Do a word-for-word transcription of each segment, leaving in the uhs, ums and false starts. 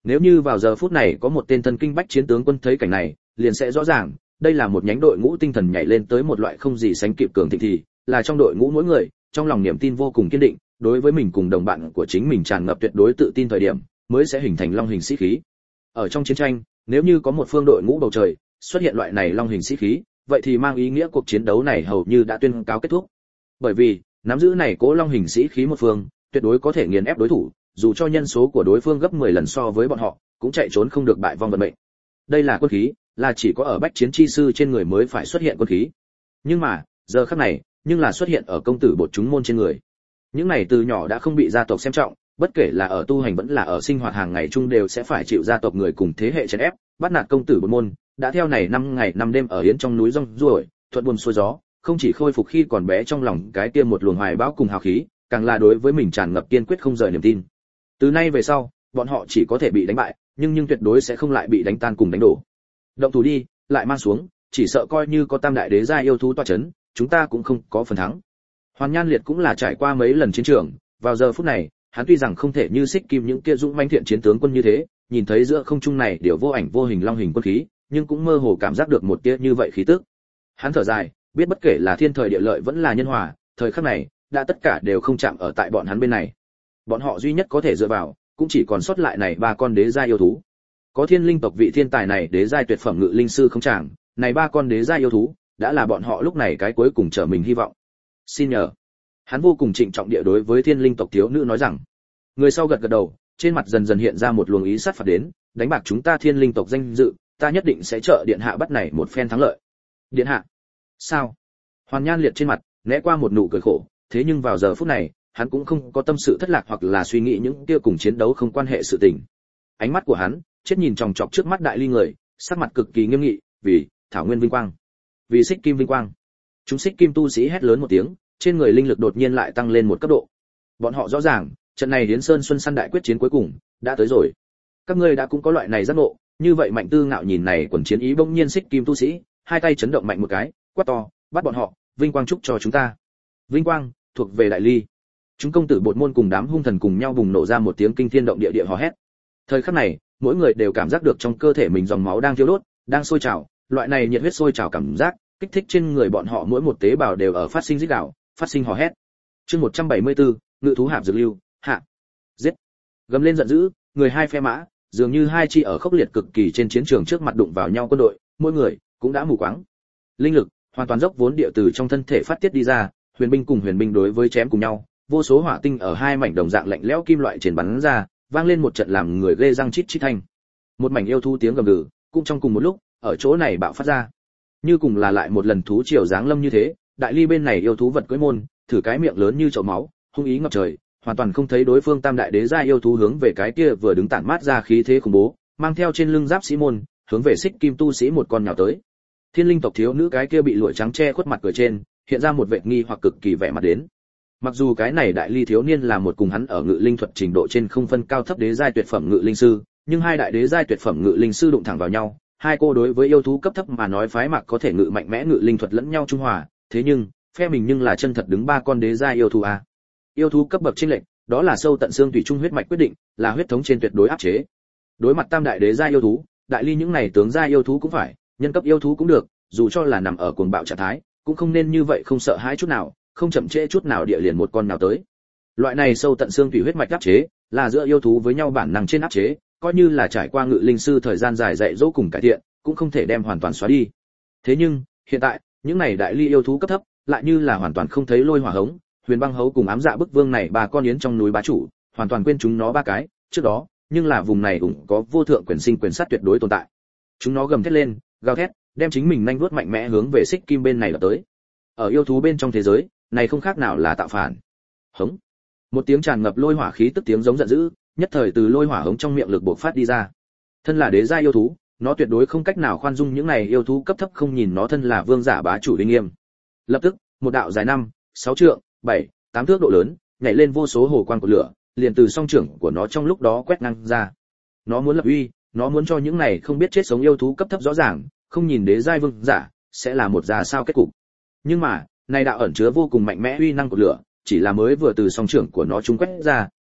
Nếu như vào giờ phút này có một tên thân kinh bách chiến tướng quân thấy cảnh này, liền sẽ rõ ràng, đây là một nhánh đội ngũ tinh thần nhảy lên tới một loại không gì sánh kịp cường thịnh thì, là trong đội ngũ mỗi người, trong lòng niềm tin vô cùng kiên định, đối với mình cùng đồng bạn của chính mình tràn ngập tuyệt đối tự tin thời điểm, mới sẽ hình thành long hình sĩ khí. Ở trong chiến tranh, nếu như có một phương đội ngũ bầu trời xuất hiện loại này long hình sĩ khí, vậy thì mang ý nghĩa cuộc chiến đấu này hầu như đã tuyên cáo kết thúc. Bởi vì, nắm giữ này cố long hình sĩ khí một phương, tuyệt đối có thể nghiền ép đối thủ, dù cho nhân số của đối phương gấp mười lần so với bọn họ, cũng chạy trốn không được bại vong vận mệnh. Đây là quân khí, là chỉ có ở bách chiến chi sư trên người mới phải xuất hiện quân khí. Nhưng mà, giờ khắc này, nhưng là xuất hiện ở công tử bột chúng môn trên người. Những này từ nhỏ đã không bị gia tộc xem trọng, bất kể là ở tu hành vẫn là ở sinh hoạt hàng ngày chung đều sẽ phải chịu gia tộc người cùng thế hệ chèn ép, bắt nạt công tử bột môn, đã theo này năm ngày năm đêm ở yến trong núi rong ruổi, thuận buồm xuôi gió, không chỉ khôi phục khi còn bé trong lòng cái kia một luồng hoài bão cùng hào khí, càng là đối với mình tràn ngập kiên quyết không rời niềm tin. Từ nay về sau, bọn họ chỉ có thể bị đánh bại, nhưng nhưng tuyệt đối sẽ không lại bị đánh tan cùng đánh đổ. Động thủ đi, lại mang xuống, chỉ sợ coi như có tam đại đế gia yêu thú tọa chấn, chúng ta cũng không có phần thắng. Hoàn Nhan Liệt cũng là trải qua mấy lần chiến trường, vào giờ phút này, hắn tuy rằng không thể như Xích Kim những kia dũng mãnh thiện chiến tướng quân như thế, nhìn thấy giữa không trung này điều vô ảnh vô hình long hình quân khí, nhưng cũng mơ hồ cảm giác được một tia như vậy khí tức. Hắn thở dài, biết bất kể là thiên thời địa lợi vẫn là nhân hòa, thời khắc này, đã tất cả đều không chạm ở tại bọn hắn bên này. Bọn họ duy nhất có thể dựa vào, cũng chỉ còn sót lại này ba con đế gia yêu thú. Có thiên linh tộc vị thiên tài này đế giai tuyệt phẩm ngự linh sư không chàng, này ba con đế giai yêu thú, đã là bọn họ lúc này cái cuối cùng trở mình hy vọng. Xin nhờ. Hắn vô cùng trịnh trọng địa đối với thiên linh tộc thiếu nữ nói rằng. Người sau gật gật đầu, trên mặt dần dần hiện ra một luồng ý sát phạt đến, đánh bạc chúng ta thiên linh tộc danh dự, ta nhất định sẽ trợ điện hạ bắt này một phen thắng lợi. Điện hạ? Sao? Hoàn Nhan Liệt trên mặt né qua một nụ cười khổ, thế nhưng vào giờ phút này, hắn cũng không có tâm sự thất lạc hoặc là suy nghĩ những kia cùng chiến đấu không quan hệ sự tình. Ánh mắt của hắn chết nhìn chòng chọc trước mắt đại ly người, sắc mặt cực kỳ nghiêm nghị, vì thảo nguyên vinh quang, vì Xích Kim vinh quang. Chúng Xích Kim tu sĩ hét lớn một tiếng, trên người linh lực đột nhiên lại tăng lên một cấp độ. Bọn họ rõ ràng, trận này Yến Sơn Xuân Săn đại quyết chiến cuối cùng đã tới rồi. Các ngươi đã cũng có loại này giác ngộ, như vậy Mạnh Tư Ngạo nhìn này quần chiến ý bỗng nhiên Xích Kim tu sĩ, hai tay chấn động mạnh một cái, quát to, bắt bọn họ, vinh quang chúc cho chúng ta. Vinh quang thuộc về đại ly. Chúng công tử bột môn cùng đám hung thần cùng nhau bùng nổ ra một tiếng kinh thiên động địa địa hò hét. Thời khắc này, mỗi người đều cảm giác được trong cơ thể mình dòng máu đang thiêu đốt, đang sôi trào, loại này nhiệt huyết sôi trào cảm giác, kích thích trên người bọn họ mỗi một tế bào đều ở phát sinh rít gào, phát sinh hò hét. Chương một trăm bảy mươi tư, ngự thú hạp dược lưu, hạ. Giết. Gầm lên giận dữ, người hai phe mã, dường như hai chi ở khốc liệt cực kỳ trên chiến trường trước mặt đụng vào nhau quân đội, mỗi người cũng đã mù quáng. Linh lực hoàn toàn dốc vốn địa từ trong thân thể phát tiết đi ra, huyền binh cùng huyền binh đối với chém cùng nhau, vô số hỏa tinh ở hai mảnh đồng dạng lạnh lẽo kim loại trên bắn ra, vang lên một trận làm người ghê răng chít chít thanh. Một mảnh yêu thú tiếng gầm gừ, cũng trong cùng một lúc, ở chỗ này bạo phát ra. Như cùng là lại một lần thú triều giáng lâm như thế, đại ly bên này yêu thú vật cưỡi môn, thử cái miệng lớn như chậu máu, hung ý ngập trời, hoàn toàn không thấy đối phương tam đại đế gia yêu thú hướng về cái kia vừa đứng tản mát ra khí thế khủng bố, mang theo trên lưng giáp sĩ môn, hướng về Xích Kim tu sĩ một con nhào tới. Thiên linh tộc thiếu nữ cái kia bị lụa trắng che khuất mặt cười trên, hiện ra một vẻ nghi hoặc cực kỳ vẻ mặt đến. Mặc dù cái này đại ly thiếu niên là một cùng hắn ở ngự linh thuật trình độ trên không phân cao thấp đế giai tuyệt phẩm ngự linh sư, nhưng hai đại đế giai tuyệt phẩm ngự linh sư đụng thẳng vào nhau, hai cô đối với yêu thú cấp thấp mà nói phái mạc có thể ngự mạnh mẽ ngự linh thuật lẫn nhau trung hòa, thế nhưng, phe mình nhưng là chân thật đứng ba con đế giai yêu thú a. Yêu thú cấp bậc chênh lệch, đó là sâu tận xương thủy trung huyết mạch quyết định, là huyết thống trên tuyệt đối áp chế. Đối mặt tam đại đế giai yêu thú, đại ly những này tướng giai yêu thú cũng phải, nhân cấp yêu thú cũng được, dù cho là nằm ở cuồng bạo trạng thái, cũng không nên như vậy không sợ hãi chút nào, không chậm trễ chút nào địa liền một con nào tới. Loại này sâu tận xương thủy huyết mạch áp chế, là giữa yêu thú với nhau bản năng trên áp chế, coi như là trải qua ngự linh sư thời gian dài dạy dỗ cùng cải thiện, cũng không thể đem hoàn toàn xóa đi. Thế nhưng, hiện tại, những này đại ly yêu thú cấp thấp, lại như là hoàn toàn không thấy lôi hỏa hống, huyền băng hấu cùng ám dạ bức vương này ba con yến trong núi bá chủ, hoàn toàn quên chúng nó ba cái, trước đó, nhưng là vùng này cũng có vô thượng quyền sinh quyền sát tuyệt đối tồn tại. Chúng nó gầm thét lên, gào thét, đem chính mình nhanh vuốt mạnh mẽ hướng về Xích Kim bên này lập tới. Ở yêu thú bên trong thế giới, này không khác nào là tạo phản. Hống. Một tiếng tràn ngập lôi hỏa khí tức tiếng giống giận dữ, nhất thời từ lôi hỏa hống trong miệng lực bộc phát đi ra. Thân là đế gia yêu thú, nó tuyệt đối không cách nào khoan dung những này yêu thú cấp thấp không nhìn nó thân là vương giả bá chủ uy nghiêm. Lập tức, một đạo dài năm, sáu trượng, bảy, tám thước độ lớn, nhảy lên vô số hồ quang của lửa, liền từ song trưởng của nó trong lúc đó quét ngang ra. Nó muốn lập uy, nó muốn cho những này không biết chết sống yêu thú cấp thấp rõ ràng, không nhìn đế giai vương giả, sẽ là một ra sao kết cục. Nhưng mà, này đạo ẩn chứa vô cùng mạnh mẽ uy năng của lửa, chỉ là mới vừa từ song trưởng của nó trung quét ra,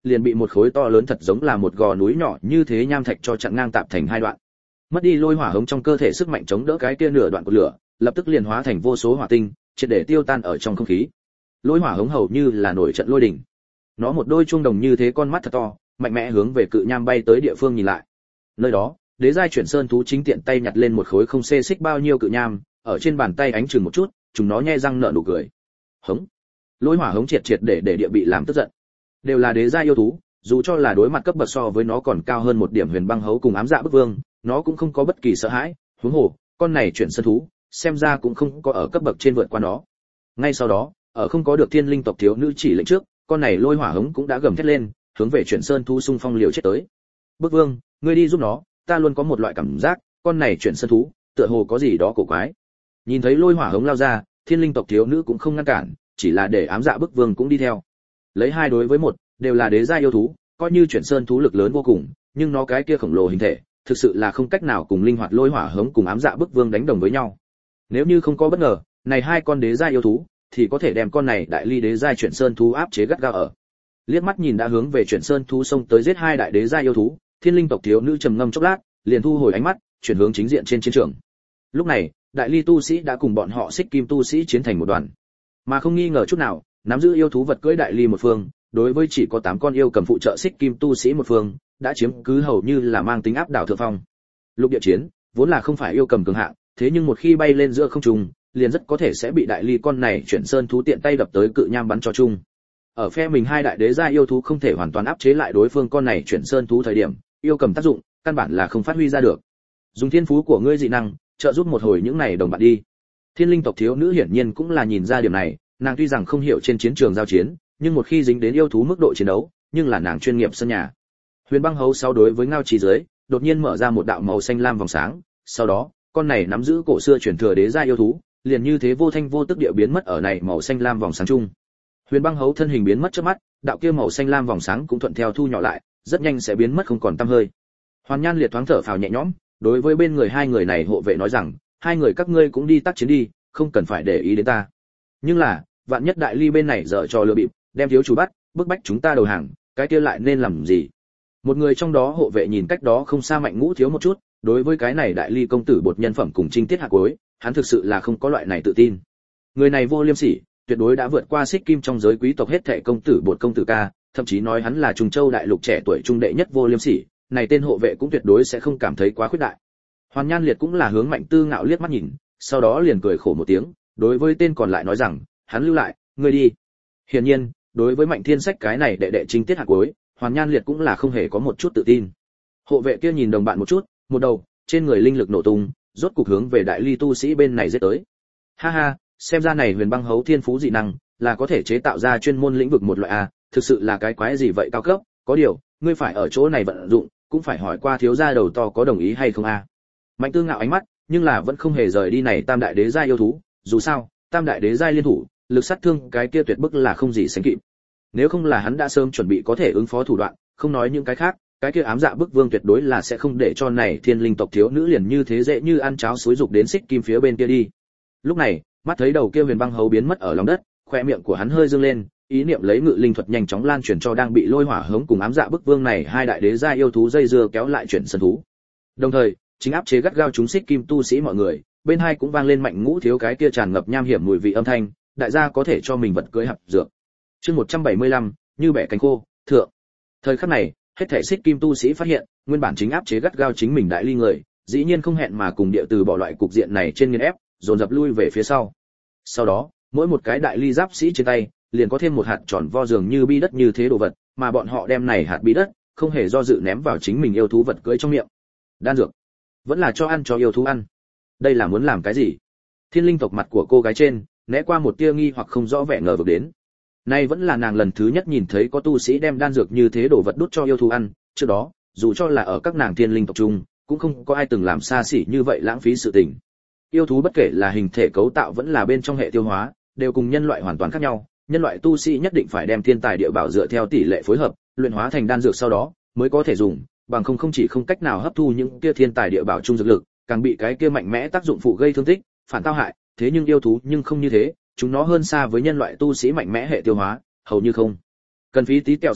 liền bị một khối to lớn thật giống là một gò núi nhỏ như thế nham thạch cho chặn ngang tạm thành hai đoạn. Mất đi lôi hỏa hống trong cơ thể sức mạnh chống đỡ cái kia nửa đoạn của lửa, lập tức liền hóa thành vô số hỏa tinh, triệt để tiêu tan ở trong không khí. Lôi hỏa hống hầu như là nổi trận lôi đình. Nó một đôi chuông đồng như thế con mắt thật to, mạnh mẽ hướng về cự nham bay tới địa phương nhìn lại. Nơi đó, đế giai chuyển sơn thú chính tiện tay nhặt lên một khối không xê xích bao nhiêu cự nham, ở trên bàn tay ánh chừng một chút, chúng nó nhe răng nở nụ cười. Hống. Lôi hỏa hống triệt triệt để để địa bị làm tức giận. Đều là đế giai yêu thú, dù cho là đối mặt cấp bậc so với nó còn cao hơn một điểm huyền băng hấu cùng ám dạ bức vương, nó cũng không có bất kỳ sợ hãi, huống hồ, con này chuyển sơn thú, xem ra cũng không có ở cấp bậc trên vượt qua nó. Ngay sau đó, ở không có được thiên linh tộc thiếu nữ chỉ lệnh trước, con này lôi hỏa hống cũng đã gầm thét lên, hướng về chuyển sơn thú xung phong liều chết tới. Bức vương, ngươi đi giúp nó, ta luôn có một loại cảm giác, con này chuyển sơn thú, tựa hồ có gì đó cổ quái. Nhìn thấy lôi hỏa hống lao ra, thiên linh tộc thiếu nữ cũng không ngăn cản, chỉ là để ám dạ bức vương cũng đi theo. Lấy hai đối với một, đều là đế gia yêu thú, coi như chuyển sơn thú lực lớn vô cùng, nhưng nó cái kia khổng lồ hình thể, thực sự là không cách nào cùng linh hoạt lôi hỏa hống cùng ám dạ bức vương đánh đồng với nhau. Nếu như không có bất ngờ, này hai con đế gia yêu thú, thì có thể đem con này đại ly đế gia chuyển sơn thú áp chế gắt gao ở. Liếc mắt nhìn đã hướng về chuyển sơn thú xông tới giết hai đại đế gia yêu thú, thiên linh tộc thiếu nữ trầm ngâm chốc lát, liền thu hồi ánh mắt, chuyển hướng chính diện trên chiến trường. Lúc này, đại ly tu sĩ đã cùng bọn họ xích kim tu sĩ chiến thành một đoàn, mà không nghi ngờ chút nào, nắm giữ yêu thú vật cưỡi đại ly một phương, đối với chỉ có tám con yêu cầm phụ trợ xích kim tu sĩ một phương, đã chiếm cứ hầu như là mang tính áp đảo thượng phong. Lục địa chiến, vốn là không phải yêu cầm cường hạng, thế nhưng một khi bay lên giữa không trung, liền rất có thể sẽ bị đại ly con này chuyển sơn thú tiện tay đập tới cự nham bắn cho chung. Ở phe mình hai đại đế gia yêu thú không thể hoàn toàn áp chế lại đối phương con này chuyển sơn thú thời điểm, yêu cầm tác dụng, căn bản là không phát huy ra được. Dùng thiên phú của ngươi dị năng, trợ giúp một hồi những này đồng bạn đi. Thiên linh tộc thiếu nữ hiển nhiên cũng là nhìn ra điểm này, nàng tuy rằng không hiểu trên chiến trường giao chiến, nhưng một khi dính đến yêu thú mức độ chiến đấu, nhưng là nàng chuyên nghiệp sân nhà. Huyền băng hấu sau đối với ngao trì dưới, đột nhiên mở ra một đạo màu xanh lam vòng sáng, sau đó, con này nắm giữ cổ xưa truyền thừa đế gia yêu thú, liền như thế vô thanh vô tức địa biến mất ở này màu xanh lam vòng sáng chung. Huyền băng hấu thân hình biến mất trước mắt, đạo kia màu xanh lam vòng sáng cũng thuận theo thu nhỏ lại, rất nhanh sẽ biến mất không còn tăm hơi. Hoàn Nhan liệt thoáng thở phào nhẹ nhõm, đối với bên người hai người này hộ vệ nói rằng, hai người các ngươi cũng đi tác chiến đi, không cần phải để ý đến ta. Nhưng là, vạn nhất đại ly bên này dở trò lừa bịp, đem thiếu chủ bắt, bức bách chúng ta đầu hàng, cái kia lại nên làm gì? Một người trong đó hộ vệ nhìn cách đó không xa Mạnh Ngũ Thiếu một chút, đối với cái này đại ly công tử bột nhân phẩm cùng trinh tiết hạ cuối, hắn thực sự là không có loại này tự tin. Người này vô liêm sỉ, tuyệt đối đã vượt qua xích kim trong giới quý tộc hết thảy công tử bột công tử ca, thậm chí nói hắn là Trùng Châu đại lục trẻ tuổi trung đệ nhất vô liêm sỉ, này tên hộ vệ cũng tuyệt đối sẽ không cảm thấy quá khuyết đại. Hoàn Nhan liệt cũng là hướng Mạnh Tư Ngạo liếc mắt nhìn, sau đó liền cười khổ một tiếng, đối với tên còn lại nói rằng, hắn lưu lại, ngươi đi. Hiển nhiên, đối với Mạnh Thiên Sách cái này đệ đệ chính tiết hạt cuối, Hoàn Nhan liệt cũng là không hề có một chút tự tin. Hộ vệ kia nhìn đồng bạn một chút, một đầu, trên người linh lực nổ tung, rốt cục hướng về đại ly tu sĩ bên này giết tới. Ha ha, xem ra này huyền băng hấu thiên phú dị năng, là có thể chế tạo ra chuyên môn lĩnh vực một loại a, thực sự là cái quái gì vậy cao cấp, có điều, ngươi phải ở chỗ này vận dụng, cũng phải hỏi qua thiếu gia đầu to có đồng ý hay không a. Mạnh Tư Ngạo ánh mắt, nhưng là vẫn không hề rời đi này tam đại đế gia yêu thú, dù sao, tam đại đế gia liên thủ, lực sát thương cái kia tuyệt bức là không gì sánh kịp. Nếu không là hắn đã sớm chuẩn bị có thể ứng phó thủ đoạn, không nói những cái khác, cái kia ám dạ bức vương tuyệt đối là sẽ không để cho này thiên linh tộc thiếu nữ liền như thế dễ như ăn cháo xối dục đến xích kim phía bên kia đi. Lúc này, mắt thấy đầu kia huyền băng hấu biến mất ở lòng đất, khoe miệng của hắn hơi dương lên, ý niệm lấy ngự linh thuật nhanh chóng lan truyền cho đang bị lôi hỏa hống cùng ám dạ bức vương này hai đại đế gia yêu thú dây dưa kéo lại chuyển sân thú. Đồng thời, chính áp chế gắt gao chúng xích kim tu sĩ mọi người, bên hai cũng vang lên Mạnh Ngũ Thiếu cái kia tràn ngập nham hiểm mùi vị âm thanh, đại gia có thể cho mình vật cưới hạp dược. Chương một trăm bảy mươi lăm, như bẻ cánh khô, thượng. Thời khắc này, hết thảy xích kim tu sĩ phát hiện, nguyên bản chính áp chế gắt gao chính mình đại ly người, dĩ nhiên không hẹn mà cùng địa từ bỏ loại cục diện này trên nghiền ép, dồn dập lui về phía sau. Sau đó, mỗi một cái đại ly giáp sĩ trên tay, liền có thêm một hạt tròn vo dường như bi đất như thế đồ vật, mà bọn họ đem này hạt bi đất, không hề do dự ném vào chính mình yêu thú vật cưới trong miệng. Đan dược, vẫn là cho ăn cho yêu thú ăn. Đây là muốn làm cái gì? Thiên linh tộc mặt của cô gái trên, né qua một tia nghi hoặc không rõ vẻ ngờ vực đến. Nay vẫn là nàng lần thứ nhất nhìn thấy có tu sĩ đem đan dược như thế đổ vật đút cho yêu thú ăn, trước đó, dù cho là ở các nàng thiên linh tộc chung, cũng không có ai từng làm xa xỉ như vậy lãng phí sự tình. Yêu thú bất kể là hình thể cấu tạo vẫn là bên trong hệ tiêu hóa, đều cùng nhân loại hoàn toàn khác nhau, nhân loại tu sĩ nhất định phải đem thiên tài địa bảo dựa theo tỷ lệ phối hợp, luyện hóa thành đan dược sau đó mới có thể dùng, bằng không không chỉ không cách nào hấp thu những kia thiên tài địa bảo chung dược lực, càng bị cái kia mạnh mẽ tác dụng phụ gây thương tích, phản tao hại, thế nhưng yêu thú nhưng không như thế, chúng nó hơn xa với nhân loại tu sĩ mạnh mẽ hệ tiêu hóa, hầu như không cần phí tí tẹo sức lực,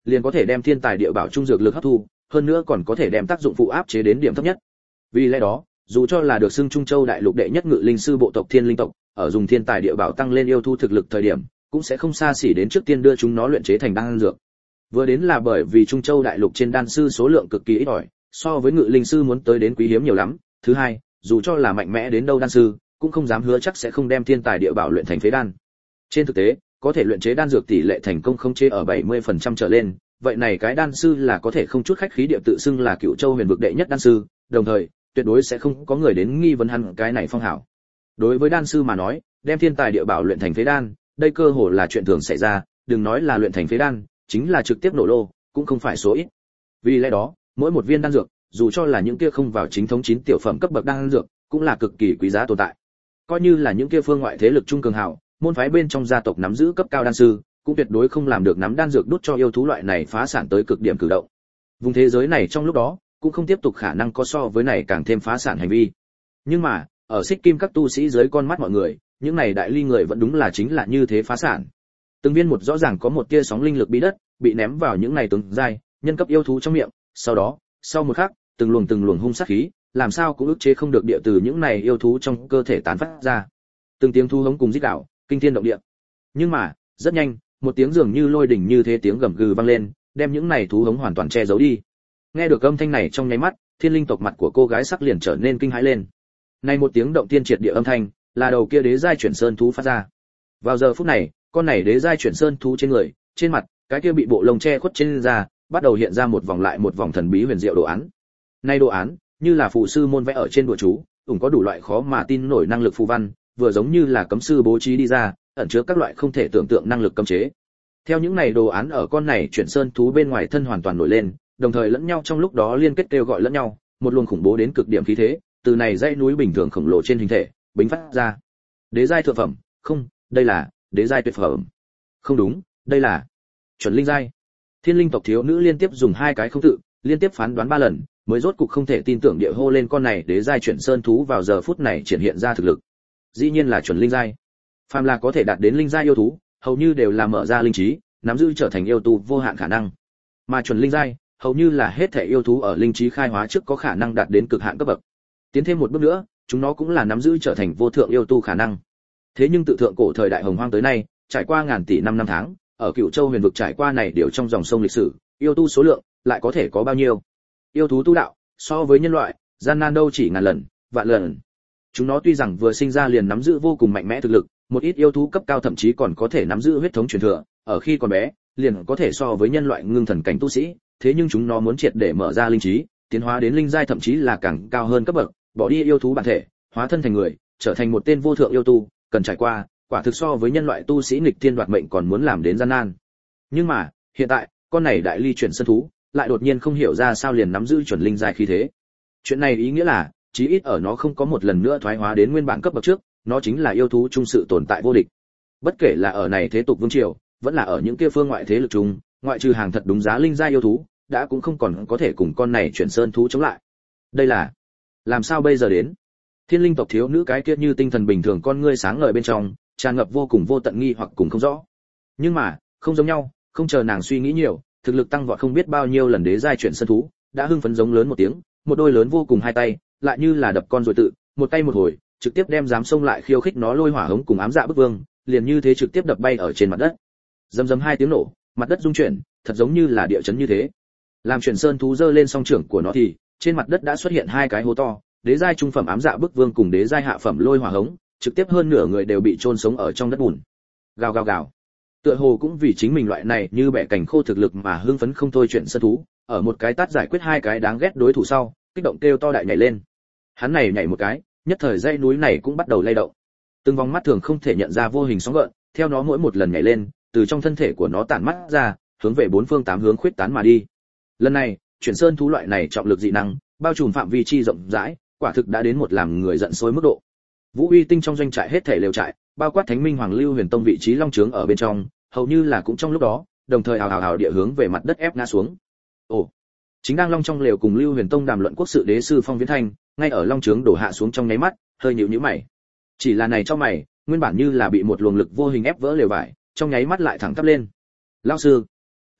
liền có thể đem thiên tài địa bảo trung dược lực hấp thu, hơn nữa còn có thể đem tác dụng phụ áp chế đến điểm thấp nhất. Vì lẽ đó, dù cho là được xưng Trung Châu đại lục đệ nhất ngự linh sư bộ tộc Thiên Linh tộc, ở dùng thiên tài địa bảo tăng lên yêu thú thực lực thời điểm, cũng sẽ không xa xỉ đến trước tiên đưa chúng nó luyện chế thành đan dược. Vừa đến là bởi vì Trung Châu đại lục trên đan sư số lượng cực kỳ ít ỏi, so với ngự linh sư muốn tới đến quý hiếm nhiều lắm. Thứ hai, dù cho là mạnh mẽ đến đâu đan sư, cũng không dám hứa chắc sẽ không đem thiên tài địa bảo luyện thành phế đan. Trên thực tế, có thể luyện chế đan dược tỷ lệ thành công không chế ở bảy mươi phần trăm trở lên, vậy này cái đan sư là có thể không chút khách khí địa tự xưng là Cửu Châu huyền vực đệ nhất đan sư, đồng thời, tuyệt đối sẽ không có người đến nghi vấn hắn cái này phong hảo. Đối với đan sư mà nói, đem thiên tài địa bảo luyện thành phế đan, đây cơ hồ là chuyện thường xảy ra, đừng nói là luyện thành phế đan, chính là trực tiếp nổ lô, cũng không phải số ít. Vì lẽ đó, mỗi một viên đan dược, dù cho là những kia không vào chính thống chín tiểu phẩm cấp bậc đan dược, cũng là cực kỳ quý giá tồn tại. Coi như là những kia phương ngoại thế lực trung cường hảo, môn phái bên trong gia tộc nắm giữ cấp cao đan sư, cũng tuyệt đối không làm được nắm đan dược đút cho yêu thú loại này phá sản tới cực điểm cử động. Vùng thế giới này trong lúc đó, cũng không tiếp tục khả năng có so với này càng thêm phá sản hành vi. Nhưng mà, ở Xích Kim các tu sĩ dưới con mắt mọi người, những này đại ly người vẫn đúng là chính là như thế phá sản. Từng viên một rõ ràng có một tia sóng linh lực bí đất, bị ném vào những này tướng giai, nhân cấp yêu thú trong miệng, sau đó, sau một khắc, từng luồng từng luồng hung sát khí, làm sao cũng ức chế không được địa từ những này yêu thú trong cơ thể tán phát ra. Từng tiếng thu hống cùng rít gào, kinh thiên động địa. Nhưng mà, rất nhanh, một tiếng dường như lôi đỉnh như thế tiếng gầm gừ vang lên, đem những này thú hống hoàn toàn che giấu đi. Nghe được âm thanh này trong nháy mắt, Thiên Linh tộc mặt của cô gái sắc liền trở nên kinh hãi lên. Này một tiếng động tiên triệt địa âm thanh, là đầu kia đế giai chuyển sơn thú phát ra. Vào giờ phút này, con này đế giai chuyển sơn thú trên người, trên mặt, cái kia bị bộ lông che khuất trên da, bắt đầu hiện ra một vòng lại một vòng thần bí huyền diệu đồ án. Này đồ án, như là phù sư môn vẽ ở trên đùa chú, cũng có đủ loại khó mà tin nổi năng lực phù văn, vừa giống như là cấm sư bố trí đi ra, ẩn chứa các loại không thể tưởng tượng năng lực cấm chế. Theo những này đồ án ở con này chuyển sơn thú bên ngoài thân hoàn toàn nổi lên, đồng thời lẫn nhau trong lúc đó liên kết kêu gọi lẫn nhau, một luồng khủng bố đến cực điểm khí thế, từ này dãy núi bình thường khổng lồ trên hình thể, bính phát ra. Đế giai thượng phẩm, không, đây là đế giai tuyệt phẩm. Không đúng, đây là chuẩn linh giai. Thiên Linh tộc thiếu nữ liên tiếp dùng hai cái không tự, liên tiếp phán đoán ba lần, mới rốt cục không thể tin tưởng địa hô lên con này đế giai chuyển sơn thú vào giờ phút này triển hiện ra thực lực. Dĩ nhiên là chuẩn linh giai. Phàm là có thể đạt đến linh giai yêu thú, hầu như đều là mở ra linh trí, nắm giữ trở thành yêu tu vô hạn khả năng. Mà chuẩn linh giai, hầu như là hết thể yêu thú ở linh trí khai hóa trước có khả năng đạt đến cực hạn cấp bậc. Tiến thêm một bước nữa, chúng nó cũng là nắm giữ trở thành vô thượng yêu tu khả năng. Thế nhưng tự thượng cổ thời đại hồng hoang tới nay, trải qua ngàn tỷ năm năm tháng, ở Cửu Châu huyền vực trải qua này đều trong dòng sông lịch sử, yêu tu số lượng lại có thể có bao nhiêu? Yêu thú tu đạo, so với nhân loại, gian nan đâu chỉ ngàn lần, vạn lần. Chúng nó tuy rằng vừa sinh ra liền nắm giữ vô cùng mạnh mẽ thực lực, một ít yêu thú cấp cao thậm chí còn có thể nắm giữ huyết thống truyền thừa, ở khi còn bé, liền có thể so với nhân loại ngưng thần cảnh tu sĩ, thế nhưng chúng nó muốn triệt để mở ra linh trí, tiến hóa đến linh giai thậm chí là càng cao hơn cấp bậc, bỏ đi yêu thú bản thể, hóa thân thành người, trở thành một tên vô thượng yêu tu, cần trải qua, quả thực so với nhân loại tu sĩ nghịch thiên đoạt mệnh còn muốn làm đến gian nan. Nhưng mà, hiện tại, con này đại ly chuyển sơn thú, lại đột nhiên không hiểu ra sao liền nắm giữ chuẩn linh giai khí thế. Chuyện này ý nghĩa là, chí ít ở nó không có một lần nữa thoái hóa đến nguyên bản cấp bậc trước, nó chính là yêu thú trung sự tồn tại vô địch. Bất kể là ở này thế tục vương triều, vẫn là ở những kia phương ngoại thế lực chung, ngoại trừ hàng thật đúng giá linh giai yêu thú, đã cũng không còn có thể cùng con này chuyển sơn thú chống lại. Đây là làm sao bây giờ đến? Thiên Linh tộc thiếu nữ cái kia như tinh thần bình thường con ngươi sáng ngời bên trong, tràn ngập vô cùng vô tận nghi hoặc cùng không rõ. Nhưng mà, không giống nhau, không chờ nàng suy nghĩ nhiều, thực lực tăng vọt không biết bao nhiêu lần đế giai chuyển sơn thú, đã hưng phấn giống lớn một tiếng, một đôi lớn vô cùng hai tay, lại như là đập con rồi tự, một tay một hồi, trực tiếp đem dám xông lại khiêu khích nó lôi hỏa hống cùng ám dạ bức vương, liền như thế trực tiếp đập bay ở trên mặt đất. Rầm rầm hai tiếng nổ, mặt đất rung chuyển, thật giống như là địa chấn như thế. Làm chuyển sơn thú giơ lên song trưởng của nó thì, trên mặt đất đã xuất hiện hai cái hố to, đế giai trung phẩm ám dạ bức vương cùng đế giai hạ phẩm lôi hỏa hống, trực tiếp hơn nửa người đều bị chôn sống ở trong đất bùn. Gào gào gào. Tựa hồ cũng vì chính mình loại này như bẻ cành khô thực lực mà hưng phấn không thôi chuyển sơn thú, ở một cái tát giải quyết hai cái đáng ghét đối thủ sau, kích động kêu to đại nhảy lên. Hắn này nhảy một cái, nhất thời dãy núi này cũng bắt đầu lay động. Từng vòng mắt thường không thể nhận ra vô hình sóng gợn, theo nó mỗi một lần nhảy lên, từ trong thân thể của nó tản mắt ra, hướng về bốn phương tám hướng khuyết tán mà đi. Lần này, chuyển sơn thú loại này trọng lực dị năng, bao trùm phạm vi chi rộng rãi, quả thực đã đến một làm người giận sôi mức độ. Vũ Uy Tinh trong doanh trại hết thể lều trại, bao quát Thánh Minh Hoàng Lưu Huyền Tông vị trí long trướng ở bên trong, hầu như là cũng trong lúc đó, đồng thời hào hào hào địa hướng về mặt đất ép ngã xuống. Ồ, chính đang long trong lều cùng Lưu Huyền Tông đàm luận quốc sự đế sư Phong Viễn Thanh, ngay ở long trướng đổ hạ xuống trong nháy mắt, hơi nhíu nhíu mày. Chỉ là này cho mày, nguyên bản như là bị một luồng lực vô hình ép vỡ lều vải, trong nháy mắt lại thẳng tắp lên. Lão sư,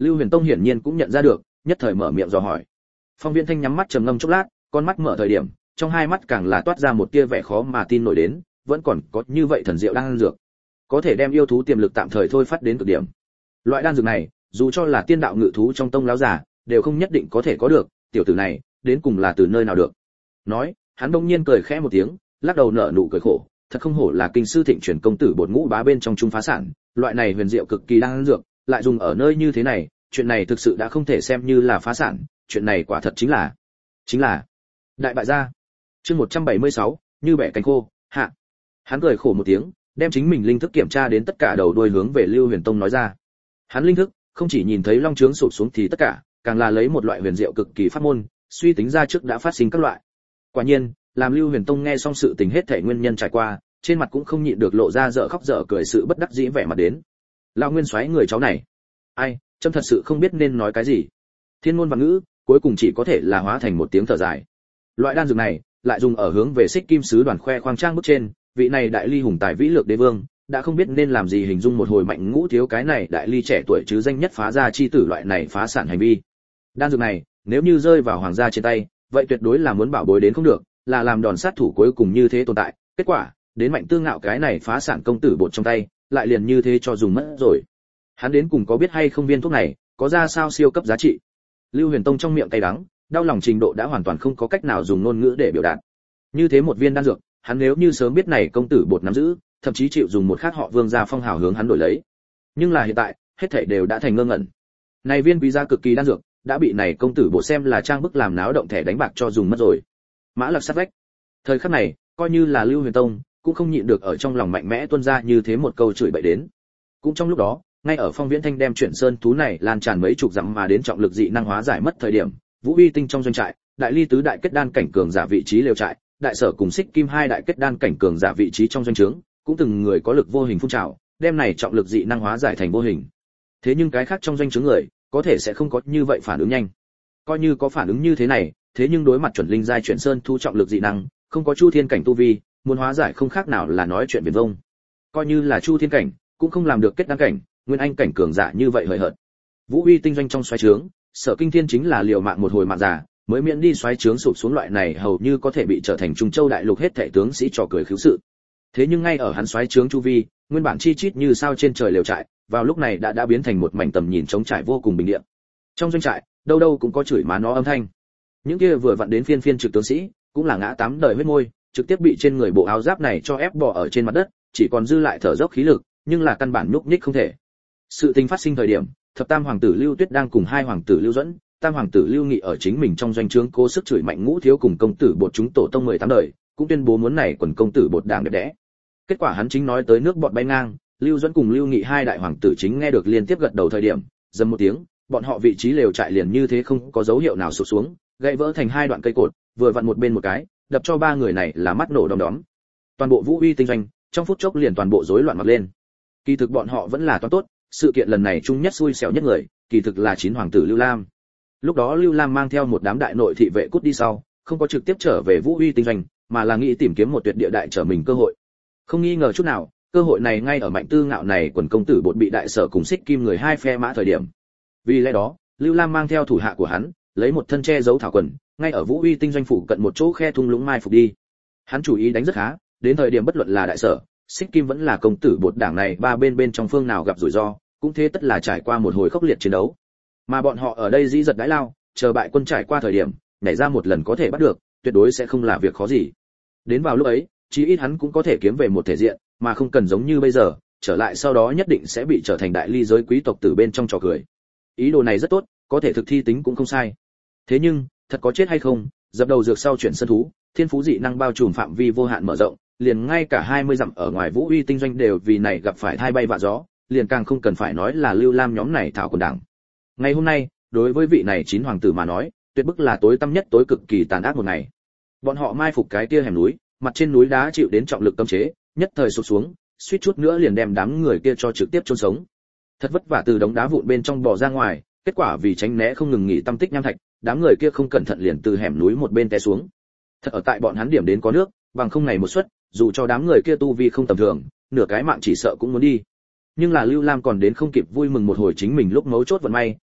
Lưu Huyền Tông hiển nhiên cũng nhận ra được, nhất thời mở miệng dò hỏi. Phong Viễn Thanh nhắm mắt trầm ngâm chốc lát, con mắt mở thời điểm, trong hai mắt càng là toát ra một tia vẻ khó mà tin nổi đến, vẫn còn có như vậy thần diệu đan dược, có thể đem yêu thú tiềm lực tạm thời thôi phát đến cực điểm. Loại đan dược này, dù cho là tiên đạo ngự thú trong tông lão giả, đều không nhất định có thể có được, tiểu tử này, đến cùng là từ nơi nào được. Nói, hắn đông nhiên cười khẽ một tiếng, lắc đầu nở nụ cười khổ, thật không hổ là kinh sư thịnh truyền công tử bột ngũ bá bên trong trung phá sản, loại này huyền diệu cực kỳ đan dược, lại dùng ở nơi như thế này, chuyện này thực sự đã không thể xem như là phá sản, chuyện này quả thật chính là chính là đại bại gia. Chương một trăm bảy mươi sáu, như bẻ cánh khô, hạ. Hắn cười khổ một tiếng, đem chính mình linh thức kiểm tra đến tất cả đầu đuôi hướng về Lưu Huyền Tông nói ra. Hắn linh thức không chỉ nhìn thấy long trướng sụp xuống thì tất cả, càng là lấy một loại huyền diệu cực kỳ pháp môn, suy tính ra trước đã phát sinh các loại. Quả nhiên, làm Lưu Huyền Tông nghe xong sự tình hết thảy nguyên nhân trải qua, trên mặt cũng không nhịn được lộ ra dở khóc dở cười sự bất đắc dĩ vẻ mặt đến. Lão Nguyên Soái người cháu này, ai, trâm thật sự không biết nên nói cái gì. Thiên ngôn và ngữ, cuối cùng chỉ có thể là hóa thành một tiếng thở dài. Loại đan dược này, lại dùng ở hướng về Xích Kim sứ đoàn khoe khoang trang bức trên, vị này đại ly hùng tài vĩ lược đế vương, đã không biết nên làm gì hình dung một hồi mạnh ngũ thiếu cái này đại ly trẻ tuổi chứ danh nhất phá gia chi tử loại này phá sản hành vi. Đan dược này, nếu như rơi vào hoàng gia trên tay, vậy tuyệt đối là muốn bảo bối đến không được, là làm đòn sát thủ cuối cùng như thế tồn tại, kết quả, đến mạnh tương ngạo cái này phá sản công tử bột trong tay, lại liền như thế cho dùng mất rồi. Hắn đến cùng có biết hay không viên thuốc này, có ra sao siêu cấp giá trị. Lưu Huyền Tông trong miệng cay đắng, đau lòng trình độ đã hoàn toàn không có cách nào dùng ngôn ngữ để biểu đạt. Như thế một viên đan dược, hắn nếu như sớm biết này công tử bột nắm giữ, thậm chí chịu dùng một khác họ Vương gia phong hào hướng hắn đổi lấy. Nhưng là hiện tại, hết thảy đều đã thành ngơ ngẩn. Này viên quý giá cực kỳ đan dược, đã bị này công tử bột xem là trang bức làm náo động thẻ đánh bạc cho dùng mất rồi. Mã Lặc sát vách. Thời khắc này, coi như là Lưu Huyền Tông, cũng không nhịn được ở trong lòng mạnh mẽ tuôn ra như thế một câu chửi bậy đến. Cũng trong lúc đó, ngay ở Phong Viễn Thanh đem chuyển sơn thú này lan tràn mấy chục dặm mà đến trọng lực dị năng hóa giải mất thời điểm, Vũ Uy Tinh trong doanh trại, đại ly tứ đại kết đan cảnh cường giả vị trí lều trại, đại sở cùng Xích Kim hai đại kết đan cảnh cường giả vị trí trong doanh trướng, cũng từng người có lực vô hình phun trào, đem này trọng lực dị năng hóa giải thành vô hình. Thế nhưng cái khác trong doanh trướng người, có thể sẽ không có như vậy phản ứng nhanh. Coi như có phản ứng như thế này, thế nhưng đối mặt chuẩn linh giai chuyển sơn thu trọng lực dị năng, không có chu thiên cảnh tu vi, muốn hóa giải không khác nào là nói chuyện viển vông. Coi như là chu thiên cảnh, cũng không làm được kết đan cảnh, nguyên anh cảnh cường giả như vậy hời hợt. Vũ Uy Tinh doanh trong xoáy trướng, Sở Kinh Thiên chính là liều mạng một hồi mạng giả, mới miễn đi xoáy trướng sụp xuống loại này hầu như có thể bị trở thành Trung Châu đại lục hết thảy tướng sĩ trò cười khiếu sự. Thế nhưng ngay ở hắn xoáy trướng chu vi, nguyên bản chi chít như sao trên trời lều trại, vào lúc này đã đã biến thành một mảnh tầm nhìn trống trải vô cùng bình địa. Trong doanh trại, đâu đâu cũng có chửi má nó âm thanh. Những kia vừa vặn đến phiên phiên trực tướng sĩ, cũng là ngã tám đời huyết môi, trực tiếp bị trên người bộ áo giáp này cho ép bỏ ở trên mặt đất, chỉ còn dư lại thở dốc khí lực, nhưng là căn bản nhúc nhích không thể. Sự tình phát sinh thời điểm, thập tam hoàng tử Lưu Tuyết đang cùng hai hoàng tử Lưu Duẫn, tam hoàng tử Lưu Nghị ở chính mình trong doanh trướng cố sức chửi mạnh ngũ thiếu cùng công tử bột chúng tổ tông mười tám đời, cũng tuyên bố muốn này quần công tử bột đảng đẹp đẽ. Kết quả hắn chính nói tới nước bọt bay ngang, Lưu Duẫn cùng Lưu Nghị hai đại hoàng tử chính nghe được liên tiếp gật đầu thời điểm, dầm một tiếng, bọn họ vị trí lều trại liền như thế không có dấu hiệu nào sụp xuống, gãy vỡ thành hai đoạn cây cột, vừa vặn một bên một cái, đập cho ba người này là mắt nổ đom đóm. Toàn bộ Vũ Uy Tinh doanh, trong phút chốc liền toàn bộ rối loạn mặt lên. Kỳ thực bọn họ vẫn là toán tốt, sự kiện lần này chung nhất xui xẻo nhất người, kỳ thực là chín hoàng tử Lưu Lam. Lúc đó Lưu Lam mang theo một đám đại nội thị vệ cút đi sau, không có trực tiếp trở về Vũ Uy Tinh doanh, mà là nghĩ tìm kiếm một tuyệt địa đại trở mình cơ hội. Không nghi ngờ chút nào, cơ hội này ngay ở Mạnh Tư Ngạo này quần công tử bột bị đại sở cùng Xích Kim người hai phe mã thời điểm. Vì lẽ đó, Lưu Lam mang theo thủ hạ của hắn, lấy một thân che giấu thảo quần, ngay ở Vũ Uy Tinh doanh phủ cận một chỗ khe thung lũng mai phục đi. Hắn chủ ý đánh rất khá, đến thời điểm bất luận là đại sở, Xích Kim vẫn là công tử bột đảng này ba bên bên trong phương nào gặp rủi ro, cũng thế tất là trải qua một hồi khốc liệt chiến đấu. Mà bọn họ ở đây dĩ giật đãi lao, chờ bại quân trải qua thời điểm, nhảy ra một lần có thể bắt được, tuyệt đối sẽ không là việc khó gì. Đến vào lúc ấy, chí ít hắn cũng có thể kiếm về một thể diện, mà không cần giống như bây giờ, trở lại sau đó nhất định sẽ bị trở thành đại ly giới quý tộc từ bên trong trò cười. Ý đồ này rất tốt, có thể thực thi tính cũng không sai. Thế nhưng, thật có chết hay không, dập đầu dược sau chuyển sân thú, thiên phú dị năng bao trùm phạm vi vô hạn mở rộng, liền ngay cả hai mươi dặm ở ngoài Vũ Uy Tinh doanh đều vì này gặp phải thai bay vạ gió, liền càng không cần phải nói là Lưu Lam nhóm này thảo quần đảng. Ngày hôm nay, đối với vị này chín hoàng tử mà nói, tuyệt bức là tối tăm nhất tối cực kỳ tàn ác một ngày. Bọn họ mai phục cái kia hẻm núi, mặt trên núi đá chịu đến trọng lực cấm chế, nhất thời sụp xuống, suýt chút nữa liền đem đám người kia cho trực tiếp chôn sống. Thật vất vả từ đống đá vụn bên trong bò ra ngoài, kết quả vì tránh né không ngừng nghỉ tâm tích nham thạch, đám người kia không cẩn thận liền từ hẻm núi một bên té xuống. Thật ở tại bọn hắn điểm đến có nước, bằng không ngày một suất, dù cho đám người kia tu vi không tầm thường, nửa cái mạng chỉ sợ cũng muốn đi. Nhưng là Lưu Lam còn đến không kịp vui mừng một hồi chính mình lúc mấu chốt vận may,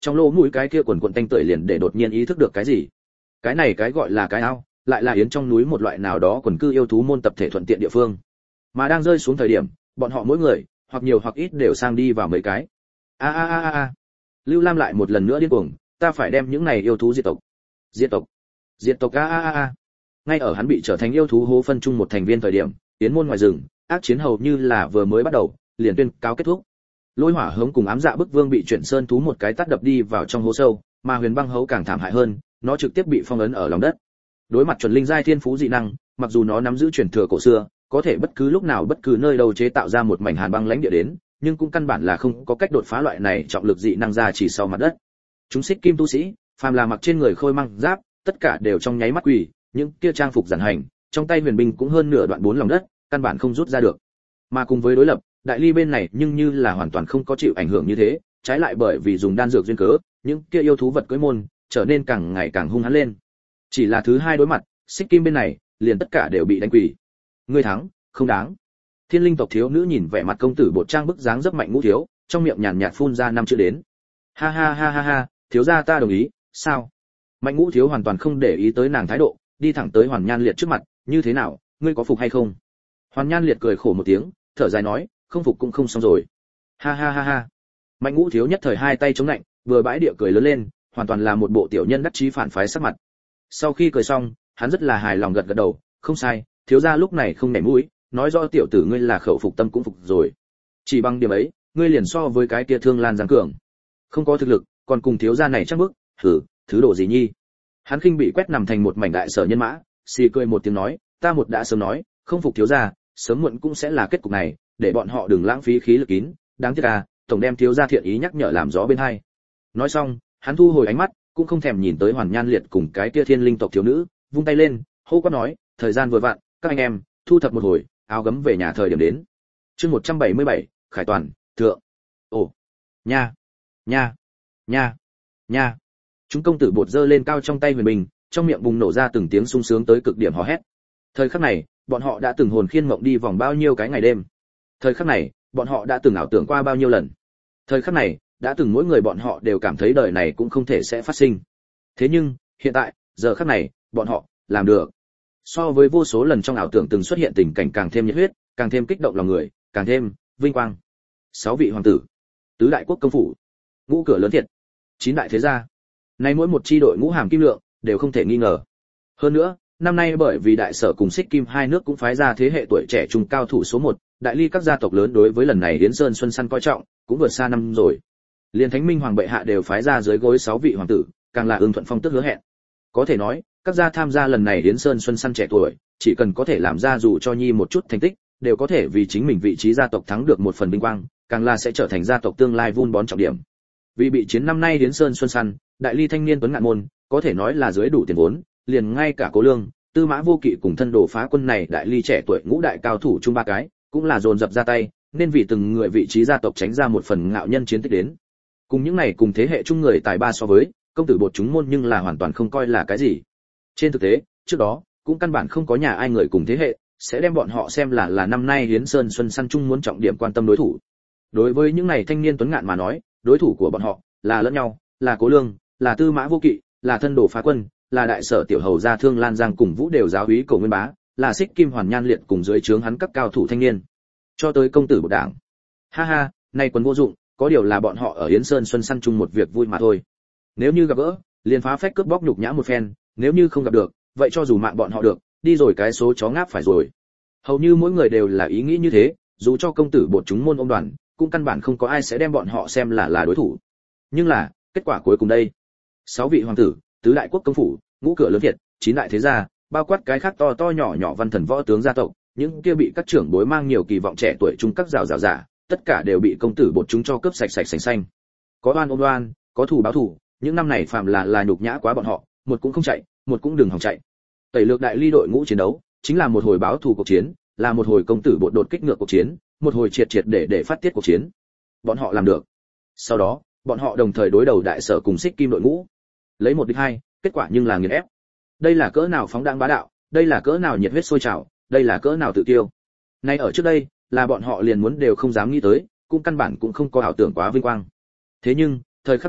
Trong lỗ mũi cái kia quần quần tanh tưởi liền để đột nhiên ý thức được cái gì. Cái này cái gọi là cái ao, lại là yến trong núi một loại nào đó quần cư yêu thú môn tập thể thuận tiện địa phương. Mà đang rơi xuống thời điểm, bọn họ mỗi người, hoặc nhiều hoặc ít đều sang đi vào mấy cái. A a a a. Lưu Lam lại một lần nữa điên cuồng, ta phải đem những này yêu thú diệt tộc. Diệt tộc. Diệt tộc a a a a. Ngay ở hắn bị trở thành yêu thú hố phân chung một thành viên thời điểm, tiến môn ngoài rừng, ác chiến hầu như là vừa mới bắt đầu, liền tuyên cáo kết thúc. Lôi hỏa hống cùng ám dạ bức vương bị chuyển sơn thú một cái tát đập đi vào trong hố sâu, mà huyền băng hấu càng thảm hại hơn, nó trực tiếp bị phong ấn ở lòng đất. Đối mặt chuẩn linh giai thiên phú dị năng, mặc dù nó nắm giữ truyền thừa cổ xưa, có thể bất cứ lúc nào bất cứ nơi đâu chế tạo ra một mảnh hàn băng lãnh địa đến, nhưng cũng căn bản là không có cách đột phá loại này trọng lực dị năng ra chỉ sau mặt đất. Chúng xích kim tu sĩ, phàm là mặc trên người khôi măng giáp, tất cả đều trong nháy mắt quỳ, những kia trang phục giản hành, trong tay huyền binh cũng hơn nửa đoạn bốn lòng đất, căn bản không rút ra được. Mà cùng với đối lập, đại ly bên này nhưng như là hoàn toàn không có chịu ảnh hưởng như thế, trái lại bởi vì dùng đan dược duyên cớ, những kia yêu thú vật cưỡi môn trở nên càng ngày càng hung hãn lên. Chỉ là thứ hai đối mặt, xích kim bên này, liền tất cả đều bị đánh quỳ. Ngươi thắng, không đáng. Thiên linh tộc thiếu nữ nhìn vẻ mặt công tử bột trang bức dáng rất mạnh ngũ thiếu, trong miệng nhàn nhạt phun ra năm chữ đến. Ha ha ha ha ha, thiếu gia ta đồng ý, sao? Mạnh ngũ thiếu hoàn toàn không để ý tới nàng thái độ, đi thẳng tới Hoàn Nhan Liệt trước mặt, như thế nào, ngươi có phục hay không? Hoàn Nhan Liệt cười khổ một tiếng, thở dài nói, không phục cũng không xong rồi. Ha ha ha ha. Mạnh ngũ thiếu nhất thời hai tay chống lạnh, vừa bãi địa cười lớn lên, hoàn toàn là một bộ tiểu nhân đắc chí phản phái sắc mặt. Sau khi cười xong, hắn rất là hài lòng gật gật đầu, không sai, thiếu gia lúc này không nảy mũi, nói rõ tiểu tử ngươi là khẩu phục tâm cũng phục rồi. Chỉ bằng điểm ấy, ngươi liền so với cái kia Thương Lan Giang cường. Không có thực lực, còn cùng thiếu gia này chắc bước, hử, thứ độ gì nhi? Hắn khinh bị quét nằm thành một mảnh đại sở nhân mã, xì cười một tiếng nói, ta một đã sớm nói, không phục thiếu gia, sớm muộn cũng sẽ là kết cục này, để bọn họ đừng lãng phí khí lực kín, đáng tiếc à, tổng đem thiếu gia thiện ý nhắc nhở làm gió bên hai. Nói xong, hắn thu hồi ánh mắt, cũng không thèm nhìn tới Hoàn Nhan Liệt cùng cái kia thiên linh tộc thiếu nữ, vung tay lên, hô quát nói, thời gian vừa vặn, các anh em, thu thập một hồi, áo gấm về nhà thời điểm đến. Chương một trăm bảy mươi bảy, Khải Toàn, thượng. Ồ, nha, nha, nha, nha. Chúng công tử bột giơ lên cao trong tay huyền bình, trong miệng bùng nổ ra từng tiếng sung sướng tới cực điểm hò hét. Thời khắc này, bọn họ đã từng hồn khiên mộng đi vòng bao nhiêu cái ngày đêm. Thời khắc này, bọn họ đã từng ảo tưởng qua bao nhiêu lần. Thời khắc này, đã từng mỗi người bọn họ đều cảm thấy đời này cũng không thể sẽ phát sinh. Thế nhưng, hiện tại, giờ khắc này, bọn họ làm được. So với vô số lần trong ảo tưởng từng xuất hiện tình cảnh càng thêm nhiệt huyết, càng thêm kích động lòng người, càng thêm vinh quang. Sáu vị hoàng tử, tứ đại quốc công phủ, ngũ cửa lớn thiệt, chín đại thế gia. Nay mỗi một chi đội ngũ hàm kim lượng đều không thể nghi ngờ. Hơn nữa, năm nay bởi vì đại sở cùng xích kim hai nước cũng phái ra thế hệ tuổi trẻ trung cao thủ số một, đại ly các gia tộc lớn đối với lần này Yến Sơn Xuân Săn coi trọng, cũng vượt xa năm rồi. Liên Thánh Minh Hoàng bệ hạ đều phái ra dưới gối sáu vị hoàng tử, càng là ưng thuận phong tức hứa hẹn. Có thể nói, các gia tham gia lần này Yến Sơn Xuân Săn trẻ tuổi, chỉ cần có thể làm ra dù cho nhi một chút thành tích, đều có thể vì chính mình vị trí gia tộc thắng được một phần vinh quang, càng là sẽ trở thành gia tộc tương lai vun bón trọng điểm. Vì bị chiến năm nay Yến Sơn Xuân Săn, đại ly thanh niên tuấn ngạn môn, có thể nói là dưới đủ tiền vốn, liền ngay cả Cố Lương, Tư Mã Vô Kỵ cùng thân đồ phá quân này đại ly trẻ tuổi ngũ đại cao thủ chung ba cái, cũng là dồn dập ra tay, nên vì từng người vị trí gia tộc tránh ra một phần ngạo nhân chiến tích đến. Cùng những này cùng thế hệ chung người tài ba so với, công tử bột chúng môn nhưng là hoàn toàn không coi là cái gì. Trên thực tế, trước đó, cũng căn bản không có nhà ai người cùng thế hệ sẽ đem bọn họ xem là là năm nay Yến Sơn Xuân Săn chung muốn trọng điểm quan tâm đối thủ. Đối với những này thanh niên tuấn ngạn mà nói, đối thủ của bọn họ là lẫn nhau, là Cố Lương, là Tư Mã Vô Kỵ, là thân đồ phá quân, là đại sở tiểu hầu gia Thương Lan Giang cùng Vũ đều giáo úy Cổ Nguyên Bá, là Xích Kim Hoàn Nhan Liệt cùng dưới trướng hắn các cao thủ thanh niên. Cho tới công tử bộ đảng. Ha ha, nay quần vô dụng, có điều là bọn họ ở Yến Sơn Xuân Săn chung một việc vui mà thôi. Nếu như gặp gỡ, liền phá phách cướp bóc nhục nhã một phen, nếu như không gặp được, vậy cho dù mạng bọn họ được, đi rồi cái số chó ngáp phải rồi. Hầu như mỗi người đều là ý nghĩ như thế, dù cho công tử bột chúng môn ôm đoàn, cũng căn bản không có ai sẽ đem bọn họ xem là là đối thủ. Nhưng là, kết quả cuối cùng đây, sáu vị hoàng tử, tứ đại quốc công phủ, ngũ cửa lớn Việt, chín đại thế gia, bao quát cái khác to to nhỏ nhỏ văn thần võ tướng gia tộc, những kia bị các trưởng bối mang nhiều kỳ vọng trẻ tuổi chung các rào rào giả, tất cả đều bị công tử bột chúng cho cướp sạch sạch sành xanh. Có oan ôm oan, có thù báo thù, những năm này phạm là là nhục nhã quá bọn họ, một cũng không chạy, một cũng đừng hòng chạy. Tẩy lược đại ly đội ngũ chiến đấu, chính là một hồi báo thù cuộc chiến, là một hồi công tử bột đột kích ngược cuộc chiến, một hồi triệt triệt để để phát tiết cuộc chiến. Bọn họ làm được. Sau đó, bọn họ đồng thời đối đầu đại sở cùng xích kim đội ngũ, lấy một địch hai, kết quả nhưng là nghiền ép. Đây là cỡ nào phóng đãng bá đạo, đây là cỡ nào nhiệt huyết sôi trào, đây là cỡ nào tự tiêu. Nay ở trước đây, là bọn họ liền muốn đều không dám nghĩ tới, cũng căn bản cũng không có ảo tưởng quá vinh quang. Thế nhưng, thời khắc này,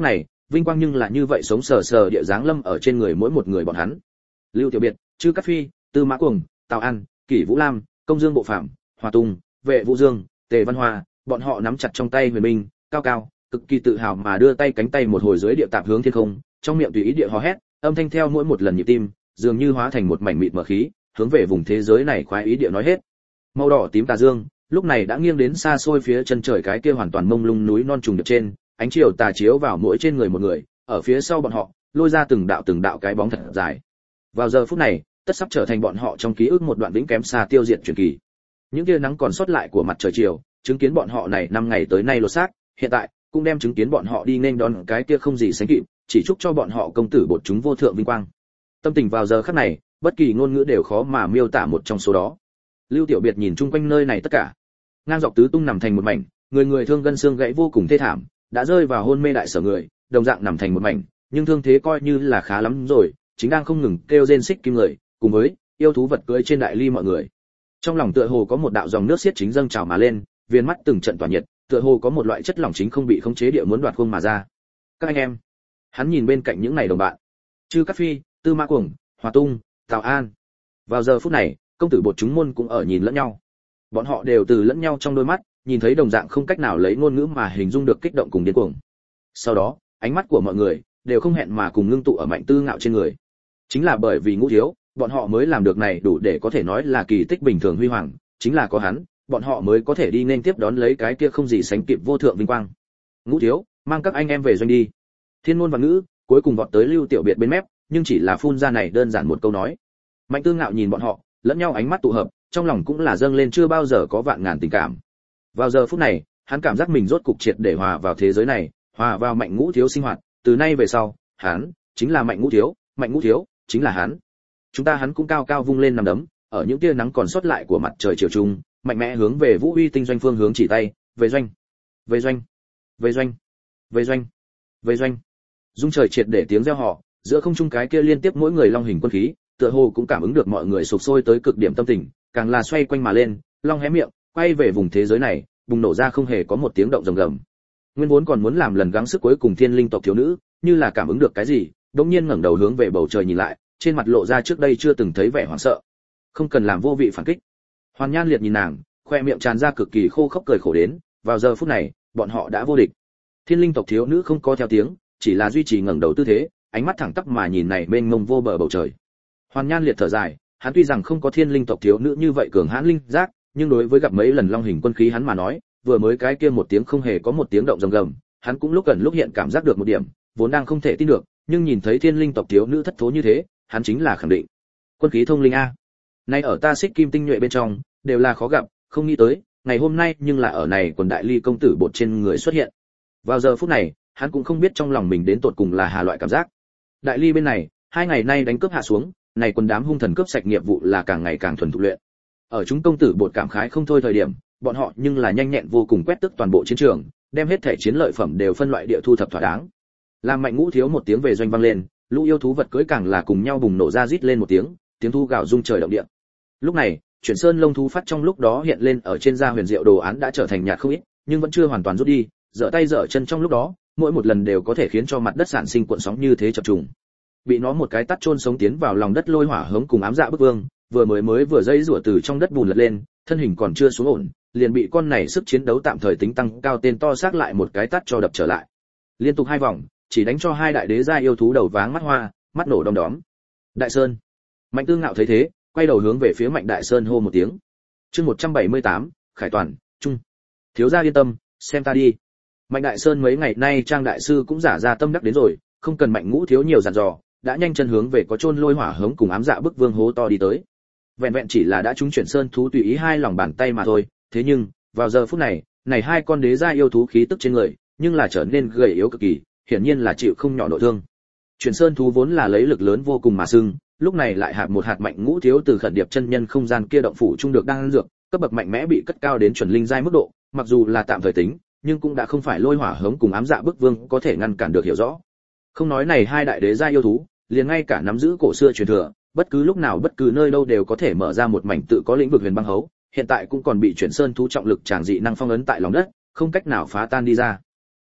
vinh quang nhưng là như vậy sống sờ sờ địa dáng lâm ở trên người mỗi một người bọn hắn. Lưu Tiểu Biệt, Trư Cát Phi, Tư Mã Cuồng, Tào An, Kỷ Vũ Lam, Công Dương Bộ Phạm, Hòa Tùng, Vệ Vũ Dương, Tề Văn Hoa, bọn họ nắm chặt trong tay huyền minh, cao cao, cực kỳ tự hào mà đưa tay cánh tay một hồi dưới địa tạp hướng thiên không, trong miệng tùy ý địa hò hét, âm thanh theo mỗi một lần nhịp tim, dường như hóa thành một mảnh mịt mờ khí, hướng về vùng thế giới này khoái ý địa nói hết. Màu đỏ tím tà dương, lúc này đã nghiêng đến xa xôi phía chân trời cái kia hoàn toàn mông lung núi non trùng điệp trên, ánh chiều tà chiếu vào mỗi trên người một người, ở phía sau bọn họ, lôi ra từng đạo từng đạo cái bóng thật dài. Vào giờ phút này, tất sắp trở thành bọn họ trong ký ức một đoạn vĩnh kém xa tiêu diệt truyền kỳ. Những tia nắng còn sót lại của mặt trời chiều, chứng kiến bọn họ này năm ngày tới nay lột xác, hiện tại cũng đem chứng kiến bọn họ đi nên đón cái kia không gì sánh kịp, chỉ chúc cho bọn họ công tử bột chúng vô thượng vinh quang. Tâm tình vào giờ khắc này, bất kỳ ngôn ngữ đều khó mà miêu tả một trong số đó. Lưu Tiểu Biệt nhìn chung quanh nơi này tất cả, ngang dọc tứ tung nằm thành một mảnh, người người thương gân xương gãy vô cùng thê thảm, đã rơi vào hôn mê đại sở người, đồng dạng nằm thành một mảnh, nhưng thương thế coi như là khá lắm rồi, chính đang không ngừng kêu rên xích kim người, cùng với yêu thú vật cưỡi trên đại ly mọi người. Trong lòng tựa hồ có một đạo dòng nước xiết chính dâng trào mà lên, viên mắt từng trận tỏa nhiệt, tựa hồ có một loại chất lỏng chính không bị khống chế địa muốn đoạt khuôn mà ra. Các anh em, hắn nhìn bên cạnh những này đồng bạn, Trư Cát Phi, Tư Mã Cuồng, Hòa Tung, Tào An. Vào giờ phút này, công tử bột chúng môn cũng ở nhìn lẫn nhau. Bọn họ đều từ lẫn nhau trong đôi mắt, nhìn thấy đồng dạng không cách nào lấy ngôn ngữ mà hình dung được kích động cùng điên cuồng. Sau đó, ánh mắt của mọi người đều không hẹn mà cùng ngưng tụ ở Mạnh Tư Ngạo trên người. Chính là bởi vì Ngũ Thiếu, bọn họ mới làm được này đủ để có thể nói là kỳ tích bình thường huy hoàng, chính là có hắn, bọn họ mới có thể đi nên tiếp đón lấy cái kia không gì sánh kịp vô thượng vinh quang. Ngũ Thiếu, mang các anh em về doanh đi. Thiên ngôn và ngữ, cuối cùng vọt tới Lưu Tiểu Biệt bên mép, nhưng chỉ là phun ra này đơn giản một câu nói. Mạnh Tư Ngạo nhìn bọn họ, lẫn nhau ánh mắt tụ hợp, trong lòng cũng là dâng lên chưa bao giờ có vạn ngàn tình cảm. Vào giờ phút này, hắn cảm giác mình rốt cục triệt để hòa vào thế giới này, hòa vào Mạnh Ngũ Thiếu sinh hoạt, từ nay về sau, hắn chính là Mạnh Ngũ Thiếu, Mạnh Ngũ Thiếu chính là hắn. Chúng ta hắn cũng cao cao vung lên nằm đấm, ở những tia nắng còn sót lại của mặt trời chiều trung, mạnh mẽ hướng về Vũ Uy Tinh doanh phương hướng chỉ tay, về doanh, về doanh, về doanh, về doanh, về doanh. Dung trời triệt để tiếng reo hò, giữa không trung cái kia liên tiếp mỗi người long hình quân khí, tựa hồ cũng cảm ứng được mọi người sục sôi tới cực điểm tâm tình, càng là xoay quanh mà lên, long hé miệng, quay về vùng thế giới này, bùng nổ ra không hề có một tiếng động rầm rầm. Nguyên vốn còn muốn làm lần gắng sức cuối cùng thiên linh tộc thiếu nữ, như là cảm ứng được cái gì, đột nhiên ngẩng đầu hướng về bầu trời nhìn lại, trên mặt lộ ra trước đây chưa từng thấy vẻ hoảng sợ. Không cần làm vô vị phản kích. Hoàn Nhan Liệt nhìn nàng, khoe miệng tràn ra cực kỳ khô khốc cười khổ đến, vào giờ phút này, bọn họ đã vô địch. Thiên linh tộc thiếu nữ không có theo tiếng, chỉ là duy trì ngẩng đầu tư thế, ánh mắt thẳng tắp mà nhìn này mênh mông vô bờ bầu trời. Hoàn Nhan Liệt thở dài, hắn tuy rằng không có thiên linh tộc thiếu nữ như vậy cường hãn linh giác, nhưng đối với gặp mấy lần long hình quân khí hắn mà nói, vừa mới cái kia một tiếng không hề có một tiếng động rầm rầm, hắn cũng lúc gần lúc hiện cảm giác được một điểm, vốn đang không thể tin được, nhưng nhìn thấy thiên linh tộc thiếu nữ thất thố như thế, hắn chính là khẳng định. Quân khí thông linh a. Nay ở ta Xích Kim tinh nhuệ bên trong, đều là khó gặp, không nghĩ tới, ngày hôm nay nhưng là ở này quần đại ly công tử bột trên người xuất hiện. Vào giờ phút này, hắn cũng không biết trong lòng mình đến tột cùng là hà loại cảm giác. Đại ly bên này, hai ngày nay đánh cướp hạ xuống, này quần đám hung thần cướp sạch nghiệp vụ là càng ngày càng thuần thục luyện. Ở chúng công tử bột cảm khái không thôi thời điểm, bọn họ nhưng là nhanh nhẹn vô cùng quét tước toàn bộ chiến trường, đem hết thể chiến lợi phẩm đều phân loại địa thu thập thỏa đáng. Làm Mạnh Ngũ Thiếu một tiếng về doanh vang lên, lũ yêu thú vật cưỡi càng là cùng nhau bùng nổ ra rít lên một tiếng, tiếng thu gào rung trời động địa. Lúc này, chuyển sơn lông thú phát trong lúc đó hiện lên ở trên da huyền diệu đồ án đã trở thành nhạt không ít, nhưng vẫn chưa hoàn toàn rút đi, giở tay giở chân trong lúc đó, mỗi một lần đều có thể khiến cho mặt đất sản sinh cuộn sóng như thế chập trùng. Bị nó một cái tát chôn sống tiến vào lòng đất lôi hỏa hống cùng ám dạ bức vương, vừa mới mới vừa dây rủa từ trong đất bùn lật lên, thân hình còn chưa xuống ổn, liền bị con này sức chiến đấu tạm thời tính tăng cao tên to xác lại một cái tát cho đập trở lại. Liên tục hai vòng, chỉ đánh cho hai đại đế gia yêu thú đầu váng mắt hoa, mắt nổ đom đóm. Đại Sơn. Mạnh Tư Ngạo thấy thế, quay đầu hướng về phía Mạnh Đại Sơn hô một tiếng. Chương một trăm bảy mươi tám, Khải Toàn, trung. Thiếu gia yên tâm, xem ta đi. Mạnh Đại Sơn mấy ngày nay Trang đại sư cũng giả ra tâm đắc đến rồi, không cần Mạnh Ngũ Thiếu nhiều dặn dò, đã nhanh chân hướng về có chôn lôi hỏa hống cùng ám dạ bức vương hố to đi tới. Vẹn vẹn chỉ là đã trúng chuyển sơn thú tùy ý hai lòng bàn tay mà thôi, thế nhưng, vào giờ phút này, này hai con đế gia yêu thú khí tức trên người, nhưng là trở nên gầy yếu cực kỳ, hiển nhiên là chịu không nhỏ nội thương. Chuyển sơn thú vốn là lấy lực lớn vô cùng mà xưng, lúc này lại hạt một hạt Mạnh Ngũ Thiếu từ khẩn điệp chân nhân không gian kia động phủ trung được đang dược, cấp bậc mạnh mẽ bị cất cao đến chuẩn linh giai mức độ, mặc dù là tạm thời tính, nhưng cũng đã không phải lôi hỏa hống cùng ám dạ bức vương có thể ngăn cản được hiểu rõ. Không nói này hai đại đế gia yêu thú, liền ngay cả nắm giữ cổ xưa truyền thừa, bất cứ lúc nào bất cứ nơi đâu đều có thể mở ra một mảnh tự có lĩnh vực huyền băng hấu, hiện tại cũng còn bị chuyển sơn thú trọng lực tràng dị năng phong ấn tại lòng đất, không cách nào phá tan đi ra.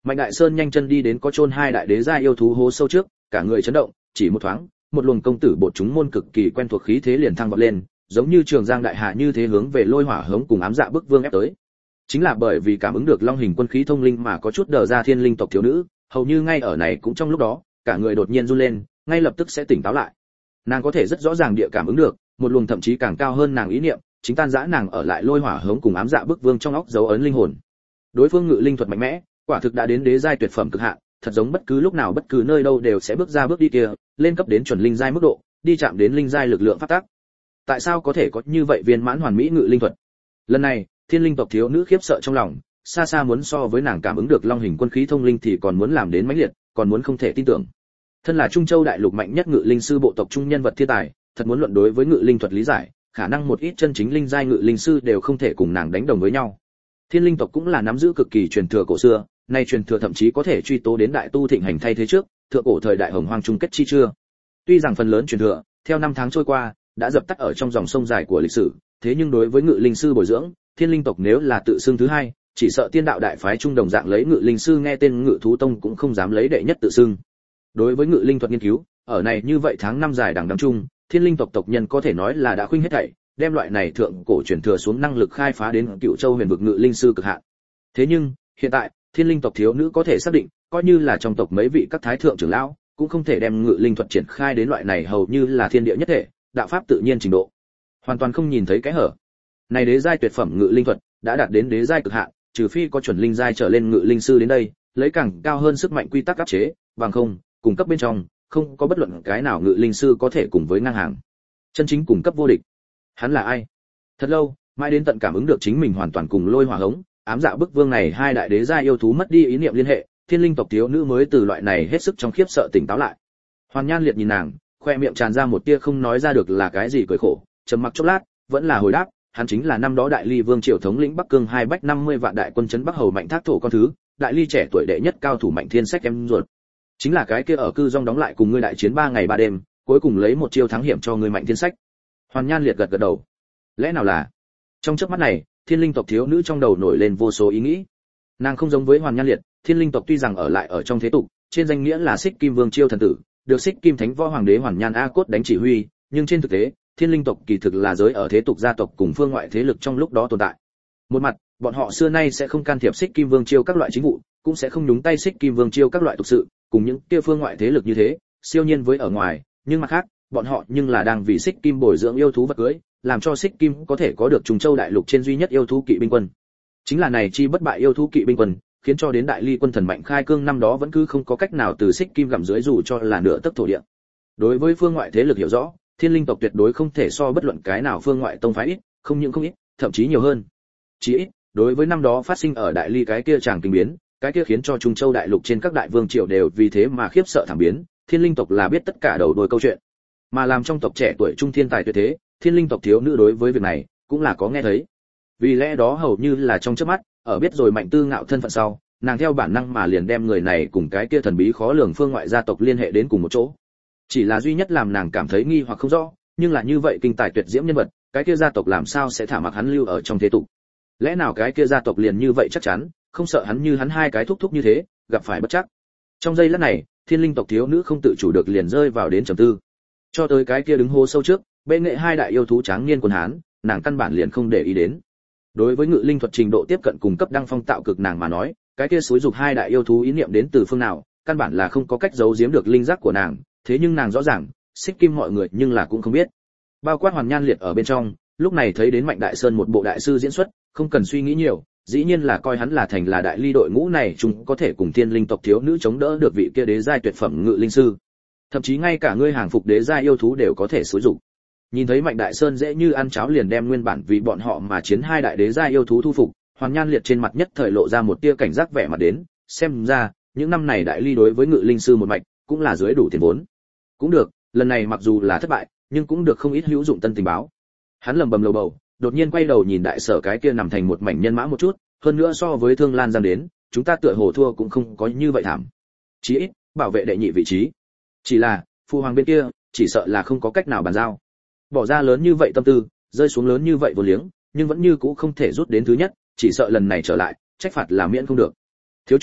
Mạnh Đại Sơn nhanh chân đi đến có chôn hai đại đế gia yêu thú hố sâu trước, cả người chấn động, chỉ một thoáng, một luồng công tử bột chúng môn cực kỳ quen thuộc khí thế liền thăng vọt lên, giống như trường giang đại hạ như thế hướng về lôi hỏa hống cùng ám dạ bức vương ép tới. Chính là bởi vì cảm ứng được long hình quân khí thông linh mà có chút đờ ra thiên linh tộc thiếu nữ, hầu như ngay ở này cũng trong lúc đó, cả người đột nhiên run lên, ngay lập tức sẽ tỉnh táo lại. Nàng có thể rất rõ ràng địa cảm ứng được, một luồng thậm chí càng cao hơn nàng ý niệm, chính tan dã nàng ở lại lôi hỏa hống cùng ám dạ bức vương trong óc dấu ấn linh hồn. Đối phương ngự linh thuật mạnh mẽ, quả thực đã đến đế giai tuyệt phẩm cực hạn, thật giống bất cứ lúc nào bất cứ nơi đâu đều sẽ bước ra bước đi kia, lên cấp đến chuẩn linh giai mức độ, đi chạm đến linh giai lực lượng phát tác. Tại sao có thể có như vậy viên mãn hoàn mỹ ngự linh thuật? Lần này, thiên linh tộc thiếu nữ khiếp sợ trong lòng, xa xa muốn so với nàng cảm ứng được long hình quân khí thông linh thì còn muốn làm đến mãnh liệt, còn muốn không thể tin tưởng. Thân là Trung Châu đại lục mạnh nhất ngự linh sư bộ tộc trung nhân vật thiên tài, thật muốn luận đối với ngự linh thuật lý giải, khả năng một ít chân chính linh giai ngự linh sư đều không thể cùng nàng đánh đồng với nhau. Thiên linh tộc cũng là nắm giữ cực kỳ truyền thừa cổ xưa, nay truyền thừa thậm chí có thể truy tố đến đại tu thịnh hành thay thế trước, thượng cổ thời đại hồng hoang chung kết chi chưa. Tuy rằng phần lớn truyền thừa, theo năm tháng trôi qua, đã dập tắt ở trong dòng sông dài của lịch sử, thế nhưng đối với ngự linh sư bồi dưỡng, thiên linh tộc nếu là tự xưng thứ hai, chỉ sợ tiên đạo đại phái trung đồng dạng lấy ngự linh sư nghe tên ngự thú tông cũng không dám lấy đệ nhất tự xưng. Đối với ngự linh thuật nghiên cứu, ở này như vậy tháng năm dài đằng đẵng chung, thiên linh tộc tộc nhân có thể nói là đã khuynh hết thảy, đem loại này thượng cổ truyền thừa xuống năng lực khai phá đến Cựu Châu huyền vực ngự linh sư cực hạn. Thế nhưng, hiện tại, thiên linh tộc thiếu nữ có thể xác định, coi như là trong tộc mấy vị các thái thượng trưởng lão, cũng không thể đem ngự linh thuật triển khai đến loại này hầu như là thiên địa nhất thể, đạo pháp tự nhiên trình độ. Hoàn toàn không nhìn thấy cái hở. Này đế giai tuyệt phẩm ngự linh thuật đã đạt đến đế giai cực hạn, trừ phi có chuẩn linh giai trở lên ngự linh sư đến đây, lấy càng cao hơn sức mạnh quy tắc áp chế, bằng không, cùng cấp bên trong, không có bất luận cái nào ngự linh sư có thể cùng với ngang hàng. Chân chính cùng cấp vô địch. Hắn là ai? Thật lâu, mãi đến tận cảm ứng được chính mình hoàn toàn cùng lôi hỏa hống, ám dạ bức vương này hai đại đế gia yêu thú mất đi ý niệm liên hệ, thiên linh tộc thiếu nữ mới từ loại này hết sức trong khiếp sợ tỉnh táo lại. Hoàn Nhan Liệt nhìn nàng, khoe miệng tràn ra một tia không nói ra được là cái gì cười khổ, trầm mặc chốc lát, vẫn là hồi đáp, hắn chính là năm đó đại ly vương triều thống lĩnh Bắc Cương hai bách năm mươi vạn đại quân trấn Bắc Hầu Mạnh Thác Thổ con thứ, đại ly trẻ tuổi đệ nhất cao thủ Mạnh Thiên Sách em ruột. Chính là cái kia ở cư dòng đóng lại cùng ngươi đại chiến ba ngày ba đêm, cuối cùng lấy một chiêu thắng hiểm cho ngươi Mạnh Thiên Sách. Hoàn Nhan Liệt gật gật đầu. Lẽ nào là? Trong chớp mắt này, thiên linh tộc thiếu nữ trong đầu nổi lên vô số ý nghĩ. Nàng không giống với Hoàn Nhan Liệt, thiên linh tộc tuy rằng ở lại ở trong thế tục, trên danh nghĩa là Xích Kim Vương chiêu thần tử, được Xích Kim Thánh Võ Hoàng đế Hoàn Nhan A Cốt đánh chỉ huy, nhưng trên thực tế, thiên linh tộc kỳ thực là giới ở thế tục gia tộc cùng phương ngoại thế lực trong lúc đó tồn tại. Một mặt, bọn họ xưa nay sẽ không can thiệp Xích Kim Vương chiêu các loại chính vụ, cũng sẽ không nhúng tay Xích Kim Vương chiêu các loại tục sự, cùng những kia phương ngoại thế lực như thế, siêu nhiên với ở ngoài, nhưng mặt khác, bọn họ nhưng là đang vì Xích Kim bồi dưỡng yêu thú vật cưới, làm cho Xích Kim có thể có được Trung Châu đại lục trên duy nhất yêu thú kỵ binh quân. Chính là này chi bất bại yêu thú kỵ binh quân, khiến cho đến đại ly quân thần Mạnh Khai Cương năm đó vẫn cứ không có cách nào từ Xích Kim gặm dưới dù cho là nửa tấc thổ địa. Đối với phương ngoại thế lực hiểu rõ, thiên linh tộc tuyệt đối không thể so bất luận cái nào phương ngoại tông phái ít, không những không ít, thậm chí nhiều hơn. Chỉ ít, đối với năm đó phát sinh ở đại ly cái kia tràng kinh biến, cái kia khiến cho Trung Châu đại lục trên các đại vương triều đều vì thế mà khiếp sợ thảm biến, thiên linh tộc là biết tất cả đầu đuôi câu chuyện. Mà làm trong tộc trẻ tuổi trung thiên tài tuyệt thế, thiên linh tộc thiếu nữ đối với việc này cũng là có nghe thấy. Vì lẽ đó hầu như là trong chớp mắt, ở biết rồi Mạnh Tư Ngạo thân phận sau, nàng theo bản năng mà liền đem người này cùng cái kia thần bí khó lường phương ngoại gia tộc liên hệ đến cùng một chỗ. Chỉ là duy nhất làm nàng cảm thấy nghi hoặc không rõ, nhưng là như vậy kinh tài tuyệt diễm nhân vật, cái kia gia tộc làm sao sẽ thả mặc hắn lưu ở trong thế tục? Lẽ nào cái kia gia tộc liền như vậy chắc chắn, không sợ hắn như hắn hai cái thúc thúc như thế, gặp phải bất chắc? Trong giây lát này, thiên linh tộc thiếu nữ không tự chủ được liền rơi vào đến trầm tư. Cho tới cái kia đứng hô sâu trước, bên nghệ hai đại yêu thú tráng niên quân hán, nàng căn bản liền không để ý đến. Đối với ngự linh thuật trình độ tiếp cận cùng cấp đăng phong tạo cực nàng mà nói, cái kia xúi dục hai đại yêu thú ý niệm đến từ phương nào, căn bản là không có cách giấu giếm được linh giác của nàng, thế nhưng nàng rõ ràng, Xích Kim mọi người nhưng là cũng không biết. Bao quát Hoàn Nhan Liệt ở bên trong, lúc này thấy đến Mạnh Đại Sơn một bộ đại sư diễn xuất, không cần suy nghĩ nhiều, dĩ nhiên là coi hắn là thành là đại ly đội ngũ này chúng có thể cùng thiên linh tộc thiếu nữ chống đỡ được vị kia đế giai tuyệt phẩm ngự linh sư. Thậm chí ngay cả ngươi hàng phục đế giai yêu thú đều có thể xúi dục. Nhìn thấy Mạnh Đại Sơn dễ như ăn cháo liền đem nguyên bản vì bọn họ mà chiến hai đại đế giai yêu thú thu phục, Hoàn Nhan Liệt trên mặt nhất thời lộ ra một tia cảnh giác vẻ mặt đến, xem ra, những năm này đại ly đối với ngự linh sư một mạch, cũng là dưới đủ tiền vốn. Cũng được, lần này mặc dù là thất bại, nhưng cũng được không ít hữu dụng tân tình báo. Hắn lầm bầm lầu bầu, đột nhiên quay đầu nhìn đại sở cái kia nằm thành một mảnh nhân mã một chút, hơn nữa so với Thương Lan Giang đến, chúng ta tựa hồ thua cũng không có như vậy thảm. Chí ít, bảo vệ đệ nhị vị trí. Chỉ là, phu hoàng bên kia, chỉ sợ là không có cách nào bàn giao. Bỏ ra lớn như vậy tâm tư, rơi xuống lớn như vậy vô liếng, nhưng vẫn như cũ không thể rút đến thứ nhất, chỉ sợ lần này trở lại, trách phạt là miễn không được. Thiếu chủ,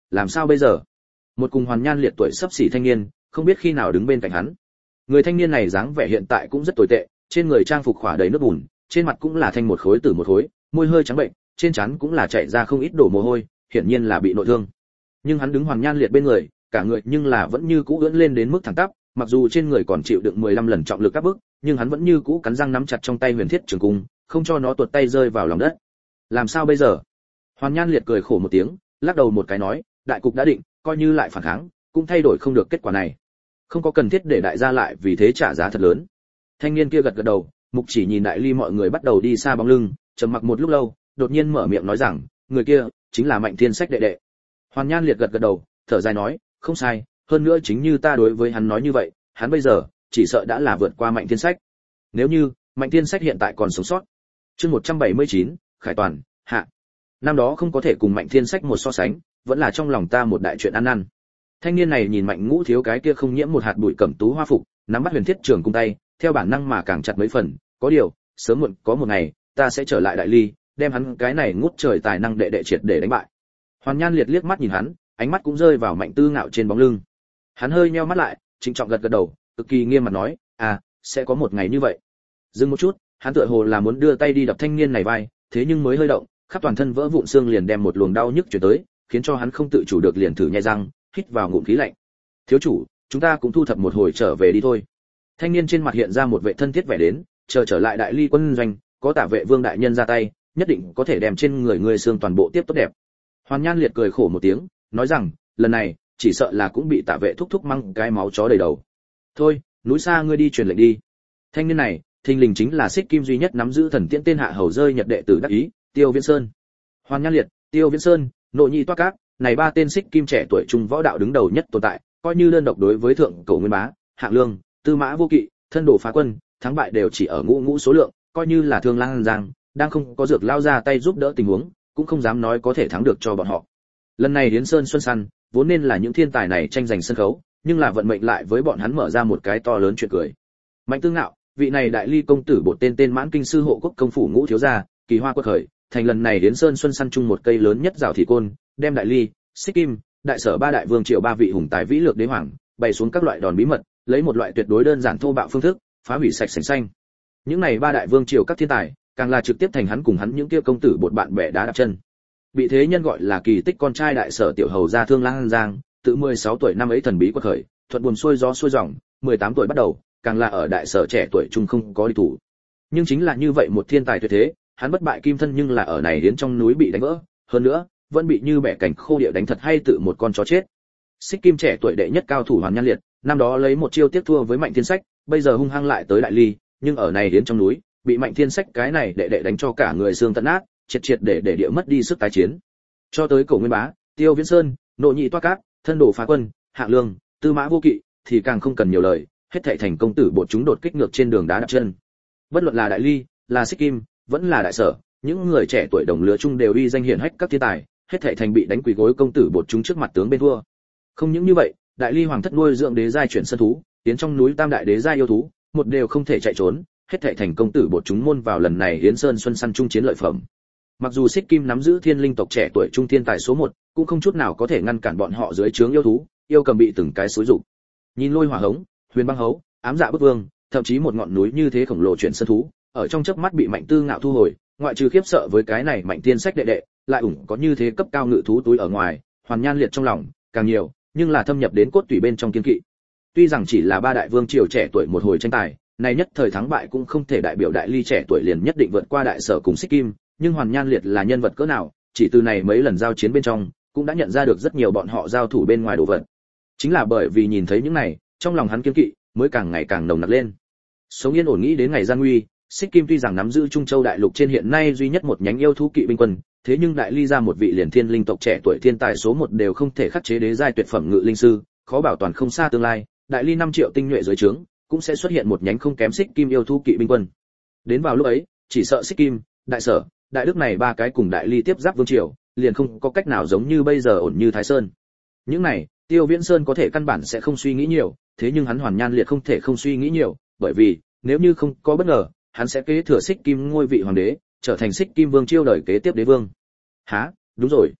làm sao bây giờ? Một cùng Hoàn Nhan Liệt tuổi sắp xỉ thanh niên, không biết khi nào đứng bên cạnh hắn. Người thanh niên này dáng vẻ hiện tại cũng rất tồi tệ, trên người trang phục khỏa đầy nước bùn, trên mặt cũng là thanh một khối tử một khối, môi hơi trắng bệnh, trên trán cũng là chảy ra không ít đổ mồ hôi, hiển nhiên là bị nội thương. Nhưng hắn đứng Hoàn Nhan Liệt bên người, cả người nhưng là vẫn như cũ ưỡn lên đến mức thẳng tắp, mặc dù trên người còn chịu đựng mười lăm lần trọng lực áp bức, nhưng hắn vẫn như cũ cắn răng nắm chặt trong tay Huyền Thiết Trường Cung, không cho nó tuột tay rơi vào lòng đất. Làm sao bây giờ? Hoàn Nhan Liệt cười khổ một tiếng, lắc đầu một cái nói, đại cục đã định, coi như lại phản kháng, cũng thay đổi không được kết quả này. Không có cần thiết để đại gia lại vì thế trả giá thật lớn. Thanh niên kia gật gật đầu, Mục Chỉ nhìn Đại Ly mọi người bắt đầu đi xa bóng lưng, trầm mặc một lúc lâu, đột nhiên mở miệng nói rằng, người kia chính là Mạnh Thiên Sách đệ đệ. Hoàn Nhan Liệt gật gật đầu, thở dài nói, không sai, hơn nữa chính như ta đối với hắn nói như vậy, hắn bây giờ chỉ sợ đã là vượt qua Mạnh Thiên Sách. Nếu như Mạnh Thiên Sách hiện tại còn sống sót. Chương một trăm bảy mươi chín, Khải Toàn, hạ. Năm đó không có thể cùng Mạnh Thiên Sách một so sánh, vẫn là trong lòng ta một đại chuyện ăn năn. Thanh niên này nhìn Mạnh Ngũ Thiếu cái kia không nhiễm một hạt bụi cẩm tú hoa phục, nắm bắt Huyền Thiết Trường Cung tay, theo bản năng mà càng chặt mấy phần, có điều, sớm muộn có một ngày, ta sẽ trở lại Đại Ly, đem hắn cái này ngút trời tài năng đệ đệ triệt để đánh bại. Hoàn Nhan Liệt liếc mắt nhìn hắn, ánh mắt cũng rơi vào Mạnh Tư Ngạo trên bóng lưng. Hắn hơi nheo mắt lại, trịnh trọng gật gật đầu, cực kỳ nghiêm mặt nói, "À, sẽ có một ngày như vậy." Dừng một chút, hắn tựa hồ là muốn đưa tay đi đập thanh niên này vai, thế nhưng mới hơi động, khắp toàn thân vỡ vụn xương liền đem một luồng đau nhức truyền tới, khiến cho hắn không tự chủ được liền thử nhai răng, hít vào ngụm khí lạnh. "Thiếu chủ, chúng ta cũng thu thập một hồi trở về đi thôi." Thanh niên trên mặt hiện ra một vẻ thân thiết vẻ đến, chờ trở lại Đại Ly quân doanh, có Tả Vệ Vương đại nhân ra tay, nhất định có thể đem trên người người xương toàn bộ tiếp tốt đẹp. Hoàn Nhan Liệt cười khổ một tiếng, nói rằng, lần này, chỉ sợ là cũng bị Tả Vệ thúc thúc mang cái máu chó đầy đầu. "Thôi, núi xa ngươi đi truyền lệnh đi." Thanh niên này, thình lình chính là Xích Kim duy nhất nắm giữ thần tiễn tên hạ hầu rơi Nhật đệ tử đắc ý, Tiêu Viễn Sơn. Hoàn Nhan Liệt, Tiêu Viễn Sơn, Nội Nhị Toa Cát, này ba tên Xích Kim trẻ tuổi trung võ đạo đứng đầu nhất tồn tại, coi như đơn độc đối với thượng cổ Nguyên Bá, Hạng Lương, Tư Mã Vô Kỵ, thân đồ phá quân, thắng bại đều chỉ ở ngũ ngũ số lượng, coi như là Thương Lang Giang, đang không có dược lao ra tay giúp đỡ tình huống, cũng không dám nói có thể thắng được cho bọn họ. Lần này Yến Sơn Xuân Săn, vốn nên là những thiên tài này tranh giành sân khấu, nhưng là vận mệnh lại với bọn hắn mở ra một cái to lớn chuyện cười. Mạnh Tư Ngạo, vị này Đại Ly công tử bột tên tên Mãn Kinh sư hộ quốc công phủ ngũ thiếu gia, kỳ hoa quật khởi, thành lần này Yến Sơn Xuân Săn chung một cây lớn nhất rào thị côn, đem Đại Ly, Xích Kim, Đại Sở ba đại vương triều ba vị hùng tài vĩ lược đế hoàng, bày xuống các loại đòn bí mật, lấy một loại tuyệt đối đơn giản thô bạo phương thức, phá hủy sạch sành xanh. Những này ba đại vương triều các thiên tài, càng là trực tiếp thành hắn cùng hắn những kia công tử bột bạn bè đá đạp chân. Bị thế nhân gọi là kỳ tích con trai Đại Sở tiểu hầu gia Thương Lang Giang, tự mười sáu tuổi năm ấy thần bí quật khởi, thuận buồm xuôi gió xuôi dòng, mười tám tuổi bắt đầu, càng là ở Đại Sở trẻ tuổi trung không có địch thủ. Nhưng chính là như vậy một thiên tài tuyệt thế, hắn bất bại kim thân nhưng là ở này đến trong núi bị đánh vỡ, hơn nữa, vẫn bị như bẻ cảnh khô địa đánh thật hay tự một con chó chết. Xích Kim trẻ tuổi đệ nhất cao thủ Hoàn Nhan Liệt, năm đó lấy một chiêu tiếp thua với Mạnh Thiên Sách, bây giờ hung hăng lại tới Đại Ly, nhưng ở này đến trong núi, bị Mạnh Thiên Sách cái này đệ đệ đánh cho cả người xương tận nát, triệt triệt để để địa mất đi sức tái chiến. Cho tới Cổ Nguyên Bá, Tiêu Viễn Sơn, Nội Nhị Toa Cát, thân đồ phá quân, Hạng Lương, Tư Mã Vô Kỵ thì càng không cần nhiều lời, hết thảy thành công tử bột chúng đột kích ngược trên đường đá đạp chân. Bất luận là Đại Ly, là Xích Kim, vẫn là Đại Sở, những người trẻ tuổi đồng lứa chung đều uy danh hiển hách các thiên tài, hết thảy thành bị đánh quỳ gối công tử bột chúng trước mặt tướng bên thua. Không những như vậy, Đại Ly hoàng thất nuôi dưỡng đế giai chuyển sân thú, tiến trong núi tam đại đế giai yêu thú, một đều không thể chạy trốn, hết thảy thành công tử bột chúng môn vào lần này Yến Sơn Xuân Săn chung chiến lợi phẩm. Mặc dù Xích Kim nắm giữ thiên linh tộc trẻ tuổi trung thiên tài số một, cũng không chút nào có thể ngăn cản bọn họ dưới trướng yêu thú, yêu cầm bị từng cái xúi dục. Nhìn Lôi Hỏa Hống, Huyền Băng Hấu, Ám Dạ Bức Vương, thậm chí một ngọn núi như thế khổng lồ chuyển sân thú, ở trong chớp mắt bị Mạnh Tư Ngạo thu hồi, ngoại trừ khiếp sợ với cái này Mạnh Thiên Sách đệ đệ, lại ủng có như thế cấp cao ngự thú túi ở ngoài, Hoàn Nhan Liệt trong lòng càng nhiều, nhưng là thâm nhập đến cốt tủy bên trong kiên kỵ. Tuy rằng chỉ là ba đại vương triều trẻ tuổi một hồi tranh tài, này nhất thời thắng bại cũng không thể đại biểu Đại Ly trẻ tuổi liền nhất định vượt qua Đại Sở cùng Xích Kim, nhưng Hoàn Nhan Liệt là nhân vật cỡ nào, chỉ từ này mấy lần giao chiến bên trong, cũng đã nhận ra được rất nhiều bọn họ giao thủ bên ngoài đồ vật. Chính là bởi vì nhìn thấy những này, trong lòng hắn kiên kỵ mới càng ngày càng nồng nặc lên. Sống yên ổn nghĩ đến ngày gian nguy, Xích Kim tuy rằng nắm giữ Trung Châu đại lục trên hiện nay duy nhất một nhánh yêu thú kỵ binh quân, thế nhưng Đại Ly ra một vị liền thiên linh tộc trẻ tuổi thiên tài số một đều không thể khắc chế đế giai tuyệt phẩm ngự linh sư, khó bảo toàn không xa tương lai, Đại Ly năm triệu tinh nhuệ dưới trướng, cũng sẽ xuất hiện một nhánh không kém Xích Kim yêu thú kỵ binh quân. Đến vào lúc ấy, chỉ sợ Xích Kim, Đại Sở, Đại Đức này ba cái cùng Đại Ly tiếp giáp vương triều, liền không có cách nào giống như bây giờ ổn như Thái Sơn. Những này, Tiêu Viễn Sơn có thể căn bản sẽ không suy nghĩ nhiều, thế nhưng hắn Hoàn Nhan Liệt không thể không suy nghĩ nhiều, bởi vì nếu như không có bất ngờ, hắn sẽ kế thừa Xích Kim ngôi vị hoàng đế, trở thành Xích Kim vương chiêu đời kế tiếp đế vương. Hả, đúng rồi.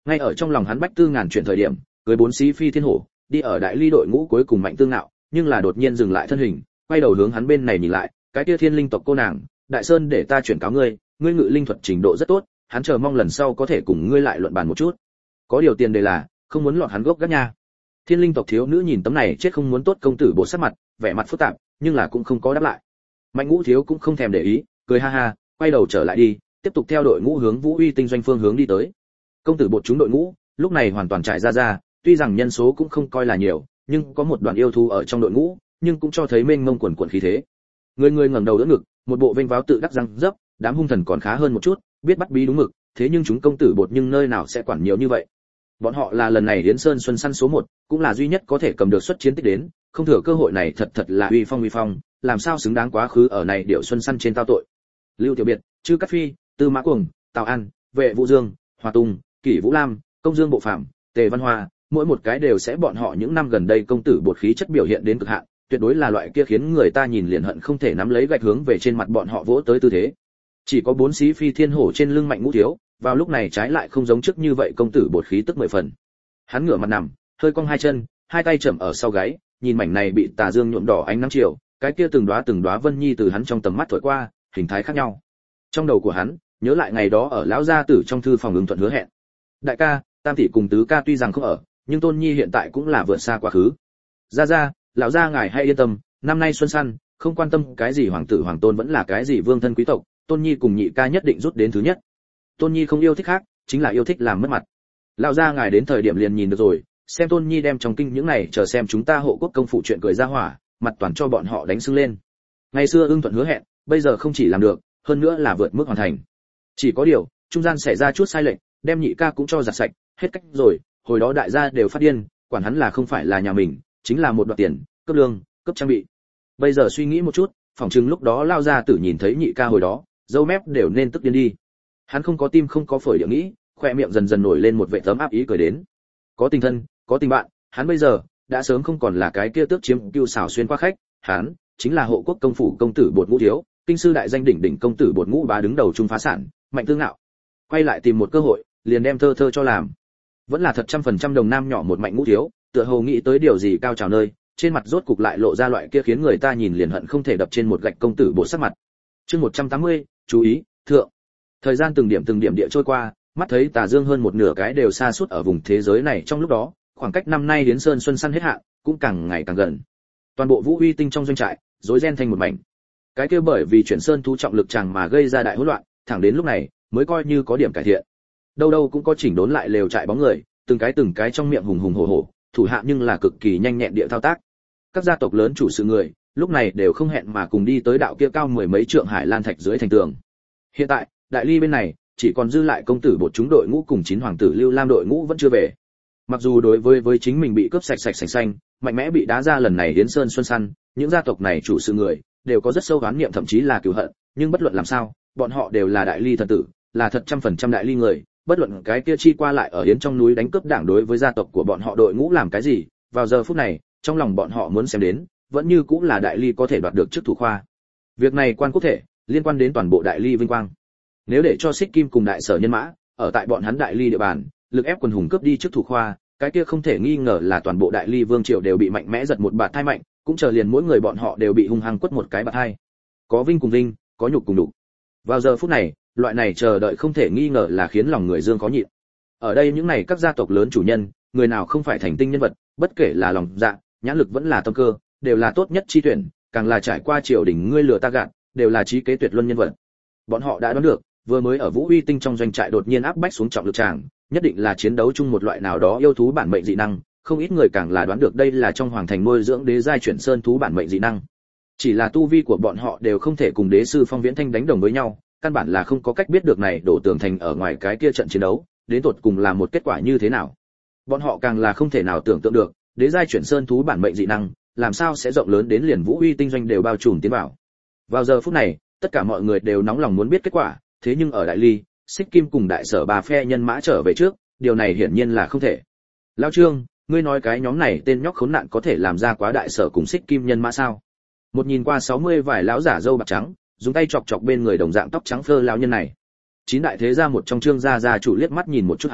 Ngay ở trong lòng hắn bách tư ngàn chuyển thời điểm, cưới bốn sĩ phi thiên hổ, đi ở đại ly đội ngũ cuối cùng Mạnh Tương Ngạo, nhưng là đột nhiên dừng lại thân hình, quay đầu hướng hắn bên này nhìn lại, cái kia thiên linh tộc cô nàng, Đại Sơn để ta chuyển cáo ngươi, ngươi ngự linh thuật trình độ rất tốt, hắn chờ mong lần sau có thể cùng ngươi lại luận bàn một chút. Có điều tiền đề là, không muốn lọt hắn gốc gác nha. Thiên linh tộc thiếu nữ nhìn tấm này chết không muốn tốt công tử bộ sắc mặt, vẻ mặt phức tạp, nhưng là cũng không có đáp lại. Mạnh Ngũ thiếu cũng không thèm để ý, cười ha ha, quay đầu trở lại đi, tiếp tục theo đội ngũ hướng Vũ Uy tinh doanh phương hướng đi tới. Công tử bột chúng đội ngũ, lúc này hoàn toàn trải ra ra, tuy rằng nhân số cũng không coi là nhiều, nhưng có một đoàn yêu thú ở trong đội ngũ, nhưng cũng cho thấy mênh mông quần quần khí thế. Người người ngẩng đầu đỡ ngực, một bộ vênh váo tự đắc răng dấp, đám hung thần còn khá hơn một chút, biết bắt bí đúng mực, thế nhưng chúng công tử bột nhưng nơi nào sẽ quản nhiều như vậy. Bọn họ là lần này Yến Sơn Xuân săn số một, cũng là duy nhất có thể cầm được xuất chiến tích đến, không thừa cơ hội này thật thật là uy phong uy phong, làm sao xứng đáng quá khứ ở này điệu xuân săn trên tao tội. Lưu Tiểu Biệt, Trư Cát Phi, Tư Mã Cuồng, Tào An, Vệ Vũ Dương, Hoa Tung, Kỷ Vũ Lam, Công Dương Bộ Phạm, Tề Văn Hoa, mỗi một cái đều sẽ bọn họ những năm gần đây công tử bột khí chất biểu hiện đến cực hạn, tuyệt đối là loại kia khiến người ta nhìn liền hận không thể nắm lấy gạch hướng về trên mặt bọn họ vỗ tới tư thế. Chỉ có bốn sĩ phi thiên hổ trên lưng Mạnh Ngũ thiếu, vào lúc này trái lại không giống trước như vậy công tử bột khí tức mười phần. Hắn ngửa mặt nằm, hơi cong hai chân, hai tay chầm ở sau gáy, nhìn mảnh này bị tà dương nhuộm đỏ ánh nắng chiều, cái kia từng đóa từng đóa vân nhi từ hắn trong tầm mắt thổi qua, hình thái khác nhau. Trong đầu của hắn, nhớ lại ngày đó ở lão gia tử trong thư phòng ứng thuận hứa hẹn. Đại ca, tam tỷ cùng tứ ca tuy rằng không ở, nhưng Tôn Nhi hiện tại cũng là vượt xa quá khứ. Gia gia, lão gia ngài hãy yên tâm, năm nay xuân săn, không quan tâm cái gì hoàng tử hoàng tôn vẫn là cái gì vương thân quý tộc, Tôn Nhi cùng nhị ca nhất định rút đến thứ nhất. Tôn Nhi không yêu thích khác, chính là yêu thích làm mất mặt. Lão gia ngài đến thời điểm liền nhìn được rồi, xem Tôn Nhi đem trong kinh những này chờ xem chúng ta hộ quốc công phủ chuyện cười ra hỏa, mặt toàn cho bọn họ đánh sưng lên. Ngày xưa ưng thuận hứa hẹn, bây giờ không chỉ làm được, hơn nữa là vượt mức hoàn thành. Chỉ có điều, trung gian xảy ra chút sai lệch, đem nhị ca cũng cho giặt sạch, hết cách rồi, hồi đó đại gia đều phát điên, quản hắn là không phải là nhà mình, chính là một đoạt tiền, cấp lương, cấp trang bị. Bây giờ suy nghĩ một chút, phỏng chừng lúc đó lao ra tử nhìn thấy nhị ca hồi đó, dâu mép đều nên tức điên đi. Hắn không có tim không có phổi địa nghĩ, khoe miệng dần dần nổi lên một vẻ tấm áp ý cười đến. Có tình thân, có tình bạn, hắn bây giờ đã sớm không còn là cái kia tước chiếm cưu xảo xuyên qua khách, hắn chính là hộ quốc công phủ công tử Bột Ngũ thiếu, kinh sư đại danh đỉnh đỉnh công tử Bột Ngũ bá đứng đầu trung phá sản, Mạnh Tương Ngạo. Quay lại tìm một cơ hội, liền đem thơ thơ cho làm. Vẫn là thật trăm phần trăm đồng nam nhỏ một Mạnh Ngũ thiếu, tựa hồ nghĩ tới điều gì cao trào nơi, trên mặt rốt cục lại lộ ra loại kia khiến người ta nhìn liền hận không thể đập trên một gạch công tử Bột sắc mặt. Chương một trăm tám mươi, chú ý, thượng. Thời gian từng điểm từng điểm địa trôi qua, mắt thấy tà dương hơn một nửa cái đều xa suốt ở vùng thế giới này trong lúc đó, khoảng cách năm nay đến sơn xuân săn hết hạn, cũng càng ngày càng gần. Toàn bộ Vũ Uy tinh trong doanh trại, rối ren thành một mảnh. Cái kia bởi vì chuyển sơn thú trọng lực chàng mà gây ra đại hỗn loạn, thẳng đến lúc này mới coi như có điểm cải thiện. Đâu đâu cũng có chỉnh đốn lại lều trại bóng người, từng cái từng cái trong miệng hùng hùng hổ hổ, thủ hạ nhưng là cực kỳ nhanh nhẹn địa thao tác. Các gia tộc lớn chủ sự người, lúc này đều không hẹn mà cùng đi tới đạo kia cao mười mấy trượng hải lan thạch dưới thành tường. Hiện tại, đại ly bên này chỉ còn dư lại công tử Bột chúng đội ngũ cùng chín hoàng tử Lưu Lam đội ngũ vẫn chưa về. Mặc dù đối với với chính mình bị cướp sạch sạch sành xanh, mạnh mẽ bị đá ra lần này Yến Sơn Xuân săn, những gia tộc này chủ sự người đều có rất sâu oán niệm thậm chí là cừu hận, nhưng bất luận làm sao, bọn họ đều là đại ly thần tử, là thật trăm phần trăm đại ly người, bất luận cái kia chi qua lại ở Yến trong núi đánh cướp đảng đối với gia tộc của bọn họ đội ngũ làm cái gì, vào giờ phút này, trong lòng bọn họ muốn xem đến, vẫn như cũng là đại ly có thể đoạt được chức thủ khoa. Việc này quan quốc thể, liên quan đến toàn bộ đại ly vinh quang. Nếu để cho Xích Kim cùng đại sở nhân mã ở tại bọn hắn đại ly địa bàn, lực ép quần hùng cướp đi chức thủ khoa, cái kia không thể nghi ngờ là toàn bộ đại ly vương triều đều bị mạnh mẽ giật một bạt thai mạnh, cũng chờ liền mỗi người bọn họ đều bị hung hăng quất một cái bạt thai. Có vinh cùng vinh, có nhục cùng nhục. Vào giờ phút này, loại này chờ đợi không thể nghi ngờ là khiến lòng người dương khó nhịn. Ở đây những này các gia tộc lớn chủ nhân, người nào không phải thành tinh nhân vật, bất kể là lòng dạ, nhãn lực vẫn là tâm cơ, đều là tốt nhất chi tuyển, càng là trải qua triều đình ngươi lừa ta gạt, đều là trí kế tuyệt luân nhân vật. Bọn họ đã đoán được, vừa mới ở Vũ Uy tinh trong doanh trại đột nhiên áp bách xuống trọng lực tràng, nhất định là chiến đấu chung một loại nào đó yêu thú bản mệnh dị năng, không ít người càng là đoán được đây là trong hoàng thành nuôi dưỡng đế giai chuyển sơn thú bản mệnh dị năng. Chỉ là tu vi của bọn họ đều không thể cùng đế sư Phong Viễn Thanh đánh đồng với nhau, căn bản là không có cách biết được này đổ tường thành ở ngoài cái kia trận chiến đấu, đến tột cùng là một kết quả như thế nào. Bọn họ càng là không thể nào tưởng tượng được, đế giai chuyển sơn thú bản mệnh dị năng, làm sao sẽ rộng lớn đến liền Vũ Uy tinh doanh đều bao trùm tiến vào. Vào giờ phút này, tất cả mọi người đều nóng lòng muốn biết kết quả, thế nhưng ở đại ly, Xích Kim cùng đại sở ba phe nhân mã trở về trước, điều này hiển nhiên là không thể. Lão Trương, ngươi nói cái nhóm này tên nhóc khốn nạn có thể làm ra quá đại sở cùng Xích Kim nhân mã sao? Một nhìn qua sáu mươi vài lão giả râu bạc trắng, dùng tay chọc chọc bên người đồng dạng tóc trắng phơ lão nhân này. Chín đại thế gia một trong Trương gia gia chủ liếc mắt nhìn một chút hắn,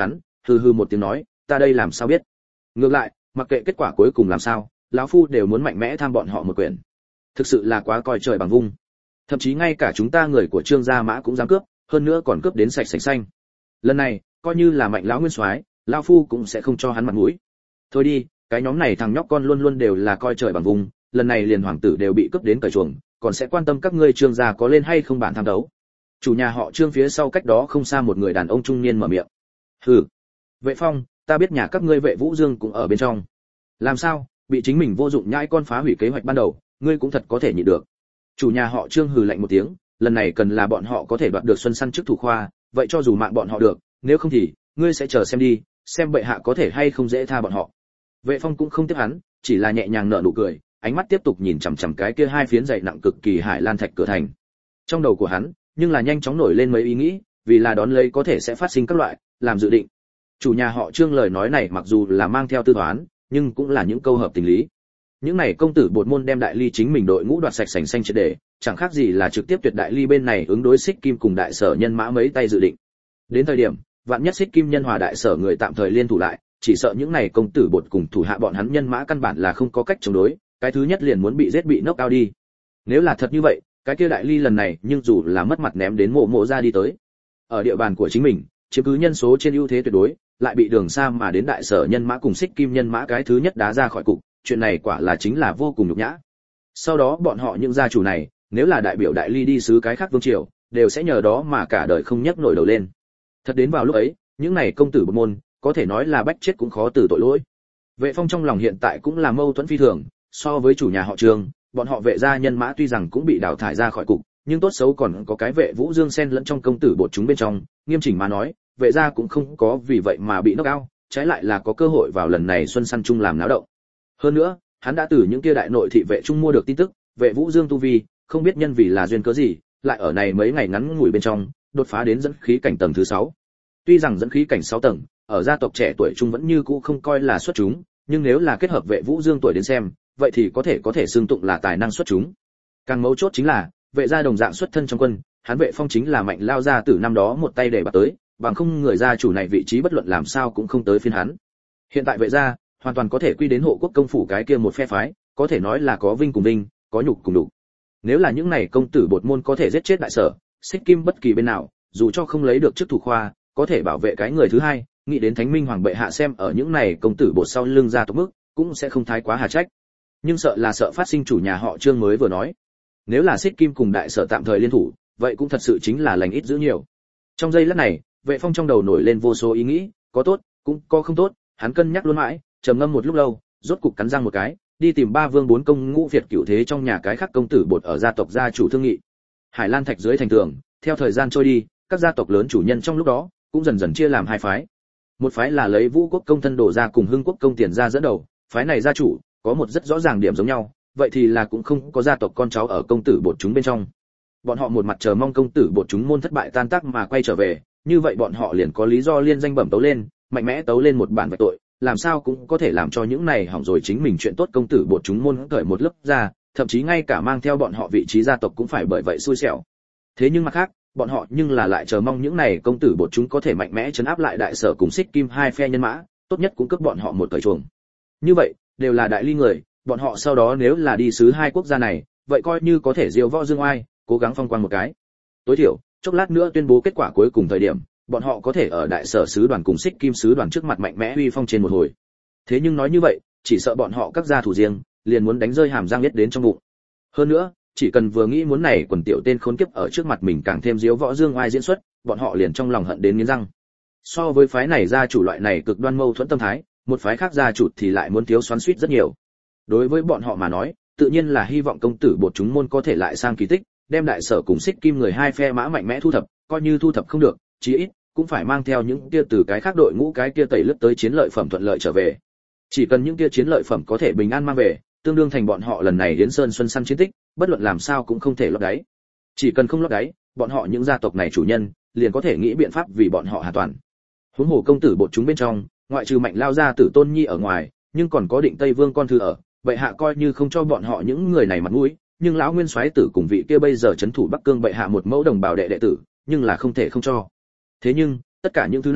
hừ hừ một tiếng nói, ta đây làm sao biết. Ngược lại, mặc kệ kết quả cuối cùng làm sao, lão phu đều muốn mạnh mẽ tham bọn họ một quyền. Thực sự là quá coi trời bằng vung. Thậm chí ngay cả chúng ta người của Trương gia Mã cũng dám cướp, hơn nữa còn cướp đến sạch sành xanh. Lần này, coi như là Mạnh lão nguyên soái, lão phu cũng sẽ không cho hắn mặt mũi. Thôi đi, cái nhóm này thằng nhóc con luôn luôn đều là coi trời bằng vùng, lần này liền hoàng tử đều bị cướp đến cởi chuồng, còn sẽ quan tâm các ngươi Trương gia có lên hay không bản tham đấu. Chủ nhà họ Trương phía sau cách đó không xa một người đàn ông trung niên mở miệng. Hừ, Vệ Phong, ta biết nhà các ngươi Vệ Vũ Dương cũng ở bên trong. Làm sao, bị chính mình vô dụng nhãi con phá hủy kế hoạch ban đầu, ngươi cũng thật có thể nhịn được. Chủ nhà họ Trương hừ lạnh một tiếng, lần này cần là bọn họ có thể đoạt được Xuân Săn chức thủ khoa, vậy cho dù mạng bọn họ được, nếu không thì ngươi sẽ chờ xem đi, xem bệ hạ có thể hay không dễ tha bọn họ. Vệ Phong cũng không tiếp hắn, chỉ là nhẹ nhàng nở nụ cười, ánh mắt tiếp tục nhìn chằm chằm cái kia hai phiến dày nặng cực kỳ hải lan thạch cửa thành. Trong đầu của hắn, nhưng là nhanh chóng nổi lên mấy ý nghĩ, vì là đón lấy có thể sẽ phát sinh các loại, làm dự định. Chủ nhà họ Trương lời nói này mặc dù là mang theo tư toán, nhưng cũng là những câu hợp tình lý. Những này công tử bột môn đem đại ly chính mình đội ngũ đoạt sạch sành xanh triệt để, chẳng khác gì là trực tiếp tuyệt đại ly bên này ứng đối Xích Kim cùng đại sở nhân mã mấy tay dự định. Đến thời điểm, vạn nhất Xích Kim nhân hòa đại sở người tạm thời liên thủ lại, chỉ sợ những này công tử bột cùng thủ hạ bọn hắn nhân mã căn bản là không có cách chống đối, cái thứ nhất liền muốn bị giết bị knock out đi. Nếu là thật như vậy, cái kia đại ly lần này nhưng dù là mất mặt ném đến mộ mộ ra đi tới. Ở địa bàn của chính mình, chiếm cứ nhân số trên ưu thế tuyệt đối, lại bị đường xa mà đến đại sở nhân mã cùng Xích Kim nhân mã cái thứ nhất đá ra khỏi cục, chuyện này quả là chính là vô cùng nhục nhã. Sau đó bọn họ những gia chủ này, nếu là đại biểu đại ly đi sứ cái khác vương triều, đều sẽ nhờ đó mà cả đời không nhấc nổi đầu lên. Thật đến vào lúc ấy, những này công tử bột môn, có thể nói là bách chết cũng khó từ tội lỗi. Vệ Phong trong lòng hiện tại cũng là mâu thuẫn phi thường, so với chủ nhà họ Trương, bọn họ Vệ gia nhân mã tuy rằng cũng bị đào thải ra khỏi cục, nhưng tốt xấu còn có cái Vệ Vũ Dương xen lẫn trong công tử bột chúng bên trong, nghiêm chỉnh mà nói, Vệ gia cũng không có vì vậy mà bị knock out, trái lại là có cơ hội vào lần này xuân săn chung làm náo động. Hơn nữa, hắn đã từ những kia đại nội thị vệ trung mua được tin tức, Vệ Vũ Dương tu vi, không biết nhân vì là duyên cớ gì, lại ở này mấy ngày ngắn ngủi bên trong, đột phá đến dẫn khí cảnh tầng thứ sáu. Tuy rằng dẫn khí cảnh sáu tầng, ở gia tộc trẻ tuổi trung vẫn như cũ không coi là xuất chúng, nhưng nếu là kết hợp Vệ Vũ Dương tuổi đến xem, vậy thì có thể có thể xương tụng là tài năng xuất chúng. Càng mấu chốt chính là, Vệ gia đồng dạng xuất thân trong quân, hắn Vệ Phong chính là Mạnh lao gia tử năm đó một tay để bắt tới, bằng không người gia chủ này vị trí bất luận làm sao cũng không tới phiên hắn. Hiện tại Vệ gia hoàn toàn có thể quy đến hộ quốc công phủ cái kia một phe phái, có thể nói là có vinh cùng vinh, có nhục cùng nhục. Nếu là những này công tử bột môn có thể giết chết đại sở, Xích Kim bất kỳ bên nào, dù cho không lấy được chức thủ khoa, có thể bảo vệ cái người thứ hai, nghĩ đến Thánh Minh Hoàng bệ hạ xem ở những này công tử bột sau lưng gia tộc mức, cũng sẽ không thái quá hà trách. Nhưng sợ là sợ phát sinh chủ nhà họ Trương mới vừa nói. Nếu là Xích Kim cùng đại sở tạm thời liên thủ, vậy cũng thật sự chính là lành ít giữ nhiều. Trong giây lát này, Vệ Phong trong đầu nổi lên vô số ý nghĩ, có tốt, cũng có không tốt, hắn cân nhắc luôn mãi, trầm ngâm một lúc lâu, rốt cục cắn răng một cái, đi tìm ba vương bốn công ngũ việt cửu thế trong nhà cái khác công tử bột ở gia tộc gia chủ thương nghị. Hải Lan Thạch dưới thành tường, theo thời gian trôi đi, các gia tộc lớn chủ nhân trong lúc đó cũng dần dần chia làm hai phái. Một phái là lấy Vũ Quốc công thân đổ ra cùng Hưng Quốc công tiền ra dẫn đầu, phái này gia chủ có một rất rõ ràng điểm giống nhau, vậy thì là cũng không có gia tộc con cháu ở công tử bột chúng bên trong. Bọn họ một mặt chờ mong công tử bột chúng môn thất bại tan tác mà quay trở về, như vậy bọn họ liền có lý do liên danh bẩm tấu lên, mạnh mẽ tấu lên một bản vạch tội, làm sao cũng có thể làm cho những này hỏng rồi chính mình chuyện tốt công tử bột chúng môn cởi một lớp ra, thậm chí ngay cả mang theo bọn họ vị trí gia tộc cũng phải bởi vậy xui xẻo. Thế nhưng mặt khác, bọn họ nhưng là lại chờ mong những này công tử bột chúng có thể mạnh mẽ trấn áp lại đại sở cùng Xích Kim hai phe nhân mã, tốt nhất cũng cướp bọn họ một cởi chuồng. Như vậy, đều là đại ly người, bọn họ sau đó nếu là đi sứ hai quốc gia này, vậy coi như có thể diêu võ dương oai, cố gắng phong quang một cái. Tối thiểu, chốc lát nữa tuyên bố kết quả cuối cùng thời điểm, bọn họ có thể ở đại sở sứ đoàn cùng Xích Kim sứ đoàn trước mặt mạnh mẽ uy phong trên một hồi. Thế nhưng nói như vậy, chỉ sợ bọn họ các gia thủ riêng, liền muốn đánh rơi hàm răng biết đến trong bụng. Hơn nữa, chỉ cần vừa nghĩ muốn này quần tiểu tên khốn kiếp ở trước mặt mình càng thêm diếu võ dương oai diễn xuất, bọn họ liền trong lòng hận đến nghiến răng. So với phái này gia chủ loại này cực đoan mâu thuẫn tâm thái, một phái khác gia chủ thì lại muốn thiếu xoắn xuýt rất nhiều. Đối với bọn họ mà nói, tự nhiên là hy vọng công tử bột chúng môn có thể lại sang kỳ tích, đem đại sở cùng Xích Kim người hai phe mã mạnh mẽ thu thập, coi như thu thập không được, chí ít cũng phải mang theo những kia từ cái khác đội ngũ cái kia tẩy lướt tới chiến lợi phẩm thuận lợi trở về. Chỉ cần những kia chiến lợi phẩm có thể bình an mang về, tương đương thành bọn họ lần này đến Sơn Xuân săn chiến tích, bất luận làm sao cũng không thể lót đáy. Chỉ cần không lót đáy, bọn họ những gia tộc này chủ nhân, liền có thể nghĩ biện pháp vì bọn họ hà toàn. Huống hồ công tử bột chúng bên trong, ngoại trừ Mạnh lao gia tử Tôn Nhi ở ngoài, nhưng còn có Định Tây Vương con thư ở, bệ hạ coi như không cho bọn họ những người này mặt mũi, nhưng lão nguyên soái tử cùng vị kia bây giờ trấn thủ Bắc Cương bệ hạ một mẫu đồng bào đệ đệ tử, nhưng là không thể không cho. Thế nhưng, tất cả những thứ này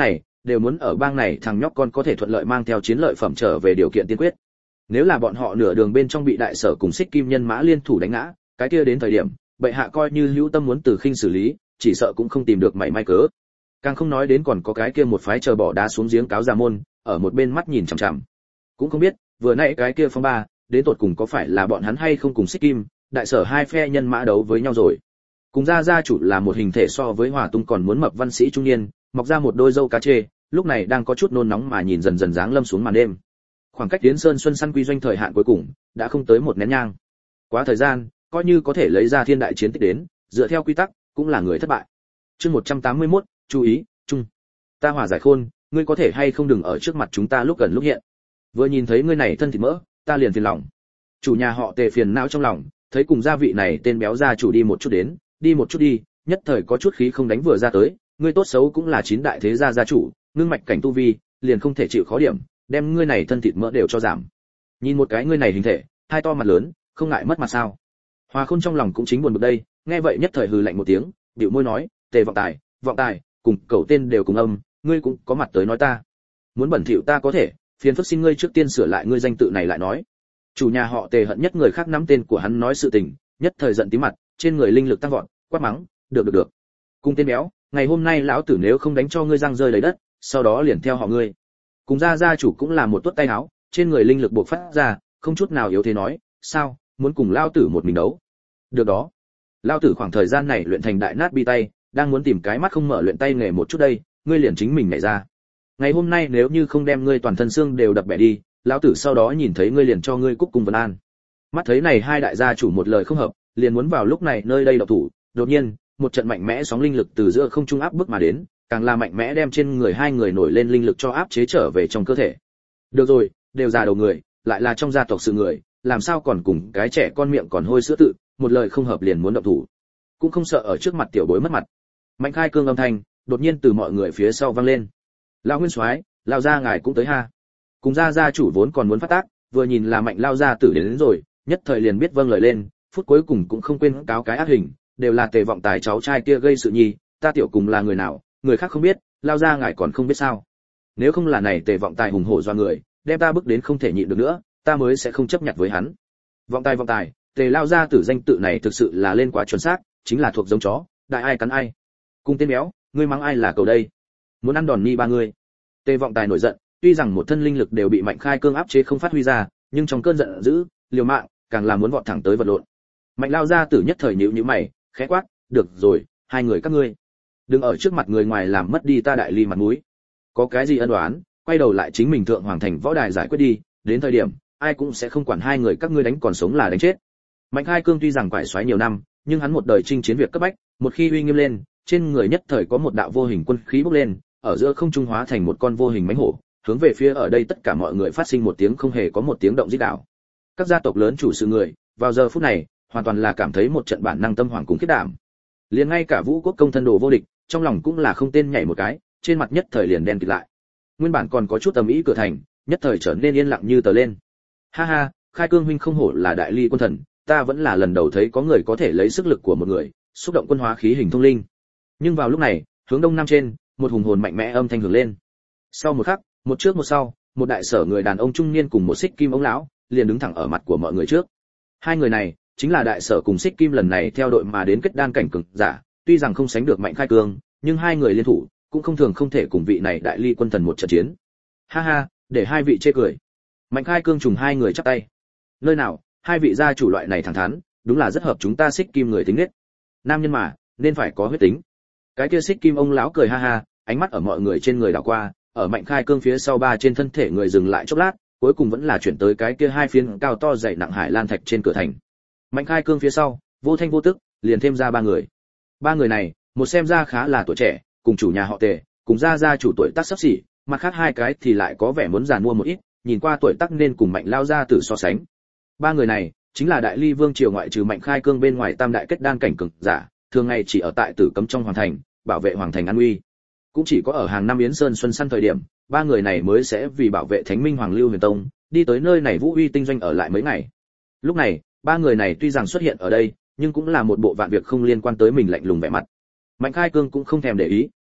đều muốn ở bang này thằng nhóc con có thể thuận lợi mang theo chiến lợi phẩm trở về điều kiện tiên quyết. Nếu là bọn họ nửa đường bên trong bị đại sở cùng Xích Kim nhân mã liên thủ đánh ngã, cái kia đến thời điểm, bệ hạ coi như hữu tâm muốn từ khinh xử lý, chỉ sợ cũng không tìm được mảy may cớ. Càng không nói đến còn có cái kia một phái chờ bỏ đá xuống giếng cáo già môn, ở một bên mắt nhìn chằm chằm. Cũng không biết, vừa nãy cái kia phong ba, đến tột cùng có phải là bọn hắn hay không cùng Xích Kim, đại sở hai phe nhân mã đấu với nhau rồi. Cùng gia gia chủ là một hình thể so với Hòa Tung còn muốn mập văn sĩ trung niên, mọc ra một đôi râu cá chê, lúc này đang có chút nôn nóng mà nhìn dần dần dáng lâm xuống màn đêm. Khoảng cách Tiến Sơn Xuân săn quy doanh thời hạn cuối cùng đã không tới một nén nhang. Quá thời gian, coi như có thể lấy ra thiên đại chiến tích đến, dựa theo quy tắc, cũng là người thất bại. Chương một trăm tám mươi mốt, chú ý, chung. Ta Hòa Giải Khôn, ngươi có thể hay không đừng ở trước mặt chúng ta lúc gần lúc hiện. Vừa nhìn thấy ngươi này thân thịt mỡ, ta liền phiền lòng. Chủ nhà họ Tề phiền não trong lòng, thấy cùng gia vị này tên béo gia chủ đi một chút đến, đi một chút đi, nhất thời có chút khí không đánh vừa ra tới, ngươi tốt xấu cũng là chín đại thế gia gia chủ, ngưng mạch cảnh tu vi, liền không thể chịu khó điểm, đem ngươi này thân thịt mỡ đều cho giảm. Nhìn một cái ngươi này hình thể, hai to mặt lớn, không ngại mất mặt sao? Hòa Khôn trong lòng cũng chính buồn bực đây, nghe vậy nhất thời hừ lạnh một tiếng, bĩu môi nói, Tề vọng tài, vọng tài, cùng cậu tên đều cùng âm, ngươi cũng có mặt tới nói ta. Muốn bẩn thỉu ta có thể, phiền phức xin ngươi trước tiên sửa lại ngươi danh tự này lại nói. Chủ nhà họ Tề hận nhất người khác nắm tên của hắn nói sự tình, nhất thời giận tím mặt, trên người linh lực tăng vọt, quát mắng, được được được. Cùng tên béo, ngày hôm nay lão tử nếu không đánh cho ngươi răng rơi lấy đất, sau đó liền theo họ ngươi. Cùng gia gia chủ cũng là một tuốt tay áo, trên người linh lực bộc phát ra, không chút nào yếu thế nói, sao, muốn cùng lão tử một mình đấu? Được đó. Lão tử khoảng thời gian này luyện thành đại nát bi tay, đang muốn tìm cái mắt không mở luyện tay nghề một chút đây, ngươi liền chính mình nhảy ra. Ngày hôm nay nếu như không đem ngươi toàn thân xương đều đập bẻ đi, lão tử sau đó nhìn thấy ngươi liền cho ngươi cúc cung vân an. Mắt thấy này hai đại gia chủ một lời không hợp, liền muốn vào lúc này nơi đây động thủ, đột nhiên, một trận mạnh mẽ sóng linh lực từ giữa không trung áp bức mà đến, càng là mạnh mẽ đem trên người hai người nổi lên linh lực cho áp chế trở về trong cơ thể. Được rồi, đều già đầu người, lại là trong gia tộc sự người, làm sao còn cùng cái trẻ con miệng còn hôi sữa tự, một lời không hợp liền muốn động thủ. Cũng không sợ ở trước mặt tiểu bối mất mặt. Mạnh Khai Cương âm thanh đột nhiên từ mọi người phía sau vang lên. Lão Nguyên Soái, lão gia ngài cũng tới ha. Cùng gia gia chủ vốn còn muốn phát tác, vừa nhìn là Mạnh lão gia tử đến, đến rồi, nhất thời liền biết vâng lời lên, phút cuối cùng cũng không quên cáo cái ác hình, đều là Tề vọng tài cháu trai kia gây sự nhi, ta tiểu cùng là người nào, người khác không biết, lao ra ngài còn không biết sao? Nếu không là này Tề vọng tài hùng hổ do người, đem ta bức đến không thể nhịn được nữa, ta mới sẽ không chấp nhận với hắn. Vọng tài vọng tài, Tề lao gia tử danh tự này thực sự là lên quá chuẩn xác, chính là thuộc giống chó, đại ai cắn ai. Cung tên béo, ngươi mắng ai là cầu đây? Muốn ăn đòn ni ba người. Tề vọng tài nổi giận, tuy rằng một thân linh lực đều bị Mạnh Khai Cương áp chế không phát huy ra, nhưng trong cơn giận dữ, liều mạng, càng là muốn vọt thẳng tới vật lộn. Mạnh lao gia tử nhất thời nhíu nhíu mày, khẽ quát, được rồi, hai người các ngươi, đừng ở trước mặt người ngoài làm mất đi ta đại ly mặt mũi. Có cái gì ân oán, quay đầu lại chính mình thượng hoàng thành võ đài giải quyết đi, đến thời điểm ai cũng sẽ không quản hai người các ngươi đánh còn sống là đánh chết. Mạnh Khai Cương tuy rằng quải xoáy nhiều năm, nhưng hắn một đời chinh chiến việc cấp bách, một khi uy nghiêm lên, trên người nhất thời có một đạo vô hình quân khí bốc lên, ở giữa không trung hóa thành một con vô hình mãnh hổ, hướng về phía ở đây tất cả mọi người phát sinh một tiếng không hề có một tiếng động rít đảo. Các gia tộc lớn chủ sự người, vào giờ phút này, hoàn toàn là cảm thấy một trận bản năng tâm hoàng cùng khiếp đảm. Liền ngay cả Vũ Quốc công thân đồ vô địch, trong lòng cũng là không tên nhảy một cái, trên mặt nhất thời liền đen kịt lại. Nguyên bản còn có chút tầm ý cửa thành, nhất thời trở nên yên lặng như tờ lên. Ha ha, Khai Cương huynh không hổ là đại ly quân thần, ta vẫn là lần đầu thấy có người có thể lấy sức lực của một người, xúc động quân hóa khí hình thông linh. Nhưng vào lúc này, hướng đông nam trên, một hùng hồn mạnh mẽ âm thanh hưởng lên. Sau một khắc, một trước một sau, một đại sở người đàn ông trung niên cùng một xích kim ông lão, liền đứng thẳng ở mặt của mọi người trước. Hai người này chính là đại sở cùng xích kim lần này theo đội mà đến kết đan cảnh cường giả, tuy rằng không sánh được Mạnh Khai Cương, nhưng hai người liên thủ cũng không thường không thể cùng vị này đại ly quân thần một trận chiến. Ha ha, để hai vị chê cười. Mạnh Khai Cương trùng hai người chắp tay. Nơi nào, hai vị gia chủ loại này thẳng thắn, đúng là rất hợp chúng ta xích kim người tính nết. Nam nhân mà, nên phải có huyết tính. Cái kia xích kim ông lão cười ha ha, ánh mắt ở mọi người trên người đảo qua, ở Mạnh Khai Cương phía sau ba trên thân thể người dừng lại chốc lát, cuối cùng vẫn là chuyển tới cái kia hai phiến cao to dày nặng hải lan thạch trên cửa thành. Mạnh Khai Cương phía sau, vô thanh vô tức, liền thêm ra ba người. Ba người này, một xem ra khá là tuổi trẻ, cùng chủ nhà họ Tề, cùng gia gia chủ tuổi tác sắp xỉ, mặt khác hai cái thì lại có vẻ muốn già mua một ít, nhìn qua tuổi tác nên cùng Mạnh lao gia tử so sánh. Ba người này, chính là đại ly vương triều ngoại trừ Mạnh Khai Cương bên ngoài tam đại kết đan cảnh cường giả, thường ngày chỉ ở tại Tử Cấm trong hoàng thành, bảo vệ hoàng thành an uy. Cũng chỉ có ở hàng năm Yến Sơn xuân săn thời điểm, ba người này mới sẽ vì bảo vệ Thánh Minh Hoàng Lưu Huyền Tông, đi tới nơi này Vũ Uy tinh doanh ở lại mấy ngày. Lúc này, ba người này tuy rằng xuất hiện ở đây, nhưng cũng là một bộ vạn việc không liên quan tới mình lạnh lùng vẻ mặt. Mạnh Khai Cương cũng không thèm để ý,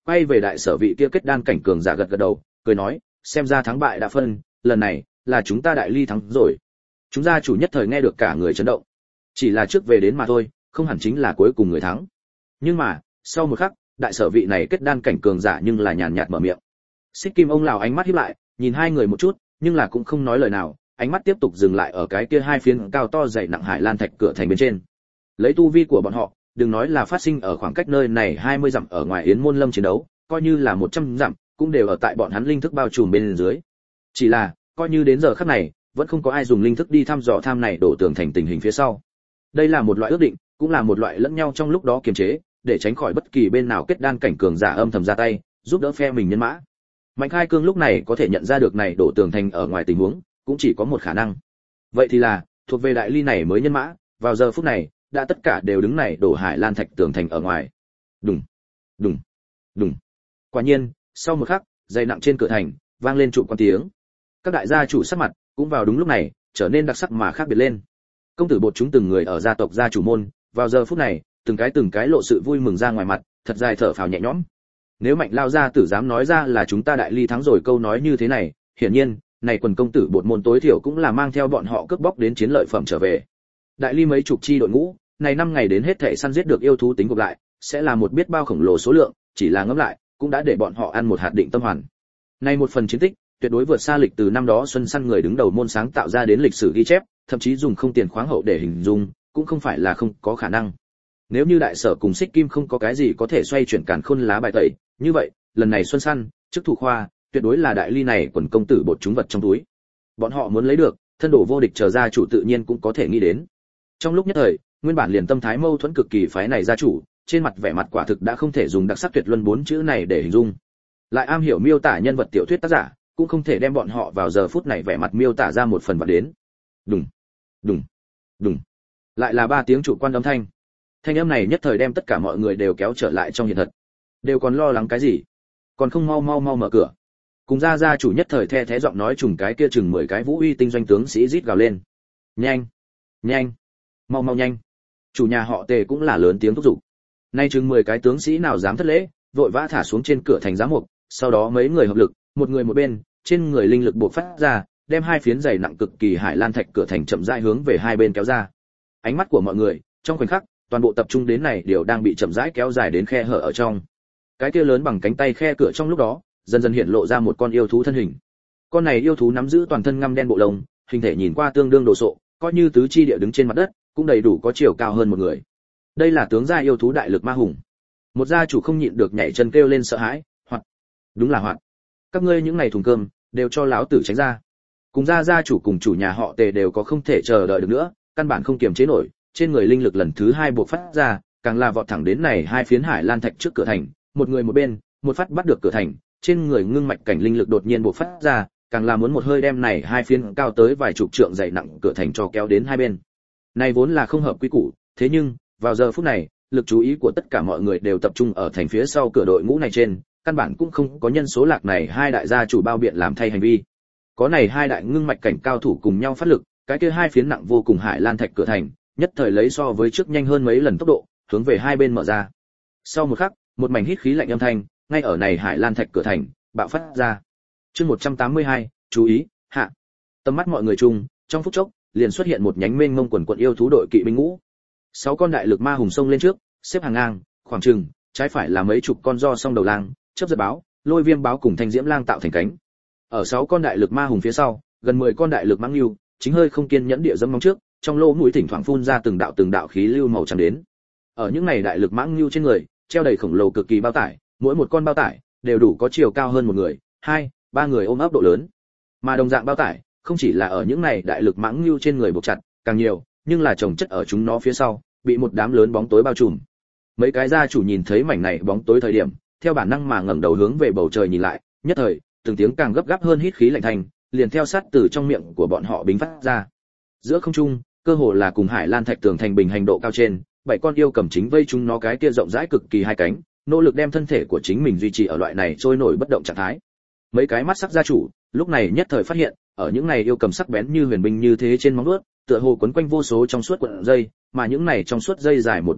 quay về đại sở vị kia kết đan cảnh cường giả gật gật đầu, cười nói, xem ra thắng bại đã phân, lần này là chúng ta đại ly thắng rồi. Chúng gia chủ nhất thời nghe được cả người chấn động. Chỉ là trước về đến mà thôi, không hẳn chính là cuối cùng người thắng. Nhưng mà, sau một khắc, đại sở vị này kết đan cảnh cường giả nhưng là nhàn nhạt mở miệng. Xích Kim ông lão ánh mắt híp lại, nhìn hai người một chút, nhưng là cũng không nói lời nào, ánh mắt tiếp tục dừng lại ở cái kia hai phiến cao to dày nặng hải lan thạch cửa thành bên trên. Lấy tu vi của bọn họ, đừng nói là phát sinh ở khoảng cách nơi này hai mươi dặm ở ngoài Yến Môn Lâm chiến đấu, coi như là một trăm dặm, cũng đều ở tại bọn hắn linh thức bao trùm bên dưới. Chỉ là, coi như đến giờ khắc này, vẫn không có ai dùng linh thức đi thăm dò tham này đổ tường thành tình hình phía sau. Đây là một loại ước định, cũng là một loại lẫn nhau trong lúc đó kiềm chế, để tránh khỏi bất kỳ bên nào kết đan cảnh cường giả âm thầm ra tay, giúp đỡ phe mình nhân mã. Mạnh Khai Cương lúc này có thể nhận ra được này đổ tường thành ở ngoài tình huống, cũng chỉ có một khả năng. Vậy thì là, thuộc về đại ly này mới nhân mã, vào giờ phút này, đã tất cả đều đứng này đổ hải lan thạch tường thành ở ngoài. Đùng, đùng, đùng. Quả nhiên, sau một khắc, dày nặng trên cửa thành vang lên trụ quan tiếng. Các đại gia chủ sắc mặt cũng vào đúng lúc này trở nên đặc sắc mà khác biệt lên. Công tử bột chúng từng người ở gia tộc gia chủ môn, vào giờ phút này, từng cái từng cái lộ sự vui mừng ra ngoài mặt, thật dài thở phào nhẹ nhõm. Nếu Mạnh lao gia tử dám nói ra là chúng ta đại ly thắng rồi câu nói như thế này, hiển nhiên, này quần công tử bột môn tối thiểu cũng là mang theo bọn họ cướp bóc đến chiến lợi phẩm trở về. Đại ly mấy chục chi đội ngũ, này năm ngày đến hết thảy săn giết được yêu thú tính gộp lại, sẽ là một biết bao khổng lồ số lượng, chỉ là ngẫm lại, cũng đã để bọn họ ăn một hạt định tâm hoàn. Này một phần chiến tích, tuyệt đối vượt xa lịch từ năm đó xuân săn người đứng đầu môn sáng tạo ra đến lịch sử ghi chép, thậm chí dùng không tiền khoáng hậu để hình dung, cũng không phải là không có khả năng. Nếu như đại sở cùng Xích Kim không có cái gì có thể xoay chuyển càn khôn lá bài tẩy, như vậy, lần này xuân săn, chức thủ khoa, tuyệt đối là đại ly này quần công tử bột chúng vật trong túi. Bọn họ muốn lấy được, thân đổ vô địch trở ra chủ tự nhiên cũng có thể nghĩ đến. Trong lúc nhất thời, nguyên bản liền tâm thái mâu thuẫn cực kỳ phái này gia chủ, trên mặt vẻ mặt quả thực đã không thể dùng đặc sắc tuyệt luân bốn chữ này để hình dung. Lại am hiểu miêu tả nhân vật tiểu thuyết tác giả, cũng không thể đem bọn họ vào giờ phút này vẻ mặt miêu tả ra một phần vật đến. Đùng, đùng, đùng. Lại là ba tiếng chủ quan âm thanh. Thanh âm này nhất thời đem tất cả mọi người đều kéo trở lại trong hiện thật. Đều còn lo lắng cái gì? Còn không mau mau mau mở cửa. Cùng gia gia chủ nhất thời the thế giọng nói trùng cái kia chừng mười cái vũ uy tinh doanh tướng sĩ rít gào lên. Nhanh, nhanh, mau mau nhanh. Chủ nhà họ Tề cũng là lớn tiếng thúc giục. Nay chừng mười cái tướng sĩ nào dám thất lễ, vội vã thả xuống trên cửa thành giám mục, sau đó mấy người hợp lực, một người một bên, trên người linh lực bộc phát ra, đem hai phiến dày nặng cực kỳ hải lan thạch cửa thành chậm rãi hướng về hai bên kéo ra. Ánh mắt của mọi người, trong khoảnh khắc, toàn bộ tập trung đến này điều đang bị chậm rãi kéo dài đến khe hở ở trong. Cái kia lớn bằng cánh tay khe cửa trong lúc đó, dần dần hiện lộ ra một con yêu thú thân hình. Con này yêu thú nắm giữ toàn thân ngăm đen bộ lông, hình thể nhìn qua tương đương đồ sộ, coi như tứ chi địa đứng trên mặt đất, cũng đầy đủ có chiều cao hơn một người. Đây là tướng gia yêu thú đại lực ma hùng. Một gia chủ không nhịn được nhảy chân kêu lên sợ hãi, hoặc đúng là hoặc các ngươi những ngày thùng cơm đều cho lão tử tránh ra. Cùng gia gia chủ cùng chủ nhà họ Tề đều có không thể chờ đợi được nữa, căn bản không kiềm chế nổi, trên người linh lực lần thứ hai buộc phát ra, càng là vọt thẳng đến này hai phiến hải lan thạch trước cửa thành, một người một bên, một phát bắt được cửa thành, trên người ngưng mạch cảnh linh lực đột nhiên buộc phát ra, càng là muốn một hơi đem này hai phiến cao tới vài chục trượng dày nặng cửa thành cho kéo đến hai bên. Này vốn là không hợp quy củ, thế nhưng vào giờ phút này, lực chú ý của tất cả mọi người đều tập trung ở thành phía sau cửa đội ngũ này trên, căn bản cũng không có nhân số lạc này hai đại gia chủ bao biện làm thay hành vi. Có này hai đại ngưng mạch cảnh cao thủ cùng nhau phát lực, cái kia hai phiến nặng vô cùng hải lan thạch cửa thành, nhất thời lấy so với trước nhanh hơn mấy lần tốc độ, hướng về hai bên mở ra. Sau một khắc, một mảnh hít khí lạnh âm thanh, ngay ở này hải lan thạch cửa thành, bạo phát ra. Chương một trăm tám mươi hai, chú ý, hạ. Tầm mắt mọi người chung, trong phút chốc, liền xuất hiện một nhánh mênh mông quần quần yêu thú đội kỵ binh ngũ. Sáu con đại lực ma hùng sông lên trước, xếp hàng ngang, khoảng chừng, trái phải là mấy chục con do song đầu lang, chớp giật báo, lôi viêm báo cùng thanh diễm lang tạo thành cánh. Ở sáu con đại lực ma hùng phía sau, gần mười con đại lực mãng lưu, chính hơi không kiên nhẫn địa dẫm móng trước, trong lỗ mũi thỉnh thoảng phun ra từng đạo từng đạo khí lưu màu trắng đến. Ở những này đại lực mãng lưu trên người, treo đầy khổng lồ cực kỳ bao tải, mỗi một con bao tải đều đủ có chiều cao hơn một người, hai, ba người ôm ấp độ lớn. Mà đồng dạng bao tải, không chỉ là ở những này đại lực mãng lưu trên người buộc chặt, càng nhiều, nhưng là chồng chất ở chúng nó phía sau, bị một đám lớn bóng tối bao trùm. Mấy cái gia chủ nhìn thấy mảnh này bóng tối thời điểm, theo bản năng mà ngẩng đầu hướng về bầu trời nhìn lại, nhất thời, từng tiếng càng gấp gáp hơn hít khí lạnh thành, liền theo sát từ trong miệng của bọn họ bính phát ra. Giữa không trung, cơ hồ là cùng hải lan thạch tường thành bình hành độ cao trên, bảy con yêu cầm chính vây chúng nó cái kia rộng rãi cực kỳ hai cánh, nỗ lực đem thân thể của chính mình duy trì ở loại này trôi nổi bất động trạng thái. Mấy cái mắt sắc gia chủ, lúc này nhất thời phát hiện, ở những này yêu cầm sắc bén như huyền binh như thế trên móng vuốt, tựa hồ quấn quanh vô số trong suốt cuộn dây, mà những này trong suốt dây dài một đầu khác,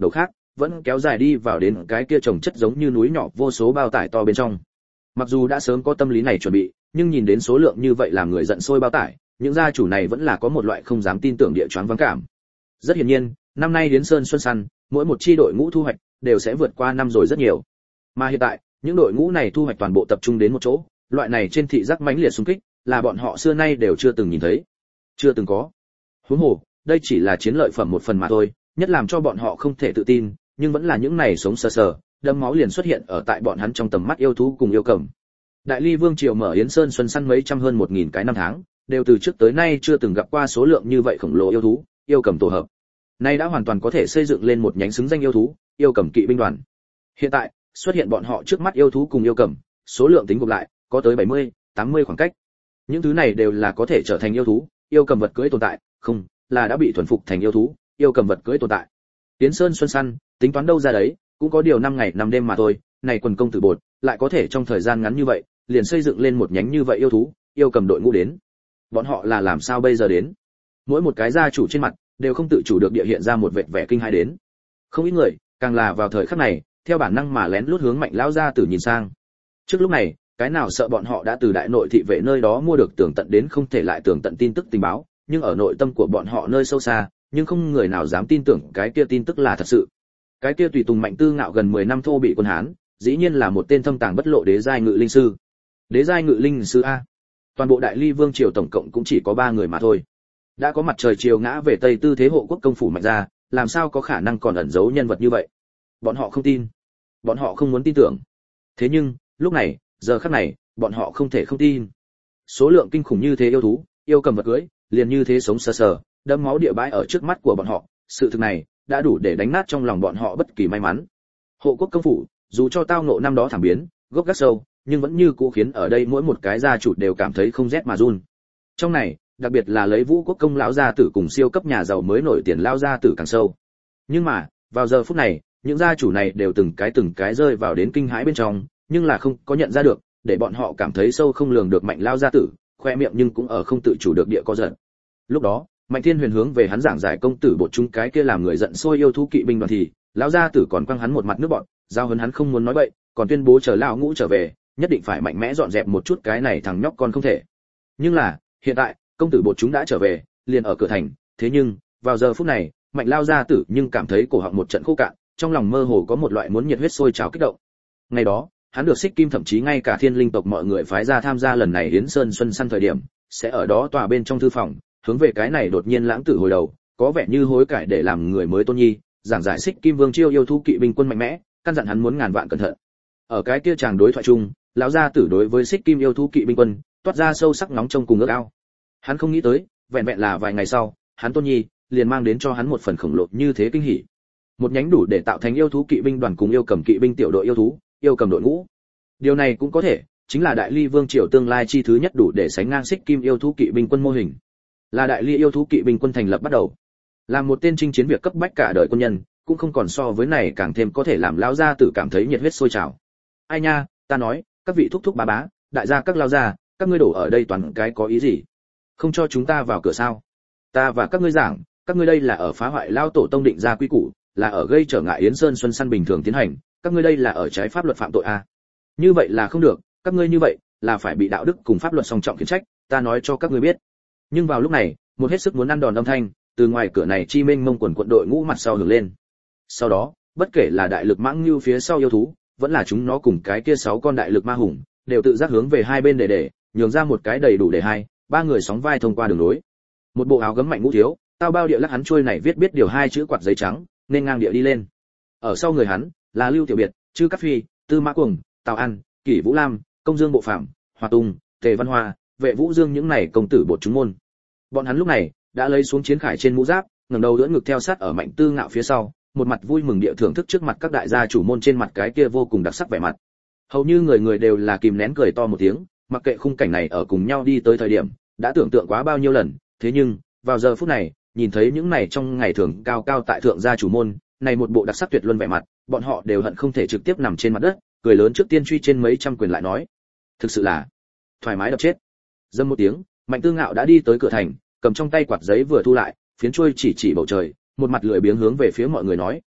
vẫn kéo dài đi vào đến cái kia trồng chất giống như núi nhỏ vô số bao tải to bên trong. Mặc dù đã sớm có tâm lý này chuẩn bị, nhưng nhìn đến số lượng như vậy làm người giận sôi bao tải, những gia chủ này vẫn là có một loại không dám tin tưởng địa choáng váng cảm. Rất hiển nhiên, năm nay Yến Sơn Xuân Săn, mỗi một chi đội ngũ thu hoạch đều sẽ vượt qua năm rồi rất nhiều. Mà hiện tại, những đội ngũ này thu hoạch toàn bộ tập trung đến một chỗ, loại này trên thị giác mãnh liệt xung kích, là bọn họ xưa nay đều chưa từng nhìn thấy, chưa từng có. Huống hồ, đây chỉ là chiến lợi phẩm một phần mà thôi, nhất làm cho bọn họ không thể tự tin, nhưng vẫn là những này sống sờ sờ, đâm máu liền xuất hiện ở tại bọn hắn trong tầm mắt yêu thú cùng yêu cầm. Đại Ly Vương triều mở Yến Sơn Xuân Săn mấy trăm hơn một nghìn cái năm tháng, đều từ trước tới nay chưa từng gặp qua số lượng như vậy khổng lồ yêu thú, yêu cầm tổ hợp. Nay đã hoàn toàn có thể xây dựng lên một nhánh xứng danh yêu thú, yêu cầm kỵ binh đoàn. Hiện tại, xuất hiện bọn họ trước mắt yêu thú cùng yêu cầm, số lượng tính gộp lại, có tới bảy mươi, tám mươi khoảng cách. Những thứ này đều là có thể trở thành yêu thú, yêu cầm vật cưỡi tồn tại, không, là đã bị thuần phục thành yêu thú, yêu cầm vật cưỡi tồn tại. Yến Sơn Xuân Săn, tính toán đâu ra đấy, cũng có điều năm ngày năm đêm mà thôi, này quần công tử bột, lại có thể trong thời gian ngắn như vậy, liền xây dựng lên một nhánh như vậy yêu thú, yêu cầm đội ngũ đến. Bọn họ là làm sao bây giờ đến? Mỗi một cái gia chủ trên mặt đều không tự chủ được địa hiện ra một vệt vẻ kinh hãi đến. Không ít người, càng là vào thời khắc này, theo bản năng mà lén lút hướng Mạnh lão gia tử nhìn sang. Trước lúc này, cái nào sợ bọn họ đã từ đại nội thị vệ nơi đó mua được tường tận đến không thể lại tường tận tin tức tình báo, nhưng ở nội tâm của bọn họ nơi sâu xa, nhưng không người nào dám tin tưởng cái kia tin tức là thật sự. Cái kia tùy tùng Mạnh Tư Ngạo gần mười năm thô bị quân Hán, dĩ nhiên là một tên thâm tàng bất lộ đế giai ngự linh sư. Đế giai ngự linh sư a. Toàn bộ Đại Ly Vương triều tổng cộng cũng chỉ có ba người mà thôi. Đã có mặt trời chiều ngã về tây tư thế hộ quốc công phủ Mạnh gia, làm sao có khả năng còn ẩn giấu nhân vật như vậy? Bọn họ không tin. Bọn họ không muốn tin tưởng. Thế nhưng, lúc này, giờ khắc này, bọn họ không thể không tin. Số lượng kinh khủng như thế yêu thú, yêu cầm vật cưỡi, liền như thế sống sờ sờ, đẫm máu địa bãi ở trước mắt của bọn họ, sự thực này đã đủ để đánh nát trong lòng bọn họ bất kỳ may mắn. Hộ quốc công phủ, dù cho tao ngộ năm đó thảm biến, gốc gác sâu, nhưng vẫn như cũ khiến ở đây mỗi một cái gia chủ đều cảm thấy không rét mà run. Trong này, đặc biệt là lấy Vũ Quốc công lão gia tử cùng siêu cấp nhà giàu mới nổi tiền lão gia tử càng sâu. Nhưng mà, vào giờ phút này, những gia chủ này đều từng cái từng cái rơi vào đến kinh hãi bên trong, nhưng là không có nhận ra được, để bọn họ cảm thấy sâu không lường được Mạnh lão gia tử, khoe miệng nhưng cũng ở không tự chủ được địa co giật. Lúc đó, Mạnh Thiên Huyền hướng về hắn giảng giải công tử bột chúng cái kia làm người giận sôi yêu thú kỵ binh đoàn thì, lão gia tử còn quăng hắn một mặt nước bọt, giao hấn hắn không muốn nói bậy, còn tuyên bố chờ lão ngũ trở về, nhất định phải mạnh mẽ dọn dẹp một chút cái này thằng nhóc con không thể. Nhưng là, hiện tại, công tử bột chúng đã trở về, liền ở cửa thành, thế nhưng, vào giờ phút này, Mạnh lão gia tử nhưng cảm thấy cổ họng một trận khô cạn, trong lòng mơ hồ có một loại muốn nhiệt huyết sôi trào kích động. Ngày đó, hắn được Xích Kim thậm chí ngay cả Thiên Linh tộc mọi người phái ra tham gia lần này Yến Sơn Xuân Săn thời điểm, sẽ ở đó tòa bên trong thư phòng, hướng về cái này đột nhiên lãng tử hồi đầu, có vẻ như hối cải để làm người mới tôn nhi, giảng giải Xích Kim Vương chiêu yêu thú kỵ binh quân mạnh mẽ, căn dặn hắn muốn ngàn vạn cẩn thận. Ở cái kia chàng đối thoại chung, lão gia tử đối với Xích Kim yêu thú kỵ binh quân, toát ra sâu sắc nóng trong cùng ước ao. Hắn không nghĩ tới, vẹn vẹn là vài ngày sau, hắn tôn nhi liền mang đến cho hắn một phần khổng lồ như thế kinh hỉ. Một nhánh đủ để tạo thành yêu thú kỵ binh đoàn cùng yêu cầm kỵ binh tiểu đội yêu thú, yêu cầm đội ngũ. Điều này cũng có thể, chính là Đại Ly Vương triều tương lai chi thứ nhất đủ để sánh ngang Xích Kim yêu thú kỵ binh quân mô hình. Là Đại Ly yêu thú kỵ binh quân thành lập bắt đầu. Là một tên chinh chiến việc cấp bách cả đời quân nhân, cũng không còn so với này càng thêm có thể làm lão gia tử cảm thấy nhiệt huyết sôi trào. Ai nha, ta nói, các vị thúc thúc bá bá, đại gia các lao gia, các ngươi đổ ở đây toàn cái có ý gì? Không cho chúng ta vào cửa sao? Ta và các ngươi giảng, các ngươi đây là ở phá hoại lao tổ tông định ra quy củ, là ở gây trở ngại Yến Sơn Xuân Săn bình thường tiến hành, các ngươi đây là ở trái pháp luật phạm tội a. Như vậy là không được, các ngươi như vậy là phải bị đạo đức cùng pháp luật song trọng khiển trách, ta nói cho các ngươi biết. Nhưng vào lúc này, một hết sức muốn ăn đòn âm thanh, từ ngoài cửa này chi mênh mông quần quận đội ngũ mặt sau hưởng lên. Sau đó, bất kể là đại lực mãng lưu phía sau yêu thú, vẫn là chúng nó cùng cái kia sáu con đại lực ma hùng, đều tự giác hướng về hai bên để để, nhường ra một cái đầy đủ để hai, ba người sóng vai thông qua đường lối. Một bộ áo gấm mạnh ngũ thiếu, tao bao địa lắc hắn trôi này viết biết điều hai chữ quạt giấy trắng, nên ngang địa đi lên. Ở sau người hắn, là Lưu Tiểu Biệt, Trư Cát Phi, Tư Mã Cuồng, Tào An, Kỷ Vũ Lam, Công Dương Bộ Phạm, Hoa Tung, Tề Văn Hoa, Vệ Vũ Dương những này công tử bột chúng môn. Bọn hắn lúc này đã lấy xuống chiến khải trên mũ giáp, ngẩng đầu đỡ ngực theo sát ở Mạnh Tư Ngạo phía sau, một mặt vui mừng địa thưởng thức trước mặt các đại gia chủ môn trên mặt cái kia vô cùng đặc sắc vẻ mặt. Hầu như người người đều là kìm nén cười to một tiếng, mặc kệ khung cảnh này ở cùng nhau đi tới thời điểm, đã tưởng tượng quá bao nhiêu lần, thế nhưng, vào giờ phút này, nhìn thấy những này trong ngày thường cao cao tại thượng gia chủ môn, này một bộ đặc sắc tuyệt luân vẻ mặt, bọn họ đều hận không thể trực tiếp nằm trên mặt đất, cười lớn trước tiên truy trên mấy trăm quyền lại nói, thực sự là thoải mái đập chết. Dâm một tiếng, Mạnh Tư Ngạo đã đi tới cửa thành, cầm trong tay quạt giấy vừa thu lại, phiến chuôi chỉ chỉ bầu trời, một mặt lười biếng hướng về phía mọi người nói,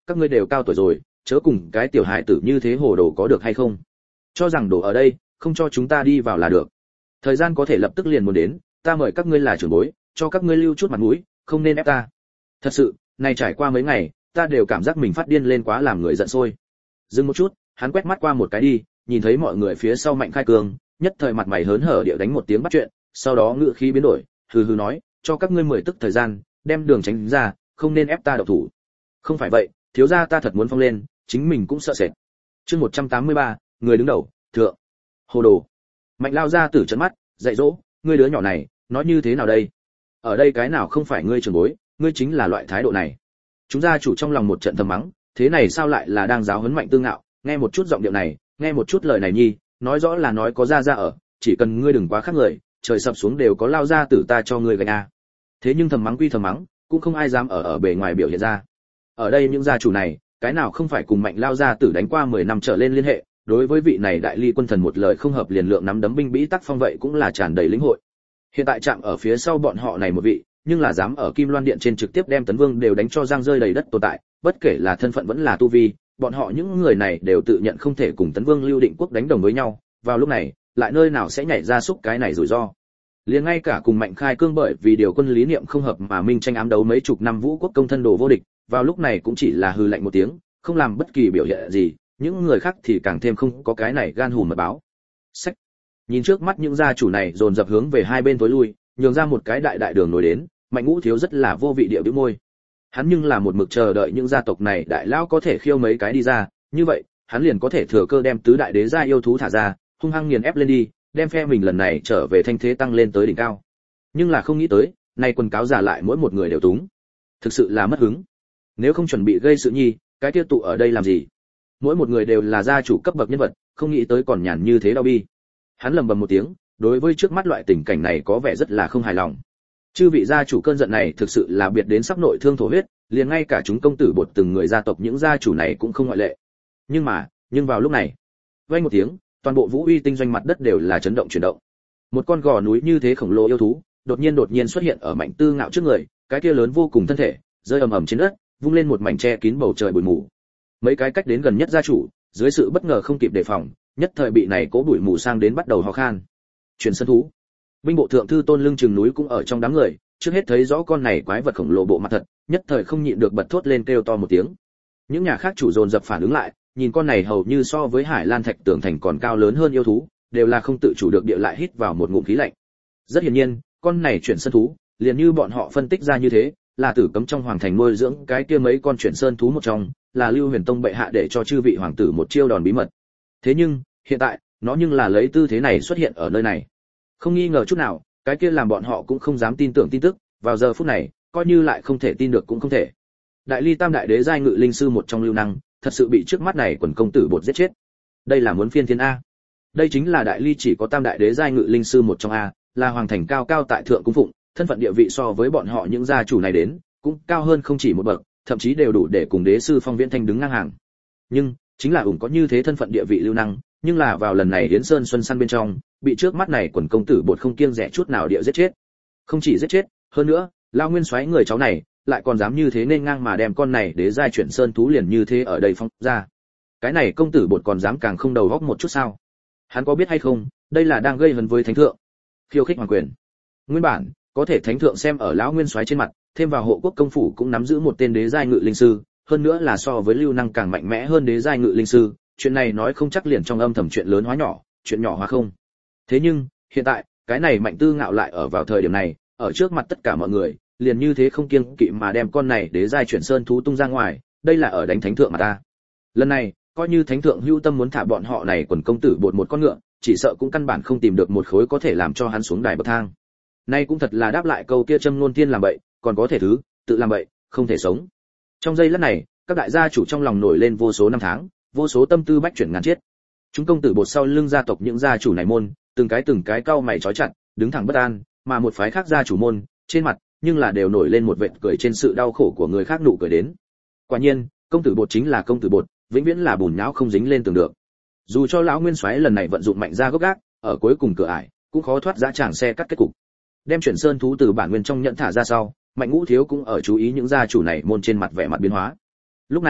các ngươi đều cao tuổi rồi, chớ cùng cái tiểu hài tử như thế hồ đồ có được hay không? Cho rằng đổ ở đây, không cho chúng ta đi vào là được. Thời gian có thể lập tức liền muốn đến, ta mời các ngươi là trưởng bối, cho các ngươi lưu chút mặt mũi, không nên ép ta. Thật sự, này trải qua mấy ngày, ta đều cảm giác mình phát điên lên quá làm người giận sôi. Dừng một chút, hắn quét mắt qua một cái đi, nhìn thấy mọi người phía sau Mạnh Khai Cường, nhất thời mặt mày hớn hở điệu đánh một tiếng bắt chuyện, sau đó ngữ khí biến đổi, hừ hừ nói, cho các ngươi mười tức thời gian, đem đường tránh ra, không nên ép ta động thủ. Không phải vậy, thiếu gia ta thật muốn phong lên, chính mình cũng sợ sệt. Chương một trăm tám mươi ba, người đứng đầu, thượng. Hồ đồ. Mạnh lao ra tử trợn mắt, dạy dỗ, ngươi đứa nhỏ này, nói như thế nào đây? Ở đây cái nào không phải ngươi trưởng bối, ngươi chính là loại thái độ này. Chúng gia chủ trong lòng một trận thầm mắng, thế này sao lại là đang giáo huấn Mạnh Tư Ngạo, nghe một chút giọng điệu này, nghe một chút lời này nhi, nói rõ là nói có gia gia ở, chỉ cần ngươi đừng quá khác người, trời sập xuống đều có lao ra tử ta cho ngươi gánh a. Thế nhưng thầm mắng quy thầm mắng, cũng không ai dám ở ở bề ngoài biểu hiện ra. Ở đây những gia chủ này, cái nào không phải cùng Mạnh lao gia tử đánh qua mười năm trở lên liên hệ, đối với vị này đại ly quân thần một lời không hợp liền lượng nắm đấm binh bĩ tác phong vậy cũng là tràn đầy lĩnh hội. Hiện tại chạm ở phía sau bọn họ này một vị, nhưng là dám ở Kim Loan Điện trên trực tiếp đem Tấn Vương đều đánh cho giang rơi đầy đất tồn tại, bất kể là thân phận vẫn là tu vi, bọn họ những người này đều tự nhận không thể cùng Tấn Vương Lưu Định Quốc đánh đồng với nhau, vào lúc này, lại nơi nào sẽ nhảy ra xúc cái này rủi ro. Liền ngay cả cùng Mạnh Khai Cương bởi vì điều quân lý niệm không hợp mà minh tranh ám đấu mấy chục năm vũ quốc công thân đồ vô địch, vào lúc này cũng chỉ là hừ lạnh một tiếng, không làm bất kỳ biểu hiện gì, những người khác thì càng thêm không có cái này gan hùm mật báo. Sách. Nhìn trước mắt những gia chủ này dồn dập hướng về hai bên tối lui, nhường ra một cái đại đại đường nối đến, Mạnh Ngũ Thiếu rất là vô vị địa bĩu môi. Hắn nhưng là một mực chờ đợi những gia tộc này đại lão có thể khiêu mấy cái đi ra, như vậy, hắn liền có thể thừa cơ đem tứ đại đế gia yêu thú thả ra, hung hăng nghiền ép lên đi, đem phe mình lần này trở về thanh thế tăng lên tới đỉnh cao. Nhưng là không nghĩ tới, nay quần cáo giả lại mỗi một người đều túng. Thực sự là mất hứng. Nếu không chuẩn bị gây sự nhi, cái kia tụ ở đây làm gì? Mỗi một người đều là gia chủ cấp bậc nhân vật, không nghĩ tới còn nhàn như thế đau bi. Hắn lầm bầm một tiếng, đối với trước mắt loại tình cảnh này có vẻ rất là không hài lòng. Chư vị gia chủ cơn giận này thực sự là biệt đến sắp nội thương thổ huyết, liền ngay cả chúng công tử bột từng người gia tộc những gia chủ này cũng không ngoại lệ. Nhưng mà, nhưng vào lúc này, vang một tiếng, toàn bộ Vũ Uy tinh doanh mặt đất đều là chấn động chuyển động. Một con gò núi như thế khổng lồ yêu thú, đột nhiên đột nhiên xuất hiện ở Mạnh Tư Ngạo trước người, cái kia lớn vô cùng thân thể, rơi ầm ầm trên đất, vung lên một mảnh che kín bầu trời bụi mù. Mấy cái cách đến gần nhất gia chủ, dưới sự bất ngờ không kịp đề phòng, nhất thời bị này cố bụi mù sang đến bắt đầu ho khan. Chuyển sân thú. Binh bộ thượng thư Tôn Lưng Chừng núi cũng ở trong đám người, trước hết thấy rõ con này quái vật khổng lồ bộ mặt thật, nhất thời không nhịn được bật thốt lên kêu to một tiếng. Những nhà khác chủ dồn dập phản ứng lại, nhìn con này hầu như so với Hải Lan Thạch Tường Thành còn cao lớn hơn yêu thú, đều là không tự chủ được địa lại hít vào một ngụm khí lạnh. Rất hiển nhiên, con này chuyển sơn thú, liền như bọn họ phân tích ra như thế, là tử cấm trong hoàng thành nuôi dưỡng cái kia mấy con chuyển sơn thú một trong, là Lưu Huyền Tông bệ hạ để cho chư vị hoàng tử một chiêu đòn bí mật. Thế nhưng, hiện tại, nó nhưng là lấy tư thế này xuất hiện ở nơi này. Không nghi ngờ chút nào, cái kia làm bọn họ cũng không dám tin tưởng tin tức, vào giờ phút này, coi như lại không thể tin được cũng không thể. Đại Ly Tam đại đế giai ngự linh sư một trong lưu năng, thật sự bị trước mắt này quần công tử bột giết chết. Đây là muốn phiên thiên a. Đây chính là Đại Ly chỉ có Tam đại đế giai ngự linh sư một trong a, là hoàng thành cao cao tại thượng cung phụng, thân phận địa vị so với bọn họ những gia chủ này đến, cũng cao hơn không chỉ một bậc, thậm chí đều đủ để cùng đế sư Phong Viễn Thanh đứng ngang hàng. Nhưng, chính là ủng có như thế thân phận địa vị lưu năng, nhưng là vào lần này Yến Sơn Xuân Săn bên trong, bị trước mắt này quần công tử bột không kiêng dè chút nào địa giết chết. Không chỉ giết chết, hơn nữa, Lao Nguyên Soái người cháu này, lại còn dám như thế nên ngang mà đem con này đế giai chuyển sơn thú liền như thế ở đây phong ra. Cái này công tử bột còn dám càng không đầu góc một chút sao? Hắn có biết hay không, đây là đang gây hấn với thánh thượng, khiêu khích hoàng quyền. Nguyên bản, có thể thánh thượng xem ở lão Nguyên Soái trên mặt, thêm vào hộ quốc công phủ cũng nắm giữ một tên đế giai ngự linh sư, hơn nữa là so với lưu năng càng mạnh mẽ hơn đế giai ngự linh sư, chuyện này nói không chắc liền trong âm thầm chuyện lớn hóa nhỏ, chuyện nhỏ hóa không. Thế nhưng, hiện tại, cái này Mạnh Tư Ngạo lại ở vào thời điểm này, ở trước mặt tất cả mọi người, liền như thế không kiêng kỵ mà đem con này đế giai chuyển sơn thú tung ra ngoài, đây là ở đánh thánh thượng mà ta. Lần này, coi như thánh thượng hưu tâm muốn thả bọn họ này quần công tử bột một con ngựa, chỉ sợ cũng căn bản không tìm được một khối có thể làm cho hắn xuống đài bậc thang. Nay cũng thật là đáp lại câu kia châm ngôn tiên làm bậy, còn có thể thứ, tự làm bậy, không thể sống. Trong giây lát này, các đại gia chủ trong lòng nổi lên vô số năm tháng, vô số tâm tư bách chuyển ngàn chiết. Chúng công tử bột sau lưng gia tộc những gia chủ này môn, từng cái từng cái cau mày chói chặt, đứng thẳng bất an, mà một phái khác gia chủ môn, trên mặt nhưng là đều nổi lên một vệt cười trên sự đau khổ của người khác nụ cười đến. Quả nhiên, công tử bột chính là công tử bột, vĩnh viễn là bùn nhão không dính lên tường được. Dù cho lão Nguyên Soái lần này vận dụng mạnh ra gốc gác, ở cuối cùng cửa ải, cũng khó thoát dã tràng xe cắt kết cục. Đem chuyển sơn thú từ bản nguyên trong nhận thả ra sau, Mạnh Ngũ Thiếu cũng ở chú ý những gia chủ này môn trên mặt vẻ mặt biến hóa. Lúc này,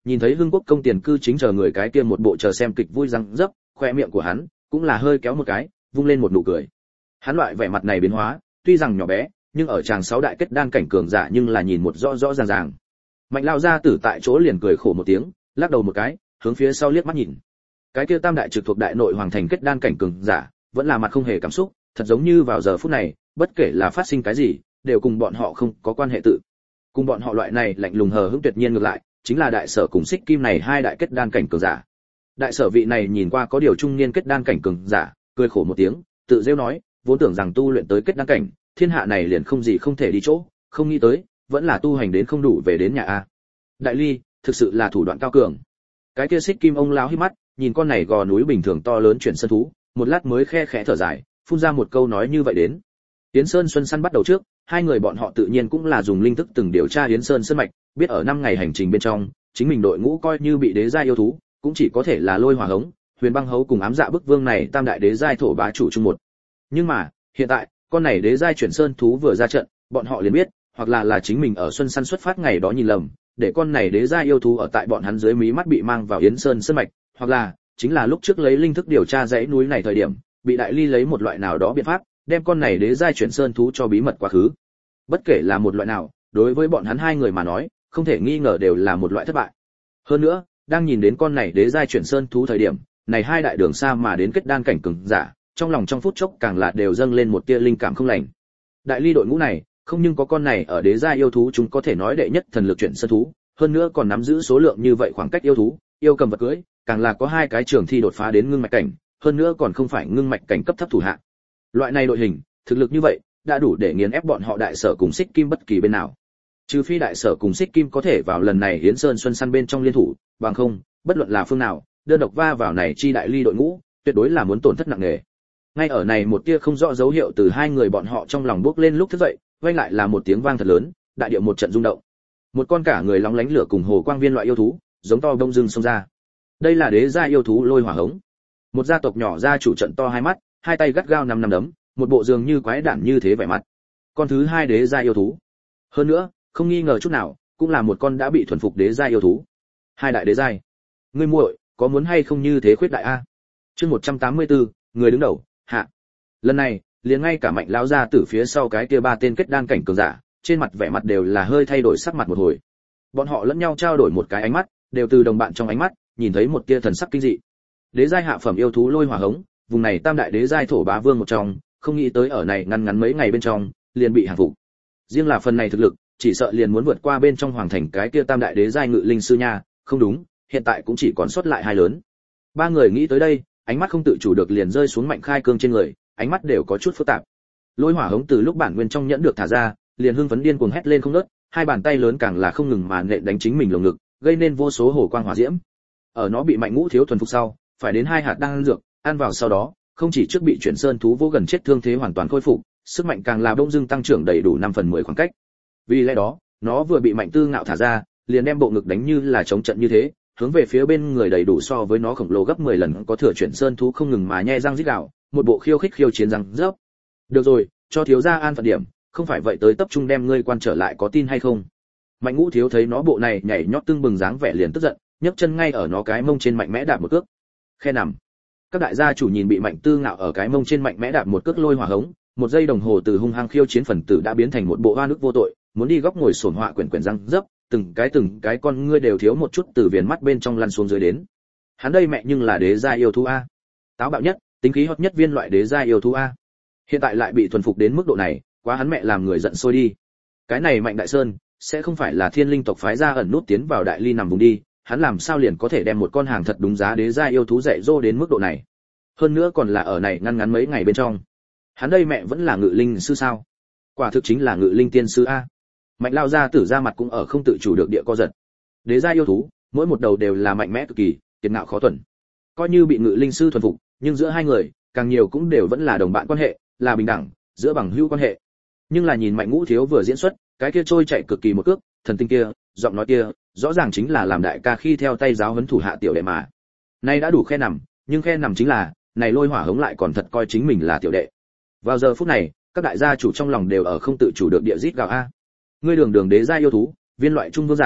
Nhìn thấy Hưng Quốc công tiền cư chính chờ người cái kia một bộ chờ xem kịch vui răng dấp, khoe miệng của hắn cũng là hơi kéo một cái, vung lên một nụ cười. Hắn loại vẻ mặt này biến hóa, tuy rằng nhỏ bé, nhưng ở chàng sáu đại kết đan cảnh cường giả nhưng là nhìn một rõ rõ ràng ràng. Mạnh lao gia tử tại chỗ liền cười khổ một tiếng, lắc đầu một cái, hướng phía sau liếc mắt nhìn. Cái kia tam đại trực thuộc đại nội hoàng thành kết đan cảnh cường giả, vẫn là mặt không hề cảm xúc, thật giống như vào giờ phút này, bất kể là phát sinh cái gì, đều cùng bọn họ không có quan hệ tự. Cùng bọn họ loại này lạnh lùng hờ hững tuyệt nhiên ngược lại, chính là đại sở cùng Xích Kim này hai đại kết đan cảnh cường giả. Đại sở vị này nhìn qua có điều trung niên kết đan cảnh cường giả, cười khổ một tiếng, tự rêu nói, vốn tưởng rằng tu luyện tới kết đan cảnh, thiên hạ này liền không gì không thể đi chỗ, không nghĩ tới, vẫn là tu hành đến không đủ về đến nhà a. Đại ly, thực sự là thủ đoạn cao cường. Cái kia Xích Kim ông lão híp mắt, nhìn con này gò núi bình thường to lớn chuyển sơn thú, một lát mới khe khẽ thở dài, phun ra một câu nói như vậy đến. Yến Sơn Xuân săn bắt đầu trước, hai người bọn họ tự nhiên cũng là dùng linh thức từng điều tra Yến Sơn sơn mạch, biết ở năm ngày hành trình bên trong, chính mình đội ngũ coi như bị đế giai yêu thú, cũng chỉ có thể là Lôi Hỏa Hống, Huyền Băng Hấu cùng Ám Dạ Bức Vương này tam đại đế giai thổ bá chủ chung một. Nhưng mà, hiện tại, con này đế giai chuyển sơn thú vừa ra trận, bọn họ liền biết, hoặc là là chính mình ở xuân săn xuất phát ngày đó nhìn lầm, để con này đế giai yêu thú ở tại bọn hắn dưới mí mắt bị mang vào Yến Sơn sơn mạch, hoặc là chính là lúc trước lấy linh thức điều tra dãy núi này thời điểm, bị đại ly lấy một loại nào đó biện pháp, đem con này đế giai chuyển sơn thú cho bí mật quá khứ. Bất kể là một loại nào, đối với bọn hắn hai người mà nói, không thể nghi ngờ đều là một loại thất bại. Hơn nữa, đang nhìn đến con này đế giai chuyển sơn thú thời điểm, này hai đại đường xa mà đến kết đan cảnh cường giả, trong lòng trong phút chốc càng là đều dâng lên một tia linh cảm không lành. Đại ly đội ngũ này, không nhưng có con này ở đế giai yêu thú chúng có thể nói đệ nhất thần lực chuyển sơn thú, hơn nữa còn nắm giữ số lượng như vậy khoảng cách yêu thú, yêu cầm vật cưỡi, càng là có hai cái trường thi đột phá đến ngưng mạch cảnh, hơn nữa còn không phải ngưng mạch cảnh cấp thấp thủ hạ. Loại này đội hình, thực lực như vậy, đã đủ để nghiền ép bọn họ đại sở cùng Xích Kim bất kỳ bên nào. Trừ phi đại sở cùng Xích Kim có thể vào lần này Yến Sơn Xuân săn bên trong liên thủ, bằng không, bất luận là phương nào, đơn độc va vào này chi đại ly đội ngũ, tuyệt đối là muốn tổn thất nặng nề. Ngay ở này một tia không rõ dấu hiệu từ hai người bọn họ trong lòng bước lên lúc thức dậy, vang lại là một tiếng vang thật lớn, đại địa một trận rung động. Một con cả người lóng lánh lửa cùng hồ quang viên loại yêu thú, giống to đông dương xông ra. Đây là đế gia yêu thú Lôi Hỏa Hống. Một gia tộc nhỏ gia chủ trận to hai mắt, hai tay gắt gao nắm nắm đấm, một bộ dường như quái đản như thế vẻ mặt. Con thứ hai đế gia yêu thú. Hơn nữa, không nghi ngờ chút nào, cũng là một con đã bị thuần phục đế gia yêu thú. Hai đại đế giai. Ngươi muội, có muốn hay không như thế khuyết đại a? Chương một trăm tám mươi tư, người đứng đầu, hạ. Lần này, liền ngay cả Mạnh lão gia tử phía sau cái kia ba tên kết đan cảnh cường giả, trên mặt vẻ mặt đều là hơi thay đổi sắc mặt một hồi. Bọn họ lẫn nhau trao đổi một cái ánh mắt, đều từ đồng bạn trong ánh mắt, nhìn thấy một tia thần sắc kinh dị. Đế giai hạ phẩm yêu thú Lôi Hỏa Hống, vùng này tam đại đế giai thổ bá vương một trong, không nghĩ tới ở này ngắn ngắn mấy ngày bên trong, liền bị hàng phục. Riêng là phần này thực lực, chỉ sợ liền muốn vượt qua bên trong hoàng thành cái kia tam đại đế giai ngự linh sư nha, không đúng, hiện tại cũng chỉ còn sót lại hai lớn. Ba người nghĩ tới đây, ánh mắt không tự chủ được liền rơi xuống Mạnh Khai Cương trên người, ánh mắt đều có chút phức tạp. Lôi Hỏa Hống từ lúc bản nguyên trong nhẫn được thả ra, liền hưng phấn điên cuồng hét lên không ngớt, hai bàn tay lớn càng là không ngừng mà nện đánh chính mình lồng ngực, gây nên vô số hổ quang hỏa diễm. Ở nó bị Mạnh Ngũ thiếu thuần phục sau, phải đến hai hạt đan dược, ăn vào sau đó, không chỉ trước bị chuyển sơn thú vô gần chết thương thế hoàn toàn khôi phục, sức mạnh càng là bỗng dưng tăng trưởng đầy đủ năm phần mười khoảng cách. Vì lẽ đó, nó vừa bị Mạnh Tư Ngạo thả ra, liền đem bộ ngực đánh như là chống trận như thế, hướng về phía bên người đầy đủ so với nó khổng lồ gấp mười lần có thừa chuyển sơn thú không ngừng mà nhe răng rít gào, một bộ khiêu khích khiêu chiến răng rớp. Được rồi, cho thiếu gia an phận điểm, không phải vậy tới tập trung đem ngươi quan trở lại có tin hay không? Mạnh Ngũ thiếu thấy nó bộ này nhảy nhót tưng bừng dáng vẻ liền tức giận, nhấc chân ngay ở nó cái mông trên mạnh mẽ đạp một cước. Khe nằm. Các đại gia chủ nhìn bị Mạnh Tư Ngạo ở cái mông trên mạnh mẽ đạp một cước Lôi Hỏa Hống, một giây đồng hồ từ hung hăng khiêu chiến phần tử đã biến thành một bộ hoa nước vô tội, muốn đi góc ngồi xổm họa quyển quyển răng dấp, từng cái từng cái con ngươi đều thiếu một chút từ viền mắt bên trong lăn xuống dưới đến. Hắn đây mẹ nhưng là đế gia yêu thú a, táo bạo nhất, tính khí hot nhất viên loại đế gia yêu thú a, hiện tại lại bị thuần phục đến mức độ này, quá hắn mẹ làm người giận sôi đi. Cái này Mạnh Đại Sơn sẽ không phải là thiên linh tộc phái ra ẩn nút tiến vào đại ly nằm vùng đi, hắn làm sao liền có thể đem một con hàng thật đúng giá đế gia yêu thú dạy dỗ đến mức độ này, hơn nữa còn là ở này ngăn ngắn mấy ngày bên trong. Hắn đây mẹ vẫn là ngự linh sư sao? Quả thực chính là ngự linh tiên sư a. Mạnh lao gia tử ra mặt cũng ở không tự chủ được địa co giật. Đế gia yêu thú, mỗi một đầu đều là mạnh mẽ cực kỳ, kiệt ngạo khó thuần. Coi như bị ngự linh sư thuần phục, nhưng giữa hai người, càng nhiều cũng đều vẫn là đồng bạn quan hệ, là bình đẳng, giữa bằng hữu quan hệ. Nhưng là nhìn Mạnh Ngũ thiếu vừa diễn xuất, cái kia trôi chạy cực kỳ một cước, thần tinh kia, giọng nói kia, rõ ràng chính là làm đại ca khi theo tay giáo huấn thủ hạ tiểu đệ mà. Nay đã đủ khe nằm, nhưng khe nằm chính là, này Lôi Hỏa Hống lại còn thật coi chính mình là tiểu đệ. Vào giờ phút này, các đại gia chủ trong lòng đều ở không tự chủ được địa rít gào a. Ngươi đường đường đế gia yêu thú, viên loại trung vương giả,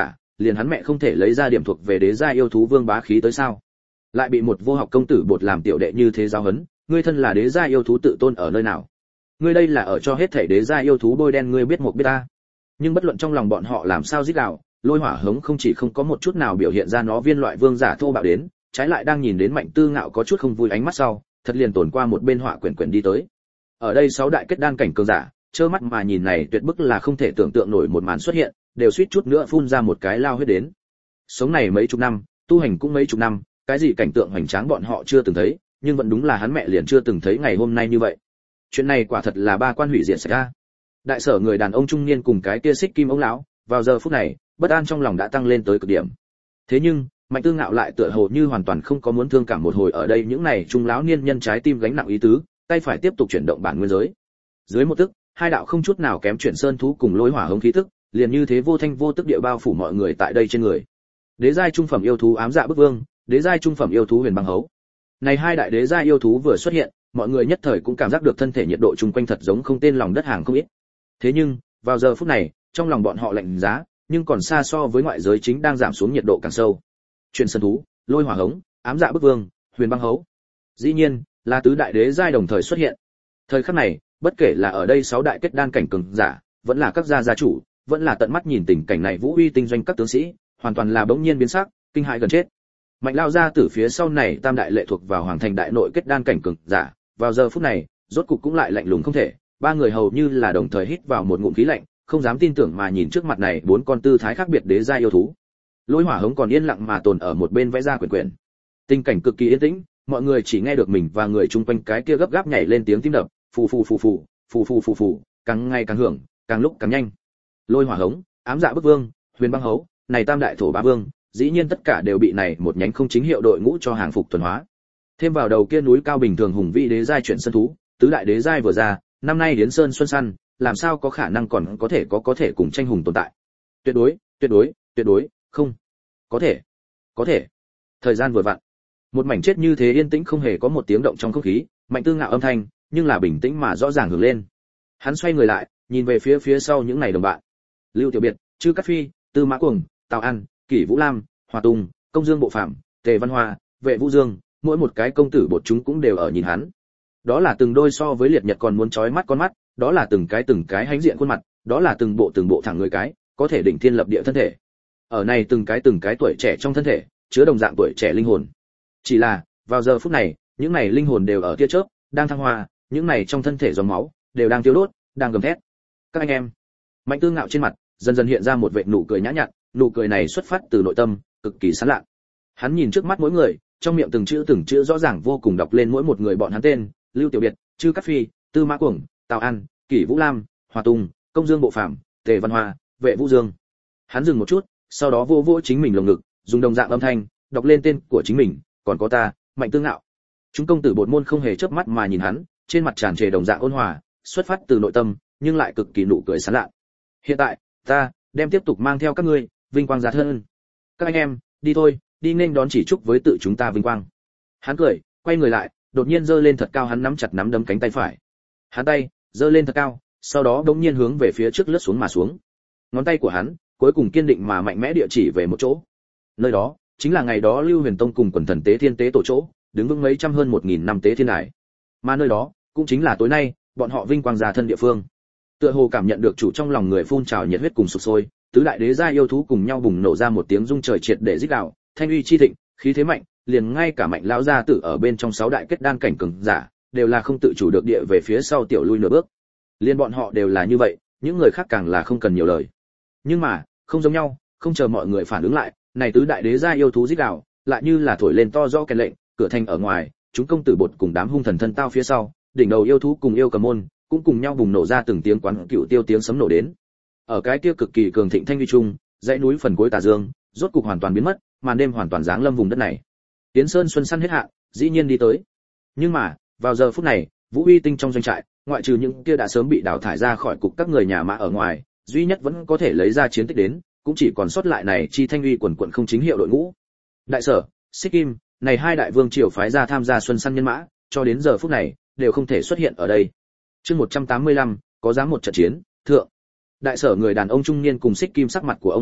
liền hắn mẹ không thể lấy ra điểm thuộc về đế gia yêu thú vương bá khí tới sao? Lại bị một vô học công tử bột làm tiểu đệ như thế giáo huấn, ngươi thân là đế gia yêu thú tự tôn ở nơi nào? Ngươi đây là ở cho hết thể đế gia yêu thú bôi đen ngươi biết một biết ta. Nhưng bất luận trong lòng bọn họ làm sao rít gào, Lôi Hỏa Hống không chỉ không có một chút nào biểu hiện ra nó viên loại vương giả thô bạo đến, trái lại đang nhìn đến Mạnh Tư Ngạo có chút không vui ánh mắt sau, thật liền tổn qua một bên họa quyển quyển đi tới. Ở đây sáu đại kết đan cảnh cường giả, trơ mắt mà nhìn này tuyệt bức là không thể tưởng tượng nổi một màn xuất hiện, đều suýt chút nữa phun ra một cái lao huyết đến. Sống này mấy chục năm, tu hành cũng mấy chục năm, cái gì cảnh tượng hoành tráng bọn họ chưa từng thấy, nhưng vẫn đúng là hắn mẹ liền chưa từng thấy ngày hôm nay như vậy. Chuyện này quả thật là ba quan hủy diệt xảy ra. Đại sở người đàn ông trung niên cùng cái kia xích kim ông lão, vào giờ phút này, bất an trong lòng đã tăng lên tới cực điểm. Thế nhưng, Mạnh Tư Ngạo lại tựa hồ như hoàn toàn không có muốn thương cảm một hồi ở đây những này trung lão niên nhân trái tim gánh nặng ý tứ, tay phải tiếp tục chuyển động bản nguyên giới. Dưới một tức, hai đạo không chút nào kém chuyển sơn thú cùng Lôi Hỏa Hống khí tức, liền như thế vô thanh vô tức địa bao phủ mọi người tại đây trên người. Đế giai trung phẩm yêu thú ám dạ bức vương, đế giai trung phẩm yêu thú huyền băng hấu. Này hai đại đế giai yêu thú vừa xuất hiện, mọi người nhất thời cũng cảm giác được thân thể nhiệt độ chung quanh thật giống không tên lòng đất hàng không ít. Thế nhưng, vào giờ phút này, trong lòng bọn họ lạnh giá, nhưng còn xa so với ngoại giới chính đang giảm xuống nhiệt độ càng sâu. Chuyển sơn thú, Lôi Hỏa Hống, ám dạ bức vương, huyền băng hấu. Dĩ nhiên, là tứ đại đế giai đồng thời xuất hiện. Thời khắc này, bất kể là ở đây sáu đại kết đan cảnh cường giả, vẫn là các gia gia chủ, vẫn là tận mắt nhìn tình cảnh này vũ uy tinh doanh các tướng sĩ, hoàn toàn là bỗng nhiên biến sắc, kinh hãi gần chết. Mạnh lao ra từ phía sau này tam đại lệ thuộc vào hoàng thành đại nội kết đan cảnh cường giả, vào giờ phút này, rốt cục cũng lại lạnh lùng không thể, ba người hầu như là đồng thời hít vào một ngụm khí lạnh, không dám tin tưởng mà nhìn trước mặt này bốn con tư thái khác biệt đế gia yêu thú. Lôi Hỏa Hống còn yên lặng mà tồn ở một bên vẽ ra quyển quyển. Tình cảnh cực kỳ yên tĩnh, mọi người chỉ nghe được mình và người chung quanh cái kia gấp gáp nhảy lên tiếng tim đập, phù phù phù phù, phù phù phù phù, càng ngày càng hưởng, càng lúc càng nhanh. Lôi Hỏa Hống, ám dạ bức vương, huyền băng hấu, này tam đại thổ bá vương, dĩ nhiên tất cả đều bị này một nhánh không chính hiệu đội ngũ cho hàng phục thuần hóa. Thêm vào đầu kia núi cao bình thường hùng vĩ đế giai chuyển sơn thú, tứ đại đế giai vừa ra, năm nay đến sơn xuân săn, làm sao có khả năng còn có thể có có thể cùng tranh hùng tồn tại. Tuyệt đối, tuyệt đối, tuyệt đối, không. Có thể. Có thể. Thời gian vừa vặn. Một mảnh chết như thế yên tĩnh không hề có một tiếng động trong không khí, Mạnh Tư Ngạo âm thanh, nhưng là bình tĩnh mà rõ ràng hưởng lên. Hắn xoay người lại, nhìn về phía phía sau những này đồng bạn. Lưu Tiểu Biệt, Trư Cát Phi, Tư Mã Cuồng, Tào An, Kỷ Vũ Lam, Hòa Tùng, Công Dương Bộ Phạm, Tề Văn Hoa, Vệ Vũ Dương, mỗi một cái công tử bột chúng cũng đều ở nhìn hắn. Đó là từng đôi so với liệt nhật còn muốn chói mắt con mắt, đó là từng cái từng cái hánh diện khuôn mặt, đó là từng bộ từng bộ thẳng người cái, có thể đỉnh thiên lập địa thân thể. Ở này từng cái từng cái tuổi trẻ trong thân thể, chứa đồng dạng tuổi trẻ linh hồn. Chỉ là, vào giờ phút này, những này linh hồn đều ở tia chớp, đang thăng hoa, những này trong thân thể dòng máu đều đang tiêu đốt, đang gầm thét. Các anh em. Mạnh Tư Ngạo trên mặt dần dần hiện ra một vệt nụ cười nhã nhặn, nụ cười này xuất phát từ nội tâm, cực kỳ sán lạ. Hắn nhìn trước mắt mỗi người, trong miệng từng chữ từng chữ rõ ràng vô cùng đọc lên mỗi một người bọn hắn tên, Lưu Tiểu Biệt, Trư Cát Phi, Tư Mã Cuồng, Tào An, Kỷ Vũ Lam, Hòa Tùng, Công Dương Bộ Phạm, Tề Văn Hoa, Vệ Vũ Dương. Hắn dừng một chút, sau đó vô vỗ chính mình lồng ngực, dùng đồng dạng âm thanh đọc lên tên của chính mình, còn có ta, Mạnh Tư Ngạo. Chúng công tử bột môn không hề chớp mắt mà nhìn hắn, trên mặt tràn trề đồng dạng ôn hòa, xuất phát từ nội tâm, nhưng lại cực kỳ nụ cười sán lạ. Hiện tại, ta đem tiếp tục mang theo các ngươi, vinh quang giá thân. Các anh em, đi thôi, đi nên đón chỉ chúc với tự chúng ta vinh quang. Hắn cười, quay người lại, đột nhiên giơ lên thật cao, hắn nắm chặt nắm đấm cánh tay phải. Hắn tay giơ lên thật cao, sau đó đống nhiên hướng về phía trước lướt xuống mà xuống. Ngón tay của hắn cuối cùng kiên định mà mạnh mẽ địa chỉ về một chỗ. Nơi đó chính là ngày đó Lưu Huyền Tông cùng quần thần tế thiên tế tổ chỗ, đứng vững mấy trăm hơn một nghìn năm tế thiên đài. Mà nơi đó cũng chính là tối nay bọn họ vinh quang gia thân địa phương. Tựa hồ cảm nhận được chủ trong lòng người phun trào nhiệt huyết cùng sục sôi, tứ đại đế gia yêu thú cùng nhau bùng nổ ra một tiếng rung trời triệt để rít gào, thanh uy chi thịnh, khí thế mạnh, liền ngay cả Mạnh lão gia tử ở bên trong sáu đại kết đan cảnh cường giả, đều là không tự chủ được địa về phía sau tiểu lui nửa bước. Liên bọn họ đều là như vậy, những người khác càng là không cần nhiều lời. Nhưng mà, không giống nhau, không chờ mọi người phản ứng lại, này tứ đại đế gia yêu thú rít gào, lại như là thổi lên to rõ kèn lệnh, cửa thành ở ngoài, chúng công tử bột cùng đám hung thần thân tao phía sau, đỉnh đầu yêu thú cùng yêu cầm môn, cũng cùng nhau bùng nổ ra từng tiếng quán cựu tiêu tiếng sấm nổ đến. Ở cái kia cực kỳ cường thịnh thanh uy trung, dãy núi phần cuối Tà Dương, rốt cục hoàn toàn biến mất, màn đêm hoàn toàn giáng lâm vùng đất này. Tiến Sơn xuân săn hết hạn, dĩ nhiên đi tới. Nhưng mà, vào giờ phút này, Vũ Uy Tinh trong doanh trại, ngoại trừ những kia đã sớm bị đào thải ra khỏi cục các người nhà mã ở ngoài, duy nhất vẫn có thể lấy ra chiến tích đến, cũng chỉ còn sót lại này chi thanh uy quần quần không chính hiệu đội ngũ. Đại sở, Xích Kim, này hai đại vương triều phái ra tham gia xuân săn nhân mã, cho đến giờ phút này đều không thể xuất hiện ở đây. Chương một trăm tám mươi lăm, có dám một trận chiến, thượng. Đại sở người đàn ông trung niên cùng Xích Kim sắc mặt của ông lão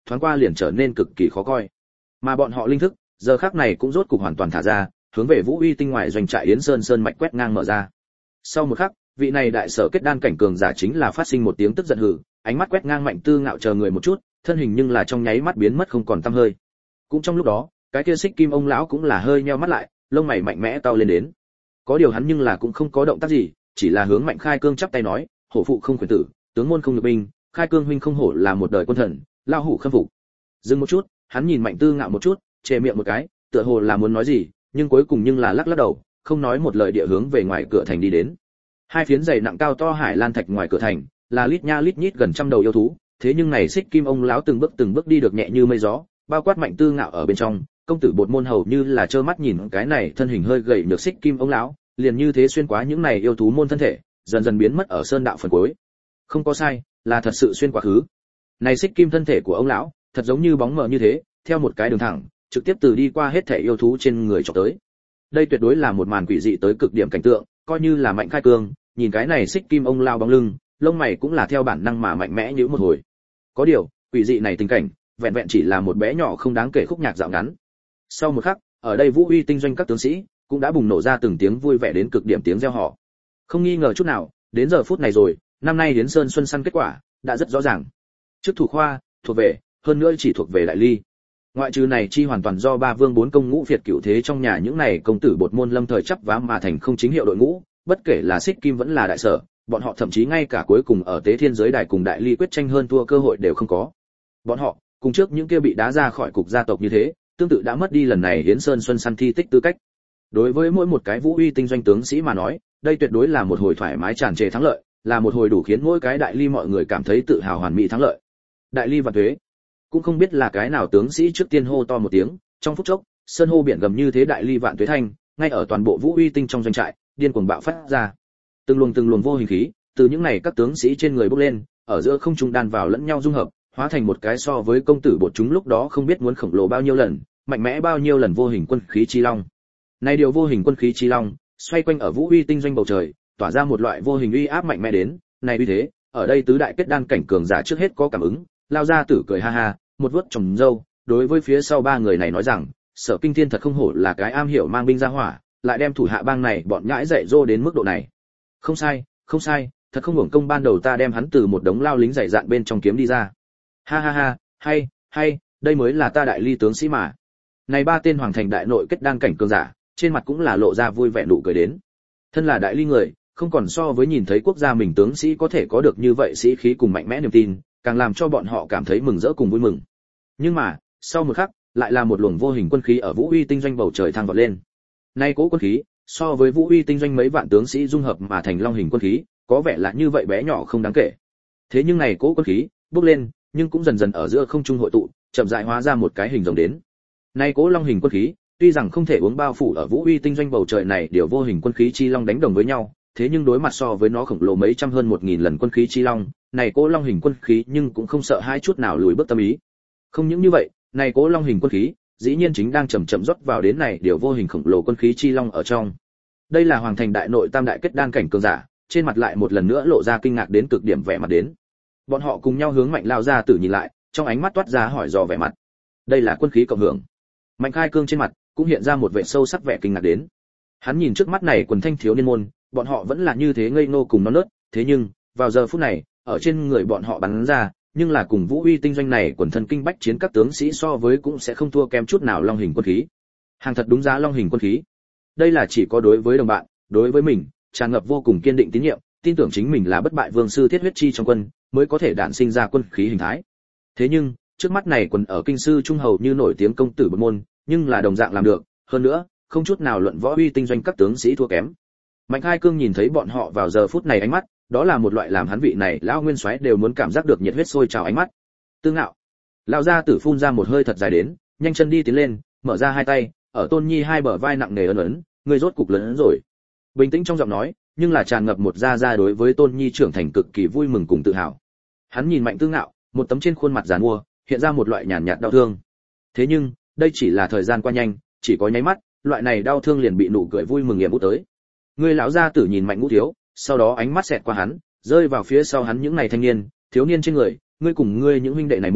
thoáng qua liền trở nên cực kỳ khó coi. Mà bọn họ linh thức, giờ khắc này cũng rốt cục hoàn toàn thả ra, hướng về Vũ Uy tinh ngoài doanh trại Yến Sơn Sơn mạch quét ngang mở ra. Sau một khắc, vị này đại sở kết đan cảnh cường giả chính là phát sinh một tiếng tức giận hừ, ánh mắt quét ngang Mạnh Tư Ngạo chờ người một chút, thân hình nhưng là trong nháy mắt biến mất không còn tăm hơi. Cũng trong lúc đó, cái kia Xích Kim ông lão cũng là hơi nheo mắt lại, lông mày mạnh mẽ cau lên đến. Có điều hắn nhưng là cũng không có động tác gì, chỉ là hướng Mạnh Khai Cương chắp tay nói, hổ phụ không khuyến tử, tướng môn không nhược binh, Khai Cương huynh không hổ là một đời quân thần, lao hủ khâm phục. Dừng một chút, hắn nhìn Mạnh Tư Ngạo một chút, chề miệng một cái, tựa hồ là muốn nói gì, nhưng cuối cùng nhưng là lắc lắc đầu, không nói một lời địa hướng về ngoài cửa thành đi đến. Hai phiến dày nặng cao to hải lan thạch ngoài cửa thành, là lít nha lít nhít gần trăm đầu yêu thú, thế nhưng này Xích Kim ông lão từng bước từng bước đi được nhẹ như mây gió, bao quát Mạnh Tư Ngạo ở bên trong, công tử Bột Môn hầu như là trơ mắt nhìn cái này thân hình hơi gầy nhược Xích Kim ông lão, liền như thế xuyên qua những này yêu thú môn thân thể, dần dần biến mất ở sơn đạo phần cuối. Không có sai, là thật sự xuyên quá khứ. Này Xích Kim thân thể của ông lão, thật giống như bóng mờ như thế, theo một cái đường thẳng, trực tiếp từ đi qua hết thể yêu thú trên người chọc tới. Đây tuyệt đối là một màn quỷ dị tới cực điểm cảnh tượng, coi như là Mạnh Khai Cương, nhìn cái này Xích Kim ông lao bóng lưng, lông mày cũng là theo bản năng mà mạnh mẽ nhíu một hồi. Có điều, quỷ dị này tình cảnh, vẹn vẹn chỉ là một bé nhỏ không đáng kể khúc nhạc dạo ngắn. Sau một khắc, ở đây Vũ Uy tinh doanh các tướng sĩ cũng đã bùng nổ ra từng tiếng vui vẻ đến cực điểm tiếng reo hò. Không nghi ngờ chút nào, đến giờ phút này rồi, năm nay Yến Sơn Xuân săn kết quả đã rất rõ ràng. Trước thủ khoa thuộc về, hơn nữa chỉ thuộc về Đại Ly. Ngoại trừ này chi hoàn toàn do ba vương bốn công ngũ Việt cửu thế trong nhà những này công tử Bột Môn lâm thời chấp vá mà thành không chính hiệu đội ngũ, bất kể là Xích Kim vẫn là đại sở, bọn họ thậm chí ngay cả cuối cùng ở Tế Thiên giới đài cùng Đại Ly quyết tranh hơn thua cơ hội đều không có. Bọn họ, cùng trước những kia bị đá ra khỏi cục gia tộc như thế, tương tự đã mất đi lần này Yến Sơn Xuân săn thi tích tư cách. Đối với mỗi một cái Vũ Uy tinh doanh tướng sĩ mà nói, đây tuyệt đối là một hồi thoải mái tràn trề thắng lợi, là một hồi đủ khiến mỗi cái Đại Ly mọi người cảm thấy tự hào hoàn mỹ thắng lợi. Đại Ly và thuế, cũng không biết là cái nào tướng sĩ trước tiên hô to một tiếng, trong phút chốc, sơn hô biển gầm như thế Đại Ly vạn tuế thanh, ngay ở toàn bộ Vũ Uy tinh trong doanh trại, điên cuồng bạo phát ra. Từng luồng từng luồng vô hình khí, từ những này các tướng sĩ trên người bốc lên, ở giữa không trung đan vào lẫn nhau dung hợp, hóa thành một cái so với công tử Bột chúng lúc đó không biết muốn khổng lồ bao nhiêu lần, mạnh mẽ bao nhiêu lần vô hình quân khí chi long. Này điều vô hình quân khí chi long, xoay quanh ở Vũ Uy tinh doanh bầu trời, tỏa ra một loại vô hình uy áp mạnh mẽ đến, này uy thế, ở đây tứ đại kết đan cảnh cường giả trước hết có cảm ứng, lao ra tử cười ha ha, một vuốt trồng râu, đối với phía sau ba người này nói rằng, Sở Kinh Thiên thật không hổ là cái am hiểu mang binh ra hỏa, lại đem thủ hạ bang này bọn nhãi dạy dỗ đến mức độ này. Không sai, không sai, thật không hưởng công ban đầu ta đem hắn từ một đống lao lính dày dạn bên trong kiếm đi ra. Ha ha ha, hay, hay, đây mới là ta Đại Ly tướng sĩ mà. Này ba tên hoàng thành đại nội kết đan cảnh cường giả, trên mặt cũng là lộ ra vui vẻ nụ cười đến. Thân là Đại Ly người, không còn so với nhìn thấy quốc gia mình tướng sĩ có thể có được như vậy sĩ khí cùng mạnh mẽ niềm tin, càng làm cho bọn họ cảm thấy mừng rỡ cùng vui mừng. Nhưng mà, sau một khắc, lại là một luồng vô hình quân khí ở Vũ Uy tinh doanh bầu trời thăng vọt lên. Nay cố quân khí, so với Vũ Uy tinh doanh mấy vạn tướng sĩ dung hợp mà thành long hình quân khí, có vẻ là như vậy bé nhỏ không đáng kể. Thế nhưng này cố quân khí, bốc lên, nhưng cũng dần dần ở giữa không trung hội tụ, chậm rãi hóa ra một cái hình rồng đến. Nay cố long hình quân khí, tuy rằng không thể uống bao phủ ở Vũ Uy tinh doanh bầu trời này điều vô hình quân khí chi long đánh đồng với nhau, thế nhưng đối mặt so với nó khổng lồ mấy trăm hơn một nghìn lần quân khí chi long, này cố long hình quân khí nhưng cũng không sợ hai chút nào lùi bước tâm ý. Không những như vậy, này cố long hình quân khí, dĩ nhiên chính đang chậm chậm rót vào đến này điều vô hình khổng lồ quân khí chi long ở trong. Đây là hoàng thành đại nội tam đại kết đan cảnh cường giả, trên mặt lại một lần nữa lộ ra kinh ngạc đến cực điểm vẻ mặt đến. Bọn họ cùng nhau hướng Mạnh lao ra tử nhìn lại, trong ánh mắt toát ra hỏi dò vẻ mặt. Đây là quân khí cộng hưởng. Mạnh Khai Cương trên mặt cũng hiện ra một vẻ sâu sắc vẻ kinh ngạc đến. Hắn nhìn trước mắt này quần thanh thiếu niên môn, bọn họ vẫn là như thế ngây ngô cùng non nớt, thế nhưng vào giờ phút này, ở trên người bọn họ bắn ra, nhưng là cùng Vũ Uy tinh doanh này quần thân kinh bách chiến các tướng sĩ so với cũng sẽ không thua kém chút nào long hình quân khí. Hàng thật đúng giá long hình quân khí. Đây là chỉ có đối với đồng bạn, đối với mình, tràn ngập vô cùng kiên định tín nhiệm, tin tưởng chính mình là bất bại vương sư thiết huyết chi trong quân, mới có thể đản sinh ra quân khí hình thái. Thế nhưng, trước mắt này quần ở kinh sư trung hầu như nổi tiếng công tử Bột Môn, nhưng là đồng dạng làm được, hơn nữa, không chút nào luận võ uy tinh doanh các tướng sĩ thua kém. Mạnh Khai Cương nhìn thấy bọn họ vào giờ phút này ánh mắt, đó là một loại làm hắn vị này lão nguyên soái đều muốn cảm giác được nhiệt huyết sôi trào ánh mắt. Tương ngạo. Lão gia tử phun ra một hơi thật dài đến, nhanh chân đi tiến lên, mở ra hai tay, ở Tôn Nhi hai bờ vai nặng nề ấn ấn, người rốt cục lớn rồi. Bình tĩnh trong giọng nói, nhưng là tràn ngập một gia gia đối với Tôn Nhi trưởng thành cực kỳ vui mừng cùng tự hào. Hắn nhìn Mạnh Tương Ngạo, một tấm trên khuôn mặt giàn mua, hiện ra một loại nhàn nhạt đau thương. Thế nhưng, đây chỉ là thời gian qua nhanh, chỉ có nháy mắt, loại này đau thương liền bị nụ cười vui mừng yểm út tới. Người lão gia tử nhìn Mạnh Ngũ Thiếu, sau đó ánh mắt xẹt qua hắn, rơi vào phía sau hắn những này thanh niên, thiếu niên trên người, ngươi cùng ngươi những huynh đệ này môn,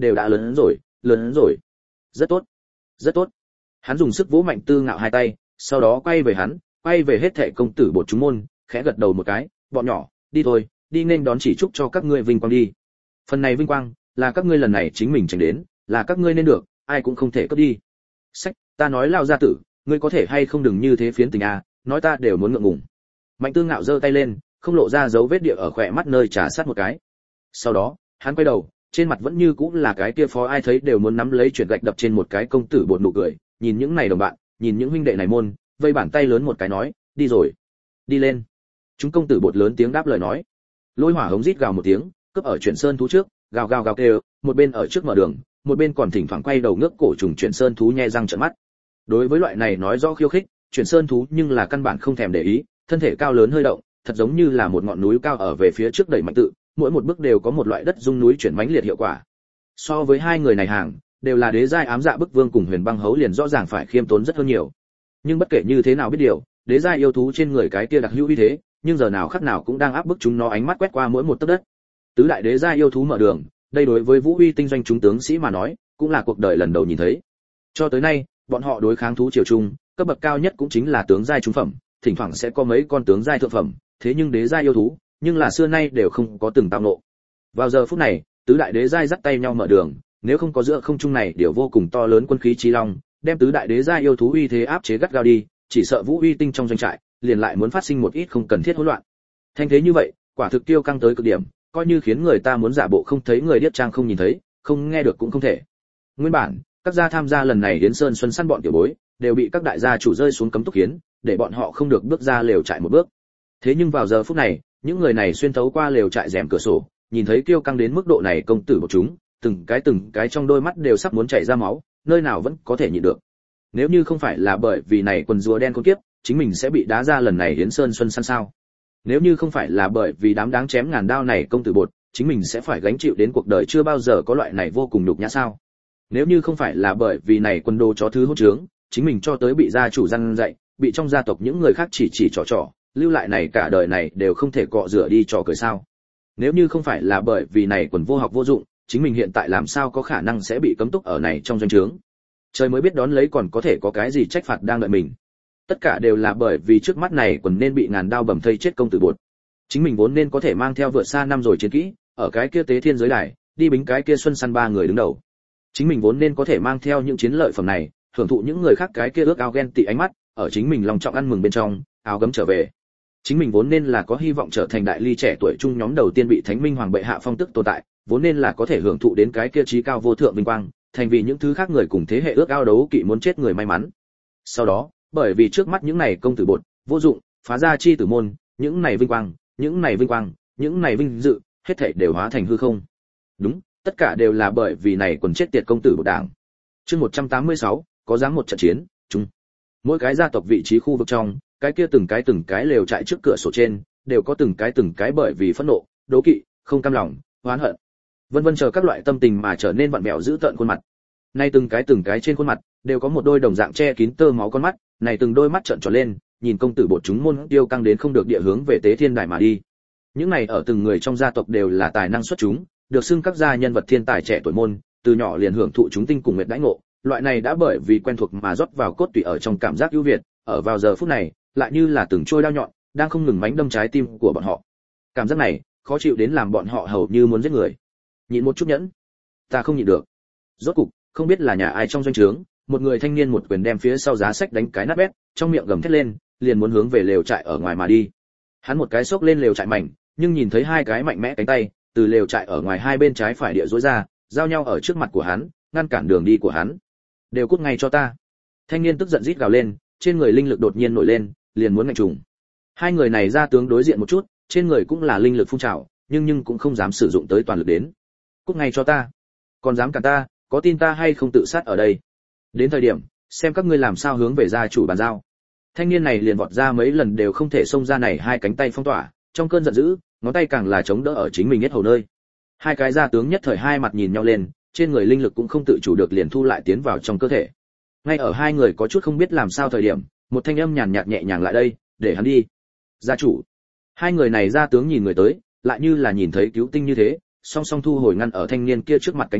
đều đã lớn rồi, lớn rồi. Rất tốt, rất tốt. Hắn dùng sức vỗ mạnh Tư Ngạo hai tay, sau đó quay về hắn, quay về hết thệ công tử bột chúng môn, khẽ gật đầu một cái, bọn nhỏ, đi thôi, đi nên đón chỉ chúc cho các ngươi vinh quang đi. Phần này vinh quang là các ngươi lần này chính mình tranh đến, là các ngươi nên được, ai cũng không thể cướp đi. Sách, ta nói lao gia tử, ngươi có thể hay không đừng như thế phiến tình a, nói ta đều muốn ngượng ngùng. Mạnh Tư Ngạo giơ tay lên, không lộ ra dấu vết địa ở khỏe mắt nơi trà sát một cái. Sau đó, hắn quay đầu, trên mặt vẫn như cũ là cái kia phó ai thấy đều muốn nắm lấy chuyển gạch đập trên một cái công tử bột nụ cười, nhìn những này đồng bạn, nhìn những huynh đệ này môn, vây bàn tay lớn một cái nói, đi rồi, đi lên. Chúng công tử bột lớn tiếng đáp lời nói. Lôi Hỏa hống rít gào một tiếng, cướp ở chuyển sơn thú trước, gào gào gào kêu, một bên ở trước mở đường, một bên còn thỉnh thoảng quay đầu ngước cổ trùng chuyển sơn thú nhe răng trợn mắt. Đối với loại này nói rõ khiêu khích, chuyển sơn thú nhưng là căn bản không thèm để ý, thân thể cao lớn hơi động, thật giống như là một ngọn núi cao ở về phía trước đẩy mạnh tự, mỗi một bước đều có một loại đất rung núi chuyển mãnh liệt hiệu quả. So với hai người này hàng, đều là đế giai ám dạ bức vương cùng huyền băng hấu liền rõ ràng phải khiêm tốn rất hơn nhiều. Nhưng bất kể như thế nào biết điều, đế giai yêu thú trên người cái kia đặc hữu uy thế, nhưng giờ nào khắc nào cũng đang áp bức chúng nó ánh mắt quét qua mỗi một tấc đất. Tứ đại đế giai yêu thú mở đường, đây đối với Vũ Uy tinh doanh chúng tướng sĩ mà nói, cũng là cuộc đời lần đầu nhìn thấy. Cho tới nay, bọn họ đối kháng thú triều trung, cấp bậc cao nhất cũng chính là tướng giai trung phẩm, thỉnh thoảng sẽ có mấy con tướng giai thượng phẩm, thế nhưng đế giai yêu thú, nhưng là xưa nay đều không có từng tao ngộ. Vào giờ phút này, tứ đại đế giai dắt tay nhau mở đường, nếu không có giữa không trung này điều vô cùng to lớn quân khí chí long, đem tứ đại đế giai yêu thú uy thế áp chế gắt gao đi, chỉ sợ Vũ Uy tinh trong doanh trại, liền lại muốn phát sinh một ít không cần thiết hỗn loạn. Thanh thế như vậy, quả thực tiêu căng tới cực điểm, coi như khiến người ta muốn giả bộ không thấy người điếc trang không nhìn thấy, không nghe được cũng không thể. Nguyên bản, các gia tham gia lần này đến Sơn Xuân săn bọn tiểu bối, đều bị các đại gia chủ rơi xuống cấm túc hiến, để bọn họ không được bước ra lều trại một bước. Thế nhưng vào giờ phút này, những người này xuyên thấu qua lều trại rèm cửa sổ, nhìn thấy kiêu căng đến mức độ này công tử của chúng, từng cái từng cái trong đôi mắt đều sắp muốn chảy ra máu, nơi nào vẫn có thể nhịn được. Nếu như không phải là bởi vì này quần rùa đen con kiếp, chính mình sẽ bị đá ra lần này đến Sơn Xuân săn sao? Nếu như không phải là bởi vì đám đáng chém ngàn đao này công tử bột, chính mình sẽ phải gánh chịu đến cuộc đời chưa bao giờ có loại này vô cùng nhục nhã sao? Nếu như không phải là bởi vì này quân đồ chó thứ hỗn trướng, chính mình cho tới bị gia chủ răn dạy, bị trong gia tộc những người khác chỉ chỉ trò trò, lưu lại này cả đời này đều không thể cọ rửa đi trò cười sao? Nếu như không phải là bởi vì này quần vô học vô dụng, chính mình hiện tại làm sao có khả năng sẽ bị cấm túc ở này trong doanh trướng? Trời mới biết đón lấy còn có thể có cái gì trách phạt đang đợi mình. Tất cả đều là bởi vì trước mắt này quần nên bị ngàn đao bầm thây chết công tử bột. Chính mình vốn nên có thể mang theo vượt xa năm rồi chiến kỹ, ở cái kia tế thiên giới đài, đi bính cái kia xuân săn ba người đứng đầu. Chính mình vốn nên có thể mang theo những chiến lợi phẩm này, hưởng thụ những người khác cái kia ước ao ghen tị ánh mắt, ở chính mình lòng trọng ăn mừng bên trong, áo gấm trở về. Chính mình vốn nên là có hy vọng trở thành đại ly trẻ tuổi trung nhóm đầu tiên bị Thánh Minh Hoàng bệ hạ phong tức tồn tại, vốn nên là có thể hưởng thụ đến cái kia trí cao vô thượng vinh quang, thành vì những thứ khác người cùng thế hệ ước ao đấu kỵ muốn chết người may mắn. Sau đó, bởi vì trước mắt những này công tử bột, vô dụng, phá ra chi tử môn, những này vinh quang, những này vinh quang, những này vinh dự, hết thảy đều hóa thành hư không. Đúng, tất cả đều là bởi vì này quần chết tiệt công tử bột đảng. Chương một trăm tám mươi sáu, có dám một trận chiến, chung. Mỗi cái gia tộc vị trí khu vực trong, cái kia từng cái từng cái lều trại trước cửa sổ trên, đều có từng cái từng cái bởi vì phẫn nộ, đố kỵ, không cam lòng, oán hận, vân vân chờ các loại tâm tình mà trở nên vặn vẹo dữ tợn khuôn mặt. Nay từng cái từng cái trên khuôn mặt đều có một đôi đồng dạng che kín tơ máu con mắt, này từng đôi mắt trợn tròn lên, nhìn công tử bột chúng môn tiêu căng đến không được địa hướng về tế thiên đài mà đi. Những này ở từng người trong gia tộc đều là tài năng xuất chúng, được xưng các gia nhân vật thiên tài trẻ tuổi môn, từ nhỏ liền hưởng thụ chúng tinh cùng nguyệt đãi ngộ, loại này đã bởi vì quen thuộc mà rót vào cốt tủy ở trong cảm giác ưu việt, ở vào giờ phút này, lại như là từng trôi đao nhọn, đang không ngừng mánh đâm trái tim của bọn họ. Cảm giác này, khó chịu đến làm bọn họ hầu như muốn giết người. Nhịn một chút nhẫn, ta không nhịn được. Rốt cục, không biết là nhà ai trong doanh trướng, một người thanh niên một quyền đem phía sau giá sách đánh cái nát bét, trong miệng gầm thét lên, liền muốn hướng về lều trại ở ngoài mà đi. Hắn một cái xốc lên lều trại mảnh, nhưng nhìn thấy hai cái mạnh mẽ cánh tay từ lều trại ở ngoài hai bên trái phải địa duỗi ra, giao nhau ở trước mặt của hắn, ngăn cản đường đi của hắn. Đều cút ngay cho ta! Thanh niên tức giận rít gào lên, trên người linh lực đột nhiên nổi lên, liền muốn ngạnh trùng. Hai người này ra tướng đối diện một chút, trên người cũng là linh lực phun trào, nhưng nhưng cũng không dám sử dụng tới toàn lực đến. Cút ngay cho ta! Còn dám cản ta, có tin ta hay không tự sát ở đây? Đến thời điểm, xem các ngươi làm sao hướng về gia chủ bàn giao. Thanh niên này liền vọt ra mấy lần đều không thể xông ra này hai cánh tay phong tỏa, trong cơn giận dữ, ngón tay càng là chống đỡ ở chính mình nhất hầu nơi. Hai cái gia tướng nhất thời hai mặt nhìn nhau lên, trên người linh lực cũng không tự chủ được liền thu lại tiến vào trong cơ thể. Ngay ở hai người có chút không biết làm sao thời điểm, một thanh âm nhàn nhạt nhẹ nhàng lại đây, để hắn đi. Gia chủ. Hai người này gia tướng nhìn người tới, lại như là nhìn thấy cứu tinh như thế, song song thu hồi ngăn ở thanh niên kia trước mặt cánh tay,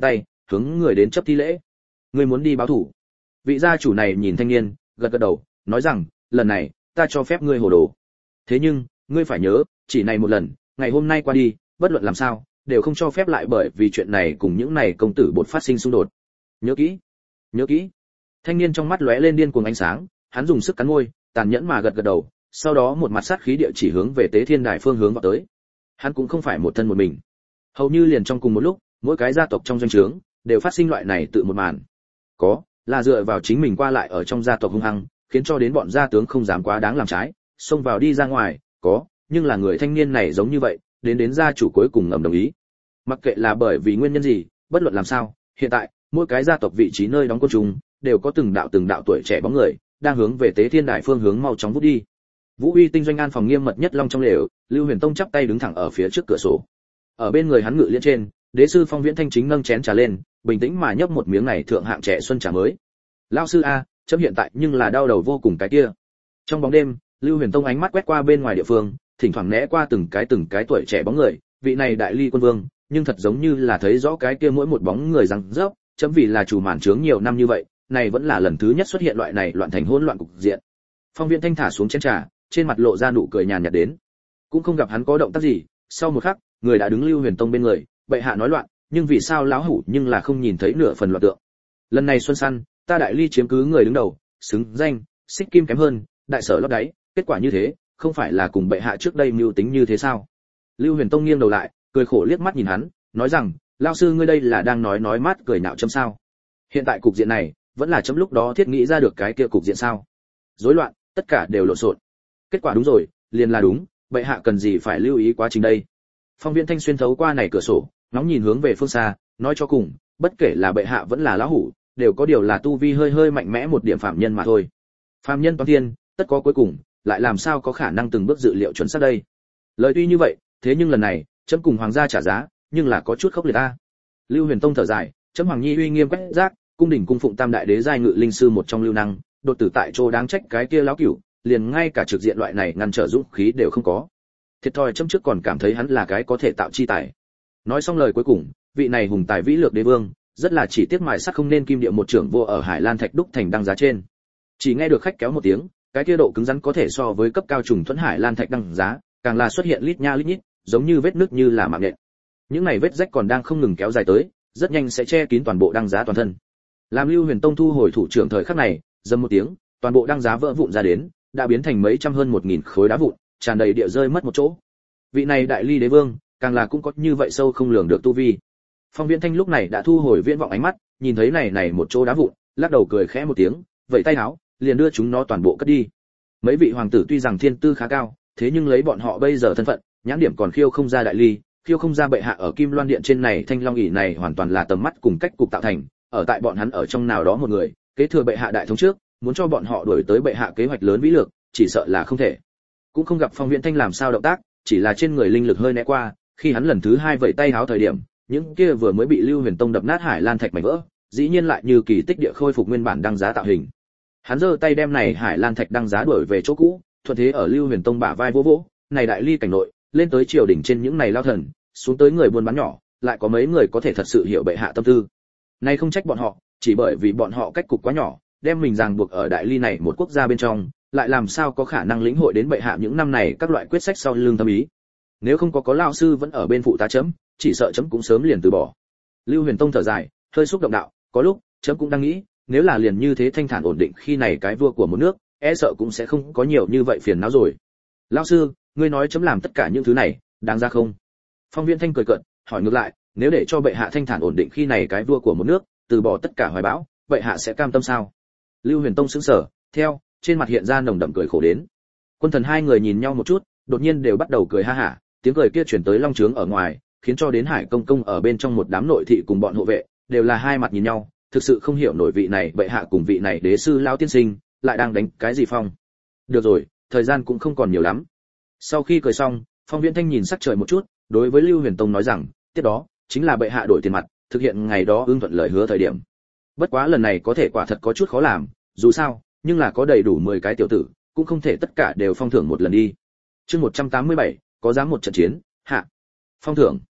hướng người đến chấp thi lễ. Ngươi muốn đi báo thủ? Vị gia chủ này nhìn thanh niên, gật gật đầu, nói rằng, lần này ta cho phép ngươi hồ đồ. Thế nhưng, ngươi phải nhớ, chỉ này một lần, ngày hôm nay qua đi, bất luận làm sao, đều không cho phép lại bởi vì chuyện này cùng những này công tử bột phát sinh xung đột. Nhớ kỹ, nhớ kỹ. Thanh niên trong mắt lóe lên điên cuồng ánh sáng, hắn dùng sức cắn môi, tàn nhẫn mà gật gật đầu, sau đó một mặt sát khí địa chỉ hướng về Tế Thiên Đài phương hướng vào tới. Hắn cũng không phải một thân một mình, hầu như liền trong cùng một lúc, mỗi cái gia tộc trong doanh trướng đều phát sinh loại này tự một màn. Có, là dựa vào chính mình qua lại ở trong gia tộc hung hăng, khiến cho đến bọn gia tướng không dám quá đáng làm trái, xông vào đi ra ngoài, có, nhưng là người thanh niên này giống như vậy, đến đến gia chủ cuối cùng ngầm đồng ý. Mặc kệ là bởi vì nguyên nhân gì, bất luận làm sao, hiện tại, mỗi cái gia tộc vị trí nơi đóng quân chúng đều có từng đạo từng đạo tuổi trẻ bóng người, đang hướng về Tế Thiên Đài phương hướng mau chóng vút đi. Vũ Uy tinh doanh an phòng nghiêm mật nhất long trong lều, Lưu Huyền Tông chắp tay đứng thẳng ở phía trước cửa sổ. Ở bên người hắn ngự liên trên, đế sư Phong Viễn Thanh chính nâng chén trà lên, bình tĩnh mà nhấp một miếng này thượng hạng trẻ xuân trà mới. Lão sư a, chấm hiện tại nhưng là đau đầu vô cùng cái kia. Trong bóng đêm, Lưu Huyền Tông ánh mắt quét qua bên ngoài địa phương, thỉnh thoảng né qua từng cái từng cái tuổi trẻ bóng người, vị này đại ly quân vương, nhưng thật giống như là thấy rõ cái kia mỗi một bóng người răng rớp, chấm vì là chủ màn trướng nhiều năm như vậy, này vẫn là lần thứ nhất xuất hiện loại này loạn thành hỗn loạn cục diện. Phong Viễn Thanh thả xuống chén trà, trên mặt lộ ra nụ cười nhàn nhạt đến. Cũng không gặp hắn có động tác gì, sau một khắc, người đã đứng Lưu Huyền Tông bên người, bệ hạ nói loạn, nhưng vì sao lão hủ nhưng là không nhìn thấy nửa phần loạn tượng. Lần này xuân săn, ta đại ly chiếm cứ người đứng đầu, xứng danh, xích kim kém hơn, đại sở lót đáy, kết quả như thế, không phải là cùng bệ hạ trước đây mưu tính như thế sao? Lưu Huyền Tông nghiêng đầu lại, cười khổ liếc mắt nhìn hắn, nói rằng, lão sư ngươi đây là đang nói nói mát cười nạo chấm sao? Hiện tại cục diện này, vẫn là chấm lúc đó thiết nghĩ ra được cái kia cục diện sao? Rối loạn, tất cả đều lộn xộn. Kết quả đúng rồi, liền là đúng, bệ hạ cần gì phải lưu ý quá trình đây. Phong Viễn Thanh xuyên thấu qua này cửa sổ, ngóng nhìn hướng về phương xa, nói cho cùng, bất kể là bệ hạ vẫn là lão hủ, đều có điều là tu vi hơi hơi mạnh mẽ một điểm phạm nhân mà thôi. Phạm nhân toán thiên, tất có cuối cùng, lại làm sao có khả năng từng bước dự liệu chuẩn xác đây. Lời tuy như vậy, thế nhưng lần này, chấm cùng hoàng gia trả giá, nhưng là có chút khốc liệt a. Lưu Huyền Tông thở dài, chấm hoàng nhi uy nghiêm quét rác, cung đình cung phụng tam đại đế giai ngự linh sư một trong lưu năng, đột tử tại chỗ đáng trách cái kia lão cửu, liền ngay cả trực diện loại này ngăn trở dũng khí đều không có. Thiệt thòi chấm trước còn cảm thấy hắn là cái có thể tạo chi tài. Nói xong lời cuối cùng, vị này hùng tài vĩ lược đế vương, rất là chỉ tiếc mài sắc không nên kim địa một trưởng vô ở Hải Lan thạch đúc thành đăng giá trên. Chỉ nghe được khách kéo một tiếng, cái kia độ cứng rắn có thể so với cấp cao trùng thuẫn Hải Lan thạch đăng giá, càng là xuất hiện lít nha lít nhít, giống như vết nứt như là mạng nhện. Những này vết rách còn đang không ngừng kéo dài tới, rất nhanh sẽ che kín toàn bộ đăng giá toàn thân. Làm Lưu Huyền Tông thu hồi thủ trưởng thời khắc này, dầm một tiếng, toàn bộ đăng giá vỡ vụn ra đến, đã biến thành mấy trăm hơn một nghìn khối đá vụn, tràn đầy địa rơi mất một chỗ. Vị này đại ly đế vương, càng là cũng có như vậy sâu không lường được tu vi. Phong Viễn Thanh lúc này đã thu hồi viễn vọng ánh mắt, nhìn thấy này này một chỗ đá vụn, lắc đầu cười khẽ một tiếng, vẫy tay áo, liền đưa chúng nó toàn bộ cất đi. Mấy vị hoàng tử tuy rằng thiên tư khá cao, thế nhưng lấy bọn họ bây giờ thân phận, nhãn điểm còn khiêu không ra đại ly, khiêu không ra bệ hạ ở Kim Loan Điện trên này thanh long ỷ này hoàn toàn là tầm mắt cùng cách cục tạo thành, ở tại bọn hắn ở trong nào đó một người, kế thừa bệ hạ đại thống trước, muốn cho bọn họ đuổi tới bệ hạ kế hoạch lớn vĩ lược, chỉ sợ là không thể. Cũng không gặp Phong Viễn Thanh làm sao động tác, chỉ là trên người linh lực hơi né qua, khi hắn lần thứ hai vẫy tay háo thời điểm, những kia vừa mới bị Lưu Huyền Tông đập nát Hải Lan thạch mảnh vỡ, dĩ nhiên lại như kỳ tích địa khôi phục nguyên bản đăng giá tạo hình. Hắn giơ tay đem này Hải Lan thạch đăng giá đuổi về chỗ cũ, thuận thế ở Lưu Huyền Tông bả vai vỗ vỗ, này đại ly cảnh nội, lên tới triều đỉnh trên những này lao thần, xuống tới người buôn bán nhỏ, lại có mấy người có thể thật sự hiểu bệ hạ tâm tư. Này không trách bọn họ, chỉ bởi vì bọn họ cách cục quá nhỏ, đem mình ràng buộc ở đại ly này một quốc gia bên trong, lại làm sao có khả năng lĩnh hội đến bệ hạ những năm này các loại quyết sách sau lưng tâm ý. Nếu không có có lão sư vẫn ở bên phụ tá chấm, chỉ sợ chấm cũng sớm liền từ bỏ. Lưu Huyền Tông thở dài, hơi xúc động đạo, có lúc chấm cũng đang nghĩ, nếu là liền như thế thanh thản ổn định khi này cái vua của một nước, e sợ cũng sẽ không có nhiều như vậy phiền não rồi. Lão sư, ngươi nói chấm làm tất cả những thứ này, đáng ra không? Phong Viễn Thanh cười cợt, hỏi ngược lại, nếu để cho bệ hạ thanh thản ổn định khi này cái vua của một nước, từ bỏ tất cả hoài bão, bệ hạ sẽ cam tâm sao? Lưu Huyền Tông sững sờ, theo, trên mặt hiện ra nồng đậm cười khổ đến. Quân thần hai người nhìn nhau một chút, đột nhiên đều bắt đầu cười ha hả, tiếng cười kia truyền tới long trướng ở ngoài, khiến cho đến Hải Công công ở bên trong một đám nội thị cùng bọn hộ vệ, đều là hai mặt nhìn nhau, thực sự không hiểu nổi vị này bệ hạ cùng vị này đế sư lão tiên sinh, lại đang đánh cái gì phong. Được rồi, thời gian cũng không còn nhiều lắm. Sau khi cười xong, Phong Viễn Thanh nhìn sắc trời một chút, đối với Lưu Huyền Tông nói rằng, tiếp đó chính là bệ hạ đổi tiền mặt, thực hiện ngày đó ưng thuận lời hứa thời điểm. Bất quá lần này có thể quả thật có chút khó làm, dù sao, nhưng là có đầy đủ mười cái tiểu tử, cũng không thể tất cả đều phong thưởng một lần đi. Chương một trăm tám mươi bảy, có dám một trận chiến, hạ. Phong thưởng.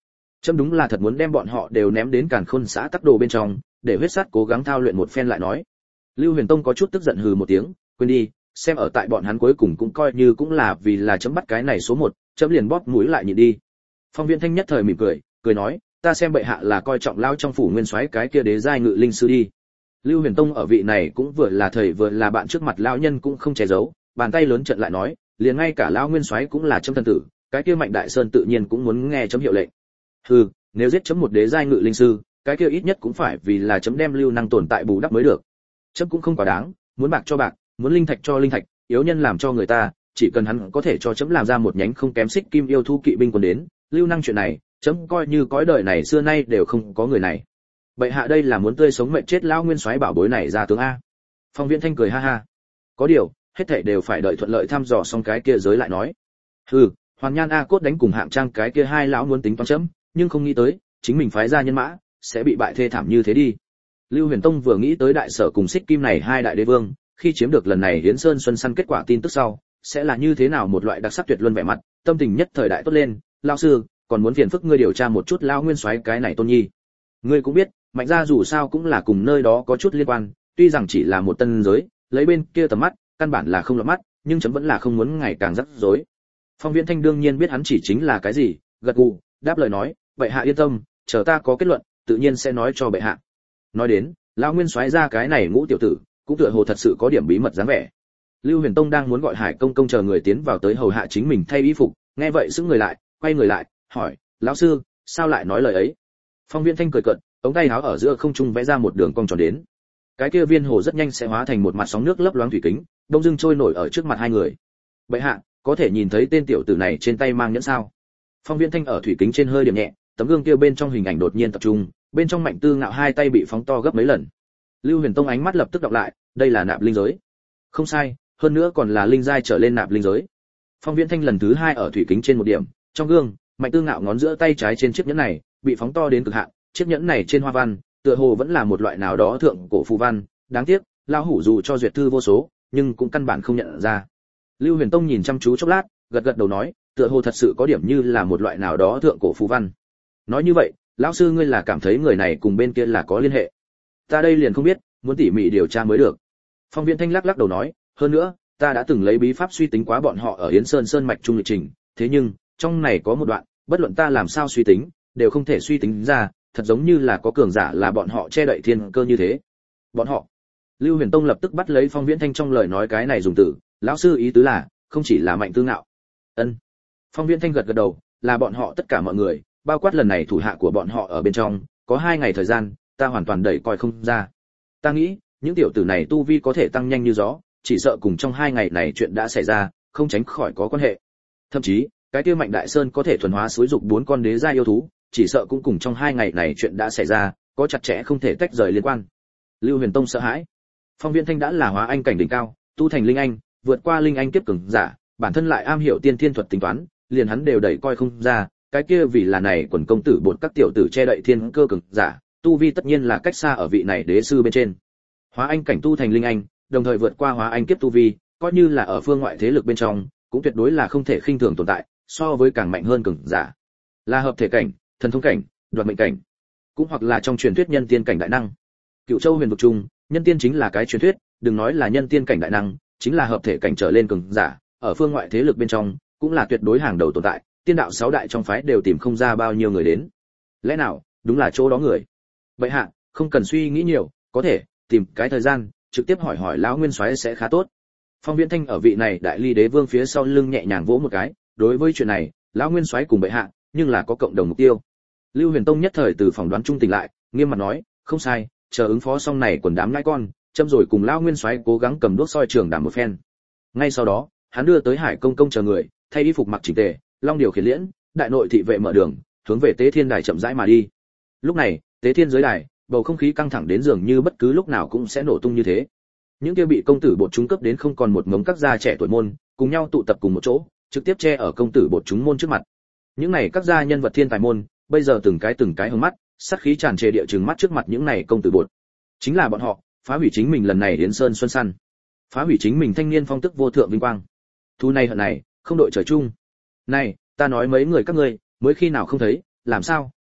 chấm đúng là thật muốn đem bọn họ đều ném đến Càn Khôn xã tắc đồ bên trong, để huyết sát cố gắng thao luyện một phen lại nói. Lưu Huyền Tông có chút tức giận hừ một tiếng, quên đi, xem ở tại bọn hắn cuối cùng cũng coi như cũng là vì là chấm bắt cái này số một, chấm liền bóp mũi lại nhịn đi. Phong Viễn Thanh nhất thời mỉm cười, cười nói, ta xem bệ hạ là coi trọng lao trong phủ nguyên soái cái kia đế giai ngự linh sư đi. Lưu Huyền Tông ở vị này cũng vừa là thầy vừa là bạn trước mặt lão nhân cũng không che giấu, bàn tay lớn trận lại nói, liền ngay cả lão nguyên soái cũng là chấm thân tử, cái kia Mạnh Đại Sơn tự nhiên cũng muốn nghe chấm hiệu lệnh. Hừ, nếu giết chấm một đế giai ngự linh sư, cái kia ít nhất cũng phải vì là chấm đem lưu năng tồn tại bù đắp mới được. Chấm cũng không quá đáng, muốn bạc cho bạc, muốn linh thạch cho linh thạch, yếu nhân làm cho người ta, chỉ cần hắn có thể cho chấm làm ra một nhánh không kém xích kim yêu thú kỵ binh quân đến, lưu năng chuyện này, chấm coi như cõi đời này xưa nay đều không có người này. Bệ hạ đây là muốn tươi sống mệnh chết lão nguyên soái bảo bối này ra tướng a. Phong Viễn Thanh cười ha ha. Có điều, hết thảy đều phải đợi thuận lợi thăm dò xong cái kia giới lại nói. Hừ, Hoàn Nhan A Cốt đánh cùng Hạng Trang cái kia hai lão muốn tính toán chấm, nhưng không nghĩ tới, chính mình phái ra nhân mã sẽ bị bại thê thảm như thế đi. Lưu Huyền Tông vừa nghĩ tới đại sở cùng xích kim này hai đại đế vương, khi chiếm được lần này Hiến Sơn Xuân săn kết quả tin tức sau, sẽ là như thế nào một loại đặc sắc tuyệt luân vẻ mặt, tâm tình nhất thời đại tốt lên, lão sư, còn muốn phiền phức ngươi điều tra một chút lão nguyên soái cái này tôn nhi. Ngươi cũng biết, Mạnh gia dù sao cũng là cùng nơi đó có chút liên quan, tuy rằng chỉ là một tân giới, lấy bên kia tầm mắt, căn bản là không lọt mắt, nhưng chấm vẫn là không muốn ngày càng rắc rối. Phong Viễn Thanh đương nhiên biết hắn chỉ chính là cái gì, gật gù, đáp lời nói, bệ hạ yên tâm, chờ ta có kết luận, tự nhiên sẽ nói cho bệ hạ. Nói đến, lão nguyên soái ra cái này ngũ tiểu tử, cũng tựa hồ thật sự có điểm bí mật dáng vẻ. Lưu Huyền Tông đang muốn gọi Hải Công công chờ người tiến vào tới hầu hạ chính mình thay y phục, nghe vậy sững người lại, quay người lại, hỏi, lão sư, sao lại nói lời ấy? Phong Viễn Thanh cười cợt, ống tay áo ở giữa không trung vẽ ra một đường cong tròn đến. Cái kia viên hồ rất nhanh sẽ hóa thành một mặt sóng nước lấp loáng thủy kính, đông dưng trôi nổi ở trước mặt hai người. Bệ hạ, có thể nhìn thấy tên tiểu tử này trên tay mang nhẫn sao? Phong Viễn Thanh ở thủy kính trên hơi điểm nhẹ, tấm gương kia bên trong hình ảnh đột nhiên tập trung, bên trong Mạnh Tư Ngạo hai tay bị phóng to gấp mấy lần. Lưu Huyền Tông ánh mắt lập tức đọc lại, đây là nạp linh giới. Không sai, hơn nữa còn là linh giai trở lên nạp linh giới. Phong Viễn Thanh lần thứ hai ở thủy kính trên một điểm, trong gương, Mạnh Tư Ngạo ngón giữa tay trái trên chiếc nhẫn này, bị phóng to đến cực hạn, chiếc nhẫn này trên hoa văn, tựa hồ vẫn là một loại nào đó thượng cổ phù văn, đáng tiếc, lão hủ dù cho duyệt thư vô số, nhưng cũng căn bản không nhận ra. Lưu Huyền Tông nhìn chăm chú chốc lát, gật gật đầu nói, tựa hồ thật sự có điểm như là một loại nào đó thượng cổ phù văn. Nói như vậy, lão sư ngươi là cảm thấy người này cùng bên kia là có liên hệ. Ta đây liền không biết, muốn tỉ mỉ điều tra mới được. Phong Viễn Thanh lắc lắc đầu nói, hơn nữa, ta đã từng lấy bí pháp suy tính quá bọn họ ở Yến Sơn Sơn mạch trung lịch trình, thế nhưng, trong này có một đoạn, bất luận ta làm sao suy tính, đều không thể suy tính ra, thật giống như là có cường giả là bọn họ che đậy thiên cơ như thế. Bọn họ? Lưu Huyền Tông lập tức bắt lấy Phong Viễn Thanh trong lời nói cái này dùng từ, lão sư ý tứ là, không chỉ là Mạnh Tư Ngạo. Ân. Phong Viễn Thanh gật gật đầu, là bọn họ tất cả mọi người, bao quát lần này thủ hạ của bọn họ ở bên trong, có hai ngày thời gian, ta hoàn toàn đẩy coi không ra. Ta nghĩ, những tiểu tử này tu vi có thể tăng nhanh như gió, chỉ sợ cùng trong hai ngày này chuyện đã xảy ra, không tránh khỏi có quan hệ. Thậm chí, cái kia Mạnh Đại Sơn có thể thuần hóa xúi dục bốn con đế gia yêu thú, chỉ sợ cũng cùng trong hai ngày này chuyện đã xảy ra, có chặt chẽ không thể tách rời liên quan. Lưu Huyền Tông sợ hãi. Phong Viễn Thanh đã là hóa anh cảnh đỉnh cao, tu thành linh anh, vượt qua linh anh kiếp cường giả, bản thân lại am hiểu tiên thiên thuật tính toán, liền hắn đều đẩy coi không ra, cái kia vì là này quần công tử bột các tiểu tử che đậy thiên cơ cường giả, tu vi tất nhiên là cách xa ở vị này đế sư bên trên. Hóa anh cảnh tu thành linh anh, đồng thời vượt qua hóa anh kiếp tu vi, coi như là ở phương ngoại thế lực bên trong, cũng tuyệt đối là không thể khinh thường tồn tại, so với càng mạnh hơn cường giả. Là hợp thể cảnh, thần thông cảnh, đoạt mệnh cảnh, cũng hoặc là trong truyền thuyết nhân tiên cảnh đại năng. Cựu Châu huyền vực chung, nhân tiên chính là cái truyền thuyết, đừng nói là nhân tiên cảnh đại năng, chính là hợp thể cảnh trở lên cường giả, ở phương ngoại thế lực bên trong, cũng là tuyệt đối hàng đầu tồn tại, tiên đạo sáu đại trong phái đều tìm không ra bao nhiêu người đến. Lẽ nào, đúng là chỗ đó người. Vậy hạ, không cần suy nghĩ nhiều, có thể tìm cái thời gian, trực tiếp hỏi hỏi lão nguyên soái sẽ khá tốt. Phong Viễn Thanh ở vị này đại ly đế vương phía sau lưng nhẹ nhàng vỗ một cái, đối với chuyện này, lão nguyên soái cùng bệ hạ, nhưng là có cộng đồng mục tiêu. Lưu Huyền Tông nhất thời từ phỏng đoán trung tỉnh lại, nghiêm mặt nói, không sai, chờ ứng phó xong này quần đám ngai con, châm rồi cùng lão nguyên soái cố gắng cầm đuốc soi trường đảm một phen. Ngay sau đó, hắn đưa tới Hải Công công chờ người, thay y phục mặc chỉnh tề, long điều khiển liễn, đại nội thị vệ mở đường, hướng về Tế Thiên đài chậm rãi mà đi. Lúc này, Tế Thiên dưới đài, bầu không khí căng thẳng đến dường như bất cứ lúc nào cũng sẽ nổ tung như thế. Những kia bị công tử bột chúng cấp đến không còn một ngống các gia trẻ tuổi môn, cùng nhau tụ tập cùng một chỗ, trực tiếp che ở công tử bột chúng môn trước mặt. Những này các gia nhân vật thiên tài môn, bây giờ từng cái từng cái hướng mắt, sát khí tràn trề địa trừng mắt trước mặt những này công tử bột. Chính là bọn họ, phá hủy chính mình lần này Yến Sơn Xuân Săn, phá hủy chính mình thanh niên phong tức vô thượng vinh quang. Thu này hận này, không đội trời chung. Này, ta nói mấy người các ngươi, mới khi nào không thấy, làm sao,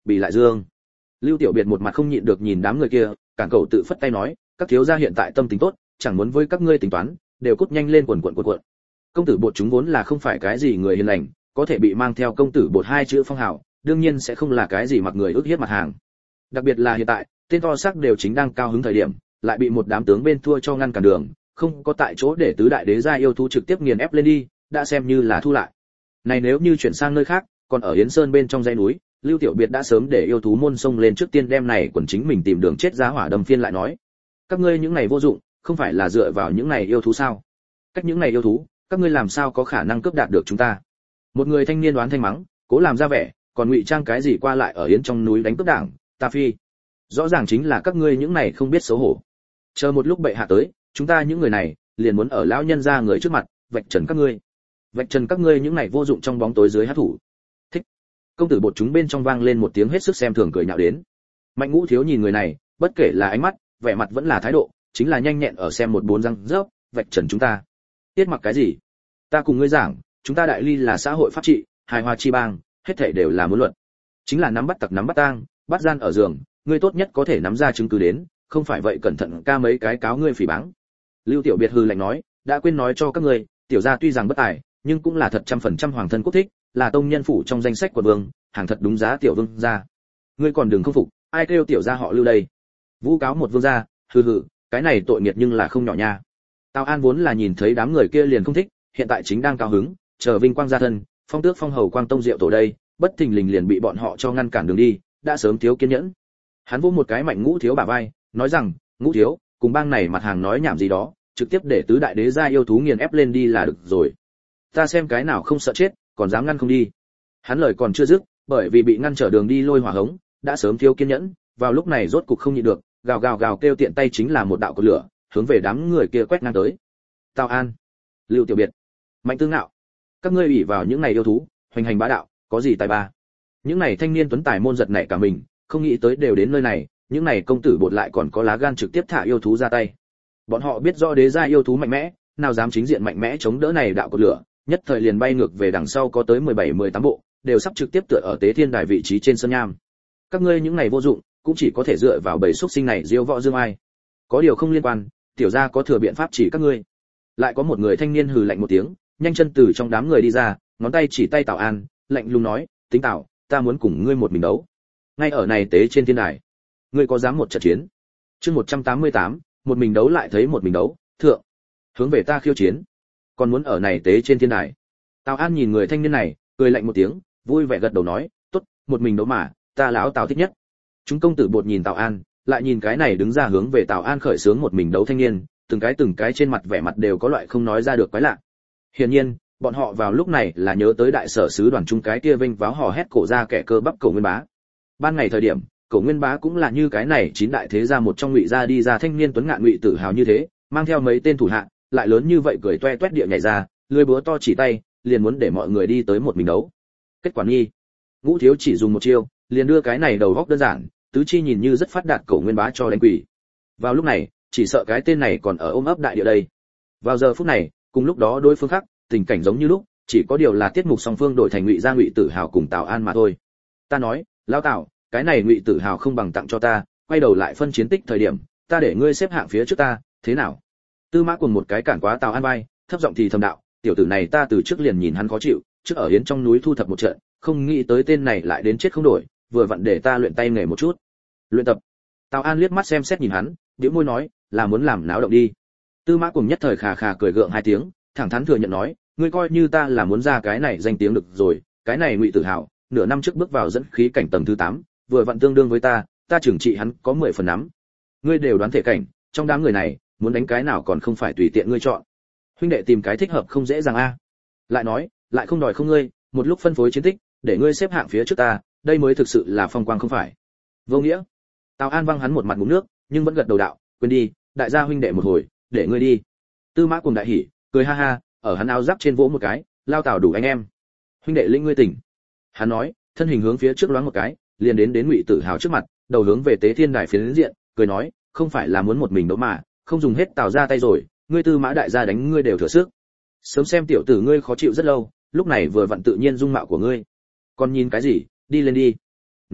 bị lại dương. Lưu Tiểu Biệt một mặt không nhịn được nhìn đám người kia, cản cầu tự phất tay nói, các thiếu gia hiện tại tâm tình tốt, chẳng muốn với các ngươi tính toán, đều cút nhanh lên quần quần quần quần. Công tử Bột chúng vốn là không phải cái gì người hiền lành, có thể bị mang theo công tử Bột hai chữ phong hào, đương nhiên sẽ không là cái gì mặc người ức hiếp mặt hàng. Đặc biệt là hiện tại, tên to xác đều chính đang cao hứng thời điểm, lại bị một đám tướng bên thua cho ngăn cản đường, không có tại chỗ để tứ đại đế gia yêu thú trực tiếp nghiền ép lên đi, đã xem như là thu lại. Này nếu như chuyển sang nơi khác, còn ở Yến Sơn bên trong dãy núi, Lưu Tiểu Biệt đã sớm để yêu thú môn xông lên trước tiên đem này quần chính mình tìm đường chết giá hỏa đâm phiên lại nói. Các ngươi những này vô dụng, không phải là dựa vào những này yêu thú sao? Cách những này yêu thú, các ngươi làm sao có khả năng cướp đạt được chúng ta? Một người thanh niên đoán thanh mắng, cố làm ra vẻ, còn ngụy trang cái gì qua lại ở Yến trong núi đánh cướp đảng, ta phi. Rõ ràng chính là các ngươi những này không biết xấu hổ. Chờ một lúc bệ hạ tới, chúng ta những người này liền muốn ở lão nhân gia người trước mặt vạch trần các ngươi. Vạch trần các ngươi những này vô dụng trong bóng tối dưới hắc thủ. Thích. Công tử Bột chúng bên trong vang lên một tiếng hết sức xem thường cười nhạo đến. Mạnh Ngũ Thiếu nhìn người này, bất kể là ánh mắt, vẻ mặt vẫn là thái độ, chính là nhanh nhẹn ở xem một bốn răng rớp, vạch trần chúng ta. Tiết mặc cái gì? Ta cùng ngươi giảng, chúng ta Đại Ly là xã hội pháp trị, hài hòa chi bang, hết thảy đều là muốn luận. Chính là nắm bắt tặc nắm bắt tang, bắt gian ở giường, ngươi tốt nhất có thể nắm ra chứng cứ đến, không phải vậy cẩn thận ca mấy cái cáo ngươi phỉ báng. Lưu Tiểu Biệt hừ lạnh nói, đã quên nói cho các ngươi, tiểu gia tuy rằng bất tài, nhưng cũng là thật trăm phần trăm hoàng thân quốc thích, là tông nhân phủ trong danh sách của vương, hàng thật đúng giá tiểu vương gia. Ngươi còn đừng không phục, ai kêu tiểu gia họ Lưu đây? Vu cáo một vương gia, hừ hừ, cái này tội nghiệp nhưng là không nhỏ nha. Tào An vốn là nhìn thấy đám người kia liền không thích, hiện tại chính đang cao hứng, chờ vinh quang gia thân, phong tước phong hầu quang tông diệu tổ đây, bất thình lình liền bị bọn họ cho ngăn cản đường đi, đã sớm thiếu kiên nhẫn. Hắn vỗ một cái Mạnh Ngũ Thiếu bả vai, nói rằng, Ngũ Thiếu, cùng bang này mặt hàng nói nhảm gì đó, trực tiếp để tứ đại đế gia yêu thú nghiền ép lên đi là được rồi. Ta xem cái nào không sợ chết, còn dám ngăn không đi. Hắn lời còn chưa dứt, bởi vì bị ngăn trở đường đi lôi hỏa hống, đã sớm thiếu kiên nhẫn, vào lúc này rốt cục không nhịn được, gào gào gào kêu tiện tay chính là một đạo cột lửa, hướng về đám người kia quét ngang tới. Tào An, Lưu Tiểu Biệt, Mạnh Tương Ngạo, các ngươi ủy vào những này yêu thú, hoành hành bá đạo, có gì tài ba? Những này thanh niên tuấn tài môn giật nảy cả mình, không nghĩ tới đều đến nơi này, những này công tử Bột lại còn có lá gan trực tiếp thả yêu thú ra tay. Bọn họ biết rõ đế gia yêu thú mạnh mẽ, nào dám chính diện mạnh mẽ chống đỡ này đạo cột lửa, nhất thời liền bay ngược về đằng sau có tới mười bảy mười tám bộ, đều sắp trực tiếp tựa ở Tế Thiên Đài vị trí trên sân nham. Các ngươi những này vô dụng, cũng chỉ có thể dựa vào bầy xuất sinh này diêu võ dương ai. Có điều không liên quan, tiểu gia có thừa biện pháp chỉ các ngươi. Lại có một người thanh niên hừ lạnh một tiếng, nhanh chân từ trong đám người đi ra, ngón tay chỉ tay Tào An, lạnh lùng nói, tính Tào, ta muốn cùng ngươi một mình đấu. Ngay ở này tế trên thiên đài, ngươi có dám một trận chiến? Chương một trăm tám mươi tám, một mình đấu lại thấy một mình đấu, thượng, hướng về ta khiêu chiến. Còn muốn ở này tế trên thiên đài. Tào An nhìn người thanh niên này, cười lạnh một tiếng, vui vẻ gật đầu nói, tốt, một mình đấu mà, ta lão Tào thích nhất. Chúng công tử Bột nhìn Tào An, lại nhìn cái này đứng ra hướng về Tào An khởi sướng một mình đấu thanh niên, từng cái từng cái trên mặt vẻ mặt đều có loại không nói ra được quái lạ. Hiển nhiên, bọn họ vào lúc này là nhớ tới đại sở sứ đoàn trung cái kia vinh váo hò hét cổ ra kẻ cơ bắp Cổ Nguyên Bá. Ban ngày thời điểm, Cổ Nguyên Bá cũng là như cái này chín đại thế gia một trong ngụy gia đi ra thanh niên tuấn ngạn ngụy tự hào như thế, mang theo mấy tên thủ hạ, lại lớn như vậy cười toe toét địa nhảy ra, lưỡi búa to chỉ tay, liền muốn để mọi người đi tới một mình đấu. Kết quả nghi, Ngũ Thiếu chỉ dùng một chiêu, liền đưa cái này đầu góc đơn giản, tứ chi nhìn như rất phát đạt Cổ Nguyên Bá cho đánh quỷ. Vào lúc này, chỉ sợ cái tên này còn ở ôm ấp đại địa đây. Vào giờ phút này, cùng lúc đó đối phương khác, tình cảnh giống như lúc, chỉ có điều là tiết mục song phương đổi thành ngụy gia ngụy tự hào cùng Tào An mà thôi. Ta nói, lão Tào, cái này ngụy tự hào không bằng tặng cho ta, quay đầu lại phân chiến tích thời điểm, ta để ngươi xếp hạng phía trước ta, thế nào? Tư Mã cùng một cái cản quá Tào An vai, thấp giọng thì thầm đạo, tiểu tử này ta từ trước liền nhìn hắn khó chịu, trước ở hiến trong núi thu thập một trận, không nghĩ tới tên này lại đến chết không đổi, vừa vặn để ta luyện tay nghề một chút. Luyện tập. Tào An liếc mắt xem xét nhìn hắn, bĩu môi nói, là muốn làm náo động đi. Tư Mã cùng nhất thời khà khà cười gượng hai tiếng, thẳng thắn thừa nhận nói, ngươi coi như ta là muốn ra cái này danh tiếng được rồi, cái này ngụy tự hào, nửa năm trước bước vào dẫn khí cảnh tầng thứ tám, vừa vặn tương đương với ta, ta trưởng trị hắn có mười phần nắm. Ngươi đều đoán thể cảnh, trong đám người này, muốn đánh cái nào còn không phải tùy tiện ngươi chọn. Huynh đệ tìm cái thích hợp không dễ dàng a. Lại nói, lại không đòi không ngươi, một lúc phân phối chiến tích, để ngươi xếp hạng phía trước ta, đây mới thực sự là phong quang không phải. Vô nghĩa. Tào An văng hắn một mặt ngụm nước, nhưng vẫn gật đầu đạo, quên đi, đại gia huynh đệ một hồi, để ngươi đi. Tư Mã cùng đại hỉ, cười ha ha, ở hắn áo giáp trên vỗ một cái, lao Tào đủ anh em. Huynh đệ linh ngươi tỉnh. Hắn nói, thân hình hướng phía trước loáng một cái, liền đến đến ngụy tự hào trước mặt, đầu hướng về tế thiên đài phiến diện, cười nói, không phải là muốn một mình đấu mà, không dùng hết Tào ra tay rồi, ngươi Tư Mã đại gia đánh ngươi đều thừa sức. Sớm xem tiểu tử ngươi khó chịu rất lâu, lúc này vừa vặn tự nhiên dung mạo của ngươi. Còn nhìn cái gì, đi lên đi. Nói,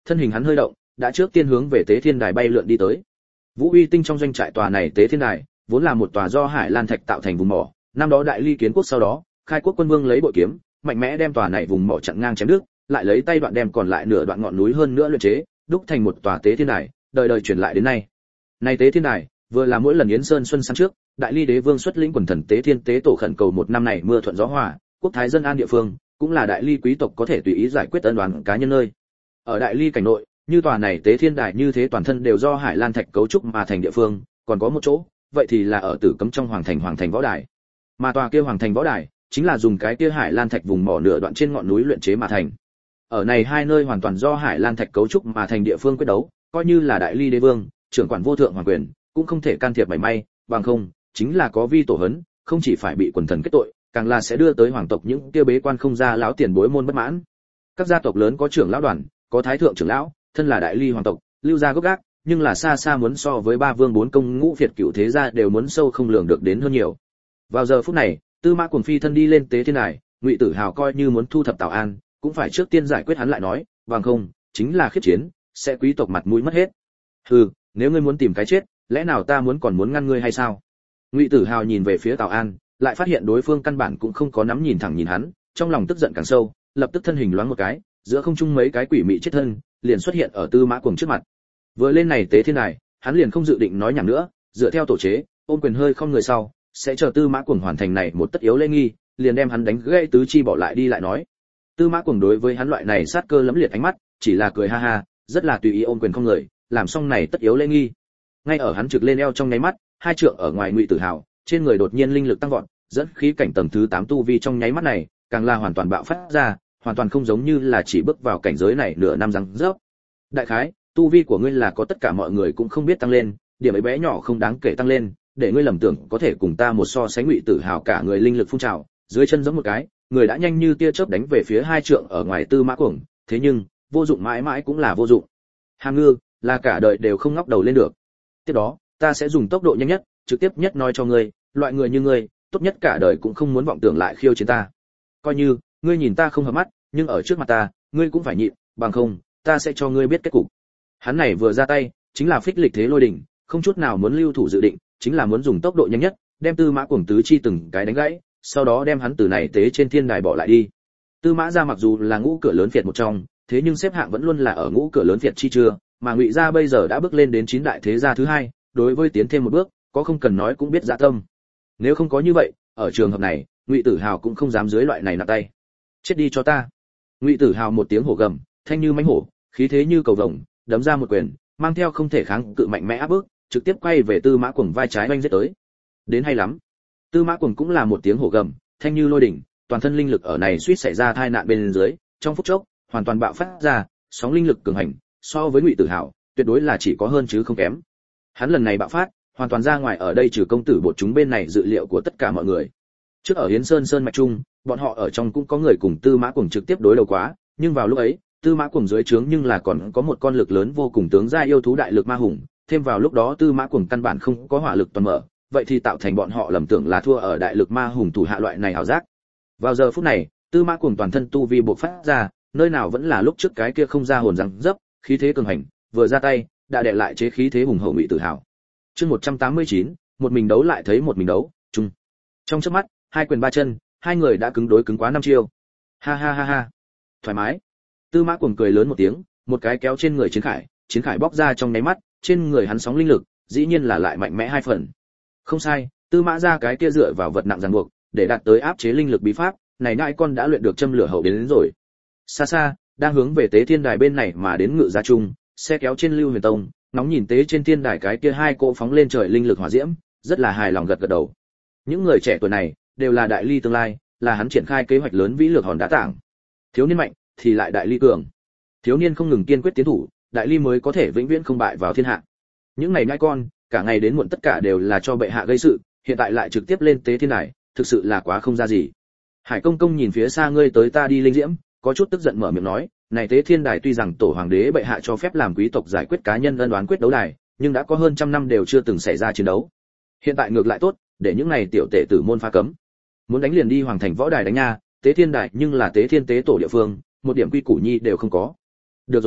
thân hình hắn hơi động, đã trước tiên hướng về Tế Thiên Đài bay lượn đi tới. Vũ Uy Tinh trong doanh trại tòa này Tế Thiên Đài, vốn là một tòa do Hải Lan thạch tạo thành vùng mỏ, năm đó Đại Ly Kiến quốc sau đó, khai quốc quân vương lấy bội kiếm, mạnh mẽ đem tòa này vùng mỏ chặn ngang chém đứt, lại lấy tay đoạn đem còn lại nửa đoạn ngọn núi hơn nữa luyện chế, đúc thành một tòa Tế Thiên Đài, đời đời truyền lại đến nay. Này Tế Thiên Đài, vừa là mỗi lần Yến Sơn xuân sáng trước, Đại Ly Đế Vương xuất lĩnh quần thần Tế Thiên tế tổ khẩn cầu một năm này mưa thuận gió hòa, quốc thái dân an địa phương, cũng là Đại Ly quý tộc có thể tùy ý giải quyết ân oán cá nhân nơi. Ở Đại Ly cảnh nội, như tòa này Tế Thiên Đài như thế toàn thân đều do Hải Lan thạch cấu trúc mà thành địa phương, còn có một chỗ, vậy thì là ở Tử Cấm trong hoàng thành hoàng thành võ đài. Mà tòa kia hoàng thành võ đài, chính là dùng cái kia Hải Lan thạch vùng mỏ nửa đoạn trên ngọn núi luyện chế mà thành. Ở này hai nơi hoàn toàn do Hải Lan thạch cấu trúc mà thành địa phương quyết đấu, coi như là Đại Ly Đế Vương, trưởng quản vô thượng hoàng quyền, cũng không thể can thiệp mảy may, bằng không, chính là có vi tổ hấn, không chỉ phải bị quần thần kết tội, càng là sẽ đưa tới hoàng tộc những kia bế quan không ra lão tiền bối môn bất mãn. Các gia tộc lớn có trưởng lão đoàn, có thái thượng trưởng lão, thân là Đại Ly hoàng tộc, lưu gia gốc gác, nhưng là xa xa muốn so với ba vương bốn công ngũ phiệt cửu thế gia đều muốn sâu không lường được đến hơn nhiều. Vào giờ phút này, Tư Mã Cuồng phi thân đi lên Tế Thiên Đài, Ngụy Tử Hào coi như muốn thu thập Tào An, cũng phải trước tiên giải quyết hắn lại nói, bằng không, chính là khiếp chiến, sẽ quý tộc mặt mũi mất hết. Hừ, nếu ngươi muốn tìm cái chết, lẽ nào ta muốn còn muốn ngăn ngươi hay sao? Ngụy Tử Hào nhìn về phía Tào An, lại phát hiện đối phương căn bản cũng không có nắm nhìn thẳng nhìn hắn, trong lòng tức giận càng sâu, lập tức thân hình loáng một cái, giữa không trung mấy cái quỷ mị chết thân, liền xuất hiện ở Tư Mã Cuồng trước mặt. Vừa lên này Tế Thiên Đài, hắn liền không dự định nói nhảm nữa, dựa theo tổ chế, ôm quyền hơi không người sau, sẽ chờ Tư Mã Cuồng hoàn thành này một tất yếu lễ nghi, liền đem hắn đánh gãy tứ chi bỏ lại đi lại nói. Tư Mã Cuồng đối với hắn loại này sát cơ lẫm liệt ánh mắt, chỉ là cười ha ha, rất là tùy ý ôm quyền không người, làm xong này tất yếu lễ nghi. Ngay ở hắn trực lên eo trong nháy mắt, hai trượng ở ngoài Ngụy Tử Hào, trên người đột nhiên linh lực tăng vọt, dẫn khí cảnh tầng thứ tám tu vi trong nháy mắt này, càng là hoàn toàn bạo phát ra, hoàn toàn không giống như là chỉ bước vào cảnh giới này nửa năm răng rớp. Đại khái, tu vi của ngươi là có tất cả mọi người cũng không biết tăng lên, điểm ấy bé nhỏ không đáng kể tăng lên, để ngươi lầm tưởng có thể cùng ta một so sánh. Ngụy Tử Hào cả người linh lực phun trào, dưới chân giẫm một cái, người đã nhanh như tia chớp đánh về phía hai trượng ở ngoài Tư Mã Cuồng, thế nhưng, vô dụng mãi mãi cũng là vô dụng. Hàm ngư, là cả đời đều không ngóc đầu lên được. Tiếp đó, ta sẽ dùng tốc độ nhanh nhất, trực tiếp nhất nói cho ngươi, loại người như ngươi, tốt nhất cả đời cũng không muốn vọng tưởng lại khiêu chiến ta. Coi như, ngươi nhìn ta không hợp mắt, nhưng ở trước mặt ta, ngươi cũng phải nhịn, bằng không, ta sẽ cho ngươi biết kết cục. Hắn này vừa ra tay, chính là phích lịch thế lôi đỉnh, không chút nào muốn lưu thủ dự định, chính là muốn dùng tốc độ nhanh nhất, đem Tư Mã Cuồng tứ chi từng cái đánh gãy, sau đó đem hắn từ này tế trên thiên đài bỏ lại đi. Tư Mã gia mặc dù là ngũ cửa lớn phiệt một trong, thế nhưng xếp hạng vẫn luôn là ở ngũ cửa lớn phiệt chi chưa, mà Ngụy gia bây giờ đã bước lên đến chín đại thế gia thứ hai, đối với tiến thêm một bước, có không cần nói cũng biết dạ tâm. Nếu không có như vậy, ở trường hợp này, Ngụy Tử Hào cũng không dám dưới loại này nặng tay. Chết đi cho ta. Ngụy Tử Hào một tiếng hổ gầm, thanh như mãnh hổ, khí thế như cầu vồng, đấm ra một quyền, mang theo không thể kháng cự mạnh mẽ áp bức, trực tiếp quay về Tư Mã Cuồng vai trái oanh giết tới. Đến hay lắm. Tư Mã Cuồng cũng là một tiếng hổ gầm, thanh như lôi đỉnh, toàn thân linh lực ở này suýt xảy ra tai nạn bên dưới, trong phút chốc, hoàn toàn bạo phát ra, sóng linh lực cường hành, so với Ngụy Tử Hào, tuyệt đối là chỉ có hơn chứ không kém. Hắn lần này bạo phát, hoàn toàn ra ngoài ở đây trừ công tử bột chúng bên này dự liệu của tất cả mọi người. Trước ở Hiến Sơn Sơn mạch trung, bọn họ ở trong cũng có người cùng Tư Mã Cuồng trực tiếp đối đầu quá, nhưng vào lúc ấy, Tư Mã Cuồng dưới trướng nhưng là còn có một con lực lớn vô cùng tướng gia yêu thú đại lực ma hùng, thêm vào lúc đó Tư Mã Cuồng căn bản không có hỏa lực toàn mở, vậy thì tạo thành bọn họ lầm tưởng là thua ở đại lực ma hùng thủ hạ loại này ảo giác. Vào giờ phút này, Tư Mã Cuồng toàn thân tu vi bộc phát ra, nơi nào vẫn là lúc trước cái kia không ra hồn răng dấp, khí thế cường hành, vừa ra tay, đã đè lại chế khí thế hùng hậu Ngụy Tử Hào. Chương một trăm tám mươi chín, một mình đấu lại thấy một mình đấu, chung. Trong chớp mắt, hai quyền ba chân, hai người đã cứng đối cứng quá năm chiêu. Ha ha ha ha. Thoải mái. Tư Mã Cuồng cười lớn một tiếng, một cái kéo trên người Chiến Khải, Chiến Khải bóc ra trong nháy mắt, trên người hắn sóng linh lực, dĩ nhiên là lại mạnh mẽ hai phần. Không sai, Tư Mã gia cái kia dựa vào vật nặng ràng buộc, để đạt tới áp chế linh lực bí pháp, này nãi con đã luyện được châm lửa hậu đến, đến rồi. Xa xa, đang hướng về Tế Thiên Đài bên này mà đến Ngự Gia Trung, xe kéo trên Lưu Huyền Tông, nóng nhìn tế trên thiên đài cái kia hai cỗ phóng lên trời linh lực hỏa diễm, rất là hài lòng gật gật đầu. Những người trẻ tuổi này đều là Đại Ly tương lai, là hắn triển khai kế hoạch lớn vĩ lược hòn đá tảng. Thiếu niên mạnh thì lại Đại Ly cường. Thiếu niên không ngừng kiên quyết tiến thủ, Đại Ly mới có thể vĩnh viễn không bại vào thiên hạ. Những ngày nhãi con, cả ngày đến muộn tất cả đều là cho bệ hạ gây sự, hiện tại lại trực tiếp lên tế thiên đài, thực sự là quá không ra gì. Hải Công Công nhìn phía xa ngươi tới ta đi linh diễm, có chút tức giận mở miệng nói, này tế thiên đài tuy rằng tổ hoàng đế bệ hạ cho phép làm quý tộc giải quyết cá nhân ân oán quyết đấu đài, nhưng đã có hơn trăm năm đều chưa từng xảy ra chiến đấu. Hiện tại ngược lại tốt, để những này tiểu tể tử môn phá cấm. Muốn đánh liền đi hoàng thành võ đài đánh nha, tế thiên đài nhưng là tế thiên tế tổ địa phương, một điểm quy củ nhi đều không có. Được rồi,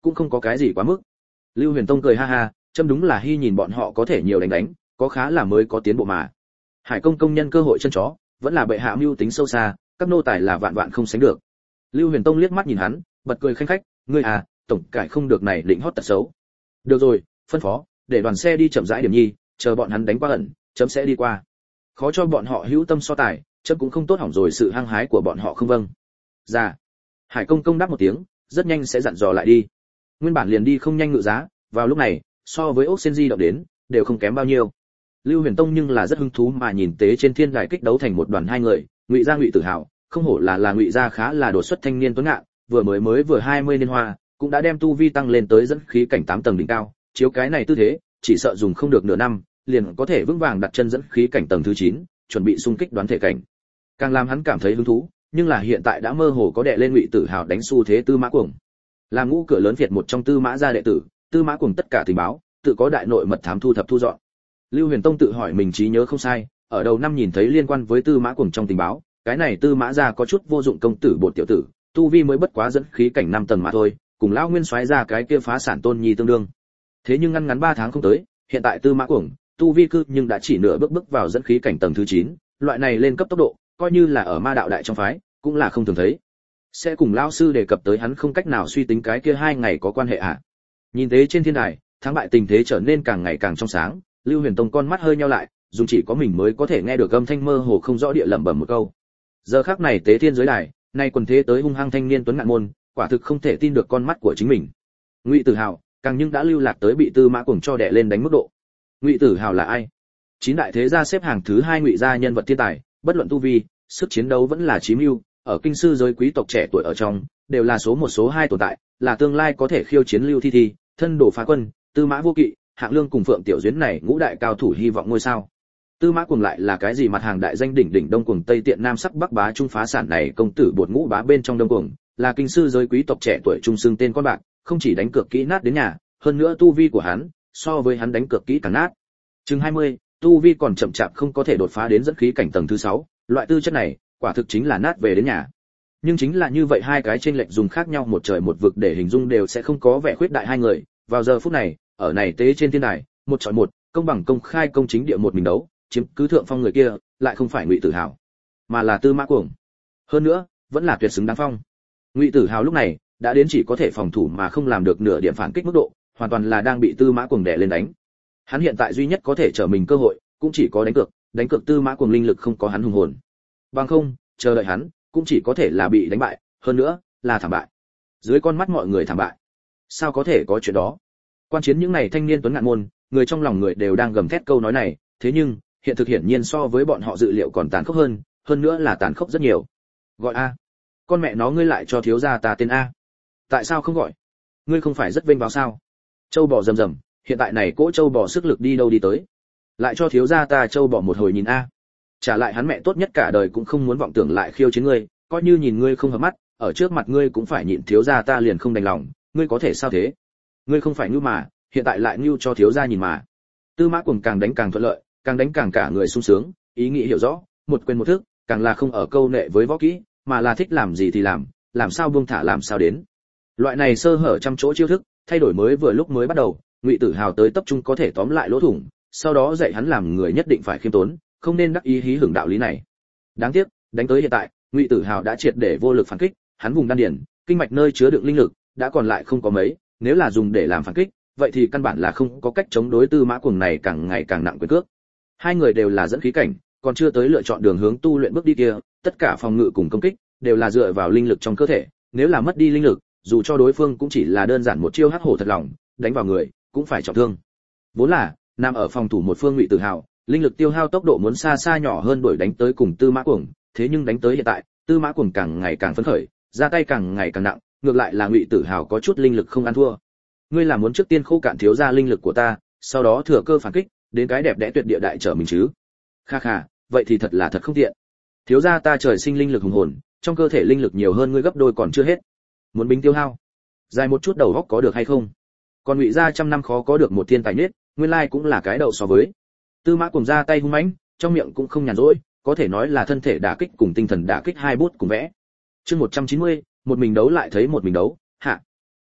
cũng không có cái gì quá mức. Lưu Huyền Tông cười ha ha, châm đúng là hy nhìn bọn họ có thể nhiều đánh đánh, có khá là mới có tiến bộ mà. Hải công công nhân cơ hội chân chó, vẫn là bệ hạ mưu tính sâu xa, các nô tài là vạn vạn không sánh được. Lưu Huyền Tông liếc mắt nhìn hắn, bật cười khanh khách, ngươi à, tổng cải không được này định hót tật xấu. Được rồi, phân phó, để đoàn xe đi chậm rãi điểm nhi, chờ bọn hắn đánh qua ẩn, chấm sẽ đi qua. Khó cho bọn họ hữu tâm so tài, chấm cũng không tốt hỏng rồi sự hăng hái của bọn họ không vâng. Dạ. Hải công công đáp một tiếng, rất nhanh sẽ dặn dò lại đi. Nguyên bản liền đi không nhanh ngự giá, vào lúc này, so với ốc sen di động đến, đều không kém bao nhiêu. Lưu Huyền Tông nhưng là rất hứng thú mà nhìn tế trên thiên đài kích đấu thành một đoàn hai người, Ngụy Gia Ngụy Tử Hào, không hổ là là Ngụy Gia khá là đột xuất thanh niên tuấn ngạn, vừa mới mới vừa hai mươi niên hoa, cũng đã đem tu vi tăng lên tới dẫn khí cảnh tám tầng đỉnh cao, chiếu cái này tư thế, chỉ sợ dùng không được nửa năm, liền có thể vững vàng đặt chân dẫn khí cảnh tầng thứ chín, chuẩn bị xung kích đoán thể cảnh. Càng làm hắn cảm thấy hứng thú, nhưng là hiện tại đã mơ hồ có đệ lên Ngụy Tử Hào đánh xu thế Tư Mã Cuồng. Là ngũ cửa lớn Việt một trong Tư Mã gia đệ tử, Tư Mã Cuồng tất cả tình báo, tự có đại nội mật thám thu thập thu dọn. Lưu Huyền Tông tự hỏi mình trí nhớ không sai, ở đầu năm nhìn thấy liên quan với Tư Mã Cuồng trong tình báo, cái này Tư Mã gia có chút vô dụng công tử bột tiểu tử, tu vi mới bất quá dẫn khí cảnh năm tầng mà thôi, cùng lão nguyên soái ra cái kia phá sản tôn nhi tương đương. Thế nhưng ngăn ngắn ba tháng không tới, hiện tại Tư Mã Cuồng, tu vi cư nhưng đã chỉ nửa bước bước vào dẫn khí cảnh tầng thứ chín, loại này lên cấp tốc độ, coi như là ở ma đạo đại trong phái, cũng là không thường thấy. Sẽ cùng lão sư đề cập tới hắn không cách nào suy tính cái kia hai ngày có quan hệ ạ. À? Nhìn thế trên thiên đài, thắng bại tình thế trở nên càng ngày càng trong sáng, Lưu Huyền Tông con mắt hơi nheo lại, dùng chỉ có mình mới có thể nghe được âm thanh mơ hồ không rõ địa lẩm bẩm một câu. Giờ khắc này tế thiên giới đài, nay quần thế tới hung hăng thanh niên tuấn ngạn môn, quả thực không thể tin được con mắt của chính mình. Ngụy Tử Hào, càng nhưng đã lưu lạc tới bị Tư Mã Cuồng cho đè lên đánh mức độ. Ngụy Tử Hào là ai? Chín đại thế gia xếp hàng thứ hai Ngụy gia nhân vật thiên tài, bất luận tu vi, sức chiến đấu vẫn là chí mưu, ở kinh sư giới quý tộc trẻ tuổi ở trong, đều là số một số hai tồn tại, là tương lai có thể khiêu chiến Lưu Thi Thi, thân đồ phá quân, Tư Mã Vô Kỵ, Hạng Lương cùng Phượng Tiểu Duyến này ngũ đại cao thủ hy vọng ngôi sao. Tư Mã Cuồng lại là cái gì mặt hàng đại danh đỉnh đỉnh Đông Cuồng Tây Tiện Nam sắc Bắc bá trung phá sản này công tử bột ngũ bá bên trong Đông Cuồng, là kinh sư giới quý tộc trẻ tuổi trung xưng tên con bạc, không chỉ đánh cược kỹ nát đến nhà, hơn nữa tu vi của hắn, so với hắn đánh cược kỹ càng nát. Chừng hai mươi, tu vi còn chậm chạp không có thể đột phá đến dẫn khí cảnh tầng thứ sáu, loại tư chất này, quả thực chính là nát về đến nhà. Nhưng chính là như vậy hai cái trên lệch dùng khác nhau một trời một vực để hình dung đều sẽ không có vẻ khuyết đại hai người, vào giờ phút này, ở này tế trên thiên đài, một chọi một, công bằng công khai công chính địa một mình đấu, chiếm cứ thượng phong người kia, lại không phải Ngụy Tử Hào, mà là Tư Mã Cuồng. Hơn nữa, vẫn là tuyệt xứng đáng phong. Ngụy Tử Hào lúc này đã đến chỉ có thể phòng thủ mà không làm được nửa điểm phản kích mức độ, hoàn toàn là đang bị Tư Mã Cuồng đè lên đánh. Hắn hiện tại duy nhất có thể trở mình cơ hội, cũng chỉ có đánh cược, đánh cược Tư Mã Cuồng linh lực không có hắn hùng hồn. Bằng không, chờ đợi hắn, cũng chỉ có thể là bị đánh bại, hơn nữa, là thảm bại. Dưới con mắt mọi người thảm bại. Sao có thể có chuyện đó? Quan chiến những này thanh niên tuấn ngạn môn, người trong lòng người đều đang gầm thét câu nói này, thế nhưng, hiện thực hiển nhiên so với bọn họ dự liệu còn tàn khốc hơn, hơn nữa là tàn khốc rất nhiều. Gọi a, con mẹ nó ngươi lại cho thiếu gia ta tên a. Tại sao không gọi? Ngươi không phải rất vênh vào sao? Châu bò rầm rầm, hiện tại này cỗ châu bò sức lực đi đâu đi tới? Lại cho thiếu gia ta châu bò một hồi nhìn a. Trả lại hắn mẹ tốt nhất cả đời cũng không muốn vọng tưởng lại khiêu chiến ngươi, coi như nhìn ngươi không hợp mắt, ở trước mặt ngươi cũng phải nhịn thiếu gia ta liền không đành lòng, ngươi có thể sao thế? Ngươi không phải nhu mà, hiện tại lại nhu cho thiếu gia nhìn mà. Tư Mã Cuồng càng đánh càng thuận lợi, càng đánh càng cả người sung sướng, ý nghĩ hiểu rõ, một quên một thức, càng là không ở câu nệ với võ kỹ, mà là thích làm gì thì làm, làm sao buông thả làm sao đến. Loại này sơ hở trăm chỗ chiêu thức, thay đổi mới vừa lúc mới bắt đầu, Ngụy Tử Hào tới tập trung có thể tóm lại lỗ thủng, sau đó dạy hắn làm người nhất định phải khiêm tốn, không nên đắc ý hí hưởng đạo lý này. Đáng tiếc, đánh tới hiện tại, Ngụy Tử Hào đã triệt để vô lực phản kích, hắn vùng đan điền, kinh mạch nơi chứa đựng linh lực đã còn lại không có mấy, nếu là dùng để làm phản kích, vậy thì căn bản là không có cách chống đối Tư Mã Cuồng này càng ngày càng nặng quyền cước. Hai người đều là dẫn khí cảnh, còn chưa tới lựa chọn đường hướng tu luyện bước đi kia, tất cả phòng ngự cùng công kích đều là dựa vào linh lực trong cơ thể, nếu là mất đi linh lực, dù cho đối phương cũng chỉ là đơn giản một chiêu hắc hổ thật lòng, đánh vào người cũng phải trọng thương. Vốn là nằm ở phòng thủ một phương Ngụy Tử Hào, linh lực tiêu hao tốc độ muốn xa xa nhỏ hơn đuổi đánh tới cùng Tư Mã Cuồng, thế nhưng đánh tới hiện tại, Tư Mã Cuồng càng ngày càng phấn khởi, ra tay càng ngày càng nặng, ngược lại là Ngụy Tử Hào có chút linh lực không ăn thua. Ngươi là muốn trước tiên khô cạn thiếu gia linh lực của ta, sau đó thừa cơ phản kích, đến cái đẹp đẽ tuyệt địa đại trở mình chứ? Kha kha, vậy thì thật là thật không tiện. Thiếu gia ta trời sinh linh lực hùng hồn, trong cơ thể linh lực nhiều hơn ngươi gấp đôi còn chưa hết. Muốn bính tiêu hao, dài một chút đầu góc có được hay không? Còn Ngụy gia trăm năm khó có được một thiên tài nết, nguyên lai cũng là cái đầu so với. Tư Mã Cuồng ra tay hung mãnh, trong miệng cũng không nhàn rỗi, có thể nói là thân thể đả kích cùng tinh thần đả kích hai bút cùng vẽ. Chương một trăm chín mươi, một mình đấu lại thấy một mình đấu, hạ.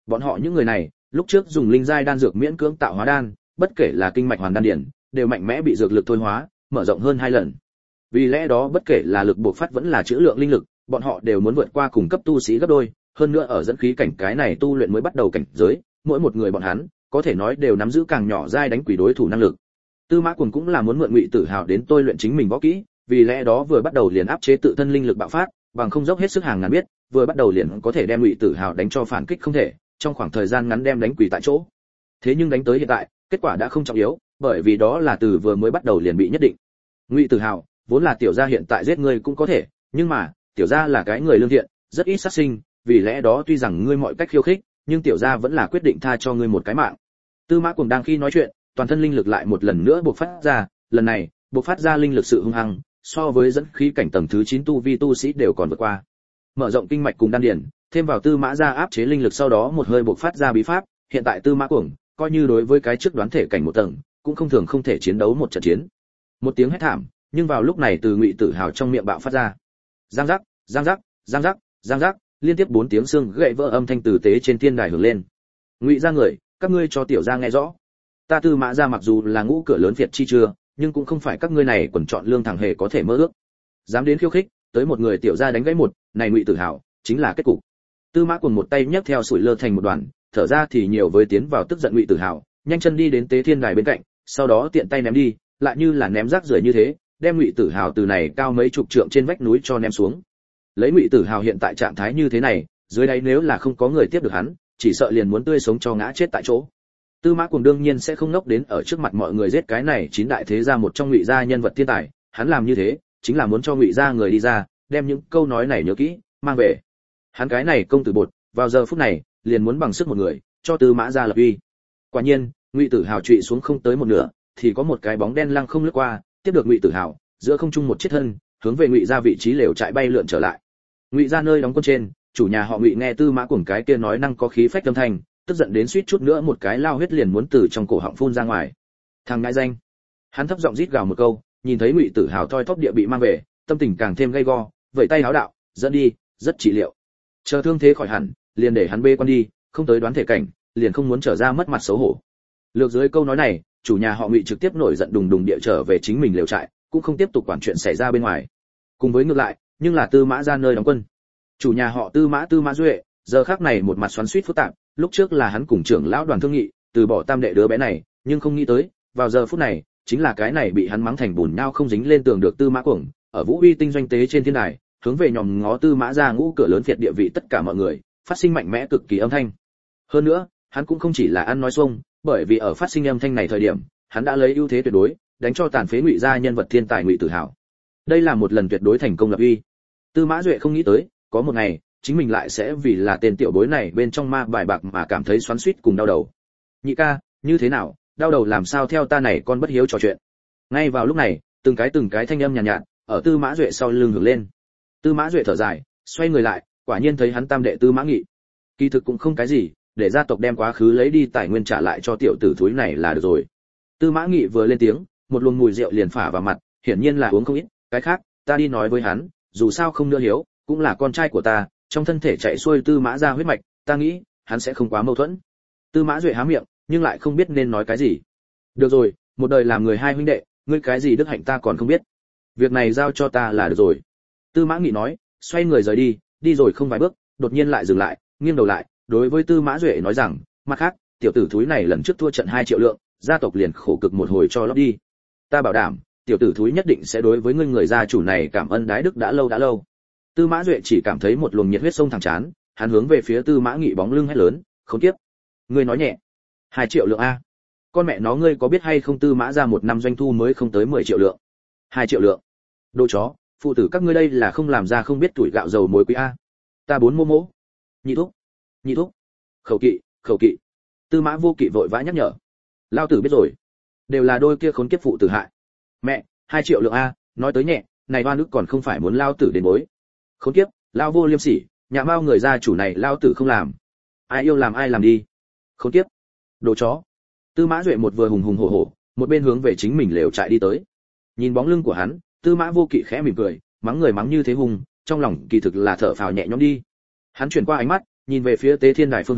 Bọn họ những người này, lúc trước dùng linh giai đan dược miễn cưỡng tạo hóa đan, bất kể là kinh mạch hoàn đan điển, đều mạnh mẽ bị dược lực thôi hóa, mở rộng hơn hai lần. Vì lẽ đó bất kể là lực bộc phát vẫn là trữ lượng linh lực, bọn họ đều muốn vượt qua cùng cấp tu sĩ gấp đôi, hơn nữa ở dẫn khí cảnh cái này tu luyện mới bắt đầu cảnh giới, mỗi một người bọn hắn có thể nói đều nắm giữ càng nhỏ giai đánh quỷ đối thủ năng lực. Tư Mã Cuồng cũng là muốn mượn Ngụy Tử Hào đến tôi luyện chính mình võ kỹ, vì lẽ đó vừa bắt đầu liền áp chế tự thân linh lực bạo phát, bằng không dốc hết sức hàng ngàn biết, vừa bắt đầu liền có thể đem Ngụy Tử Hào đánh cho phản kích không thể, trong khoảng thời gian ngắn đem đánh quỷ tại chỗ. Thế nhưng đánh tới hiện tại, kết quả đã không trọng yếu, bởi vì đó là từ vừa mới bắt đầu liền bị nhất định. Ngụy Tử Hào, vốn là tiểu gia hiện tại giết ngươi cũng có thể, nhưng mà, tiểu gia là cái người lương thiện, rất ít sát sinh, vì lẽ đó tuy rằng ngươi mọi cách khiêu khích, nhưng tiểu gia vẫn là quyết định tha cho ngươi một cái mạng. Tư Mã Cuồng đang khi nói chuyện, toàn thân linh lực lại một lần nữa bộc phát ra, lần này, bộc phát ra linh lực sự hung hăng, so với dẫn khí cảnh tầng thứ chín tu vi tu sĩ đều còn vượt qua. Mở rộng kinh mạch cùng đan điền, thêm vào Tư Mã gia áp chế linh lực sau đó một hơi bộc phát ra bí pháp, hiện tại Tư Mã Cuồng, coi như đối với cái trước đoán thể cảnh một tầng, cũng không thường không thể chiến đấu một trận chiến. Một tiếng hét thảm, nhưng vào lúc này từ Ngụy Tử Hào trong miệng bạo phát ra. Giang giác, giang giác, giang giác, giang giác, liên tiếp bốn tiếng xương gãy vỡ âm thanh từ tế trên thiên đài hưởng lên. Ngụy gia người, các ngươi cho tiểu gia nghe rõ. Ta Tư Mã gia mặc dù là ngũ cửa lớn Việt chi chưa, nhưng cũng không phải các ngươi này quần chọn lương thẳng hề có thể mơ ước. Dám đến khiêu khích, tới một người tiểu gia đánh gãy một, này Ngụy Tử Hào, chính là kết cục. Tư Mã Cuồng một tay nhấc theo sủi lơ thành một đoàn, thở ra thì nhiều với tiến vào tức giận Ngụy Tử Hào, nhanh chân đi đến tế thiên đài bên cạnh, sau đó tiện tay ném đi, lại như là ném rác rưởi như thế, đem Ngụy Tử Hào từ này cao mấy chục trượng trên vách núi cho ném xuống. Lấy Ngụy Tử Hào hiện tại trạng thái như thế này, dưới đáy nếu là không có người tiếp được hắn, chỉ sợ liền muốn tươi sống cho ngã chết tại chỗ. Tư Mã Cuồng đương nhiên sẽ không ngốc đến ở trước mặt mọi người giết cái này chín đại thế gia một trong Ngụy gia nhân vật thiên tài, hắn làm như thế, chính là muốn cho Ngụy gia người đi ra, đem những câu nói này nhớ kỹ, mang về. Hắn cái này công tử bột, vào giờ phút này, liền muốn bằng sức một người, cho Tư Mã gia lập uy. Quả nhiên, Ngụy Tử Hào trụy xuống không tới một nửa, thì có một cái bóng đen lăng không lướt qua, tiếp được Ngụy Tử Hào, giữa không trung một chiếc thân, hướng về Ngụy gia vị trí lều trại bay lượn trở lại. Ngụy gia nơi đóng quân trên, chủ nhà họ Ngụy nghe Tư Mã Cuồng cái kia nói năng có khí phách âm thanh, tức giận đến suýt chút nữa một cái lao huyết liền muốn từ trong cổ họng phun ra ngoài. Thằng ngãi danh. Hắn thấp giọng rít gào một câu, nhìn thấy Ngụy Tử Hào thoi thóp địa bị mang về, tâm tình càng thêm gay go, vẫy tay háo đạo, dẫn đi, rất trị liệu. Chờ thương thế khỏi hẳn, liền để hắn bê quan đi, không tới đoán thể cảnh, liền không muốn trở ra mất mặt xấu hổ. Lược dưới câu nói này, chủ nhà họ Ngụy trực tiếp nổi giận đùng đùng địa trở về chính mình lều trại, cũng không tiếp tục quản chuyện xảy ra bên ngoài. Cùng với ngược lại, nhưng là Tư Mã gia nơi đóng quân. Chủ nhà họ Tư Mã Tư Mã Duệ, giờ khắc này một mặt xoắn xuýt phức tạp, lúc trước là hắn cùng trưởng lão đoàn thương nghị, từ bỏ tam đệ đứa bé này, nhưng không nghĩ tới, vào giờ phút này, chính là cái này bị hắn mắng thành bùn nhão không dính lên tường được Tư Mã Cuồng, ở Vũ Uy tinh doanh tế trên thiên đài, hướng về nhòm ngó Tư Mã gia ngũ cửa lớn Việt địa vị tất cả mọi người, phát sinh mạnh mẽ cực kỳ âm thanh. Hơn nữa, hắn cũng không chỉ là ăn nói xuông, bởi vì ở phát sinh âm thanh này thời điểm, hắn đã lấy ưu thế tuyệt đối, đánh cho tàn phế Ngụy gia nhân vật thiên tài Ngụy Tử Hào. Đây là một lần tuyệt đối thành công lập uy. Tư Mã Duệ không nghĩ tới, có một ngày, chính mình lại sẽ vì là tên tiểu bối này bên trong ma bài bạc mà cảm thấy xoắn xuýt cùng đau đầu. Nhị ca, như thế nào, đau đầu làm sao theo ta này con bất hiếu trò chuyện. Ngay vào lúc này, từng cái từng cái thanh âm nhàn nhạt, nhạt, ở Tư Mã Duệ sau lưng hưởng lên. Tư Mã Duệ thở dài, xoay người lại, quả nhiên thấy hắn tam đệ Tư Mã Nghị. Kỳ thực cũng không cái gì, để gia tộc đem quá khứ lấy đi tài nguyên trả lại cho tiểu tử thúi này là được rồi. Tư Mã Nghị vừa lên tiếng, một luồng mùi rượu liền phả vào mặt, hiển nhiên là uống không ít, cái khác, ta đi nói với hắn, dù sao không nữa hiếu, cũng là con trai của ta, trong thân thể chạy xuôi Tư Mã gia huyết mạch, ta nghĩ, hắn sẽ không quá mâu thuẫn. Tư Mã Duệ há miệng, nhưng lại không biết nên nói cái gì. Được rồi, một đời làm người hai huynh đệ, ngươi cái gì đức hạnh ta còn không biết. Việc này giao cho ta là được rồi. Tư Mã Nghị nói, xoay người rời đi, đi rồi không vài bước, đột nhiên lại dừng lại, nghiêng đầu lại, đối với Tư Mã Duệ nói rằng, mặt khác, tiểu tử thúi này lần trước thua trận hai triệu lượng, gia tộc liền khổ cực một hồi cho lót đi. Ta bảo đảm, tiểu tử thúi nhất định sẽ đối với ngươi người gia chủ này cảm ơn đái đức đã lâu đã lâu. Tư Mã Duệ chỉ cảm thấy một luồng nhiệt huyết sông thẳng chán, hắn hướng về phía Tư Mã Nghị bóng lưng hét lớn, "Khốn kiếp, ngươi nói nhẹ, hai triệu lượng a? Con mẹ nó ngươi có biết hay không Tư Mã ra một năm doanh thu mới không tới mười triệu lượng. hai triệu lượng. Đồ chó, phụ tử các ngươi đây là không làm ra không biết tuổi gạo dầu muối quý a. Ta bốn mô mỗ." Nhị thúc, nhị thúc. Khẩu kỵ, khẩu kỵ. Tư Mã Vô Kỵ vội vã nhắc nhở. Lao tử biết rồi, đều là đôi kia khốn kiếp phụ tử hại. Mẹ, hai triệu lượng a, nói tới nhẹ, này oan ức còn không phải muốn lao tử đến bối. Khốn kiếp, lao vô liêm sỉ, nhà bao người gia chủ này lao tử không làm. Ai yêu làm ai làm đi. Khốn kiếp. Đồ chó. Tư Mã Duệ một vừa hùng hùng hổ hổ, một bên hướng về chính mình lều trại đi tới. Nhìn bóng lưng của hắn, Tư Mã Vô Kỵ khẽ mỉm cười, mắng người mắng như thế hùng, trong lòng kỳ thực là thở phào nhẹ nhõm đi. Hắn chuyển qua ánh mắt, nhìn về phía Tế Thiên Đài phương hướng,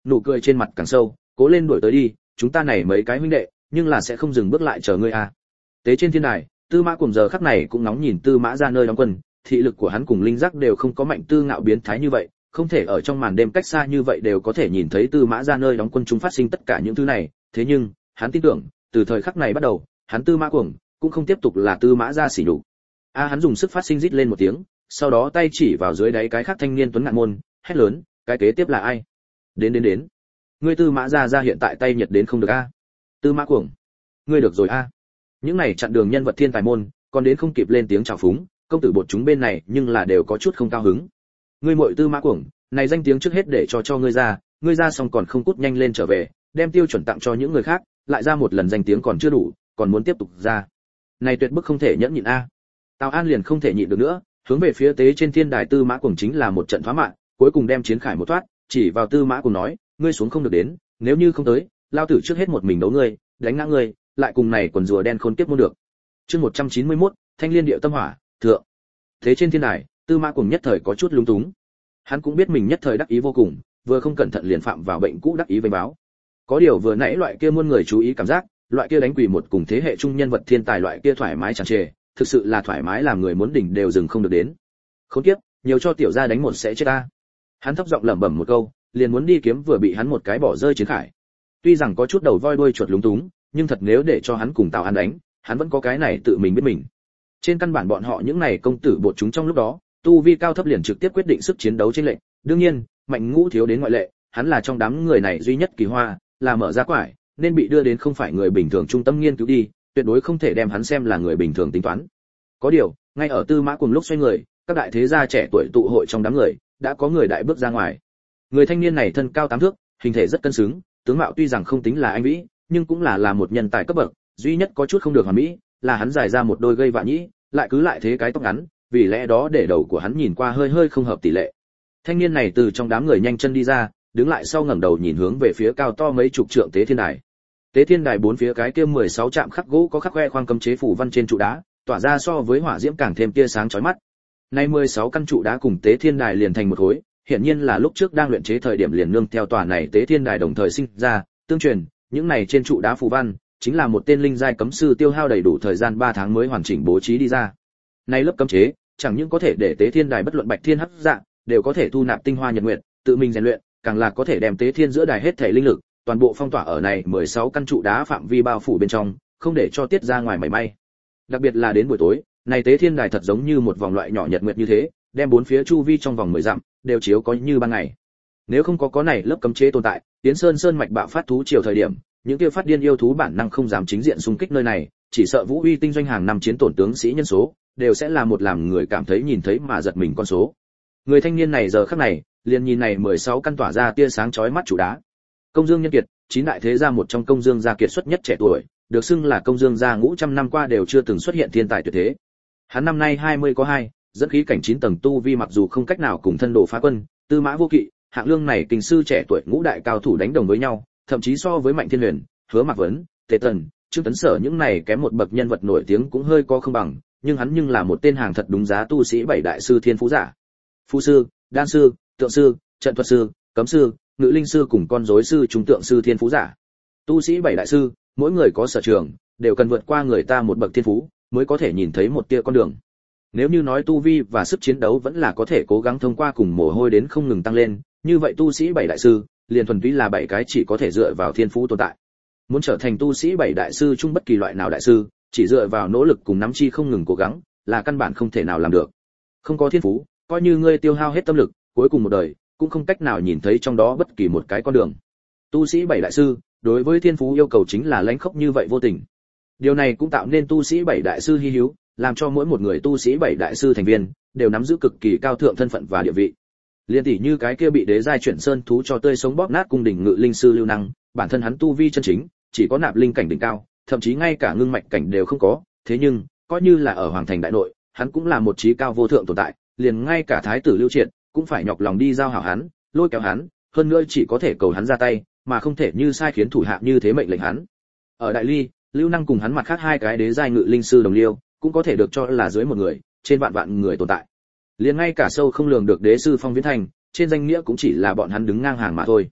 nụ cười trên mặt càng sâu, cố lên đuổi tới đi, chúng ta này mấy cái huynh đệ, nhưng là sẽ không dừng bước lại chờ ngươi à. Tế trên thiên đài, Tư Mã Cuồng giờ khắc này cũng nóng nhìn Tư Mã ra nơi đóng quân, thị lực của hắn cùng linh giác đều không có Mạnh Tư Ngạo biến thái như vậy, không thể ở trong màn đêm cách xa như vậy đều có thể nhìn thấy Tư Mã ra nơi đóng quân chúng phát sinh tất cả những thứ này, thế nhưng, hắn tin tưởng, từ thời khắc này bắt đầu, hắn Tư Mã Cuồng cũng không tiếp tục là Tư Mã ra sỉ nhục. A à, hắn dùng sức phát sinh rít lên một tiếng, sau đó tay chỉ vào dưới đáy cái khác thanh niên tuấn ngạn môn, hét lớn, cái kế tiếp là ai? Đến đến đến. Ngươi Tư Mã ra ra hiện tại tay nhiệt đến không được a. À? Tư Mã Cuồng, ngươi được rồi a. À? Những này chặn đường nhân vật thiên tài môn, còn đến không kịp lên tiếng chào phúng, công tử bột chúng bên này nhưng là đều có chút không cao hứng. Ngươi muội Tư Mã Cuồng, này danh tiếng trước hết để cho cho ngươi ra, ngươi ra xong còn không cút nhanh lên trở về, đem tiêu chuẩn tặng cho những người khác, lại ra một lần danh tiếng còn chưa đủ, còn muốn tiếp tục ra. Này tuyệt bức không thể nhẫn nhịn a. À. Tào An liền không thể nhịn được nữa, hướng về phía tế trên thiên đài Tư Mã Cuồng chính là một trận thoá mạng, cuối cùng đem chiến khải một thoát, chỉ vào Tư Mã Cuồng nói, ngươi xuống không được đến, nếu như không tới, lao tử trước hết một mình đấu ngươi, đánh ngã ngươi, lại cùng này quần rùa đen khôn kiếp mua được. Chương một trăm chín mươi mốt, Thanh Liên Điệu Tâm Hỏa, thượng. Thế trên thiên đài, Tư Mã Cuồng nhất thời có chút lúng túng. Hắn cũng biết mình nhất thời đắc ý vô cùng, vừa không cẩn thận liền phạm vào bệnh cũ đắc ý vênh báo. Có điều vừa nãy loại kia muôn người chú ý cảm giác, loại kia đánh quỷ một cùng thế hệ trung nhân vật thiên tài loại kia thoải mái tràn trề, thực sự là thoải mái làm người muốn đỉnh đều dừng không được đến. Khốn kiếp, nhiều cho tiểu gia đánh một sẽ chết ta. Hắn thấp giọng lẩm bẩm một câu, liền muốn đi kiếm vừa bị hắn một cái bỏ rơi chiến khải. Tuy rằng có chút đầu voi đuôi chuột lúng túng, nhưng thật nếu để cho hắn cùng Tào An đánh, hắn vẫn có cái này tự mình biết mình. Trên căn bản bọn họ những này công tử bột chúng trong lúc đó, tu vi cao thấp liền trực tiếp quyết định sức chiến đấu trên lệnh. Đương nhiên, Mạnh Ngũ thiếu đến ngoại lệ, hắn là trong đám người này duy nhất kỳ hoa, là mở ra quải, nên bị đưa đến không phải người bình thường trung tâm nghiên cứu đi, tuyệt đối không thể đem hắn xem là người bình thường tính toán. Có điều, ngay ở Tư Mã Cuồng lúc xoay người, các đại thế gia trẻ tuổi tụ hội trong đám người, đã có người đại bước ra ngoài. Người thanh niên này thân cao tám thước, hình thể rất cân xứng, tướng mạo tuy rằng không tính là anh vĩ, nhưng cũng là là một nhân tài cấp bậc, duy nhất có chút không được hoàn mỹ, là hắn dài ra một đôi gây vạ nhĩ, lại cứ lại thế cái tóc ngắn, vì lẽ đó để đầu của hắn nhìn qua hơi hơi không hợp tỷ lệ. Thanh niên này từ trong đám người nhanh chân đi ra, đứng lại sau ngẩng đầu nhìn hướng về phía cao to mấy chục trượng tế thiên đài. Tế thiên đài bốn phía cái kia mười sáu trạm khắc gỗ có khắc khoe khoang cấm chế phủ văn trên trụ đá, tỏa ra so với hỏa diễm càng thêm tia sáng chói mắt. Nay mười sáu căn trụ đá cùng tế thiên đài liền thành một khối, hiển nhiên là lúc trước đang luyện chế thời điểm liền nương theo tòa này tế thiên đài đồng thời sinh ra, tương truyền, những này trên trụ đá phù văn chính là một tên linh giai cấm sư tiêu hao đầy đủ thời gian ba tháng mới hoàn chỉnh bố trí đi ra. Nay lớp cấm chế, chẳng những có thể để tế thiên đài bất luận bạch thiên hấp dạng, đều có thể thu nạp tinh hoa nhật nguyệt, tự mình rèn luyện, càng là có thể đem tế thiên giữa đài hết thể linh lực, toàn bộ phong tỏa ở này mười sáu căn trụ đá phạm vi bao phủ bên trong, không để cho tiết ra ngoài mảy may. Đặc biệt là đến buổi tối, này tế thiên đài thật giống như một vòng loại nhỏ nhật nguyệt như thế, đem bốn phía chu vi trong vòng mười dặm đều chiếu có như ban ngày. Nếu không có có này lớp cấm chế tồn tại, Tiến Sơn Sơn mạch bạo phát thú chiều thời điểm, những kia phát điên yêu thú bản năng không dám chính diện xung kích nơi này, chỉ sợ Vũ Uy tinh doanh hàng năm chiến tổn tướng sĩ nhân số, đều sẽ là một làm người cảm thấy nhìn thấy mà giật mình con số. Người thanh niên này giờ khắc này, liền nhìn này mười sáu căn tỏa ra tia sáng chói mắt trụ đá. Công Dương Nhân Kiệt, chín đại thế gia một trong Công Dương gia kiệt xuất nhất trẻ tuổi, được xưng là Công Dương gia ngũ trăm năm qua đều chưa từng xuất hiện thiên tài tuyệt thế. Hắn năm nay hai mươi có hai, dẫn khí cảnh chín tầng tu vi mặc dù không cách nào cùng thân đồ phá quân, Tư Mã Vô Kỵ, Hạng Lương này kình sư trẻ tuổi ngũ đại cao thủ đánh đồng với nhau, thậm chí so với Mạnh Thiên Huyền, Hứa Mạc Vấn, Tề Tần, Trương Tấn Sở những này kém một bậc nhân vật nổi tiếng cũng hơi có không bằng, nhưng hắn nhưng là một tên hàng thật đúng giá tu sĩ bảy đại sư thiên phú giả. Phu sư, đan sư, tượng sư, trận thuật sư, cấm sư, ngự linh sư cùng con rối sư trung tượng sư thiên phú giả. Tu sĩ bảy đại sư, mỗi người có sở trường, đều cần vượt qua người ta một bậc thiên phú, mới có thể nhìn thấy một tia con đường. Nếu như nói tu vi và sức chiến đấu vẫn là có thể cố gắng thông qua cùng mồ hôi đến không ngừng tăng lên, như vậy tu sĩ bảy đại sư, liền thuần túy là bảy cái chỉ có thể dựa vào thiên phú tồn tại. Muốn trở thành tu sĩ bảy đại sư chung bất kỳ loại nào đại sư, chỉ dựa vào nỗ lực cùng nắm chi không ngừng cố gắng, là căn bản không thể nào làm được. Không có thiên phú, coi như ngươi tiêu hao hết tâm lực, cuối cùng một đời cũng không cách nào nhìn thấy trong đó bất kỳ một cái con đường. Tu sĩ bảy đại sư, đối với thiên phú yêu cầu chính là lãnh khốc như vậy vô tình. Điều này cũng tạo nên tu sĩ bảy đại sư hi hữu, làm cho mỗi một người tu sĩ bảy đại sư thành viên đều nắm giữ cực kỳ cao thượng thân phận và địa vị. Liên tỷ như cái kia bị đế giai chuyển sơn thú cho tươi sống bóp nát cung đình ngự linh sư Lưu Năng, bản thân hắn tu vi chân chính chỉ có nạp linh cảnh đỉnh cao, thậm chí ngay cả ngưng mạch cảnh đều không có, thế nhưng coi như là ở hoàng thành đại nội, hắn cũng là một trí cao vô thượng tồn tại, liền ngay cả thái tử Lưu Triệt cũng phải nhọc lòng đi giao hảo hắn, lôi kéo hắn, hơn nữa chỉ có thể cầu hắn ra tay, mà không thể như sai khiến thủ hạ như thế mệnh lệnh hắn. Ở đại ly, Lưu Năng cùng hắn mặt khác hai cái đế giai ngự linh sư đồng liêu, cũng có thể được cho là dưới một người, trên vạn vạn người tồn tại. Liền ngay cả sâu không lường được đế sư Phong Viễn Thành, trên danh nghĩa cũng chỉ là bọn hắn đứng ngang hàng mà thôi.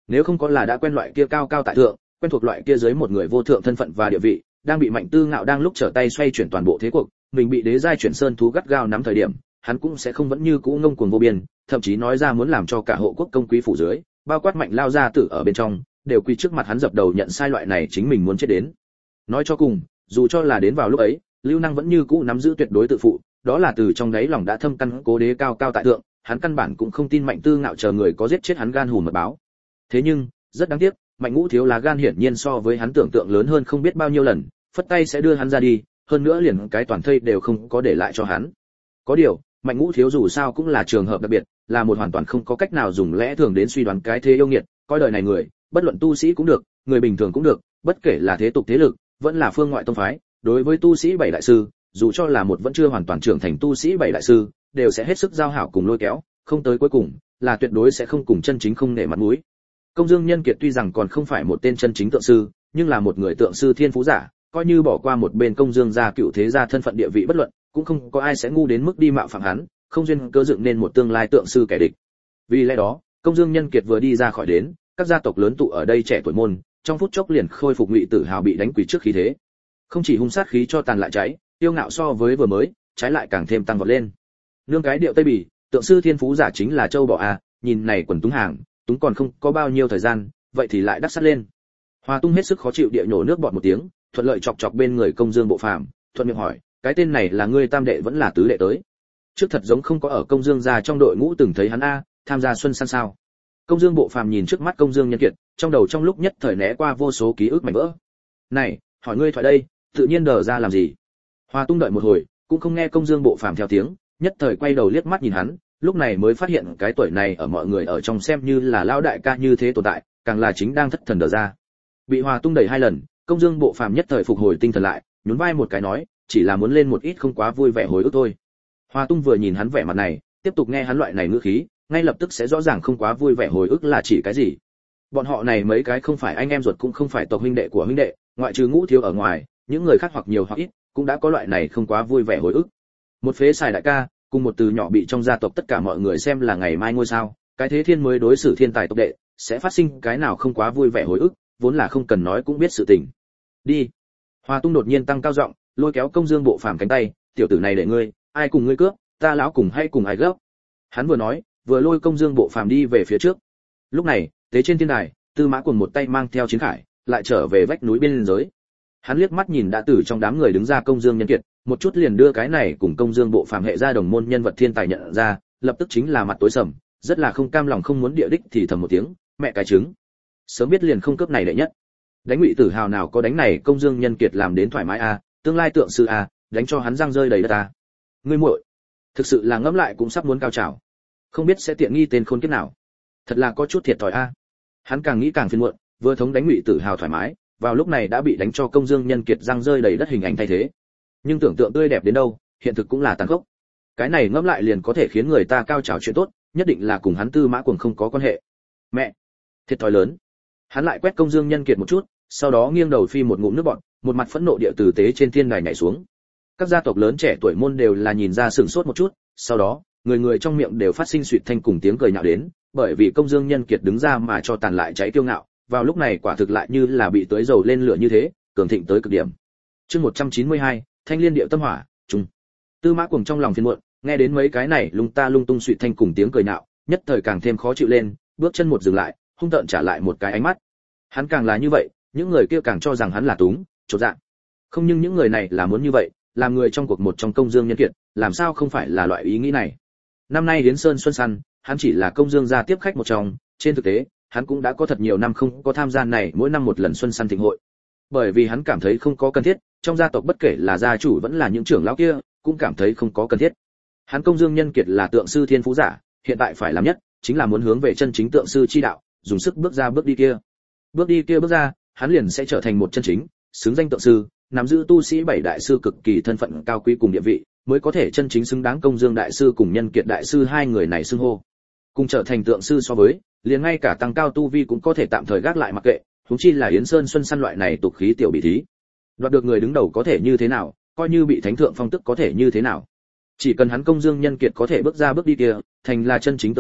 nếu không có là đã quen loại kia cao cao tại thượng, quen thuộc loại kia dưới một người vô thượng thân phận và địa vị, đang bị Mạnh Tư Ngạo đang lúc trở tay xoay chuyển toàn bộ thế cuộc, mình bị đế giai chuyển sơn thú gắt gao nắm thời điểm, hắn cũng sẽ không vẫn như cũ ngông cuồng vô biên, thậm chí nói ra muốn làm cho cả hộ quốc công quý phủ dưới, bao quát Mạnh lao gia tử ở bên trong, đều quy trước mặt hắn dập đầu nhận sai loại này chính mình muốn chết đến. Nói cho cùng, dù cho là đến vào lúc ấy, Lưu Năng vẫn như cũ nắm giữ tuyệt đối tự phụ, đó là từ trong đáy lòng đã thâm căn cố đế cao cao tại thượng, hắn căn bản cũng không tin Mạnh Tư Ngạo chờ người có giết chết hắn gan hùm mật báo. Thế nhưng, rất đáng tiếc, Mạnh Ngũ thiếu lá gan hiển nhiên so với hắn tưởng tượng lớn hơn không biết bao nhiêu lần, phất tay sẽ đưa hắn ra đi, hơn nữa liền cái toàn thây đều không có để lại cho hắn. Có điều, Mạnh Ngũ thiếu dù sao cũng là trường hợp đặc biệt, là một hoàn toàn không có cách nào dùng lẽ thường đến suy đoán cái thế yêu nghiệt, coi đời này người, bất luận tu sĩ cũng được, người bình thường cũng được, bất kể là thế tục thế lực, vẫn là phương ngoại tông phái, đối với tu sĩ bảy đại sư, dù cho là một vẫn chưa hoàn toàn trưởng thành tu sĩ bảy đại sư, đều sẽ hết sức giao hảo cùng lôi kéo, không tới cuối cùng, là tuyệt đối sẽ không cùng chân chính không nể mặt mũi. Công Dương Nhân Kiệt tuy rằng còn không phải một tên chân chính tượng sư, nhưng là một người tượng sư thiên phú giả, coi như bỏ qua một bên Công Dương gia cựu thế gia thân phận địa vị bất luận, cũng không có ai sẽ ngu đến mức đi mạo phạm hắn, không duyên cơ dựng nên một tương lai tượng sư kẻ địch. Vì lẽ đó, Công Dương Nhân Kiệt vừa đi ra khỏi đến, các gia tộc lớn tụ ở đây trẻ tuổi môn, trong phút chốc liền khôi phục Ngụy Tử Hào bị đánh quỳ trước khí thế. Không chỉ hung sát khí cho tàn lại cháy, tiêu ngạo so với vừa mới, trái lại càng thêm tăng vọt lên. Nương cái điệu Tây Bỉ, tượng sư thiên phú giả chính là châu bò a, nhìn này quần túng hàng, túng còn không có bao nhiêu thời gian, vậy thì lại đắc sắt lên. Hoa Tung hết sức khó chịu địa nhổ nước bọt một tiếng, thuận lợi chọc chọc bên người Công Dương Bộ Phàm, thuận miệng hỏi, cái tên này là ngươi tam đệ vẫn là tứ đệ tới? Trước thật giống không có ở Công Dương gia trong đội ngũ từng thấy hắn a, tham gia xuân săn sao? Công Dương Bộ Phàm nhìn trước mắt Công Dương Nhân Kiệt, trong đầu trong lúc nhất thời né qua vô số ký ức mảnh vỡ. Này, hỏi ngươi thoại đây, tự nhiên đờ ra làm gì? Hoa Tung đợi một hồi, cũng không nghe Công Dương Bộ Phàm theo tiếng, nhất thời quay đầu liếc mắt nhìn hắn, lúc này mới phát hiện cái tuổi này ở mọi người ở trong xem như là lão đại ca như thế tồn tại, càng là chính đang thất thần đờ ra. Bị Hoa Tung đẩy hai lần, Công Dương Bộ Phàm nhất thời phục hồi tinh thần lại, nhún vai một cái nói, chỉ là muốn lên một ít không quá vui vẻ hồi ức thôi. Hoa Tung vừa nhìn hắn vẻ mặt này, tiếp tục nghe hắn loại này ngữ khí, ngay lập tức sẽ rõ ràng không quá vui vẻ hồi ức là chỉ cái gì. Bọn họ này mấy cái không phải anh em ruột cũng không phải tộc huynh đệ của huynh đệ, ngoại trừ Ngũ thiếu ở ngoài, những người khác hoặc nhiều hoặc ít cũng đã có loại này không quá vui vẻ hồi ức. Một phế xài đại ca, cùng một từ nhỏ bị trong gia tộc tất cả mọi người xem là ngày mai ngôi sao, cái thế thiên mới đối xử thiên tài tộc đệ, sẽ phát sinh cái nào không quá vui vẻ hồi ức, vốn là không cần nói cũng biết sự tình. Đi. Hoa Tung đột nhiên tăng cao giọng, lôi kéo Công Dương Bộ Phàm cánh tay, tiểu tử này để ngươi, ai cùng ngươi cướp, ta lão cùng hay cùng ai gấp. Hắn vừa nói, vừa lôi Công Dương Bộ Phàm đi về phía trước. Lúc này, tế trên thiên đài, Tư Mã Cuồng một tay mang theo chiến khải, lại trở về vách núi bên giới. Hắn liếc mắt nhìn đã từ trong đám người đứng ra Công Dương Nhân Kiệt, một chút liền đưa cái này cùng Công Dương Bộ Phàm hệ ra đồng môn nhân vật thiên tài nhận ra, lập tức chính là mặt tối sầm, rất là không cam lòng không muốn địa đích thì thầm một tiếng, mẹ cái trứng. Sớm biết liền không cướp này đệ nhất. Đánh Ngụy Tử Hào nào có đánh này Công Dương Nhân Kiệt làm đến thoải mái a, tương lai tượng sư a, đánh cho hắn răng rơi đầy đất a. Ngươi muội, thực sự là ngẫm lại cũng sắp muốn cao trào. Không biết sẽ tiện nghi tên khốn kiếp nào. Thật là có chút thiệt thòi a. Hắn càng nghĩ càng phiền muộn, vừa thống đánh Ngụy Tử Hào thoải mái, vào lúc này đã bị đánh cho Công Dương Nhân Kiệt răng rơi đầy đất hình ảnh thay thế. Nhưng tưởng tượng tươi đẹp đến đâu, hiện thực cũng là tàn khốc. Cái này ngẫm lại liền có thể khiến người ta cao trào chuyện tốt, nhất định là cùng hắn Tư Mã Cuồng không có quan hệ. Mẹ, thiệt thòi lớn. Hắn lại quét Công Dương Nhân Kiệt một chút, sau đó nghiêng đầu phi một ngụm nước bọt, một mặt phẫn nộ địa tử tế trên thiên đài nhảy xuống. Các gia tộc lớn trẻ tuổi môn đều là nhìn ra sửng sốt một chút, sau đó, người người trong miệng đều phát sinh suýt thanh cùng tiếng cười nhạo đến, bởi vì Công Dương Nhân Kiệt đứng ra mà cho tàn lại cháy kiêu ngạo, vào lúc này quả thực lại như là bị tưới dầu lên lửa như thế, cường thịnh tới cực điểm. Chương một trăm chín mươi hai, Thanh Liên Điệu Tâm Hỏa, trung. Tư Mã Cuồng trong lòng phiền muộn, nghe đến mấy cái này lung ta lung tung suýt thanh cùng tiếng cười nhạo, nhất thời càng thêm khó chịu lên, bước chân một dừng lại, hung tợn trả lại một cái ánh mắt. Hắn càng là như vậy, những người kia càng cho rằng hắn là túng, chột dạ. Không, nhưng những người này là muốn như vậy, làm người trong cuộc một trong Công Dương Nhân Kiệt, làm sao không phải là loại ý nghĩ này. Năm nay đến Sơn Xuân Săn, hắn chỉ là Công Dương gia tiếp khách một trong, trên thực tế, hắn cũng đã có thật nhiều năm không có tham gia này mỗi năm một lần Xuân Săn thịnh hội. Bởi vì hắn cảm thấy không có cần thiết, trong gia tộc bất kể là gia chủ vẫn là những trưởng lão kia, cũng cảm thấy không có cần thiết. Hắn Công Dương Nhân Kiệt là tượng sư thiên phú giả, hiện tại phải làm nhất, chính là muốn hướng về chân chính tượng sư chi đạo, dùng sức bước ra bước đi kia. Bước đi kia bước ra, hắn liền sẽ trở thành một chân chính, xứng danh tượng sư, nắm giữ tu sĩ bảy đại sư cực kỳ thân phận cao quý cùng địa vị, mới có thể chân chính xứng đáng Công Dương đại sư cùng Nhân Kiệt đại sư hai người này xưng hô. Cùng trở thành tượng sư so với, liền ngay cả tăng cao tu vi cũng có thể tạm thời gác lại mặc kệ, huống chi là Yến Sơn Xuân Săn loại này tục khí tiểu bị thí. Đoạt được người đứng đầu có thể như thế nào, coi như bị thánh thượng phong tức có thể như thế nào. Chỉ cần hắn Công Dương Nhân Kiệt có thể bước ra bước đi kia, thành là chân chính tượng sư,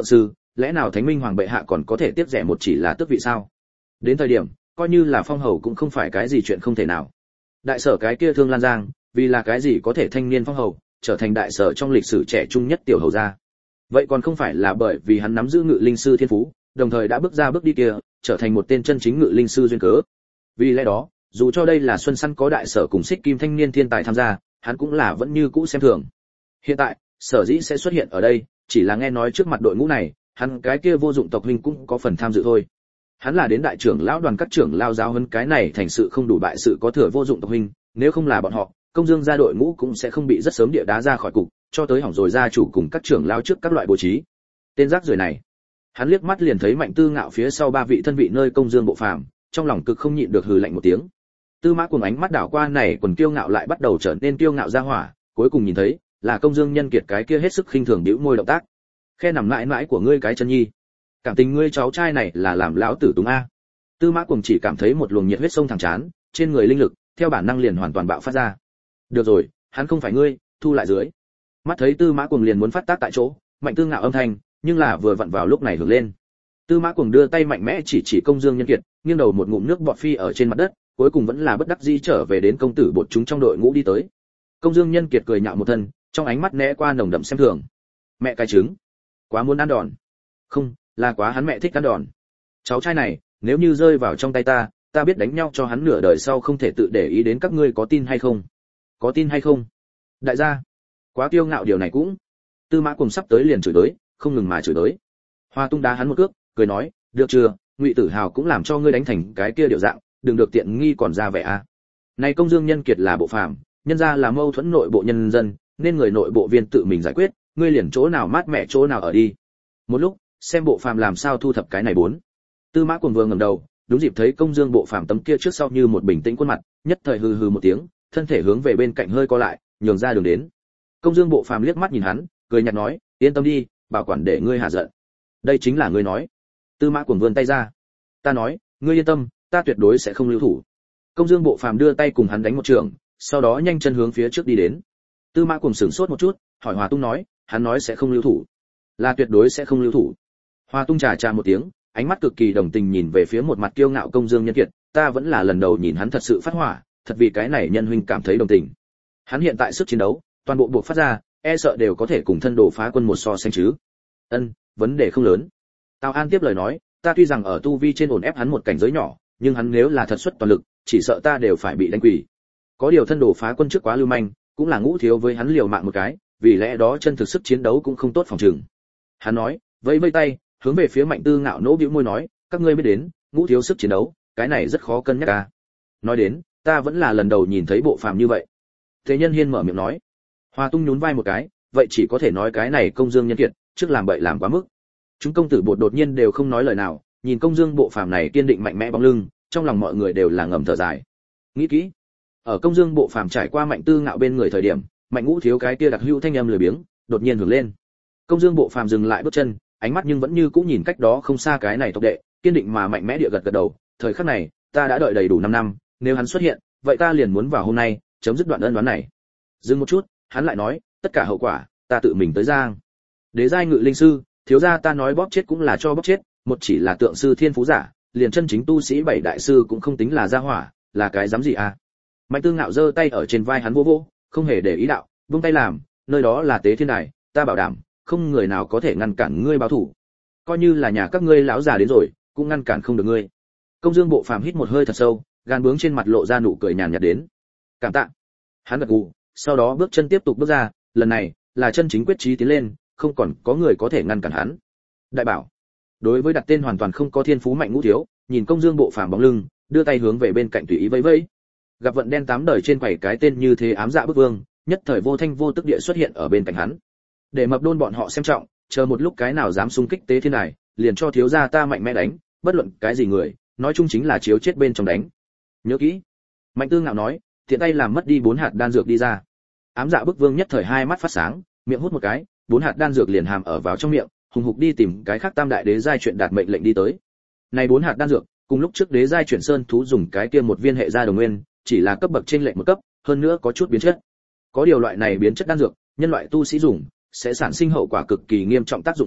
lẽ nào thánh minh hoàng bệ hạ còn có thể tiếp rẻ một chỉ là tước vị sao? Đến thời điểm coi như là phong hầu cũng không phải cái gì chuyện không thể nào. Đại sở cái kia Thương Lan Giang, vì là cái gì có thể thanh niên phong hầu, trở thành đại sở trong lịch sử trẻ trung nhất tiểu hầu gia. Vậy còn không phải là bởi vì hắn nắm giữ ngự linh sư thiên phú, đồng thời đã bước ra bước đi kia, trở thành một tên chân chính ngự linh sư duyên cớ. Vì lẽ đó, dù cho đây là Xuân Săn có đại sở cùng Xích Kim thanh niên thiên tài tham gia, hắn cũng là vẫn như cũ xem thường. Hiện tại, sở dĩ sẽ xuất hiện ở đây, chỉ là nghe nói trước mặt đội ngũ này, hắn cái kia vô dụng tộc huynh cũng có phần tham dự thôi. Hắn là đến đại trưởng lão đoàn các trưởng lao giáo huấn cái này thành sự không đủ bại sự có thừa vô dụng tộc huynh, nếu không là bọn họ, Công Dương gia đội ngũ cũng sẽ không bị rất sớm địa đá ra khỏi cục, cho tới hỏng rồi gia chủ cùng các trưởng lao trước các loại bố trí. Tên rác rưởi này, hắn liếc mắt liền thấy Mạnh Tư Ngạo phía sau ba vị thân vị nơi Công Dương bộ phàm, trong lòng cực không nhịn được hừ lạnh một tiếng. Tư Mã Cuồng ánh mắt đảo qua này, quần kiêu ngạo lại bắt đầu trở nên kiêu ngạo ra hỏa, cuối cùng nhìn thấy là Công Dương Nhân Kiệt cái kia hết sức khinh thường bĩu môi động tác. Khe nằm mãi mãi của ngươi cái chân nhi, cảm tình ngươi cháu trai này là làm lão tử túng a. Tư Mã Cuồng chỉ cảm thấy một luồng nhiệt huyết sông thẳng chán, trên người linh lực theo bản năng liền hoàn toàn bạo phát ra. Được rồi, hắn không phải ngươi, thu lại dưới. Mắt thấy Tư Mã Cuồng liền muốn phát tác tại chỗ, Mạnh Tư Ngạo âm thanh, nhưng là vừa vặn vào lúc này hưởng lên. Tư Mã Cuồng đưa tay mạnh mẽ chỉ chỉ Công Dương Nhân Kiệt, nghiêng đầu một ngụm nước bọt phi ở trên mặt đất, cuối cùng vẫn là bất đắc dĩ trở về đến công tử bột chúng trong đội ngũ đi tới. Công Dương Nhân Kiệt cười nhạo một thân, trong ánh mắt né qua nồng đậm xem thường. Mẹ cái trứng, quá muốn ăn đòn. Không, là quá hắn mẹ thích ăn đòn. Cháu trai này, nếu như rơi vào trong tay ta, ta biết đánh nhau cho hắn nửa đời sau không thể tự để ý đến các ngươi có tin hay không. Có tin hay không? Đại gia, quá kiêu ngạo điều này cũng. Tư Mã Cuồng sắp tới liền chửi tới, không ngừng mà chửi tới. Hoa Tung đá hắn một cước, cười nói, được chưa, Ngụy Tử Hào cũng làm cho ngươi đánh thành cái kia điệu dạng, đừng được tiện nghi còn ra vẻ a. À. Này Công Dương Nhân Kiệt là bộ phàm, nhân ra là mâu thuẫn nội bộ nhân dân, nên người nội bộ viên tự mình giải quyết, ngươi liền chỗ nào mát mẹ chỗ nào ở đi. Một lúc, xem bộ phàm làm sao thu thập cái này bốn. Tư Mã Cuồng vừa ngẩng đầu, đúng dịp thấy Công Dương bộ phàm tấm kia trước sau như một bình tĩnh khuôn mặt, nhất thời hừ hừ một tiếng, thân thể hướng về bên cạnh hơi co lại, nhường ra đường đến. Công Dương bộ phàm liếc mắt nhìn hắn, cười nhạt nói, yên tâm đi, bảo quản để ngươi hạ giận. Đây chính là ngươi nói. Tư Mã Cuồng vươn tay ra. Ta nói, ngươi yên tâm, ta tuyệt đối sẽ không lưu thủ. Công Dương bộ phàm đưa tay cùng hắn đánh một trường, sau đó nhanh chân hướng phía trước đi đến. Tư Mã Cuồng sửng sốt một chút, hỏi Hoa Tung nói, hắn nói sẽ không lưu thủ, là tuyệt đối sẽ không lưu thủ. Hoa Tung trà trà một tiếng, ánh mắt cực kỳ đồng tình nhìn về phía một mặt kiêu ngạo Công Dương Nhân Kiệt, ta vẫn là lần đầu nhìn hắn thật sự phát hỏa, thật vì cái này nhân huynh cảm thấy đồng tình. Hắn hiện tại sức chiến đấu, toàn bộ buộc phát ra, e sợ đều có thể cùng thân đồ phá quân một so sánh chứ. Ân, vấn đề không lớn. Tào An tiếp lời nói, ta tuy rằng ở tu vi trên ổn ép hắn một cảnh giới nhỏ, nhưng hắn nếu là thật xuất toàn lực, chỉ sợ ta đều phải bị đánh quỷ. Có điều thân đồ phá quân trước quá lưu manh, cũng là ngũ thiếu với hắn liều mạng một cái, vì lẽ đó chân thực sức chiến đấu cũng không tốt phòng trường. Hắn nói, vẫy vẫy tay, hướng về phía Mạnh Tư Ngạo nỗ bĩu môi nói, các ngươi biết đến, ngũ thiếu sức chiến đấu, cái này rất khó cân nhắc à. Nói đến, ta vẫn là lần đầu nhìn thấy bộ phàm như vậy. Thế Nhân Hiên mở miệng nói. Hoa Tung nhún vai một cái, vậy chỉ có thể nói cái này Công Dương Nhân Kiệt, trước làm bậy làm quá mức. Chúng công tử bột đột nhiên đều không nói lời nào, nhìn Công Dương bộ phàm này kiên định mạnh mẽ bóng lưng, trong lòng mọi người đều là ngầm thở dài. Nghĩ kỹ, ở Công Dương bộ phàm trải qua Mạnh Tư Ngạo bên người thời điểm, Mạnh Ngũ thiếu cái kia đặc hữu thanh âm lười biếng, đột nhiên hưởng lên. Công Dương bộ phàm dừng lại bước chân, ánh mắt nhưng vẫn như cũ nhìn cách đó không xa cái này tộc đệ, kiên định mà mạnh mẽ địa gật gật đầu, thời khắc này, ta đã đợi đầy đủ năm năm, nếu hắn xuất hiện, vậy ta liền muốn vào hôm nay, chấm dứt đoạn ân oán này. Dừng một chút, hắn lại nói, tất cả hậu quả, ta tự mình tới giang. Đế giai ngự linh sư, thiếu gia ta nói bóp chết cũng là cho bóp chết, một chỉ là tượng sư thiên phú giả, liền chân chính tu sĩ bảy đại sư cũng không tính là gia hỏa, là cái dám gì à? Mạnh Tư Ngạo giơ tay ở trên vai hắn vỗ vỗ, không hề để ý đạo, buông tay làm, nơi đó là tế thiên đài, ta bảo đảm, không người nào có thể ngăn cản ngươi báo thủ. Coi như là nhà các ngươi lão già đến rồi, cũng ngăn cản không được ngươi. Công Dương bộ phàm hít một hơi thật sâu, gan bướng trên mặt lộ ra nụ cười nhàn nhạt đến. Cảm tạ. Hắn gật gù, sau đó bước chân tiếp tục bước ra, lần này là chân chính quyết chí tiến lên, không còn có người có thể ngăn cản hắn. Đại bảo, đối với đặt tên hoàn toàn không có thiên phú Mạnh Ngũ thiếu, nhìn Công Dương bộ phàm bóng lưng, đưa tay hướng về bên cạnh tùy ý vẫy vẫy. Gặp vận đen tám đời trên quầy cái tên như thế ám dạ bức vương, nhất thời vô thanh vô tức địa xuất hiện ở bên cạnh hắn. Để mập đôn bọn họ xem trọng, chờ một lúc cái nào dám xung kích tế thiên này, liền cho thiếu gia ta mạnh mẽ đánh, bất luận cái gì người, nói chung chính là chiếu chết bên trong đánh. Nhớ kỹ. Mạnh Tư Ngạo nói, tiện tay làm mất đi bốn hạt đan dược đi ra. Ám dạ bức vương nhất thời hai mắt phát sáng, miệng hút một cái, bốn hạt đan dược liền hàm ở vào trong miệng, hùng hục đi tìm cái khác tam đại đế giai chuyện đạt mệnh lệnh đi tới. Này bốn hạt đan dược, cùng lúc trước đế giai chuyển sơn thú dùng cái kia một viên hệ gia đồng nguyên, chỉ là cấp bậc trên lệnh một cấp, hơn nữa có chút biến chất. Có điều loại này biến chất đan dược, nhân loại tu sĩ dùng sẽ sản sinh hậu quả cực kỳ nghiêm trọng tác dụng phụ,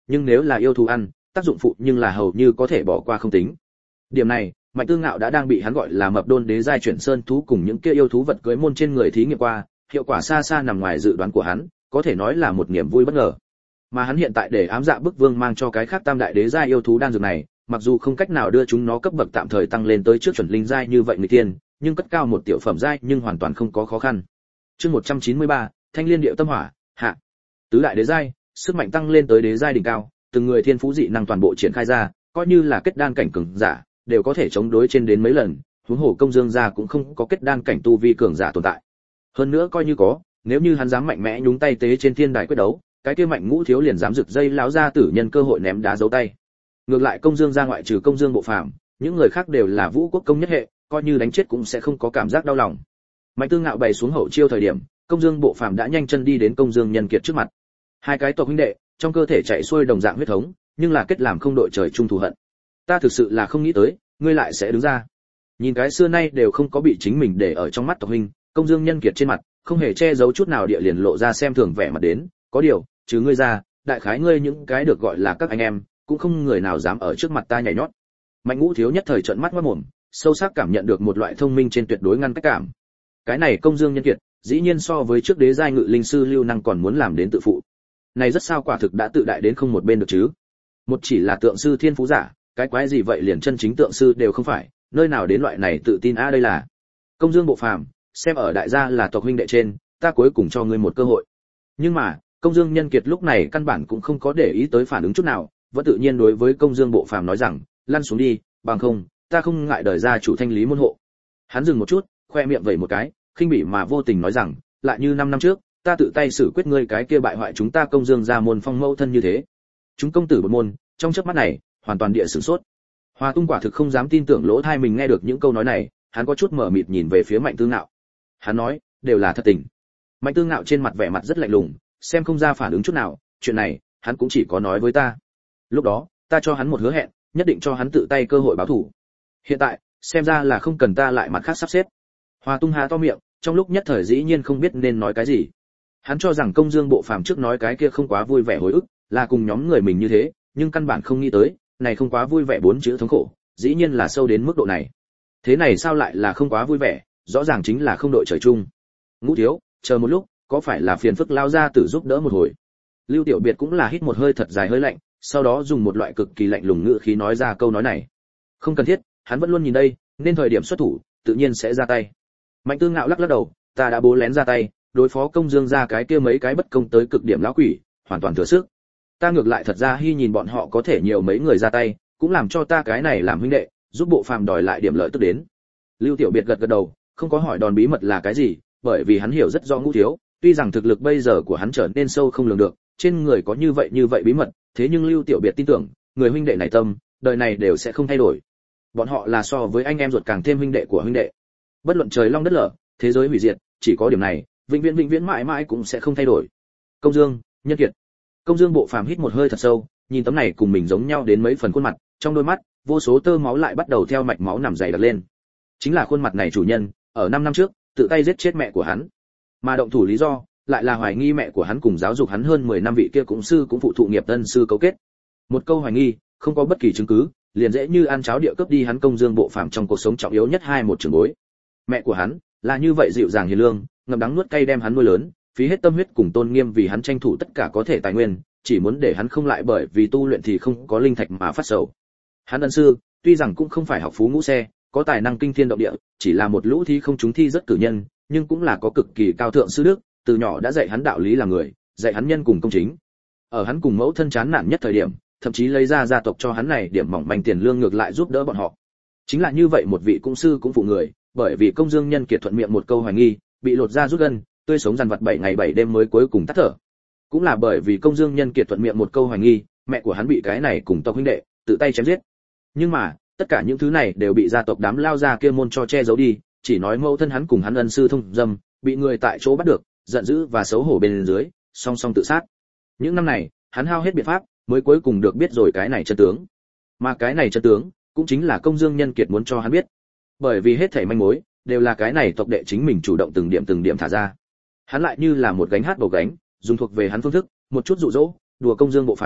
nhưng nếu là yêu thú ăn, tác dụng phụ nhưng là hầu như có thể bỏ qua không tính. Điểm này, Mạnh Tư Ngạo đã đang bị hắn gọi là mập đôn đế giai chuyển sơn thú cùng những kia yêu thú vật cưới môn trên người thí nghiệm qua, hiệu quả xa xa nằm ngoài dự đoán của hắn, có thể nói là một niềm vui bất ngờ. Mà hắn hiện tại để ám dạ bức vương mang cho cái khác tam đại đế giai yêu thú đan dược này, mặc dù không cách nào đưa chúng nó cấp bậc tạm thời tăng lên tới trước chuẩn linh giai như vậy người tiên, nhưng cất cao một tiểu phẩm giai nhưng hoàn toàn không có khó khăn. Chương một trăm chín mươi ba, Thanh Liên Điệu Tâm Hỏa, hạ. Tứ đại đế giai, sức mạnh tăng lên tới đế giai đỉnh cao, từng người thiên phú dị năng toàn bộ triển khai ra, coi như là kết đan cảnh cường giả, đều có thể chống đối trên đến mấy lần, huống hồ Công Dương gia cũng không có kết đan cảnh tu vi cường giả tồn tại. Hơn nữa coi như có, nếu như hắn dám mạnh mẽ nhúng tay tế trên thiên đài quyết đấu, cái kia Mạnh Ngũ thiếu liền dám rực dây lão gia tử nhân cơ hội ném đá giấu tay. Ngược lại Công Dương gia ngoại trừ Công Dương Bộ Phàm, những người khác đều là Vũ Quốc công nhất hệ, coi như đánh chết cũng sẽ không có cảm giác đau lòng. Mạnh Tư Ngạo bày xuống hậu chiêu thời điểm, Công Dương Bộ Phàm đã nhanh chân đi đến Công Dương Nhân Kiệt trước mặt. Hai cái tộc huynh đệ, trong cơ thể chạy xuôi đồng dạng huyết thống, nhưng là kết làm không đội trời chung thù hận. Ta thực sự là không nghĩ tới, ngươi lại sẽ đứng ra. Nhìn cái xưa nay đều không có bị chính mình để ở trong mắt tộc huynh, Công Dương Nhân Kiệt trên mặt không hề che giấu chút nào địa liền lộ ra xem thường vẻ mặt đến, có điều, trừ ngươi ra, đại khái ngươi những cái được gọi là các anh em, cũng không người nào dám ở trước mặt ta nhảy nhót. Mạnh Ngũ thiếu nhất thời trợn mắt ngoác mồm, sâu sắc cảm nhận được một loại thông minh trên tuyệt đối ngăn cách cảm. Cái này Công Dương Nhân Kiệt, dĩ nhiên so với trước đế giai ngự linh sư Lưu Năng còn muốn làm đến tự phụ. Này rất sao quả thực đã tự đại đến không một bên được chứ. Một chỉ là tượng sư thiên phú giả, cái quái gì vậy liền chân chính tượng sư đều không phải, nơi nào đến loại này tự tin a à đây là. Công Dương Bộ Phàm, xem ở đại gia là tộc huynh đệ trên, ta cuối cùng cho ngươi một cơ hội. Nhưng mà, Công Dương Nhân Kiệt lúc này căn bản cũng không có để ý tới phản ứng chút nào, vẫn tự nhiên đối với Công Dương Bộ Phàm nói rằng, lăn xuống đi, bằng không, ta không ngại đời gia chủ thanh lý môn hộ. Hắn dừng một chút, khoe miệng vẩy một cái, khinh bỉ mà vô tình nói rằng, lại như năm năm trước, ta tự tay xử quyết ngươi cái kia bại hoại chúng ta Công Dương gia môn phong mẫu thân như thế. Chúng công tử một môn, trong chớp mắt này, hoàn toàn địa sửng sốt. Hoa Tung quả thực không dám tin tưởng lỗ tai mình nghe được những câu nói này, hắn có chút mở mịt nhìn về phía Mạnh Tư Ngạo. Hắn nói, đều là thật tình. Mạnh Tư Ngạo trên mặt vẻ mặt rất lạnh lùng, xem không ra phản ứng chút nào, chuyện này, hắn cũng chỉ có nói với ta. Lúc đó, ta cho hắn một hứa hẹn, nhất định cho hắn tự tay cơ hội báo thù. Hiện tại, xem ra là không cần ta lại mặt khác sắp xếp. Hoa Tung há to miệng, trong lúc nhất thời dĩ nhiên không biết nên nói cái gì. Hắn cho rằng Công Dương Bộ Phàm trước nói cái kia không quá vui vẻ hồi ức, là cùng nhóm người mình như thế, nhưng căn bản không nghĩ tới, này không quá vui vẻ bốn chữ thống khổ, dĩ nhiên là sâu đến mức độ này. Thế này sao lại là không quá vui vẻ, rõ ràng chính là không đội trời chung. Ngũ thiếu, chờ một lúc, có phải là phiền phức lao ra tử giúp đỡ một hồi. Lưu Tiểu Biệt cũng là hít một hơi thật dài hơi lạnh, sau đó dùng một loại cực kỳ lạnh lùng ngữ khí nói ra câu nói này. Không cần thiết, hắn vẫn luôn nhìn đây, nên thời điểm xuất thủ, tự nhiên sẽ ra tay. Mạnh Tư Ngạo lắc lắc đầu, ta đã bố lén ra tay, đối phó Công Dương ra cái kia mấy cái bất công tới cực điểm lão quỷ, hoàn toàn thừa sức. Ta ngược lại thật ra hy nhìn bọn họ có thể nhiều mấy người ra tay, cũng làm cho ta cái này làm huynh đệ, giúp Bộ Phàm đòi lại điểm lợi tức đến. Lưu Tiểu Biệt gật gật đầu, không có hỏi đòn bí mật là cái gì, bởi vì hắn hiểu rất rõ Ngũ thiếu, tuy rằng thực lực bây giờ của hắn trở nên sâu không lường được, trên người có như vậy như vậy bí mật, thế nhưng Lưu Tiểu Biệt tin tưởng, người huynh đệ này tâm, đời này đều sẽ không thay đổi. Bọn họ là so với anh em ruột càng thêm huynh đệ của huynh đệ. Bất luận trời long đất lở, thế giới hủy diệt, chỉ có điểm này, vĩnh viễn vĩnh viễn mãi mãi cũng sẽ không thay đổi. Công Dương, Nhân Kiệt. Công Dương Bộ Phàm hít một hơi thật sâu, nhìn tấm này cùng mình giống nhau đến mấy phần khuôn mặt, trong đôi mắt, vô số tơ máu lại bắt đầu theo mạch máu nằm dày đặc lên. Chính là khuôn mặt này chủ nhân, ở năm năm trước, tự tay giết chết mẹ của hắn. Mà động thủ lý do, lại là hoài nghi mẹ của hắn cùng giáo dục hắn hơn mười năm vị kia cũng sư cũng phụ thụ nghiệp tân sư cấu kết. Một câu hoài nghi, không có bất kỳ chứng cứ, liền dễ như ăn cháo địa cướp đi hắn Công Dương Bộ Phàm trong cuộc sống trọng yếu nhất hai một trường bối. Mẹ của hắn, là như vậy dịu dàng hiền lương, ngậm đắng nuốt cay đem hắn nuôi lớn, phí hết tâm huyết cùng tôn nghiêm vì hắn tranh thủ tất cả có thể tài nguyên, chỉ muốn để hắn không lại bởi vì tu luyện thì không có linh thạch mà phát sầu. Hắn ân sư, tuy rằng cũng không phải học phú ngũ xe, có tài năng kinh thiên động địa, chỉ là một lũ thi không trúng thi rất cử nhân, nhưng cũng là có cực kỳ cao thượng sư đức, từ nhỏ đã dạy hắn đạo lý làm người, dạy hắn nhân cùng công chính. Ở hắn cùng mẫu thân chán nản nhất thời điểm, thậm chí lấy ra gia tộc cho hắn này điểm mỏng manh tiền lương ngược lại giúp đỡ bọn họ. Chính là như vậy một vị cũng sư cũng phụ người, bởi vì Công Dương Nhân Kiệt thuận miệng một câu hoài nghi, bị lột ra rút gân, tươi sống dằn vặt bảy ngày bảy đêm mới cuối cùng tắt thở. Cũng là bởi vì Công Dương Nhân Kiệt thuận miệng một câu hoài nghi, mẹ của hắn bị cái này cùng tộc huynh đệ tự tay chém giết. Nhưng mà, tất cả những thứ này đều bị gia tộc đám lao ra kia môn cho che giấu đi, chỉ nói mẫu thân hắn cùng hắn ân sư thông dâm, bị người tại chỗ bắt được, giận dữ và xấu hổ bên dưới, song song tự sát. Những năm này, hắn hao hết biện pháp, mới cuối cùng được biết rồi cái này chân tướng. Mà cái này chân tướng, cũng chính là Công Dương Nhân Kiệt muốn cho hắn biết. Bởi vì hết thảy manh mối đều là cái này tộc đệ chính mình chủ động từng điểm từng điểm thả ra. Hắn lại như là một gánh hát bầu gánh, dùng thuộc về hắn phương thức, một chút dụ dỗ, đùa Công Dương Bộ Phàm,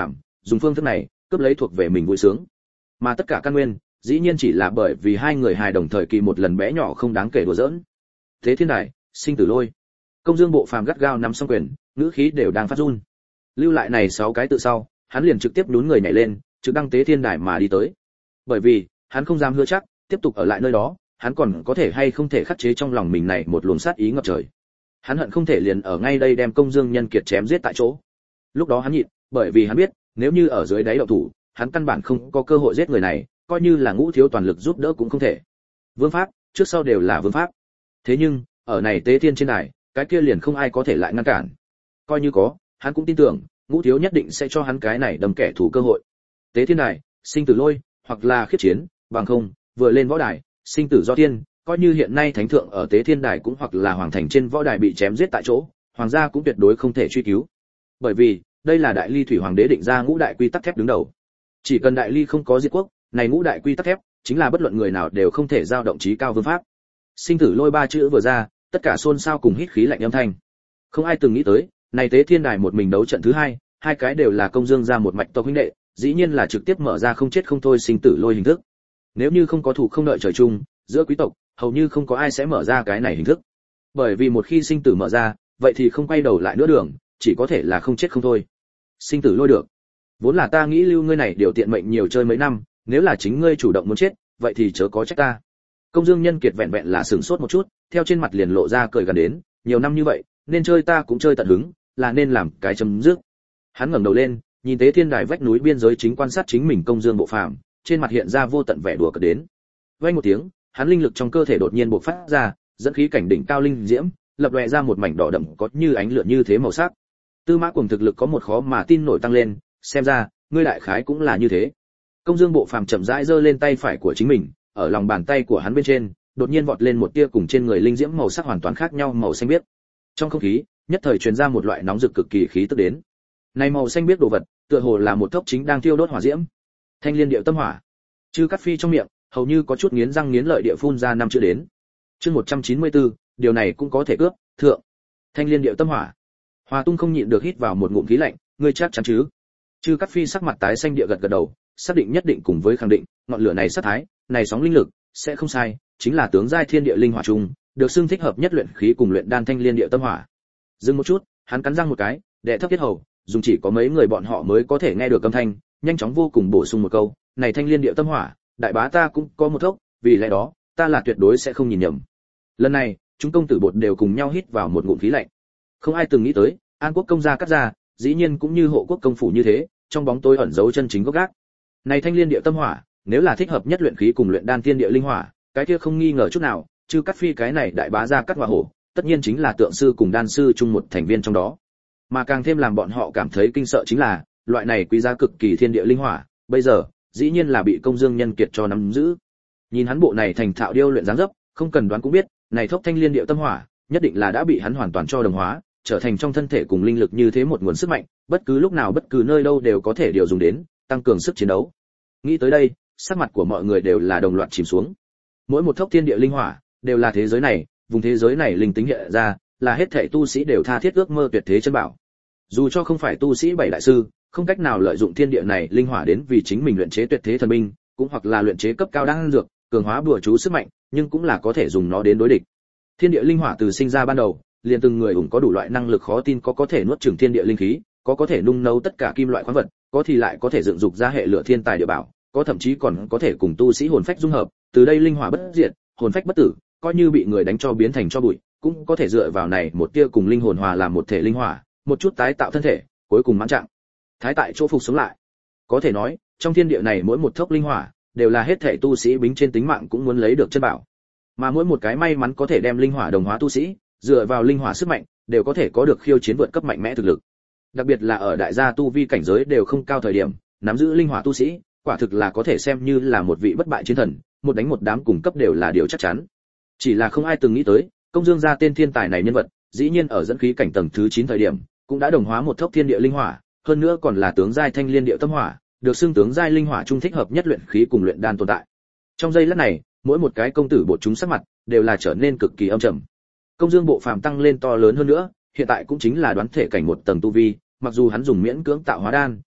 dùng phương thức này cướp lấy thuộc về mình vui sướng. Mà tất cả căn nguyên, dĩ nhiên chỉ là bởi vì hai người hài đồng thời kỳ một lần bé nhỏ không đáng kể đùa giỡn. Thế thiên đài, sinh tử lôi. Công Dương Bộ Phàm gắt gao nắm song quyền, ngữ khí đều đang phát run. Lưu lại này sáu cái tự sau, hắn liền trực tiếp nhún người nhảy lên, trực đăng tế thiên đài mà đi tới. Bởi vì, hắn không dám hứa chắc, tiếp tục ở lại nơi đó, hắn còn có thể hay không thể khắc chế trong lòng mình này một luồng sát ý ngập trời. Hắn hận không thể liền ở ngay đây đem Công Dương Nhân Kiệt chém giết tại chỗ. Lúc đó hắn nhịn, bởi vì hắn biết, nếu như ở dưới đáy động thủ, hắn căn bản không có cơ hội giết người này, coi như là Ngũ thiếu toàn lực giúp đỡ cũng không thể. Vương pháp, trước sau đều là vương pháp. Thế nhưng, ở này tế thiên trên đài, cái kia liền không ai có thể lại ngăn cản. Coi như có, hắn cũng tin tưởng, Ngũ thiếu nhất định sẽ cho hắn cái này đâm kẻ thù cơ hội. Tế thiên đài, sinh tử lôi, hoặc là khiết chiến, bằng không, vừa lên võ đài, sinh tử do thiên, coi như hiện nay thánh thượng ở tế thiên đài cũng hoặc là hoàng thành trên võ đài bị chém giết tại chỗ, hoàng gia cũng tuyệt đối không thể truy cứu. Bởi vì, đây là đại ly thủy hoàng đế định ra ngũ đại quy tắc thép đứng đầu. Chỉ cần đại ly không có diệt quốc, này ngũ đại quy tắc thép chính là bất luận người nào đều không thể giao động chí cao vương pháp. Sinh tử lôi ba chữ vừa ra, tất cả xôn xao cùng hít khí lạnh âm thanh. Không ai từng nghĩ tới, này tế thiên đài một mình đấu trận thứ hai, hai cái đều là Công Dương ra một mạch tộc huynh đệ, dĩ nhiên là trực tiếp mở ra không chết không thôi sinh tử lôi hình thức. Nếu như không có thủ không đợi trời chung, giữa quý tộc, hầu như không có ai sẽ mở ra cái này hình thức. Bởi vì một khi sinh tử mở ra, vậy thì không quay đầu lại nữa đường, chỉ có thể là không chết không thôi. Sinh tử lôi được. Vốn là ta nghĩ lưu ngươi này điều tiện mệnh nhiều chơi mấy năm, nếu là chính ngươi chủ động muốn chết, vậy thì chớ có trách ta. Công Dương Nhân Kiệt vẹn vẹn là sửng sốt một chút, theo trên mặt liền lộ ra cười gần đến, nhiều năm như vậy, nên chơi ta cũng chơi tận hứng, là nên làm cái chấm dứt. Hắn ngẩng đầu lên, nhìn tế thiên đài vách núi biên giới chính quan sát chính mình Công Dương Bộ Phàm, trên mặt hiện ra vô tận vẻ đùa cợt đến. Vang một tiếng, hắn linh lực trong cơ thể đột nhiên bộc phát ra, dẫn khí cảnh đỉnh cao linh diễm, lập lòe ra một mảnh đỏ đậm có như ánh lửa như thế màu sắc. Tư Mã Cuồng thực lực có một khó mà tin nổi tăng lên, xem ra, ngươi đại khái cũng là như thế. Công Dương Bộ Phàm chậm rãi giơ lên tay phải của chính mình, ở lòng bàn tay của hắn bên trên, đột nhiên vọt lên một tia cùng trên người linh diễm màu sắc hoàn toàn khác nhau màu xanh biếc. Trong không khí, nhất thời truyền ra một loại nóng rực cực kỳ khí tức đến. Này màu xanh biếc đồ vật, tựa hồ là một thốc chính đang thiêu đốt hỏa diễm. Thanh Liên Điệu Tâm Hỏa. Chư Cát Phi trong miệng, hầu như có chút nghiến răng nghiến lợi địa phun ra năm chữ đến. Chương một trăm chín mươi tư, điều này cũng có thể cướp, thượng. Thanh Liên Điệu Tâm Hỏa. Hoa Tung không nhịn được hít vào một ngụm khí lạnh, ngươi chắc chắn chứ? Chư Cát Phi sắc mặt tái xanh địa gật gật đầu, xác định nhất định cùng với khẳng định, ngọn lửa này sát thái, này sóng linh lực, sẽ không sai, chính là tướng giai thiên địa linh hỏa trùng, được xưng thích hợp nhất luyện khí cùng luyện đan Thanh Liên Điệu Tâm Hỏa. Dừng một chút, hắn cắn răng một cái, đệ thấp tiết hầu, dùng chỉ có mấy người bọn họ mới có thể nghe được âm thanh, nhanh chóng vô cùng bổ sung một câu, này Thanh Liên Điệu Tâm Hỏa, đại bá ta cũng có một thốc, vì lẽ đó, ta là tuyệt đối sẽ không nhìn nhầm. Lần này, chúng công tử bột đều cùng nhau hít vào một ngụm khí lạnh. Không ai từng nghĩ tới, An Quốc công gia cắt ra, dĩ nhiên cũng như hộ quốc công phủ như thế, trong bóng tối ẩn giấu chân chính gốc gác. Này Thanh Liên Điệu Tâm Hỏa, nếu là thích hợp nhất luyện khí cùng luyện đan tiên địa linh hỏa, cái kia không nghi ngờ chút nào, chứ Cát Phi cái này đại bá gia cắt hỏa hổ, tất nhiên chính là tượng sư cùng đan sư chung một thành viên trong đó. Mà càng thêm làm bọn họ cảm thấy kinh sợ chính là, loại này quý giá cực kỳ thiên địa linh hỏa, bây giờ, dĩ nhiên là bị Công Dương Nhân Kiệt cho nắm giữ. Nhìn hắn bộ này thành thạo điêu luyện dáng dấp, không cần đoán cũng biết, này thốc Thanh Liên Điệu Tâm Hỏa, nhất định là đã bị hắn hoàn toàn cho đồng hóa, trở thành trong thân thể cùng linh lực như thế một nguồn sức mạnh, bất cứ lúc nào bất cứ nơi đâu đều có thể điều dùng đến, tăng cường sức chiến đấu. Nghĩ tới đây, sắc mặt của mọi người đều là đồng loạt chìm xuống. Mỗi một thốc thiên địa linh hỏa, đều là thế giới này, vùng thế giới này linh tính hiện ra, là hết thảy tu sĩ đều tha thiết ước mơ tuyệt thế chân bảo. Dù cho không phải tu sĩ bảy đại sư, không cách nào lợi dụng thiên địa này linh hỏa đến vì chính mình luyện chế tuyệt thế thần binh, cũng hoặc là luyện chế cấp cao đan dược, cường hóa bùa chú sức mạnh, nhưng cũng là có thể dùng nó đến đối địch. Thiên địa linh hỏa từ sinh ra ban đầu, liền từng người ủng có đủ loại năng lực khó tin, có có thể nuốt chửng thiên địa linh khí, có có thể nung nấu tất cả kim loại khoáng vật, có thì lại có thể dựng dục ra hệ lửa thiên tài địa bảo, có thậm chí còn có thể cùng tu sĩ hồn phách dung hợp, từ đây linh hỏa bất diệt, hồn phách bất tử, coi như bị người đánh cho biến thành cho bụi, cũng có thể dựa vào này một tia cùng linh hồn hòa làm một thể linh hỏa, một chút tái tạo thân thể, cuối cùng mãn trạng thái tại chỗ phục sống lại. Có thể nói, trong thiên địa này mỗi một thốc linh hỏa đều là hết thể tu sĩ bính trên tính mạng cũng muốn lấy được chân bảo. Mà mỗi một cái may mắn có thể đem linh hỏa đồng hóa tu sĩ, dựa vào linh hỏa sức mạnh, đều có thể có được khiêu chiến vượt cấp mạnh mẽ thực lực. Đặc biệt là ở đại gia tu vi cảnh giới đều không cao thời điểm, nắm giữ linh hỏa tu sĩ, quả thực là có thể xem như là một vị bất bại chiến thần, một đánh một đám cùng cấp đều là điều chắc chắn. Chỉ là không ai từng nghĩ tới, Công Dương gia tên thiên tài này nhân vật, dĩ nhiên ở dẫn khí cảnh tầng thứ chín thời điểm, cũng đã đồng hóa một thốc thiên địa linh hỏa, hơn nữa còn là tướng giai Thanh Liên Điệu Tâm Hỏa, được xưng tướng giai linh hỏa trung thích hợp nhất luyện khí cùng luyện đan tồn tại. Trong giây lát này, mỗi một cái công tử bột chúng sắc mặt đều là trở nên cực kỳ âm trầm. Công Dương Bộ Phàm tăng lên to lớn hơn nữa, hiện tại cũng chính là đoán thể cảnh một tầng tu vi, mặc dù hắn dùng miễn cưỡng tạo hóa đan,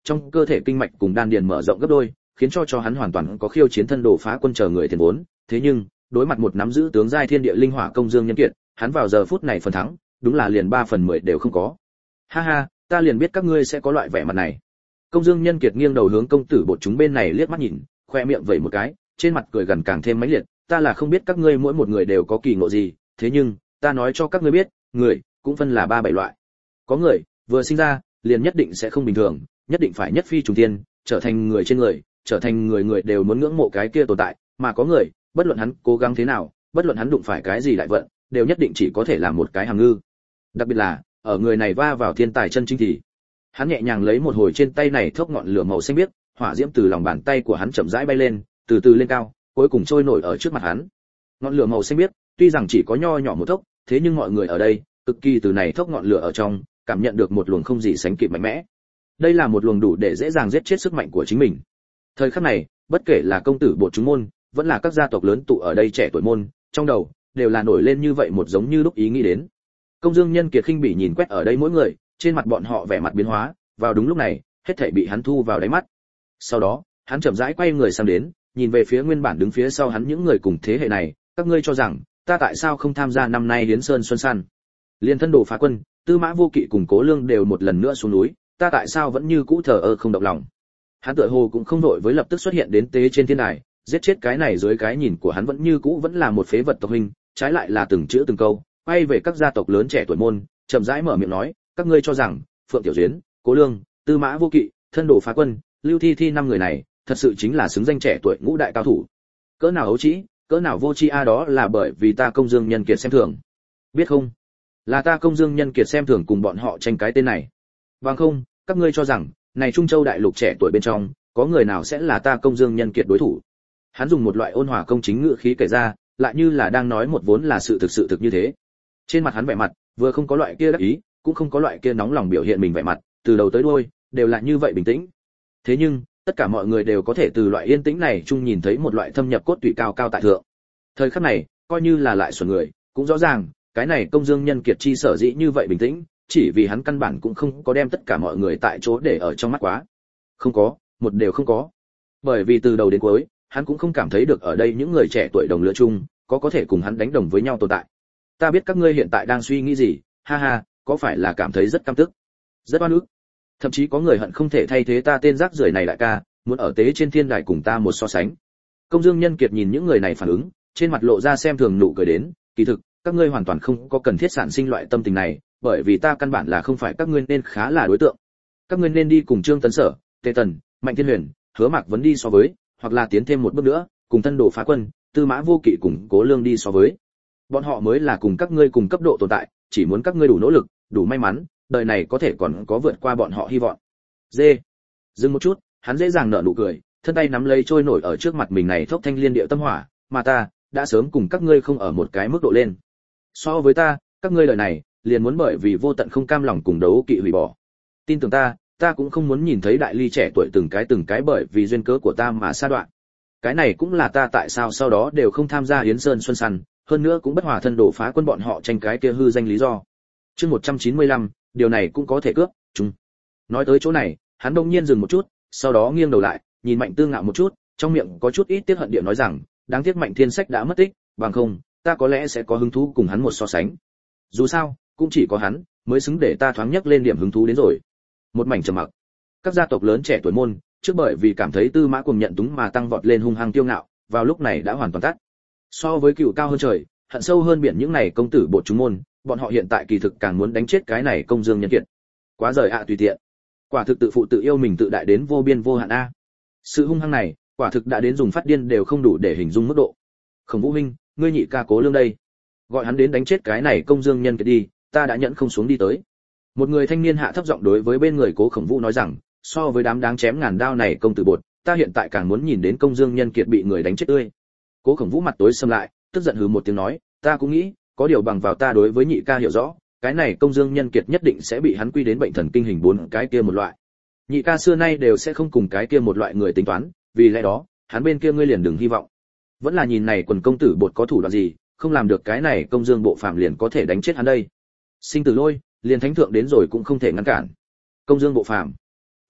trong cơ thể kinh mạch cùng đan điền mở rộng gấp đôi, khiến cho cho hắn hoàn toàn có khiêu chiến thân đồ phá quân chờ người tiền vốn. Thế nhưng, đối mặt một nắm giữ tướng giai thiên địa linh hỏa công Dương Nhân Kiệt, hắn vào giờ phút này phần thắng, đúng là liền ba phần mười đều không có. Ha ha, ta liền biết các ngươi sẽ có loại vẻ mặt này. Công Dương Nhân Kiệt nghiêng đầu hướng công tử bột chúng bên này liếc mắt nhìn, khoe miệng vẩy một cái, trên mặt cười gần càng thêm mãnh liệt, ta là không biết các ngươi mỗi một người đều có kỳ ngộ gì, thế nhưng, ta nói cho các ngươi biết, người cũng phân là ba bảy loại. Có người vừa sinh ra liền nhất định sẽ không bình thường, nhất định phải nhất phi trùng thiên, trở thành người trên người, trở thành người người đều muốn ngưỡng mộ cái kia tồn tại, mà có người, bất luận hắn cố gắng thế nào, bất luận hắn đụng phải cái gì đại vận, đều nhất định chỉ có thể làm một cái hàm ngư. Đặc biệt là, ở người này va vào thiên tài chân chính thì, hắn nhẹ nhàng lấy một hồi trên tay này thốc ngọn lửa màu xanh biếc, hỏa diễm từ lòng bàn tay của hắn chậm rãi bay lên, từ từ lên cao, cuối cùng trôi nổi ở trước mặt hắn. Ngọn lửa màu xanh biếc, tuy rằng chỉ có nho nhỏ một thốc, thế nhưng mọi người ở đây, cực kỳ từ này thốc ngọn lửa ở trong, cảm nhận được một luồng không gì sánh kịp mạnh mẽ. Đây là một luồng đủ để dễ dàng giết chết sức mạnh của chính mình. Thời khắc này, bất kể là công tử bộ chúng môn, vẫn là các gia tộc lớn tụ ở đây trẻ tuổi môn, trong đầu đều là nổi lên như vậy một giống như lúc ý nghĩ đến. Công Dương Nhân Kiệt khinh bỉ nhìn quét ở đây mỗi người, trên mặt bọn họ vẻ mặt biến hóa, vào đúng lúc này, hết thảy bị hắn thu vào đáy mắt. Sau đó, hắn chậm rãi quay người sang đến, nhìn về phía nguyên bản đứng phía sau hắn những người cùng thế hệ này, các ngươi cho rằng, ta tại sao không tham gia năm nay Yến Sơn Xuân Săn? Liên thân đồ phá quân, Tư Mã Vô Kỵ cùng Cố Lương đều một lần nữa xuống núi, ta tại sao vẫn như cũ thờ ơ không động lòng? Hắn tựa hồ cũng không đội với lập tức xuất hiện đến tế trên thiên đài, giết chết cái này dưới cái nhìn của hắn vẫn như cũ vẫn là một phế vật tộc huynh, trái lại là từng chữ từng câu, quay về các gia tộc lớn trẻ tuổi môn, chậm rãi mở miệng nói, các ngươi cho rằng, Phượng Tiểu Duyến, Cố Lương, Tư Mã Vô Kỵ, thân đồ phá quân, Lưu Thi Thi năm người này, thật sự chính là xứng danh trẻ tuổi ngũ đại cao thủ. Cỡ nào hấu trĩ, cỡ nào vô tri a, đó là bởi vì ta Công Dương Nhân Kiệt xem thường. Biết không? Là ta Công Dương Nhân Kiệt xem thường cùng bọn họ tranh cái tên này. Bằng không, các ngươi cho rằng, này Trung Châu đại lục trẻ tuổi bên trong, có người nào sẽ là ta Công Dương Nhân Kiệt đối thủ? Hắn dùng một loại ôn hòa công chính ngữ khí kể ra, lại như là đang nói một vốn là sự thực sự thực như thế. Trên mặt hắn vẻ mặt, vừa không có loại kia đắc ý, cũng không có loại kia nóng lòng biểu hiện mình vẻ mặt, từ đầu tới đuôi đều là như vậy bình tĩnh. Thế nhưng, tất cả mọi người đều có thể từ loại yên tĩnh này chung nhìn thấy một loại thâm nhập cốt tủy cao cao tại thượng. Thời khắc này, coi như là lại xuẩn người, cũng rõ ràng, cái này Công Dương Nhân Kiệt chi sở dĩ như vậy bình tĩnh, chỉ vì hắn căn bản cũng không có đem tất cả mọi người tại chỗ để ở trong mắt quá. Không có, một đều không có. Bởi vì từ đầu đến cuối, hắn cũng không cảm thấy được ở đây những người trẻ tuổi đồng lứa chung, có có thể cùng hắn đánh đồng với nhau tồn tại. Ta biết các ngươi hiện tại đang suy nghĩ gì, ha ha, có phải là cảm thấy rất căm tức, rất oan ức? Thậm chí có người hận không thể thay thế ta tên rác rưởi này lại ca, muốn ở tế trên thiên đài cùng ta một so sánh. Công Dương Nhân Kiệt nhìn những người này phản ứng, trên mặt lộ ra xem thường nụ cười đến, kỳ thực, các ngươi hoàn toàn không có cần thiết sản sinh loại tâm tình này, bởi vì ta căn bản là không phải các ngươi nên khá là đối tượng. Các ngươi nên đi cùng Trương Tấn Sở, Tề Tần, Mạnh Thiên Huyền, Hứa Mạc Vấn đi so với, hoặc là tiến thêm một bước nữa, cùng thân đồ phá quân, Tư Mã Vô Kỵ cùng Cố Lương đi so với. Bọn họ mới là cùng các ngươi cùng cấp độ tồn tại, chỉ muốn các ngươi đủ nỗ lực, đủ may mắn, đời này có thể còn có vượt qua bọn họ hy vọng. Dê. Dừng một chút, hắn dễ dàng nở nụ cười, thân tay nắm lấy trôi nổi ở trước mặt mình này thốc thanh liên điệu tâm hỏa, mà ta đã sớm cùng các ngươi không ở một cái mức độ lên. So với ta, các ngươi đời này liền muốn bởi vì vô tận không cam lòng cùng đấu kỵ hủy bỏ. Tin tưởng ta, ta cũng không muốn nhìn thấy đại ly trẻ tuổi từng cái từng cái bởi vì duyên cớ của ta mà sa đoạn. Cái này cũng là ta tại sao sau đó đều không tham gia Yến Sơn Xuân Săn, hơn nữa cũng bất hòa thân đổ phá quân bọn họ tranh cái kia hư danh lý do. Chương một trăm chín mươi lăm, điều này cũng có thể cướp, chúng. Nói tới chỗ này, hắn đông nhiên dừng một chút, sau đó nghiêng đầu lại, nhìn Mạnh Tương Ngạo một chút, trong miệng có chút ít tiếc hận địa nói rằng, đáng tiếc Mạnh Thiên Sách đã mất tích, bằng không, ta có lẽ sẽ có hứng thú cùng hắn một so sánh. Dù sao, cũng chỉ có hắn mới xứng để ta thoáng nhắc lên điểm hứng thú đến rồi. Một mảnh trầm mặc. Các gia tộc lớn trẻ tuổi môn, trước bởi vì cảm thấy Tư Mã Cuồng nhận túng mà tăng vọt lên hung hăng kiêu ngạo, vào lúc này đã hoàn toàn tắt. So với cựu cao hơn trời, hận sâu hơn biển những này công tử bột chúng môn, bọn họ hiện tại kỳ thực càng muốn đánh chết cái này Công Dương Nhân Kiệt. Quá rời ạ tùy tiện. Quả thực tự phụ tự yêu mình tự đại đến vô biên vô hạn a. Sự hung hăng này, quả thực đã đến dùng phát điên đều không đủ để hình dung mức độ. Khổng Vũ huynh, ngươi nhị ca Cố Lương đây, gọi hắn đến đánh chết cái này Công Dương Nhân Kiệt đi, ta đã nhẫn không xuống đi tới. Một người thanh niên hạ thấp giọng đối với bên người Cố Khổng Vũ nói rằng, so với đám đáng chém ngàn đao này công tử bột, ta hiện tại càng muốn nhìn đến Công Dương Nhân Kiệt bị người đánh chết tươi. Cố Khổng Vũ mặt tối sầm lại, tức giận hừ một tiếng nói, ta cũng nghĩ, có điều bằng vào ta đối với nhị ca hiểu rõ, cái này Công Dương Nhân Kiệt nhất định sẽ bị hắn quy đến bệnh thần kinh hình bốn cái kia một loại. Nhị ca xưa nay đều sẽ không cùng cái kia một loại người tính toán, vì lẽ đó, hắn bên kia ngươi liền đừng hy vọng. Vẫn là nhìn này quần công tử bột có thủ đoạn gì, không làm được cái này Công Dương bộ phàm liền có thể đánh chết hắn đây. Sinh tử lôi, liền thánh thượng đến rồi cũng không thể ngăn cản. Công Dương bộ phàm,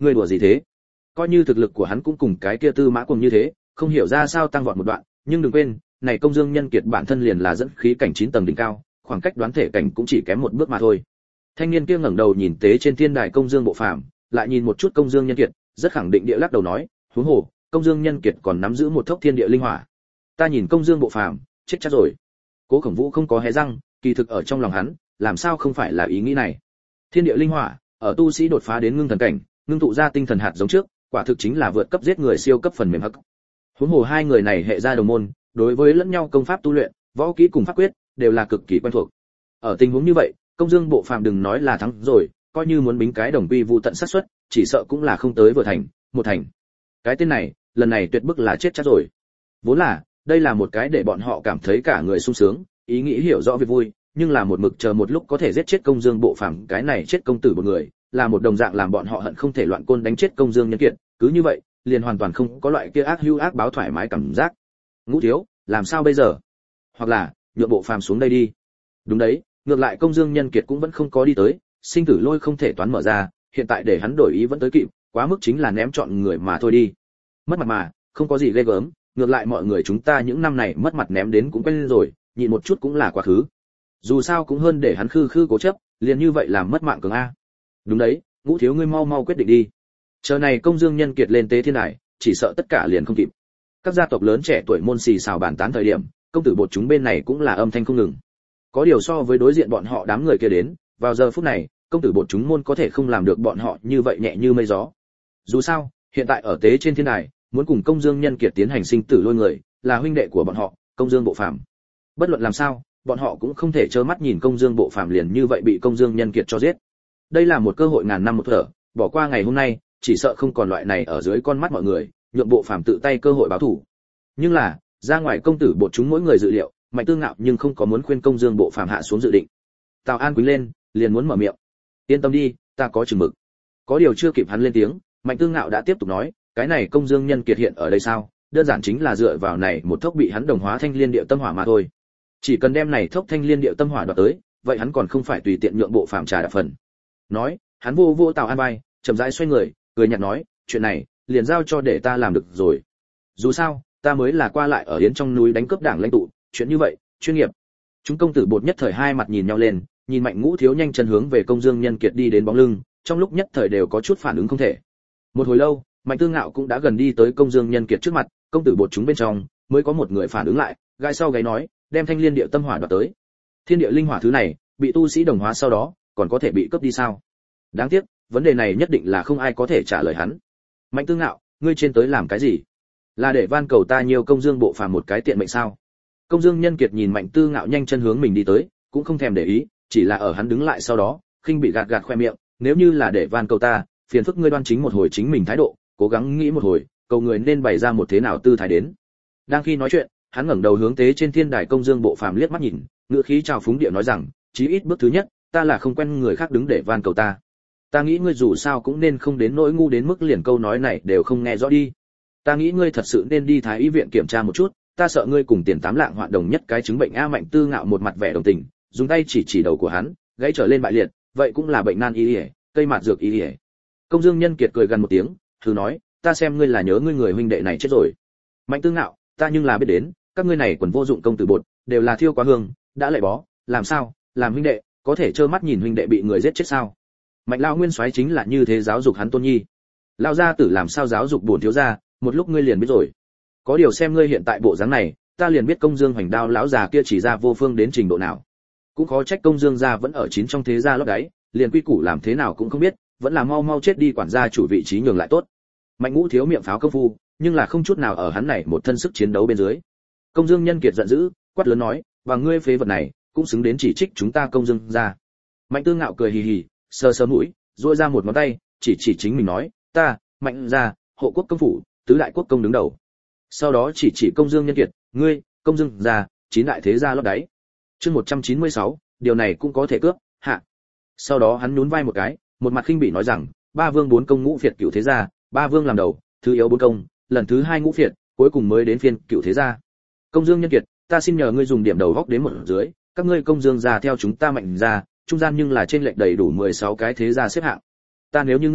Ngươi đùa gì thế? Coi như thực lực của hắn cũng cùng cái kia Tư Mã Cuồng như thế, không hiểu ra sao tăng vọt một đoạn, nhưng đừng quên, này Công Dương Nhân Kiệt bản thân liền là dẫn khí cảnh chín tầng đỉnh cao, khoảng cách đoán thể cảnh cũng chỉ kém một bước mà thôi. Thanh niên kia ngẩng đầu nhìn tế trên thiên đài Công Dương Bộ Phàm, lại nhìn một chút Công Dương Nhân Kiệt, rất khẳng định địa lắc đầu nói, huống hồ, Công Dương Nhân Kiệt còn nắm giữ một thốc thiên địa linh hỏa. Ta nhìn Công Dương Bộ Phàm, chết chắc rồi. Cố Khổng Vũ không có hé răng, kỳ thực ở trong lòng hắn, làm sao không phải là ý nghĩ này. Thiên địa linh hỏa, ở tu sĩ đột phá đến ngưng thần cảnh, ngưng tụ ra tinh thần hạt giống trước, quả thực chính là vượt cấp giết người siêu cấp phần mềm hắc. Huống hồ hai người này hệ ra đồng môn, đối với lẫn nhau công pháp tu luyện, võ kỹ cùng pháp quyết đều là cực kỳ quen thuộc. Ở tình huống như vậy, Công Dương Bộ Phàm đừng nói là thắng rồi, coi như muốn bính cái đồng quy vu tận sát suất, chỉ sợ cũng là không tới vừa thành, một thành. Cái tên này, lần này tuyệt bức là chết chắc rồi. Vốn là, đây là một cái để bọn họ cảm thấy cả người sung sướng, ý nghĩ hiểu rõ việc vui, nhưng là một mực chờ một lúc có thể giết chết Công Dương Bộ Phàm, cái này chết công tử một người, là một đồng dạng làm bọn họ hận không thể loạn côn đánh chết Công Dương Nhân Kiệt, cứ như vậy, liền hoàn toàn không có loại kia ác hưu ác báo thoải mái cảm giác. Ngũ thiếu, làm sao bây giờ? Hoặc là, nhượng Bộ Phàm xuống đây đi. Đúng đấy, ngược lại Công Dương Nhân Kiệt cũng vẫn không có đi tới, sinh tử lôi không thể toán mở ra, hiện tại để hắn đổi ý vẫn tới kịp, quá mức chính là ném chọn người mà thôi đi. Mất mặt mà, không có gì ghê gớm, ngược lại mọi người chúng ta những năm này mất mặt ném đến cũng quen rồi, nhịn một chút cũng là quá khứ. Dù sao cũng hơn để hắn khư khư cố chấp, liền như vậy làm mất mạng cường a. Đúng đấy, Ngũ thiếu ngươi mau mau quyết định đi. Chờ này Công Dương Nhân Kiệt lên tế thiên đài, chỉ sợ tất cả liền không kịp. Các gia tộc lớn trẻ tuổi môn xì xào bàn tán thời điểm, công tử bột chúng bên này cũng là âm thanh không ngừng. Có điều so với đối diện bọn họ đám người kia đến, vào giờ phút này, công tử bột chúng môn có thể không làm được bọn họ như vậy nhẹ như mây gió. Dù sao, hiện tại ở tế trên thiên đài, muốn cùng Công Dương Nhân Kiệt tiến hành sinh tử lôi người, là huynh đệ của bọn họ, Công Dương Bộ Phàm. Bất luận làm sao, bọn họ cũng không thể trơ mắt nhìn Công Dương Bộ Phàm liền như vậy bị Công Dương Nhân Kiệt cho giết. Đây là một cơ hội ngàn năm một thở, bỏ qua ngày hôm nay, chỉ sợ không còn loại này ở dưới con mắt mọi người, nhượng Bộ Phàm tự tay cơ hội báo thù. Nhưng là, ra ngoài công tử bột chúng mỗi người dự liệu, Mạnh Tư Ngạo nhưng không có muốn khuyên Công Dương Bộ Phàm hạ xuống dự định. Tào An quý lên, liền muốn mở miệng. Yên tâm đi, ta có chừng mực. Có điều chưa kịp hắn lên tiếng, Mạnh Tư Ngạo đã tiếp tục nói, cái này Công Dương Nhân Kiệt hiện ở đây sao? Đơn giản chính là dựa vào này một thốc bị hắn đồng hóa thanh liên điệu tâm hỏa mà thôi. Chỉ cần đem này thốc thanh liên điệu tâm hỏa đoạt tới, vậy hắn còn không phải tùy tiện nhượng Bộ Phàm trà đạp phần. Nói, hắn vô vô Tào An vai, chậm rãi xoay người, cười nhạt nói, chuyện này liền giao cho để ta làm được rồi. Dù sao, ta mới là qua lại ở yến trong núi đánh cướp đảng lãnh tụ, chuyện như vậy, chuyên nghiệp. Chúng công tử bột nhất thời hai mặt nhìn nhau lên, nhìn Mạnh Ngũ thiếu nhanh chân hướng về Công Dương Nhân Kiệt đi đến bóng lưng, trong lúc nhất thời đều có chút phản ứng không thể. Một hồi lâu, Mạnh Tư Ngạo cũng đã gần đi tới Công Dương Nhân Kiệt trước mặt, công tử bột chúng bên trong mới có một người phản ứng lại, gai sau gáy nói, đem thanh liên địa tâm hỏa đoạt tới. Thiên địa linh hỏa thứ này, bị tu sĩ đồng hóa sau đó, còn có thể bị cướp đi sao? Đáng tiếc, vấn đề này nhất định là không ai có thể trả lời hắn. Mạnh Tư Ngạo, ngươi trên tới làm cái gì? Là để van cầu ta nhiều Công Dương Bộ Phàm một cái tiện mệnh sao? Công Dương Nhân Kiệt nhìn Mạnh Tư Ngạo nhanh chân hướng mình đi tới, cũng không thèm để ý, chỉ là ở hắn đứng lại sau đó, khinh bị gạt gạt khoe miệng, nếu như là để van cầu ta, phiền phức ngươi đoan chính một hồi chính mình thái độ, cố gắng nghĩ một hồi, cầu người nên bày ra một thế nào tư thái đến. Đang khi nói chuyện, hắn ngẩng đầu hướng tế trên thiên đài Công Dương Bộ Phàm liếc mắt nhìn, ngữ khí trào phúng địa nói rằng, chí ít bước thứ nhất, ta là không quen người khác đứng để van cầu ta. Ta nghĩ ngươi dù sao cũng nên không đến nỗi ngu đến mức liền câu nói này đều không nghe rõ đi. Ta nghĩ ngươi thật sự nên đi thái y viện kiểm tra một chút, ta sợ ngươi cùng tiền tám lạng hoạn đồng nhất cái chứng bệnh a. Mạnh Tư Ngạo một mặt vẻ đồng tình, dùng tay chỉ chỉ đầu của hắn, gãy trở lên bại liệt, vậy cũng là bệnh nan y y, cây mạt dược y y. Công Dương Nhân Kiệt cười gần một tiếng, thử nói, ta xem ngươi là nhớ ngươi người huynh đệ này chết rồi. Mạnh Tư Ngạo, ta nhưng là biết đến, các ngươi này quần vô dụng công tử bột, đều là thiêu quá hương, đã lại bó, làm sao, làm huynh đệ, có thể trơ mắt nhìn huynh đệ bị người giết chết sao? Mạnh lão nguyên soái chính là như thế giáo dục hắn tôn nhi. Lão gia tử làm sao giáo dục bổn thiếu gia, một lúc ngươi liền biết rồi. Có điều xem ngươi hiện tại bộ dáng này, ta liền biết Công Dương Hoành Đao lão già kia chỉ ra vô phương đến trình độ nào. Cũng khó trách Công Dương gia vẫn ở chín trong thế gia lót đáy, liền quy củ làm thế nào cũng không biết, vẫn là mau mau chết đi quản gia chủ vị trí nhường lại tốt. Mạnh Ngũ thiếu miệng pháo công phu, nhưng là không chút nào ở hắn này một thân sức chiến đấu bên dưới. Công Dương Nhân Kiệt giận dữ, quát lớn nói, và ngươi phế vật này, cũng xứng đến chỉ trích chúng ta Công Dương gia. Mạnh Tư Ngạo cười hì hì, sờ sờ mũi, duỗi ra một ngón tay, chỉ chỉ chính mình nói, ta, Mạnh gia, hộ quốc công phủ, tứ đại quốc công đứng đầu. Sau đó chỉ chỉ Công Dương Nhân Kiệt, ngươi, Công Dương gia, chín đại thế gia lót đáy. Chương một trăm chín mươi sáu, điều này cũng có thể cướp, hạ. Sau đó hắn nhún vai một cái, một mặt khinh bỉ nói rằng, ba vương bốn công ngũ phiệt cửu thế gia, ba vương làm đầu, thứ yếu bốn công, lần thứ hai ngũ phiệt, cuối cùng mới đến phiên cửu thế gia. Công Dương Nhân Kiệt, ta xin nhờ ngươi dùng điểm đầu góc đến một dưới, các ngươi Công Dương gia theo chúng ta Mạnh gia, trung gian nhưng là trên lệch đầy đủ mười sáu cái thế gia xếp hạng. Ta nếu như ngươi,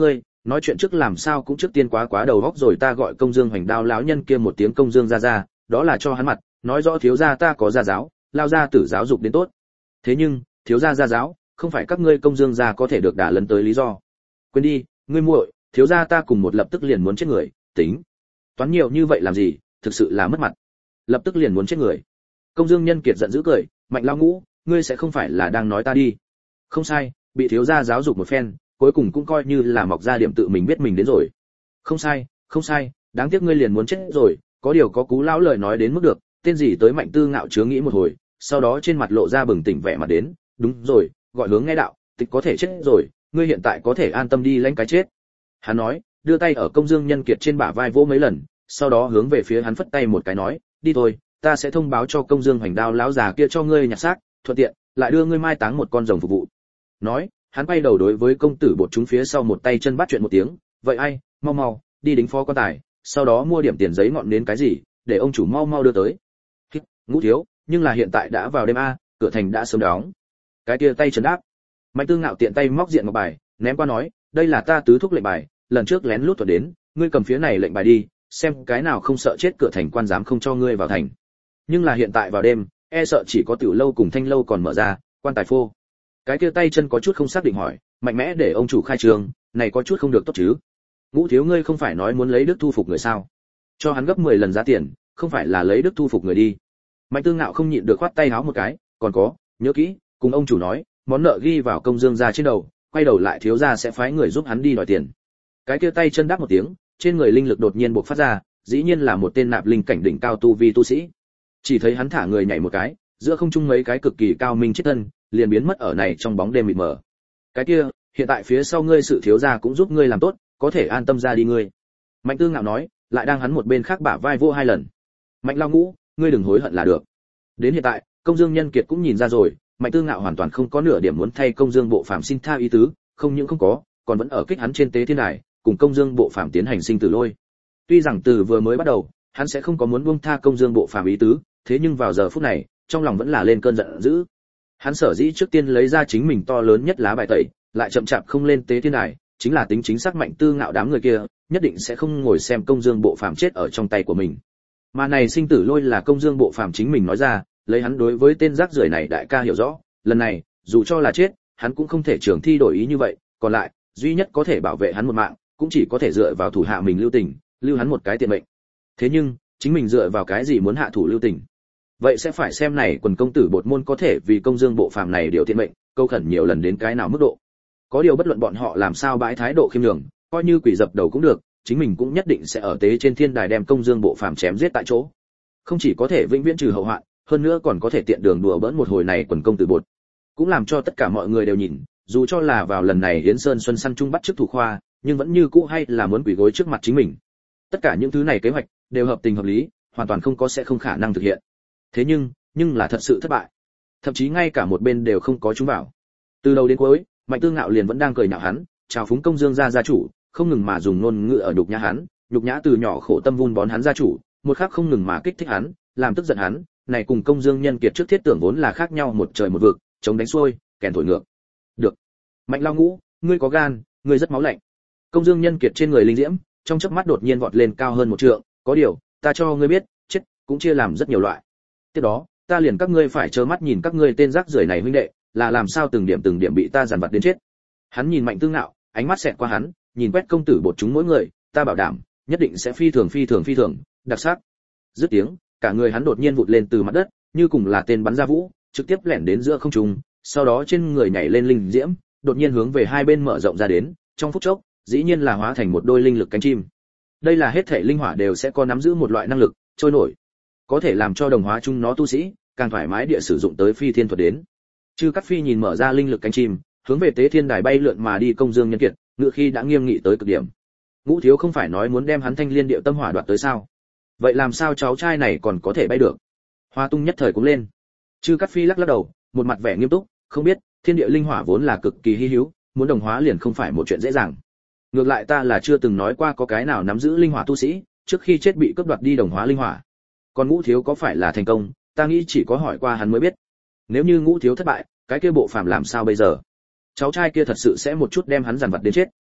nói chuyện trước làm sao cũng trước tiên quá quá đầu góc rồi, ta gọi Công Dương Hoành Đao lão nhân kia một tiếng Công Dương gia gia, đó là cho hắn mặt, nói rõ thiếu gia ta có gia giáo, lao gia tử giáo dục đến tốt. Thế nhưng, thiếu gia gia giáo, không phải các ngươi Công Dương gia có thể được đả lấn tới lý do. Quên đi, ngươi muội, thiếu gia ta cùng một lập tức liền muốn chết người, tính. Toán nhiều như vậy làm gì, thực sự là mất mặt. Lập tức liền muốn chết người. Công Dương Nhân Kiệt giận dữ cười, Mạnh lão ngũ, ngươi sẽ không phải là đang nói ta đi. Không sai, bị thiếu gia giáo dục một phen, cuối cùng cũng coi như là mọc ra điểm tự mình biết mình đến rồi. Không sai, không sai, đáng tiếc ngươi liền muốn chết rồi, có điều có cú lão lời nói đến mức được, tên gì tới Mạnh Tư Ngạo chứa nghĩ một hồi, sau đó trên mặt lộ ra bừng tỉnh vẻ mặt đến, đúng rồi, gọi hướng nghe đạo, tịch có thể chết rồi, ngươi hiện tại có thể an tâm đi lãnh cái chết. Hắn nói, đưa tay ở Công Dương Nhân Kiệt trên bả vai vỗ mấy lần, sau đó hướng về phía hắn phất tay một cái nói, đi thôi, ta sẽ thông báo cho Công Dương Hoành Đao lão già kia cho ngươi nhặt xác, thuận tiện lại đưa ngươi mai táng một con rồng phục vụ. Nói, hắn quay đầu đối với công tử bột chúng phía sau một tay chân bắt chuyện một tiếng, vậy ai, mau mau, đi đính phó quan tài, sau đó mua điểm tiền giấy ngọn đến cái gì, để ông chủ mau mau đưa tới. Hít, Ngũ thiếu, nhưng là hiện tại đã vào đêm a, cửa thành đã sớm đóng. Cái kia tay chân đáp. Mạnh Tư Ngạo tiện tay móc diện ngọc bài, ném qua nói, đây là ta tứ thúc lệnh bài, lần trước lén lút thuật đến, ngươi cầm phía này lệnh bài đi, xem cái nào không sợ chết cửa thành quan dám không cho ngươi vào thành. Nhưng là hiện tại vào đêm, e sợ chỉ có tiểu lâu cùng thanh lâu còn mở ra, quan tài phô. Cái kia tay chân có chút không xác định hỏi, mạnh mẽ để ông chủ khai trường, này có chút không được tốt chứ? Ngũ thiếu ngươi không phải nói muốn lấy đức thu phục người sao? Cho hắn gấp mười lần giá tiền, không phải là lấy đức thu phục người đi. Mạnh Tư Ngạo không nhịn được khoát tay háo một cái, còn có, nhớ kỹ, cùng ông chủ nói, món nợ ghi vào Công Dương gia trên đầu, quay đầu lại thiếu gia sẽ phái người giúp hắn đi đòi tiền. Cái kia tay chân đáp một tiếng, trên người linh lực đột nhiên bộc phát ra, dĩ nhiên là một tên nạp linh cảnh đỉnh cao tu vi tu sĩ. Chỉ thấy hắn thả người nhảy một cái, giữa không trung mấy cái cực kỳ cao minh chết thân, liền biến mất ở này trong bóng đêm mịt mờ. Cái kia, hiện tại phía sau ngươi sự thiếu gia cũng giúp ngươi làm tốt, có thể an tâm ra đi ngươi. Mạnh Tư Ngạo nói, lại đang hắn một bên khác bả vai vô hai lần. Mạnh Lao Ngũ, ngươi đừng hối hận là được. Đến hiện tại, Công Dương Nhân Kiệt cũng nhìn ra rồi, Mạnh Tư Ngạo hoàn toàn không có nửa điểm muốn thay Công Dương Bộ Phàm xin tha ý tứ, không những không có, còn vẫn ở kích hắn trên tế thiên đài, cùng Công Dương Bộ Phàm tiến hành sinh tử lôi. Tuy rằng từ vừa mới bắt đầu, hắn sẽ không có muốn buông tha Công Dương Bộ Phàm ý tứ, thế nhưng vào giờ phút này, trong lòng vẫn là lên cơn giận dữ. Hắn sở dĩ trước tiên lấy ra chính mình to lớn nhất lá bài tẩy, lại chậm chạp không lên tế thiên đài, chính là tính chính xác Mạnh Tư Ngạo đám người kia, nhất định sẽ không ngồi xem Công Dương Bộ Phàm chết ở trong tay của mình. Mà này sinh tử lôi là Công Dương Bộ Phàm chính mình nói ra, lấy hắn đối với tên rác rưởi này đại ca hiểu rõ, lần này, dù cho là chết, hắn cũng không thể trường thi đổi ý như vậy, còn lại, duy nhất có thể bảo vệ hắn một mạng, cũng chỉ có thể dựa vào thủ hạ mình lưu tình, lưu hắn một cái tiện mệnh. Thế nhưng, chính mình dựa vào cái gì muốn hạ thủ lưu tình? Vậy sẽ phải xem này quần công tử bột môn có thể vì Công Dương Bộ Phàm này điều tiện mệnh, câu khẩn nhiều lần đến cái nào mức độ. Có điều bất luận bọn họ làm sao bãi thái độ khiêm nhường, coi như quỷ dập đầu cũng được, chính mình cũng nhất định sẽ ở tế trên thiên đài đem Công Dương Bộ Phàm chém giết tại chỗ. Không chỉ có thể vĩnh viễn trừ hậu hoạn, hơn nữa còn có thể tiện đường đùa bỡn một hồi này quần công tử bột. Cũng làm cho tất cả mọi người đều nhìn, dù cho là vào lần này Yến Sơn Xuân săn chung bắt trước thủ khoa, nhưng vẫn như cũ hay là muốn quỳ gối trước mặt chính mình. Tất cả những thứ này kế hoạch đều hợp tình hợp lý, hoàn toàn không có sẽ không khả năng thực hiện. Thế nhưng, nhưng là thật sự thất bại. Thậm chí ngay cả một bên đều không có chúng vào. Từ đầu đến cuối, Mạnh Tư Ngạo liền vẫn đang cười nhạo hắn, chào phúng Công Dương gia gia chủ, không ngừng mà dùng ngôn ngữ ở nhục nhã hắn, nhục nhã từ nhỏ khổ tâm vun bón hắn gia chủ, một khắc không ngừng mà kích thích hắn, làm tức giận hắn, này cùng Công Dương Nhân Kiệt trước thiết tưởng vốn là khác nhau một trời một vực, chống đánh xuôi, kèn thổi ngược. Được. Mạnh Lao Ngũ, ngươi có gan, ngươi rất máu lạnh. Công Dương Nhân Kiệt trên người linh diễm, trong chớp mắt đột nhiên vọt lên cao hơn một trượng, có điều, ta cho ngươi biết, chết cũng chia làm rất nhiều loại. Tiếp đó, ta liền các ngươi phải trơ mắt nhìn các ngươi tên rác rưởi này huynh đệ, là làm sao từng điểm từng điểm bị ta giàn vặt đến chết. Hắn nhìn Mạnh Tư Ngạo, ánh mắt xẹt qua hắn, nhìn quét công tử bột chúng mỗi người, ta bảo đảm, nhất định sẽ phi thường phi thường phi thường, đặc sắc. Dứt tiếng, cả người hắn đột nhiên vụt lên từ mặt đất, như cùng là tên bắn ra vũ, trực tiếp lẻn đến giữa không trung, sau đó trên người nhảy lên linh diễm, đột nhiên hướng về hai bên mở rộng ra đến, trong phút chốc, dĩ nhiên là hóa thành một đôi linh lực cánh chim. Đây là hết thảy linh hỏa đều sẽ có nắm giữ một loại năng lực, trôi nổi, có thể làm cho đồng hóa chung nó tu sĩ càng thoải mái địa sử dụng tới phi thiên thuật đến. Chư Cát Phi nhìn mở ra linh lực cánh chim, hướng về tế thiên đài bay lượn mà đi. Công Dương Nhân Kiệt, ngự khi đã nghiêm nghị tới cực điểm. Ngũ thiếu không phải nói muốn đem hắn thanh liên điệu tâm hỏa đoạt tới sao? Vậy làm sao cháu trai này còn có thể bay được? Hoa Tung nhất thời cũng lên. Chư Cát Phi lắc lắc đầu, một mặt vẻ nghiêm túc, không biết, thiên địa linh hỏa vốn là cực kỳ hi hữu, muốn đồng hóa liền không phải một chuyện dễ dàng. Ngược lại ta là chưa từng nói qua có cái nào nắm giữ linh hỏa tu sĩ, trước khi chết bị cướp đoạt đi đồng hóa linh hỏa. Còn Ngũ thiếu có phải là thành công, ta nghĩ chỉ có hỏi qua hắn mới biết. Nếu như Ngũ thiếu thất bại, cái kia Bộ Phàm làm sao bây giờ? Cháu trai kia thật sự sẽ một chút đem hắn giàn vật đến chết.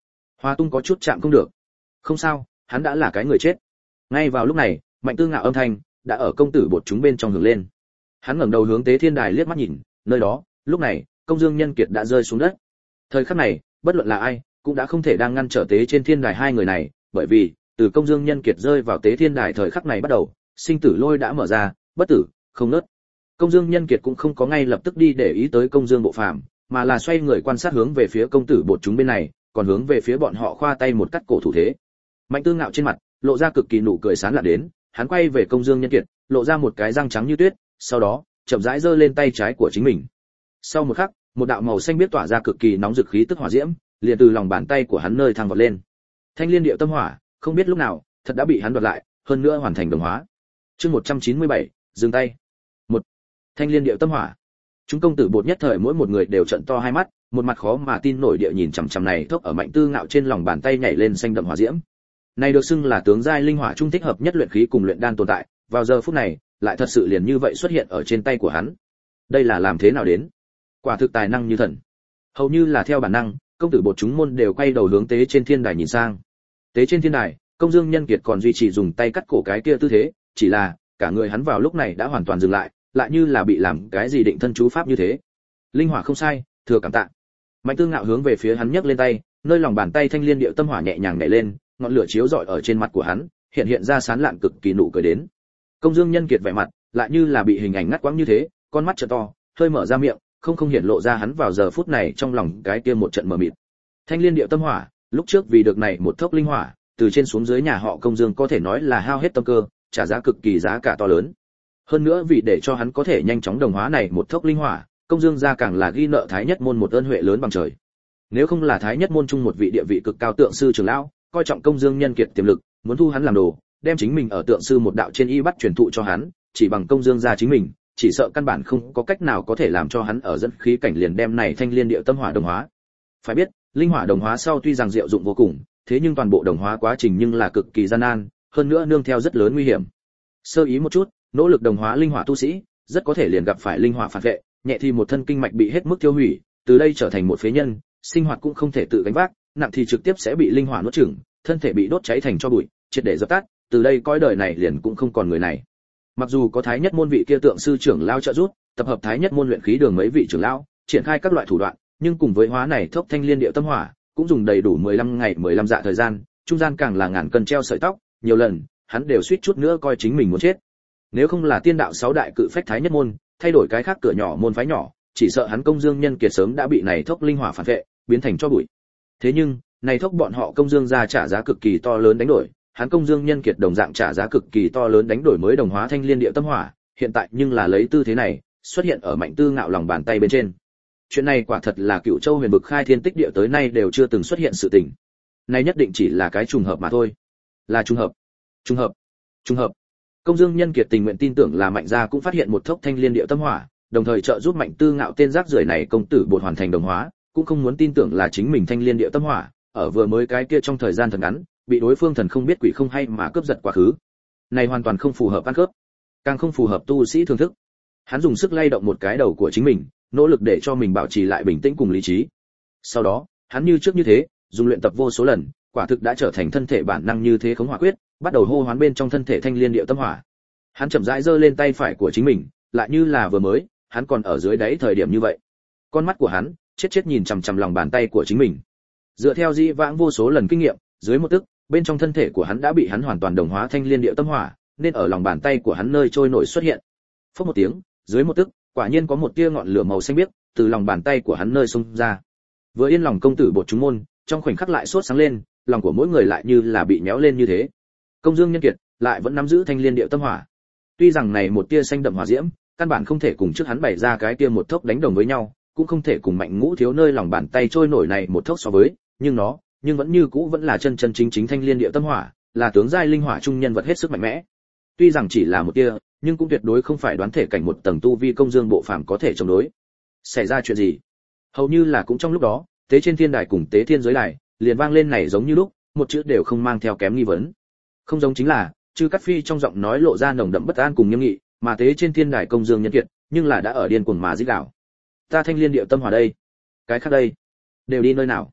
Hoa Tung có chút chạm không được. Không sao, hắn đã là cái người chết. Ngay vào lúc này, Mạnh Tư Ngạo âm thanh đã ở công tử bột chúng bên trong hưởng lên. Hắn ngẩng đầu hướng Tế Thiên Đài liếc mắt nhìn, nơi đó, lúc này, Công Dương Nhân Kiệt đã rơi xuống đất. Thời khắc này, bất luận là ai, cũng đã không thể đang ngăn trở Tế trên Thiên Đài hai người này, bởi vì, từ Công Dương Nhân Kiệt rơi vào Tế Thiên Đài thời khắc này bắt đầu, sinh tử lôi đã mở ra, bất tử, không nứt. Công Dương Nhân Kiệt cũng không có ngay lập tức đi để ý tới Công Dương Bộ Phàm, mà là xoay người quan sát hướng về phía công tử bột chúng bên này, còn hướng về phía bọn họ khoa tay một cắt cổ thủ thế. Mạnh Tư Ngạo trên mặt lộ ra cực kỳ nụ cười sán lạn đến, hắn quay về Công Dương Nhân Kiệt, lộ ra một cái răng trắng như tuyết, sau đó, chậm rãi giơ lên tay trái của chính mình. Sau một khắc, một đạo màu xanh biếc tỏa ra cực kỳ nóng rực khí tức hỏa diễm, liền từ lòng bàn tay của hắn nơi thăng vọt lên. Thanh Liên Điệu Tâm Hỏa, không biết lúc nào, thật đã bị hắn đoạt lại, hơn nữa hoàn thành đồng hóa. Chương một trăm chín mươi bảy, dừng tay. Một, Thanh Liên Điệu Tâm Hỏa. Chúng công tử bột nhất thời mỗi một người đều trợn to hai mắt, một mặt khó mà tin nổi địa nhìn chằm chằm này thốc ở Mạnh Tư Ngạo trên lòng bàn tay nhảy lên xanh đậm hỏa diễm. Này được xưng là tướng giai linh hỏa trung thích hợp nhất luyện khí cùng luyện đan tồn tại, vào giờ phút này, lại thật sự liền như vậy xuất hiện ở trên tay của hắn. Đây là làm thế nào đến? Quả thực tài năng như thần. Hầu như là theo bản năng, công tử bột chúng môn đều quay đầu hướng Tế trên Thiên Đài nhìn sang. Tế trên Thiên Đài, Công Dương Nhân Kiệt còn duy trì dùng tay cắt cổ cái kia tư thế, chỉ là cả người hắn vào lúc này đã hoàn toàn dừng lại, lại như là bị làm cái gì định thân chú pháp như thế. Linh hỏa không sai, thừa cảm tạ. Mạnh Tư Ngạo hướng về phía hắn nhấc lên tay, nơi lòng bàn tay Thanh Liên Điệu Tâm Hỏa nhẹ nhàng nhảy lên, ngọn lửa chiếu rọi ở trên mặt của hắn, hiện hiện ra sán lạn cực kỳ nụ cười đến. Công Dương Nhân Kiệt vẻ mặt lại như là bị hình ảnh ngắt quãng như thế, con mắt trợ to, hơi mở ra miệng, không không hiện lộ ra hắn vào giờ phút này trong lòng cái kia một trận mờ mịt. Thanh Liên Điệu Tâm Hỏa, lúc trước vì được này một thốc linh hỏa, từ trên xuống dưới nhà họ Công Dương có thể nói là hao hết tâm cơ, trả giá cực kỳ giá cả to lớn. Hơn nữa vì để cho hắn có thể nhanh chóng đồng hóa này một thốc linh hỏa, Công Dương gia càng là ghi nợ Thái Nhất môn một ơn huệ lớn bằng trời. Nếu không là Thái Nhất môn chung một vị địa vị cực cao tượng sư trưởng lão, coi trọng Công Dương Nhân Kiệt tiềm lực, muốn thu hắn làm đồ, đem chính mình ở tượng sư một đạo trên y bắt truyền thụ cho hắn, chỉ bằng Công Dương gia chính mình, chỉ sợ căn bản không có cách nào có thể làm cho hắn ở dẫn khí cảnh liền đem này Thanh Liên Điệu Tâm Hỏa đồng hóa. Phải biết, linh hỏa đồng hóa sau tuy rằng diệu dụng vô cùng, thế nhưng toàn bộ đồng hóa quá trình nhưng là cực kỳ gian nan, hơn nữa nương theo rất lớn nguy hiểm. Sơ ý một chút, nỗ lực đồng hóa linh hỏa tu sĩ, rất có thể liền gặp phải linh hỏa phản vệ, nhẹ thì một thân kinh mạch bị hết mức tiêu hủy, từ đây trở thành một phế nhân, sinh hoạt cũng không thể tự gánh vác, nặng thì trực tiếp sẽ bị linh hỏa nuốt chửng, thân thể bị đốt cháy thành tro bụi, triệt để dập tắt, từ đây cõi đời này liền cũng không còn người này. Mặc dù có Thái Nhất môn vị kia tượng sư trưởng lao trợ giúp, tập hợp Thái Nhất môn luyện khí đường mấy vị trưởng lão, triển khai các loại thủ đoạn, nhưng cùng với hóa này thốc Thanh Liên Điệu Tâm Hỏa, cũng dùng đầy đủ mười lăm ngày mười lăm dạ thời gian, trung gian càng là ngàn cân treo sợi tóc, nhiều lần, hắn đều suýt chút nữa coi chính mình muốn chết. Nếu không là tiên đạo sáu đại cự phách Thái Nhất môn, thay đổi cái khác cửa nhỏ môn phái nhỏ, chỉ sợ hắn Công Dương Nhân Kiệt sớm đã bị này thốc linh hỏa phản vệ, biến thành tro bụi. Thế nhưng, này thốc bọn họ Công Dương gia trả giá cực kỳ to lớn đánh đổi, hắn Công Dương Nhân Kiệt đồng dạng trả giá cực kỳ to lớn đánh đổi mới đồng hóa Thanh Liên Điệu Tâm Hỏa, hiện tại nhưng là lấy tư thế này, xuất hiện ở Mạnh Tư Ngạo lòng bàn tay bên trên. Chuyện này quả thật là Cửu Châu Huyền Vực khai thiên tích địa tới nay đều chưa từng xuất hiện sự tình. Này nhất định chỉ là cái trùng hợp mà thôi. Là trùng hợp. Trùng hợp. Trùng hợp. Công Dương Nhân Kiệt tình nguyện tin tưởng là Mạnh gia cũng phát hiện một thốc Thanh Liên Điệu Tâm Hỏa, đồng thời trợ giúp Mạnh Tư Ngạo tên rác rưởi này công tử bột hoàn thành đồng hóa, cũng không muốn tin tưởng là chính mình Thanh Liên Điệu Tâm Hỏa, ở vừa mới cái kia trong thời gian thật ngắn, bị đối phương thần không biết quỷ không hay mà cướp giật quá khứ. Này hoàn toàn không phù hợp ăn cướp, càng không phù hợp tu sĩ thường thức. Hắn dùng sức lay động một cái đầu của chính mình, nỗ lực để cho mình bảo trì lại bình tĩnh cùng lý trí. Sau đó, hắn như trước như thế, dùng luyện tập vô số lần, quả thực đã trở thành thân thể bản năng như thế khống hỏa quyết, bắt đầu hô hoán bên trong thân thể Thanh Liên Điệu Tâm Hỏa. Hắn chậm rãi giơ lên tay phải của chính mình, lại như là vừa mới, hắn còn ở dưới đáy thời điểm như vậy. Con mắt của hắn chết chết nhìn chằm chằm lòng bàn tay của chính mình. Dựa theo dĩ vãng vô số lần kinh nghiệm, dưới một tức, bên trong thân thể của hắn đã bị hắn hoàn toàn đồng hóa Thanh Liên Điệu Tâm Hỏa, nên ở lòng bàn tay của hắn nơi trôi nổi xuất hiện. Phốc một tiếng, dưới một tức, quả nhiên có một tia ngọn lửa màu xanh biếc từ lòng bàn tay của hắn nơi xông ra. Vừa yên lòng công tử bột chúng môn, trong khoảnh khắc lại sốt sáng lên, lòng của mỗi người lại như là bị méo lên như thế. Công Dương Nhân Kiệt lại vẫn nắm giữ Thanh Liên Điệu Tâm Hỏa. Tuy rằng này một tia xanh đậm hỏa diễm, căn bản không thể cùng trước hắn bày ra cái tia một thốc đánh đồng với nhau, cũng không thể cùng Mạnh Ngũ thiếu nơi lòng bàn tay trôi nổi này một thốc so với, nhưng nó, nhưng vẫn như cũ vẫn là chân chân chính chính Thanh Liên Điệu Tâm Hỏa, là tướng giai linh hỏa trung nhân vật hết sức mạnh mẽ. Tuy rằng chỉ là một tia, nhưng cũng tuyệt đối không phải đoán thể cảnh một tầng tu vi Công Dương Bộ Phàm có thể chống đối. Xảy ra chuyện gì? Hầu như là cũng trong lúc đó, tế trên thiên đài cùng tế thiên giới đài, liền vang lên này giống như lúc, một chữ đều không mang theo kém nghi vấn. Không giống chính là, Trư Cát Phi trong giọng nói lộ ra nồng đậm bất an cùng nghiêm nghị, mà tế trên thiên đài Công Dương Nhân Kiệt, nhưng là đã ở điên cuồng mà rít gào. Ta Thanh Liên Điệu Tâm Hỏa đây, cái khác đây, đều đi nơi nào?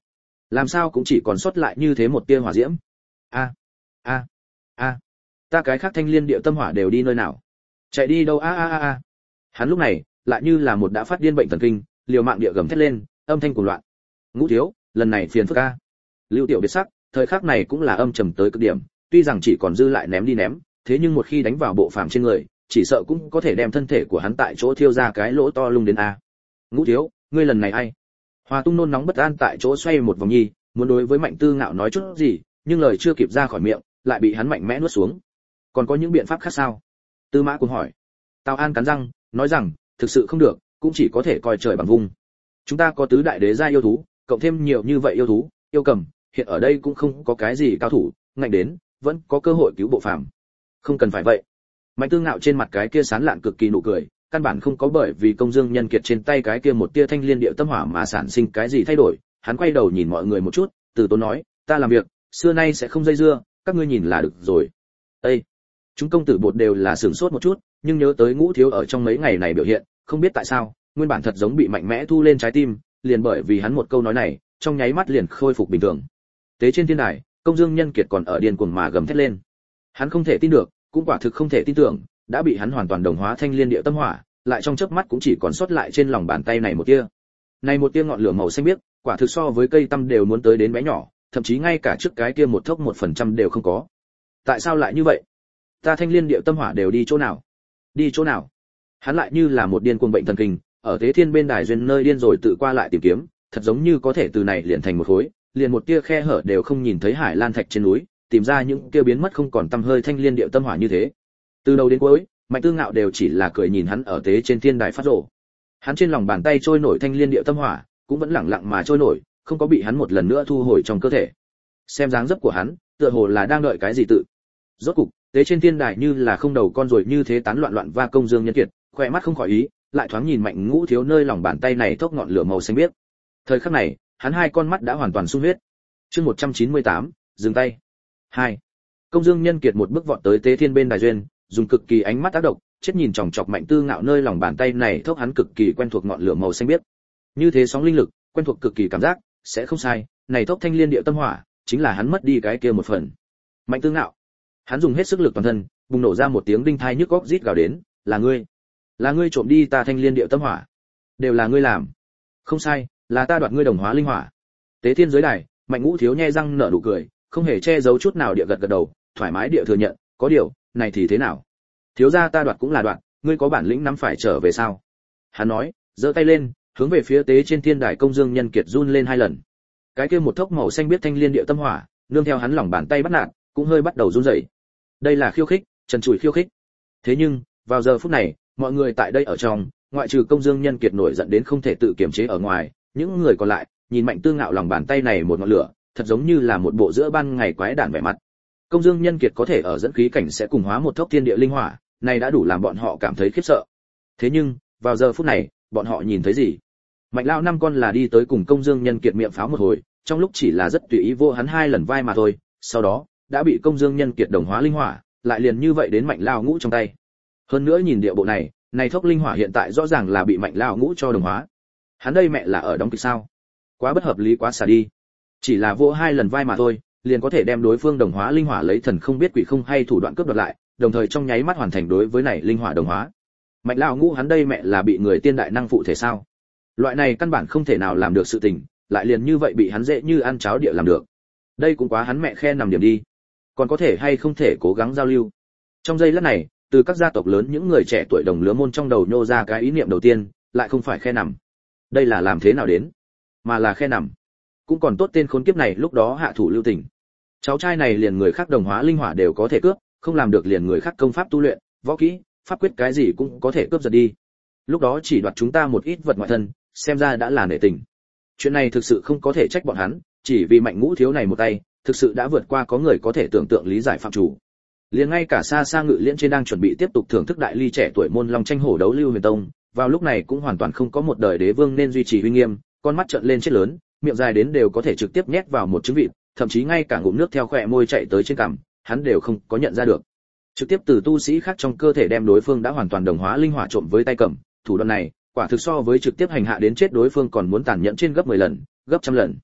làm sao cũng chỉ còn sót lại như thế một tia hỏa diễm. A a a, ta cái khác thanh liên địa tâm hỏa đều đi nơi nào? Chạy đi đâu? A a a a. Hắn lúc này lại như là một đã phát điên bệnh thần kinh, liều mạng địa gầm thét lên, âm thanh cuồng loạn. Ngũ thiếu, lần này phiền phức a. Lưu Tiểu biệt sắc, thời khắc này cũng là âm trầm tới cực điểm, tuy rằng chỉ còn dư lại ném đi ném, thế nhưng một khi đánh vào bộ phàm trên người, chỉ sợ cũng có thể đem thân thể của hắn tại chỗ thiêu ra cái lỗ to lung đến a. Ngũ thiếu, ngươi lần này ai? Hoa Tung nôn nóng bất an tại chỗ xoay một vòng nhi, muốn đối với Mạnh Tư Ngạo nói chút gì, nhưng lời chưa kịp ra khỏi miệng, lại bị hắn mạnh mẽ nuốt xuống. Còn có những biện pháp khác sao? Tư Mã Cuồng hỏi. Tào An cắn răng, nói rằng, thực sự không được, cũng chỉ có thể coi trời bằng vung. Chúng ta có tứ đại đế gia yêu thú, cộng thêm nhiều như vậy yêu thú, yêu cầm, hiện ở đây cũng không có cái gì cao thủ, ngạnh đến, vẫn có cơ hội cứu bộ phàm. Không cần phải vậy. Mạnh Tư Ngạo trên mặt cái kia sán lạn cực kỳ nụ cười, căn bản không có bởi vì công dương nhân kiệt trên tay cái kia một tia thanh liên địa tâm hỏa mà sản sinh cái gì thay đổi. Hắn quay đầu nhìn mọi người một chút, từ tốn nói, ta làm việc, xưa nay sẽ không dây dưa, các ngươi nhìn là được rồi. Ê! Chúng công tử bột đều là sửng sốt một chút, nhưng nhớ tới Ngũ thiếu ở trong mấy ngày này biểu hiện, không biết tại sao, nguyên bản thật giống bị mạnh mẽ thu lên trái tim, liền bởi vì hắn một câu nói này, trong nháy mắt liền khôi phục bình thường. Tế trên thiên đài, công dương nhân kiệt còn ở điên cuồng mà gầm thét lên. Hắn không thể tin được, cũng quả thực không thể tin tưởng, đã bị hắn hoàn toàn đồng hóa thanh liên địa tâm hỏa, lại trong chớp mắt cũng chỉ còn sót lại trên lòng bàn tay này một tia. Này một tia ngọn lửa màu xanh biếc, quả thực so với cây tăm đều muốn tới đến bé nhỏ, thậm chí ngay cả trước cái kia một thốc một phần trăm đều không có. Tại sao lại như vậy? Ta thanh liên địa tâm hỏa đều đi chỗ nào? Đi chỗ nào? Hắn lại như là một điên cuồng bệnh thần kinh, ở Tế Thiên bên đài duyên nơi điên rồi tự qua lại tìm kiếm, thật giống như có thể từ này liền thành một khối, liền một tia khe hở đều không nhìn thấy hải lan thạch trên núi, tìm ra những kia biến mất không còn tăm hơi thanh liên địa tâm hỏa như thế. Từ đầu đến cuối, Mạnh Tư Ngạo đều chỉ là cười nhìn hắn ở tế trên thiên đài phát rồ. Hắn trên lòng bàn tay trôi nổi thanh liên địa tâm hỏa, cũng vẫn lặng lặng mà trôi nổi, không có bị hắn một lần nữa thu hồi trong cơ thể. Xem dáng dấp của hắn, tựa hồ là đang đợi cái gì tự. Rốt cục, tế trên thiên đài như là không đầu con rồi như thế tán loạn loạn va công dương nhân kiệt, khỏe mắt không khỏi ý, lại thoáng nhìn Mạnh Ngũ thiếu nơi lòng bàn tay này thốc ngọn lửa màu xanh biếc. Thời khắc này, hắn hai con mắt đã hoàn toàn sung huyết. Chương một trăm chín mươi tám, dừng tay. hai. Công Dương Nhân Kiệt một bước vọt tới Tế Thiên bên đài duyên, dùng cực kỳ ánh mắt ác độc, chết nhìn chòng chọc Mạnh Tư Ngạo nơi lòng bàn tay này thốc hắn cực kỳ quen thuộc ngọn lửa màu xanh biếc. Như thế sóng linh lực, quen thuộc cực kỳ cảm giác, sẽ không sai, này thốc thanh liên địa tâm hỏa, chính là hắn mất đi cái kia một phần. Mạnh Tư Ngạo, hắn dùng hết sức lực toàn thân, bùng nổ ra một tiếng đinh thai nhức óc rít gào đến, là ngươi, là ngươi trộm đi ta thanh liên địa tâm hỏa, đều là ngươi làm. Không sai, là ta đoạt ngươi đồng hóa linh hỏa. Tế Thiên dưới đài, Mạnh Ngũ thiếu nhe răng nở nụ cười, không hề che giấu chút nào địa gật gật đầu, thoải mái địa thừa nhận, có điều, này thì thế nào? Thiếu gia ta đoạt cũng là đoạt, ngươi có bản lĩnh nắm phải trở về sao? Hắn nói, giơ tay lên, hướng về phía tế trên thiên đài công dương nhân kiệt run lên hai lần. Cái kia một thốc màu xanh biết thanh liên địa tâm hỏa, nương theo hắn lòng bàn tay bắt nạt, cũng hơi bắt đầu run rẩy. Đây là khiêu khích, trần trụi khiêu khích. Thế nhưng, vào giờ phút này, mọi người tại đây ở trong, ngoại trừ công dương nhân kiệt nổi giận đến không thể tự kiềm chế ở ngoài, những người còn lại, nhìn Mạnh Tư Ngạo lòng bàn tay này một ngọn lửa, thật giống như là một bộ giữa ban ngày quái đản vẻ mặt. Công Dương Nhân Kiệt có thể ở dẫn khí cảnh sẽ cùng hóa một thốc thiên địa linh hỏa, này đã đủ làm bọn họ cảm thấy khiếp sợ. Thế nhưng, vào giờ phút này, bọn họ nhìn thấy gì? Mạnh lão năm con là đi tới cùng Công Dương Nhân Kiệt miệng pháo một hồi, trong lúc chỉ là rất tùy ý vô hắn hai lần vai mà thôi, sau đó đã bị Công Dương Nhân Kiệt đồng hóa linh hỏa, lại liền như vậy đến Mạnh lão ngũ trong tay. Hơn nữa nhìn địa bộ này, này thốc linh hỏa hiện tại rõ ràng là bị Mạnh lão ngũ cho đồng hóa. Hắn đây mẹ là ở đóng kịch sao? Quá bất hợp lý quá xả đi. Chỉ là vô hai lần vai mà thôi, liền có thể đem đối phương đồng hóa linh hỏa lấy thần không biết quỷ không hay thủ đoạn cướp đoạt lại, đồng thời trong nháy mắt hoàn thành đối với này linh hỏa đồng hóa. Mạnh lão ngũ hắn đây mẹ là bị người tiên đại năng phụ thể sao? Loại này căn bản không thể nào làm được sự tình, lại liền như vậy bị hắn dễ như ăn cháo địa làm được. Đây cũng quá hắn mẹ khe nằm điểm đi. Còn có thể hay không thể cố gắng giao lưu. Trong giây lát này, từ các gia tộc lớn những người trẻ tuổi đồng lứa môn trong đầu nhô ra cái ý niệm đầu tiên, lại không phải khe nằm. Đây là làm thế nào đến? Mà là khe nằm. Cũng còn tốt tên khốn kiếp này lúc đó hạ thủ lưu tình. Cháu trai này liền người khác đồng hóa linh hỏa đều có thể cướp, không làm được liền người khác công pháp tu luyện, võ kỹ, pháp quyết cái gì cũng có thể cướp giật đi. Lúc đó chỉ đoạt chúng ta một ít vật ngoại thân, xem ra đã là nể tình. Chuyện này thực sự không có thể trách bọn hắn, chỉ vì Mạnh Ngũ thiếu này một tay, thực sự đã vượt qua có người có thể tưởng tượng lý giải phạm chủ. Liền ngay cả xa xa Ngự Liễn trên đang chuẩn bị tiếp tục thưởng thức đại ly trẻ tuổi môn long tranh hổ đấu Lưu Huyền Tông, vào lúc này cũng hoàn toàn không có một đời đế vương nên duy trì uy nghiêm, con mắt trợn lên chết lớn, miệng dài đến đều có thể trực tiếp nhét vào một trứng vịt, thậm chí ngay cả ngụm nước theo khóe môi chạy tới trên cằm, hắn đều không có nhận ra được. Trực tiếp từ tu sĩ khác trong cơ thể đem đối phương đã hoàn toàn đồng hóa linh hỏa trộm với tay cầm, thủ đoạn này, quả thực so với trực tiếp hành hạ đến chết đối phương còn muốn tàn nhẫn trên gấp mười lần, gấp trăm lần.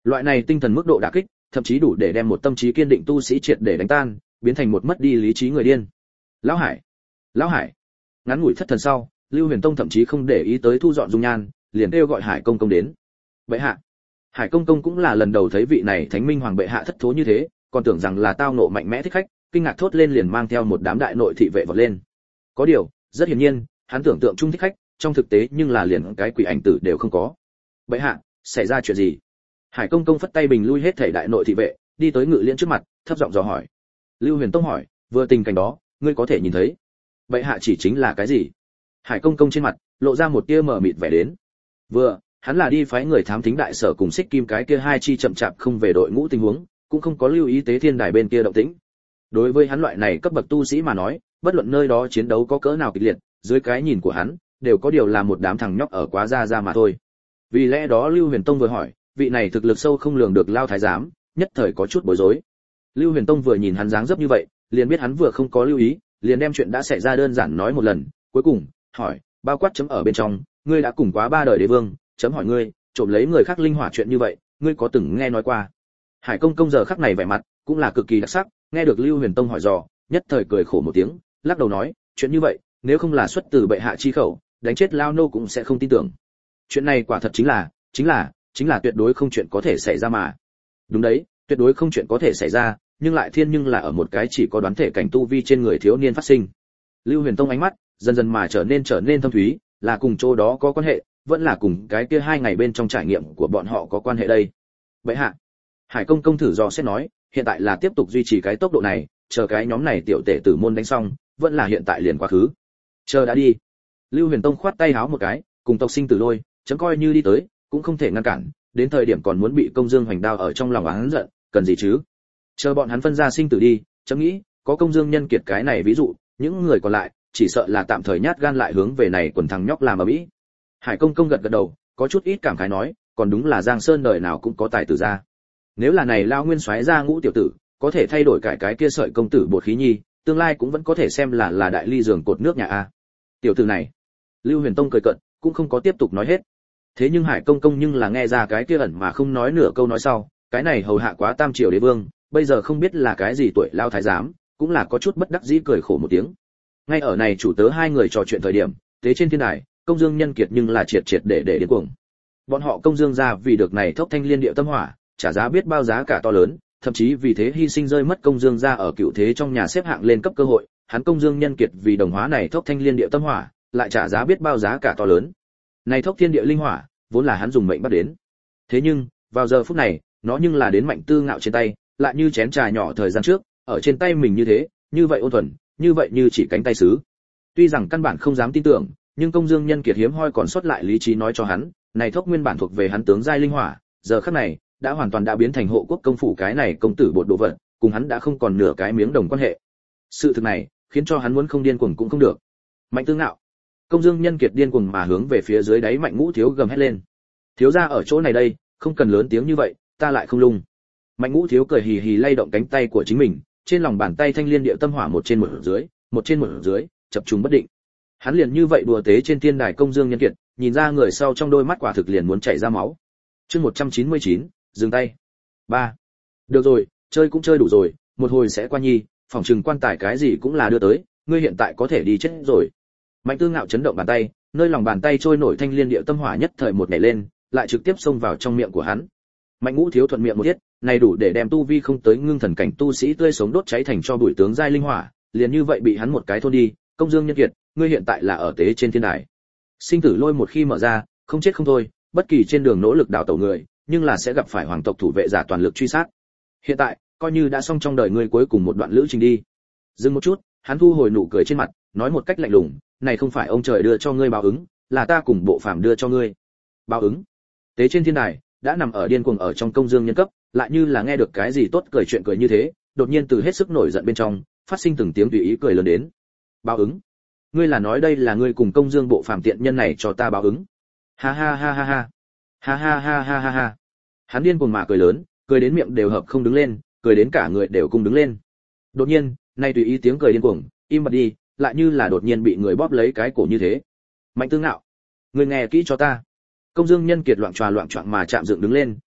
Loại này tinh thần mức độ đả kích, thậm chí đủ để đem một tâm trí kiên định tu sĩ triệt để đánh tan, biến thành một mất đi lý trí người điên. Lão Hải, Lão Hải. Ngắn ngủi thất thần sau, Lưu Huyền Tông thậm chí không để ý tới thu dọn dung nhan, liền kêu gọi Hải Công Công đến. Bệ hạ. Hải Công Công cũng là lần đầu thấy vị này Thánh Minh Hoàng bệ hạ thất thố như thế, còn tưởng rằng là tao nộ mạnh mẽ thích khách, kinh ngạc thốt lên liền mang theo một đám đại nội thị vệ vọt lên. Có điều, rất hiển nhiên, hắn tưởng tượng chung thích khách, trong thực tế nhưng là liền cái quỷ ảnh tử đều không có. Bệ hạ, xảy ra chuyện gì? Hải Công Công phất tay bình lui hết thảy đại nội thị vệ, đi tới Ngự Liên trước mặt, thấp giọng dò hỏi. Lưu Huyền Tông hỏi, vừa tình cảnh đó, ngươi có thể nhìn thấy? Bệ hạ chỉ chính là cái gì? Hải Công Công trên mặt lộ ra một tia mờ mịt vẻ đến. Vừa, hắn là đi phái người thám thính đại sở cùng Xích Kim cái kia hai chi chậm chạp không về đội ngũ tình huống, cũng không có lưu ý tế thiên đài bên kia động tĩnh. Đối với hắn loại này cấp bậc tu sĩ mà nói, bất luận nơi đó chiến đấu có cỡ nào kịch liệt, dưới cái nhìn của hắn, đều có điều là một đám thằng nhóc ở quá ra ra mà thôi. Vì lẽ đó Lưu Huyền Tông vừa hỏi, vị này thực lực sâu không lường được lao thái giám, nhất thời có chút bối rối. Lưu Huyền Tông vừa nhìn hắn dáng dấp như vậy, liền biết hắn vừa không có lưu ý, liền đem chuyện đã xảy ra đơn giản nói một lần, cuối cùng hỏi, bao quát chấm ở bên trong, ngươi đã cùng quá ba đời đế vương, chấm hỏi ngươi, trộm lấy người khác linh hỏa chuyện như vậy, ngươi có từng nghe nói qua? Hải Công Công giờ khắc này vẻ mặt cũng là cực kỳ đặc sắc, nghe được Lưu Huyền Tông hỏi dò, nhất thời cười khổ một tiếng, lắc đầu nói, chuyện như vậy, nếu không là xuất từ bệ hạ chi khẩu, đánh chết lao nô cũng sẽ không tin tưởng. Chuyện này quả thật chính là, chính là, chính là tuyệt đối không chuyện có thể xảy ra mà. Đúng đấy, tuyệt đối không chuyện có thể xảy ra, nhưng lại thiên nhưng là ở một cái chỉ có đoán thể cảnh tu vi trên người thiếu niên phát sinh. Lưu Huyền Tông ánh mắt dần dần mà trở nên trở nên thâm thúy, là cùng chỗ đó có quan hệ, vẫn là cùng cái kia hai ngày bên trong trải nghiệm của bọn họ có quan hệ đây. Bệ hạ. Hải Công Công thử dò xét nói, hiện tại là tiếp tục duy trì cái tốc độ này, chờ cái nhóm này tiểu tể tử môn đánh xong, vẫn là hiện tại liền quá khứ. Chờ đã đi. Lưu Huyền Tông khoát tay háo một cái, cùng tộc sinh tử lôi, chấm coi như đi tới, cũng không thể ngăn cản, đến thời điểm còn muốn bị Công Dương hoành đao ở trong lòng oán giận, cần gì chứ? Chờ bọn hắn phân ra sinh tử đi, chấm nghĩ, có Công Dương nhân kiệt cái này ví dụ, những người còn lại, chỉ sợ là tạm thời nhát gan lại hướng về này quần thằng nhóc làm ở mỹ. Hải Công Công gật gật đầu, có chút ít cảm khái nói, còn đúng là Giang Sơn đời nào cũng có tài tử ra. Nếu là này lao nguyên soái ra ngũ tiểu tử, có thể thay đổi cải cái kia sợi công tử bột khí nhi, tương lai cũng vẫn có thể xem là là đại ly giường cột nước nhà a. Tiểu tử này, Lưu Huyền Tông cười cợt, cũng không có tiếp tục nói hết. Thế nhưng Hải Công Công nhưng là nghe ra cái kia ẩn mà không nói nửa câu nói sau, cái này hầu hạ quá tam triều đế vương, bây giờ không biết là cái gì tuổi lao thái giám, cũng là có chút bất đắc dĩ cười khổ một tiếng. Ngay ở này chủ tớ hai người trò chuyện thời điểm, tế trên thiên đài, Công Dương nhân kiệt nhưng là triệt triệt để để điên cuồng. Bọn họ Công Dương gia vì được này thốc thanh liên địa tâm hỏa, trả giá biết bao giá cả to lớn, thậm chí vì thế hy sinh rơi mất Công Dương gia ở cựu thế trong nhà xếp hạng lên cấp cơ hội, hắn Công Dương nhân kiệt vì đồng hóa này thốc thanh liên địa tâm hỏa, lại trả giá biết bao giá cả to lớn. Này thốc thiên địa linh hỏa, vốn là hắn dùng mệnh bắt đến. Thế nhưng, vào giờ phút này, nó nhưng là đến Mạnh Tư Ngạo trên tay, lại như chén trà nhỏ thời gian trước, ở trên tay mình như thế, như vậy ôn thuần, như vậy như chỉ cánh tay sứ. Tuy rằng căn bản không dám tin tưởng, nhưng Công Dương nhân kiệt hiếm hoi còn sót lại lý trí nói cho hắn, này thốc nguyên bản thuộc về hắn tướng giai linh hỏa, giờ khắc này đã hoàn toàn đã biến thành hộ quốc công phủ cái này công tử bột đồ vật, cùng hắn đã không còn nửa cái miếng đồng quan hệ. Sự thực này khiến cho hắn muốn không điên cuồng cũng không được. Mạnh Tư Ngạo, Công Dương nhân kiệt điên cuồng mà hướng về phía dưới đáy Mạnh Ngũ Thiếu gầm hét lên. Thiếu gia ở chỗ này đây, không cần lớn tiếng như vậy, ta lại không lung. Mạnh Ngũ Thiếu cười hì hì lay động cánh tay của chính mình, trên lòng bàn tay thanh liên địa tâm hỏa một trên một dưới, một trên một dưới, chập trùng bất định. Hắn liền như vậy đùa tế trên thiên đài Công Dương nhân kiệt, nhìn ra người sau trong đôi mắt quả thực liền muốn chảy ra máu. Chương một trăm chín mươi chín, dừng tay. ba. Được rồi, chơi cũng chơi đủ rồi, một hồi sẽ qua nhi, phòng trừng quan tài cái gì cũng là đưa tới, ngươi hiện tại có thể đi chết rồi. Mạnh Tư Ngạo chấn động bàn tay, nơi lòng bàn tay trôi nổi thanh liên địa tâm hỏa nhất thời một nhảy lên, lại trực tiếp xông vào trong miệng của hắn. Mạnh Ngũ Thiếu thuận miệng một thiết, này đủ để đem tu vi không tới ngưng thần cảnh tu sĩ tươi sống đốt cháy thành cho bụi tướng giai linh hỏa, liền như vậy bị hắn một cái thôn đi. Công Dương nhân kiệt, ngươi hiện tại là ở tế trên thiên đài. Sinh tử lôi một khi mở ra, không chết không thôi, bất kỳ trên đường nỗ lực đào tẩu người, nhưng là sẽ gặp phải hoàng tộc thủ vệ giả toàn lực truy sát. Hiện tại, coi như đã xong trong đời ngươi cuối cùng một đoạn lữ trình đi. Dừng một chút, hắn thu hồi nụ cười trên mặt, nói một cách lạnh lùng, này không phải ông trời đưa cho ngươi báo ứng, là ta cùng bộ phàm đưa cho ngươi. Báo ứng? Tế trên thiên đài, đã nằm ở điên cuồng ở trong Công Dương nhân cấp, lại như là nghe được cái gì tốt cười chuyện cười như thế, đột nhiên từ hết sức nổi giận bên trong, phát sinh từng tiếng tùy ý cười lớn đến. Báo ứng? Ngươi là nói đây là ngươi cùng Công Dương bộ phàm tiện nhân này cho ta báo ứng? Ha ha ha ha ha. Ha ha ha ha ha ha. Hắn điên cuồng mà cười lớn, cười đến miệng đều hợp không đứng lên, cười đến cả người đều cùng đứng lên. Đột nhiên, nay tùy ý tiếng cười điên cuồng, im bặt đi, lại như là đột nhiên bị người bóp lấy cái cổ như thế. Mạnh Tư Ngạo, ngươi nghe kỹ cho ta. Công Dương nhân kiệt loạn tròa loạn choạng mà chạm dựng đứng lên,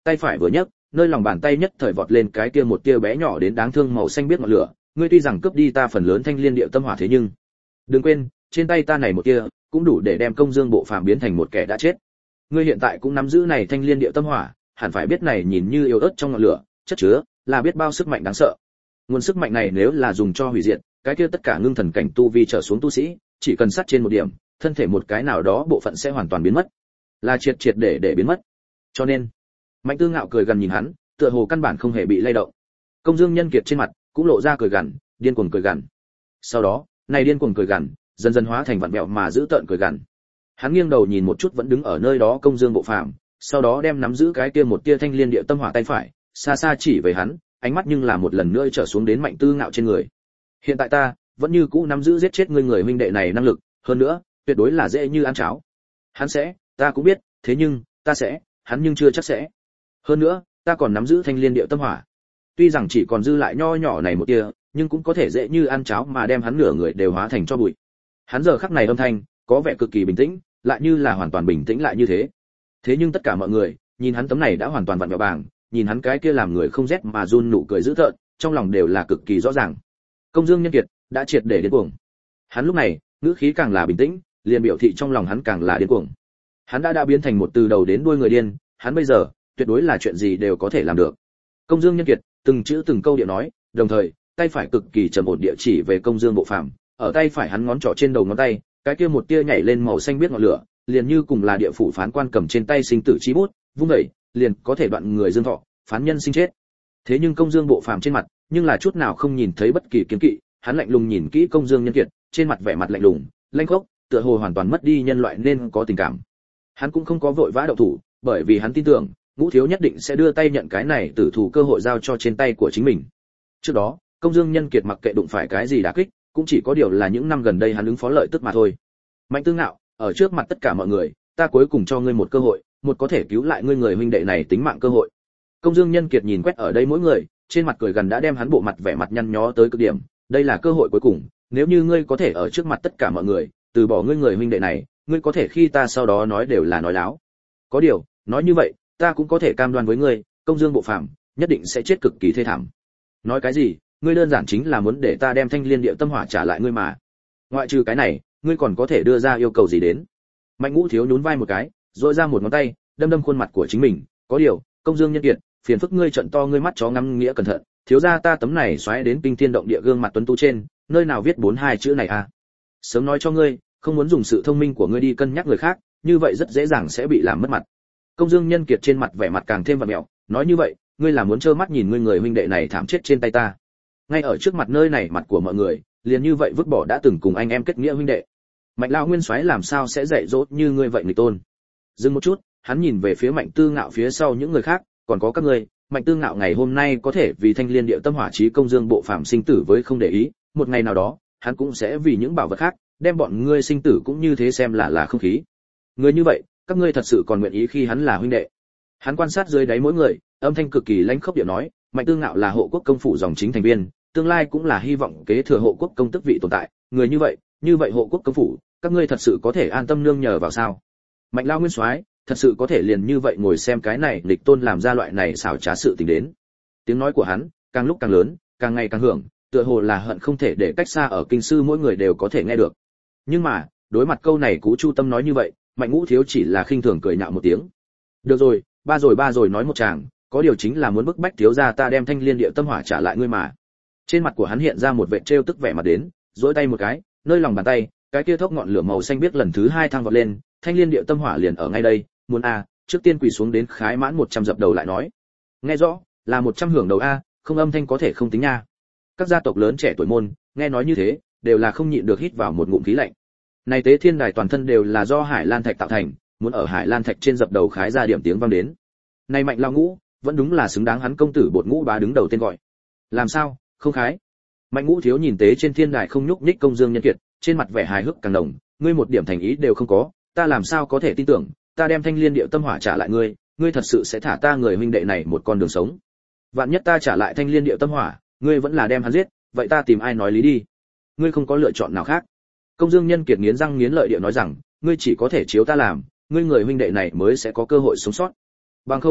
tay phải vừa nhấc, nơi lòng bàn tay nhất thời vọt lên cái kia một tia bé nhỏ đến đáng thương màu xanh biếc ngọn lửa, ngươi tuy rằng cướp đi ta phần lớn thanh liên địa tâm hỏa thế nhưng, đừng quên, trên tay ta này một tia, cũng đủ để đem Công Dương Bộ Phàm biến thành một kẻ đã chết. Ngươi hiện tại cũng nắm giữ này thanh liên địa tâm hỏa, hẳn phải biết này nhìn như yếu ớt trong ngọn lửa, chất chứa là biết bao sức mạnh đáng sợ. Nguồn sức mạnh này nếu là dùng cho hủy diệt, cái kia tất cả ngưng thần cảnh tu vi trở xuống tu sĩ, chỉ cần sát trên một điểm, thân thể một cái nào đó bộ phận sẽ hoàn toàn biến mất, là triệt triệt để để biến mất. Cho nên, Mạnh Tư Ngạo cười gần nhìn hắn, tựa hồ căn bản không hề bị lay động. Công Dương Nhân Kiệt trên mặt cũng lộ ra cười gằn, điên cuồng cười gằn. Sau đó, này điên cuồng cười gằn, dần dần hóa thành vặn vẹo mà giữ tợn cười gằn. Hắn nghiêng đầu nhìn một chút vẫn đứng ở nơi đó Công Dương Bộ Phàm, sau đó đem nắm giữ cái kia một tia thanh liên địa tâm hỏa tay phải, xa xa chỉ về hắn, ánh mắt nhưng là một lần nữa trở xuống đến Mạnh Tư Ngạo trên người. Hiện tại ta vẫn như cũ nắm giữ giết chết ngươi người huynh đệ này năng lực, hơn nữa, tuyệt đối là dễ như ăn cháo. Hắn sẽ, ta cũng biết, thế nhưng, ta sẽ, hắn nhưng chưa chắc sẽ. Hơn nữa, ta còn nắm giữ thanh liên địa tâm hỏa. Tuy rằng chỉ còn dư lại nho nhỏ này một tia, nhưng cũng có thể dễ như ăn cháo mà đem hắn nửa người đều hóa thành cho bụi. Hắn giờ khắc này âm thanh có vẻ cực kỳ bình tĩnh, lại như là hoàn toàn bình tĩnh lại như thế. Thế nhưng tất cả mọi người, nhìn hắn tấm này đã hoàn toàn vặn vẹo bàng, nhìn hắn cái kia làm người không rét mà run nụ cười dữ tợn, trong lòng đều là cực kỳ rõ ràng. Công Dương Nhân Kiệt đã triệt để điên cuồng. Hắn lúc này, ngữ khí càng là bình tĩnh, liền biểu thị trong lòng hắn càng là điên cuồng. Hắn đã đã biến thành một từ đầu đến đuôi người điên, hắn bây giờ, tuyệt đối là chuyện gì đều có thể làm được. Công Dương Nhân Kiệt từng chữ từng câu địa nói, đồng thời, tay phải cực kỳ trầm ổn địa chỉ về Công Dương Bộ Phàm, ở tay phải hắn ngón trỏ trên đầu ngón tay, cái kia một tia nhảy lên màu xanh biếc ngọn lửa, liền như cùng là địa phủ phán quan cầm trên tay sinh tử chi bút, vung dậy, liền có thể đoạn người dương thọ, phán nhân sinh chết. Thế nhưng Công Dương Bộ Phàm trên mặt, nhưng là chút nào không nhìn thấy bất kỳ kiêng kỵ, hắn lạnh lùng nhìn kỹ Công Dương Nhân Kiệt, trên mặt vẻ mặt lạnh lùng, lanh khốc, tựa hồ hoàn toàn mất đi nhân loại nên có tình cảm. Hắn cũng không có vội vã động thủ, bởi vì hắn tin tưởng, Ngũ Thiếu nhất định sẽ đưa tay nhận cái này tử thủ cơ hội giao cho trên tay của chính mình. Trước đó, Công Dương Nhân Kiệt mặc kệ đụng phải cái gì đả kích, cũng chỉ có điều là những năm gần đây hắn ứng phó lợi tức mà thôi. Mạnh Tư Ngạo, ở trước mặt tất cả mọi người, ta cuối cùng cho ngươi một cơ hội, một có thể cứu lại ngươi người huynh đệ này tính mạng cơ hội. Công Dương Nhân Kiệt nhìn quét ở đây mỗi người, trên mặt cười gần đã đem hắn bộ mặt vẻ mặt nhăn nhó tới cực điểm, đây là cơ hội cuối cùng, nếu như ngươi có thể ở trước mặt tất cả mọi người, từ bỏ ngươi người huynh đệ này, ngươi có thể khi ta sau đó nói đều là nói láo. Có điều, nói như vậy, ta cũng có thể cam đoan với ngươi, Công Dương Bộ Phàm nhất định sẽ chết cực kỳ thê thảm. Nói cái gì, ngươi đơn giản chính là muốn để ta đem thanh liên địa tâm hỏa trả lại ngươi mà. Ngoại trừ cái này, ngươi còn có thể đưa ra yêu cầu gì đến? Mạnh Ngũ Thiếu nhún vai một cái, rồi ra một ngón tay, đâm đâm khuôn mặt của chính mình, có điều, Công Dương Nhân Kiệt, phiền phức ngươi trận to ngươi mắt chó ngắm nghĩa cẩn thận, thiếu gia ta tấm này xoáy đến kinh thiên động địa gương mặt tuấn tú trên, nơi nào viết bốn hai chữ này à? Sớm nói cho ngươi, không muốn dùng sự thông minh của ngươi đi cân nhắc người khác, như vậy rất dễ dàng sẽ bị làm mất mặt. Công Dương Nhân Kiệt trên mặt vẻ mặt càng thêm vặn vẹo, nói như vậy, ngươi là muốn trơ mắt nhìn ngươi người huynh đệ này thảm chết trên tay ta. Ngay ở trước mặt nơi này mặt của mọi người, liền như vậy vứt bỏ đã từng cùng anh em kết nghĩa huynh đệ. Mạnh lão nguyên soái làm sao sẽ dạy dỗ như ngươi vậy nghịch tôn? Dừng một chút, hắn nhìn về phía Mạnh Tư Ngạo phía sau những người khác, còn có các ngươi, Mạnh Tư Ngạo ngày hôm nay có thể vì thanh liên địa tâm hỏa chí Công Dương Bộ Phàm sinh tử với không để ý, một ngày nào đó, hắn cũng sẽ vì những bảo vật khác, đem bọn ngươi sinh tử cũng như thế xem là là không khí. Người như vậy, các ngươi thật sự còn nguyện ý khi hắn là huynh đệ? Hắn quan sát dưới đáy mỗi người, âm thanh cực kỳ lãnh khốc điệu nói, Mạnh Tư Ngạo là hộ quốc công phủ dòng chính thành viên, tương lai cũng là hy vọng kế thừa hộ quốc công tước vị tồn tại, người như vậy, như vậy hộ quốc công phủ, các ngươi thật sự có thể an tâm nương nhờ vào sao? Mạnh lão nguyên soái, thật sự có thể liền như vậy ngồi xem cái này địch tôn làm ra loại này xảo trá sự tình đến. Tiếng nói của hắn càng lúc càng lớn, càng ngày càng hưởng, tựa hồ là hận không thể để cách xa ở kinh sư mỗi người đều có thể nghe được. Nhưng mà, đối mặt câu này Cú Chu Tâm nói như vậy, Mạnh Ngũ Thiếu chỉ là khinh thường cười nhạo một tiếng. Được rồi, ba rồi ba rồi nói một chàng, có điều chính là muốn bức bách thiếu gia ta đem thanh liên địa tâm hỏa trả lại ngươi mà. Trên mặt của hắn hiện ra một vẻ trêu tức vẻ mặt đến, duỗi tay một cái, nơi lòng bàn tay, cái kia thốc ngọn lửa màu xanh biếc lần thứ hai thăng vọt lên, thanh liên địa tâm hỏa liền ở ngay đây, muốn a, trước tiên quỳ xuống đến khái mãn một trăm dập đầu lại nói. Nghe rõ, là một trăm hưởng đầu a, không âm thanh có thể không tính nha. Các gia tộc lớn trẻ tuổi môn, nghe nói như thế, đều là không nhịn được hít vào một ngụm khí lạnh. Này tế thiên đài toàn thân đều là do Hải Lan thạch tạo thành, muốn ở Hải Lan thạch trên dập đầu khái ra điểm tiếng vang đến. Này Mạnh lão ngũ, vẫn đúng là xứng đáng hắn công tử Bột Ngũ Bá đứng đầu tên gọi. Làm sao, không khái? Mạnh Ngũ Thiếu nhìn tế trên thiên đài không nhúc nhích Công Dương Nhân Kiệt, trên mặt vẻ hài hước càng đồng, ngươi một điểm thành ý đều không có, ta làm sao có thể tin tưởng, ta đem thanh liên địa tâm hỏa trả lại ngươi, ngươi thật sự sẽ thả ta người huynh đệ này một con đường sống? Vạn nhất ta trả lại thanh liên địa tâm hỏa, ngươi vẫn là đem hắn giết, vậy ta tìm ai nói lý đi? Ngươi không có lựa chọn nào khác. Công Dương Nhân Kiệt nghiến răng nghiến lợi địa nói rằng, ngươi chỉ có thể chiếu ta làm, ngươi người huynh đệ này mới sẽ có cơ hội sống sót. Bằng không,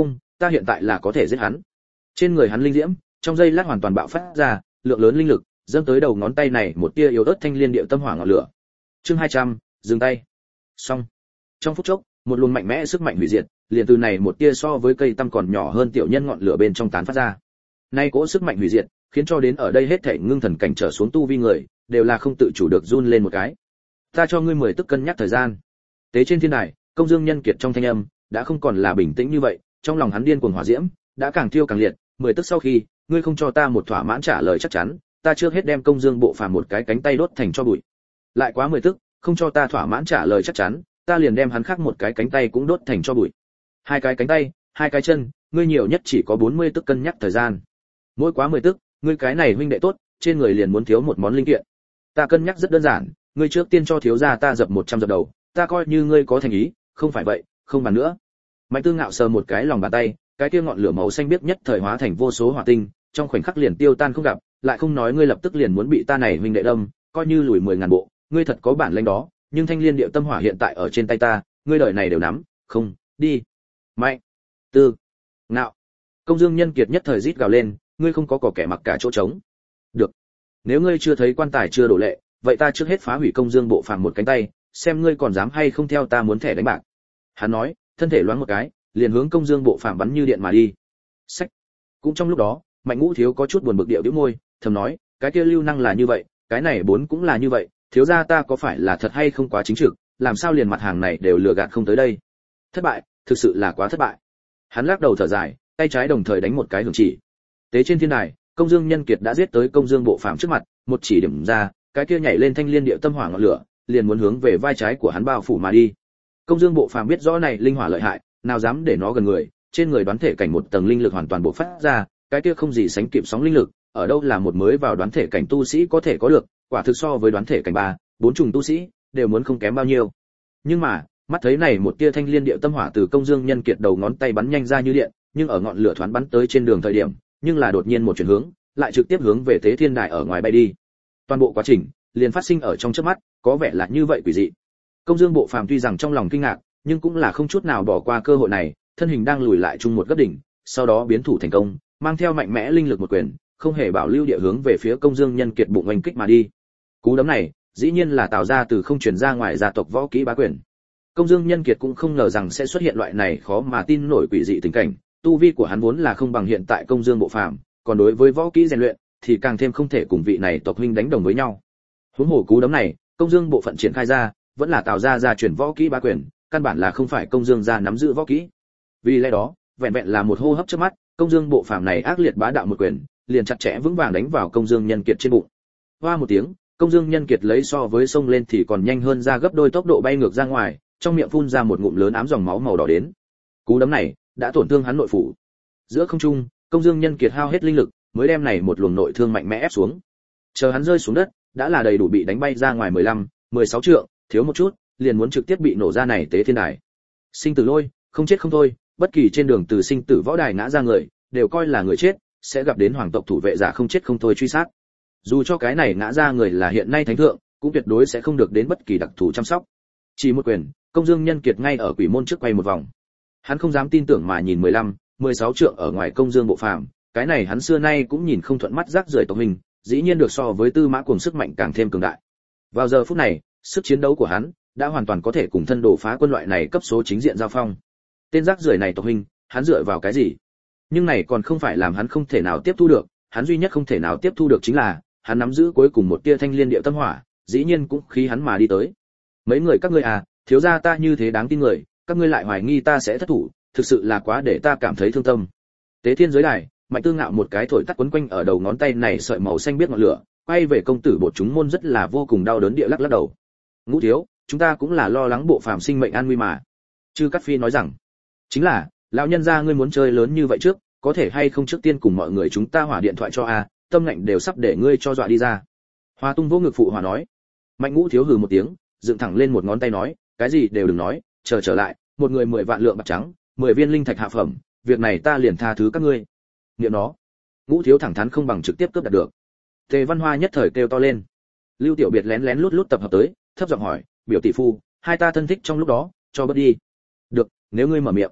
ta hiện tại là có thể giết hắn. Trên người hắn linh diễm trong giây lát hoàn toàn bạo phát ra, lượng lớn linh lực dâng tới đầu ngón tay này một tia yếu ớt thanh liên điệu tâm hỏa ngọn lửa. Chương hai trăm, dừng tay. Xong. Trong phút chốc, một luồng mạnh mẽ sức mạnh hủy diệt, liền từ này một tia so với cây tăm còn nhỏ hơn tiểu nhân ngọn lửa bên trong tán phát ra. Nay cỗ sức mạnh hủy diệt, khiến cho đến ở đây hết thảy ngưng thần cảnh trở xuống tu vi người, đều là không tự chủ được run lên một cái. Ta cho ngươi mười tức cân nhắc thời gian. Tế trên thiên đài, Công Dương Nhân Kiệt trong thanh âm đã không còn là bình tĩnh như vậy, trong lòng hắn điên cuồng hỏa diễm đã càng thiêu càng liệt. Mười tức sau khi, ngươi không cho ta một thỏa mãn trả lời chắc chắn, ta trước hết đem Công Dương Bộ Phàm một cái cánh tay đốt thành cho bụi. Lại quá mười tức, không cho ta thỏa mãn trả lời chắc chắn, ta liền đem hắn khác một cái cánh tay cũng đốt thành cho bụi. Hai cái cánh tay, hai cái chân, ngươi nhiều nhất chỉ có bốn mươi tức cân nhắc thời gian. Mỗi quá mười tức, ngươi cái này huynh đệ tốt, trên người liền muốn thiếu một món linh kiện. Ta cân nhắc rất đơn giản, ngươi trước tiên cho thiếu gia ta dập một trăm dập đầu, ta coi như ngươi có thành ý, không phải vậy, không bàn nữa. Mạnh Tư Ngạo sờ một cái lòng bàn tay, cái kia ngọn lửa màu xanh biếc nhất thời hóa thành vô số hỏa tinh, trong khoảnh khắc liền tiêu tan không gặp, lại không nói ngươi lập tức liền muốn bị ta này huynh đệ đâm, coi như lùi mười ngàn bộ, ngươi thật có bản lĩnh đó, nhưng thanh liên điệu tâm hỏa hiện tại ở trên tay ta, ngươi đời này đều nắm, không, đi. Mạnh Tư Ngạo. Công Dương Nhân Kiệt nhất thời rít gào lên, ngươi không có cỏ kẻ mặc cả chỗ trống. Được. Nếu ngươi chưa thấy quan tài chưa đổ lệ, vậy ta trước hết phá hủy Công Dương Bộ Phàm một cánh tay, xem ngươi còn dám hay không theo ta muốn thẻ đánh bạc. Hắn nói, thân thể loáng một cái, liền hướng Công Dương Bộ Phàm bắn như điện mà đi. Sách. Cũng trong lúc đó, Mạnh Ngũ Thiếu có chút buồn bực điệu bĩu môi, thầm nói, cái kia lưu năng là như vậy, cái này bốn cũng là như vậy, thiếu gia ta có phải là thật hay không quá chính trực, làm sao liền mặt hàng này đều lừa gạt không tới đây. Thất bại, thực sự là quá thất bại. Hắn lắc đầu thở dài, tay trái đồng thời đánh một cái hưởng chỉ. Tế trên thiên đài, Công Dương Nhân Kiệt đã giết tới Công Dương Bộ Phàm trước mặt, một chỉ điểm ra, cái kia nhảy lên thanh liên điệu tâm hỏa ngọn lửa, liền muốn hướng về vai trái của hắn bao phủ mà đi. Công Dương Bộ Phàm biết rõ này linh hỏa lợi hại, nào dám để nó gần người, trên người đoán thể cảnh một tầng linh lực hoàn toàn bộc phát ra, cái kia không gì sánh kịp sóng linh lực, ở đâu là một mới vào đoán thể cảnh tu sĩ có thể có được, quả thực so với đoán thể cảnh ba, bốn trùng tu sĩ đều muốn không kém bao nhiêu. Nhưng mà, mắt thấy này một tia thanh liên điệu tâm hỏa từ Công Dương Nhân Kiệt đầu ngón tay bắn nhanh ra như điện, nhưng ở ngọn lửa thoáng bắn tới trên đường thời điểm, nhưng là đột nhiên một chuyển hướng, lại trực tiếp hướng về Tế Thiên Đài ở ngoài bay đi. Toàn bộ quá trình liền phát sinh ở trong chớp mắt, có vẻ là như vậy quỷ dị. Công Dương Bộ Phàm tuy rằng trong lòng kinh ngạc, nhưng cũng là không chút nào bỏ qua cơ hội này, thân hình đang lùi lại chung một gấp đỉnh, sau đó biến thủ thành công, mang theo mạnh mẽ linh lực một quyền, không hề bảo lưu địa hướng về phía Công Dương Nhân Kiệt bụng oanh kích mà đi. Cú đấm này, dĩ nhiên là tạo ra từ không truyền ra ngoài gia tộc võ kỹ bá quyền. Công Dương Nhân Kiệt cũng không ngờ rằng sẽ xuất hiện loại này khó mà tin nổi quỷ dị tình cảnh, tu vi của hắn vốn là không bằng hiện tại Công Dương Bộ Phàm, còn đối với võ kỹ rèn luyện thì càng thêm không thể cùng vị này tộc huynh đánh đồng với nhau. Huống hồ cú đấm này, Công Dương bộ phận triển khai ra, vẫn là tạo ra gia truyền võ kỹ bá quyền, căn bản là không phải Công Dương gia nắm giữ võ kỹ. Vì lẽ đó, vẹn vẹn là một hô hấp chớp mắt, Công Dương Bộ Phàm này ác liệt bá đạo một quyền, liền chặt chẽ vững vàng đánh vào Công Dương Nhân Kiệt trên bụng. Hoa một tiếng, Công Dương Nhân Kiệt lấy so với sông lên thì còn nhanh hơn ra gấp đôi tốc độ bay ngược ra ngoài, trong miệng phun ra một ngụm lớn ám dòng máu màu đỏ đến. Cú đấm này đã tổn thương hắn nội phủ. Giữa không trung, Công Dương Nhân Kiệt hao hết linh lực, mới đem này một luồng nội thương mạnh mẽ ép xuống. Chờ hắn rơi xuống đất, đã là đầy đủ bị đánh bay ra ngoài mười lăm, mười sáu trượng, thiếu một chút, liền muốn trực tiếp bị nổ ra này Tế Thiên Đài. Sinh tử lôi, không chết không thôi, bất kỳ trên đường từ sinh tử võ đài ngã ra người, đều coi là người chết, sẽ gặp đến hoàng tộc thủ vệ giả không chết không thôi truy sát. Dù cho cái này ngã ra người là hiện nay thánh thượng, cũng tuyệt đối sẽ không được đến bất kỳ đặc thù chăm sóc. Chỉ một quyền, Công Dương Nhân Kiệt ngay ở quỷ môn trước quay một vòng. Hắn không dám tin tưởng mà nhìn mười lăm, mười sáu trượng ở ngoài Công Dương Bộ Phàm, cái này hắn xưa nay cũng nhìn không thuận mắt rác rưởi tộc hình, dĩ nhiên được so với Tư Mã Cuồng sức mạnh càng thêm cường đại. Vào giờ phút này, sức chiến đấu của hắn đã hoàn toàn có thể cùng thân đồ phá quân loại này cấp số chính diện giao phong. Tên rác rưởi này tộc hình, hắn dựa vào cái gì? Nhưng này còn không phải làm hắn không thể nào tiếp thu được, hắn duy nhất không thể nào tiếp thu được chính là, hắn nắm giữ cuối cùng một tia thanh liên điệu tâm hỏa, dĩ nhiên cũng khí hắn mà đi tới. Mấy người các ngươi à, thiếu gia ta như thế đáng tin người, các ngươi lại hoài nghi ta sẽ thất thủ, thực sự là quá để ta cảm thấy thương tâm. Tế Thiên giới đài, Mạnh Tư Ngạo một cái thổi tắt quấn quanh ở đầu ngón tay này sợi màu xanh biết ngọn lửa, quay về công tử Bột chúng môn rất là vô cùng đau đớn địa lắc lắc đầu. Ngũ thiếu, chúng ta cũng là lo lắng Bộ Phàm sinh mệnh an nguy mà. Chư Cát Phi nói rằng, chính là, lão nhân gia ngươi muốn chơi lớn như vậy trước, có thể hay không trước tiên cùng mọi người chúng ta hỏa điện thoại cho a, tâm ngạnh đều sắp để ngươi cho dọa đi ra. Hoa Tung vô ngực phụ hòa nói. Mạnh Ngũ thiếu hừ một tiếng, dựng thẳng lên một ngón tay nói, cái gì đều đừng nói, chờ trở lại, một người mười vạn lượng bạc trắng, mười viên linh thạch hạ phẩm, việc này ta liền tha thứ các ngươi. Niệm nó. Ngũ thiếu thẳng thắn không bằng trực tiếp cướp đạt được. Tề Văn Hoa nhất thời kêu to lên. Lưu Tiểu Biệt lén lén lút lút tập hợp tới, thấp giọng hỏi, biểu tỷ phu, hai ta thân thích trong lúc đó, cho bớt đi. Được, nếu ngươi mở miệng.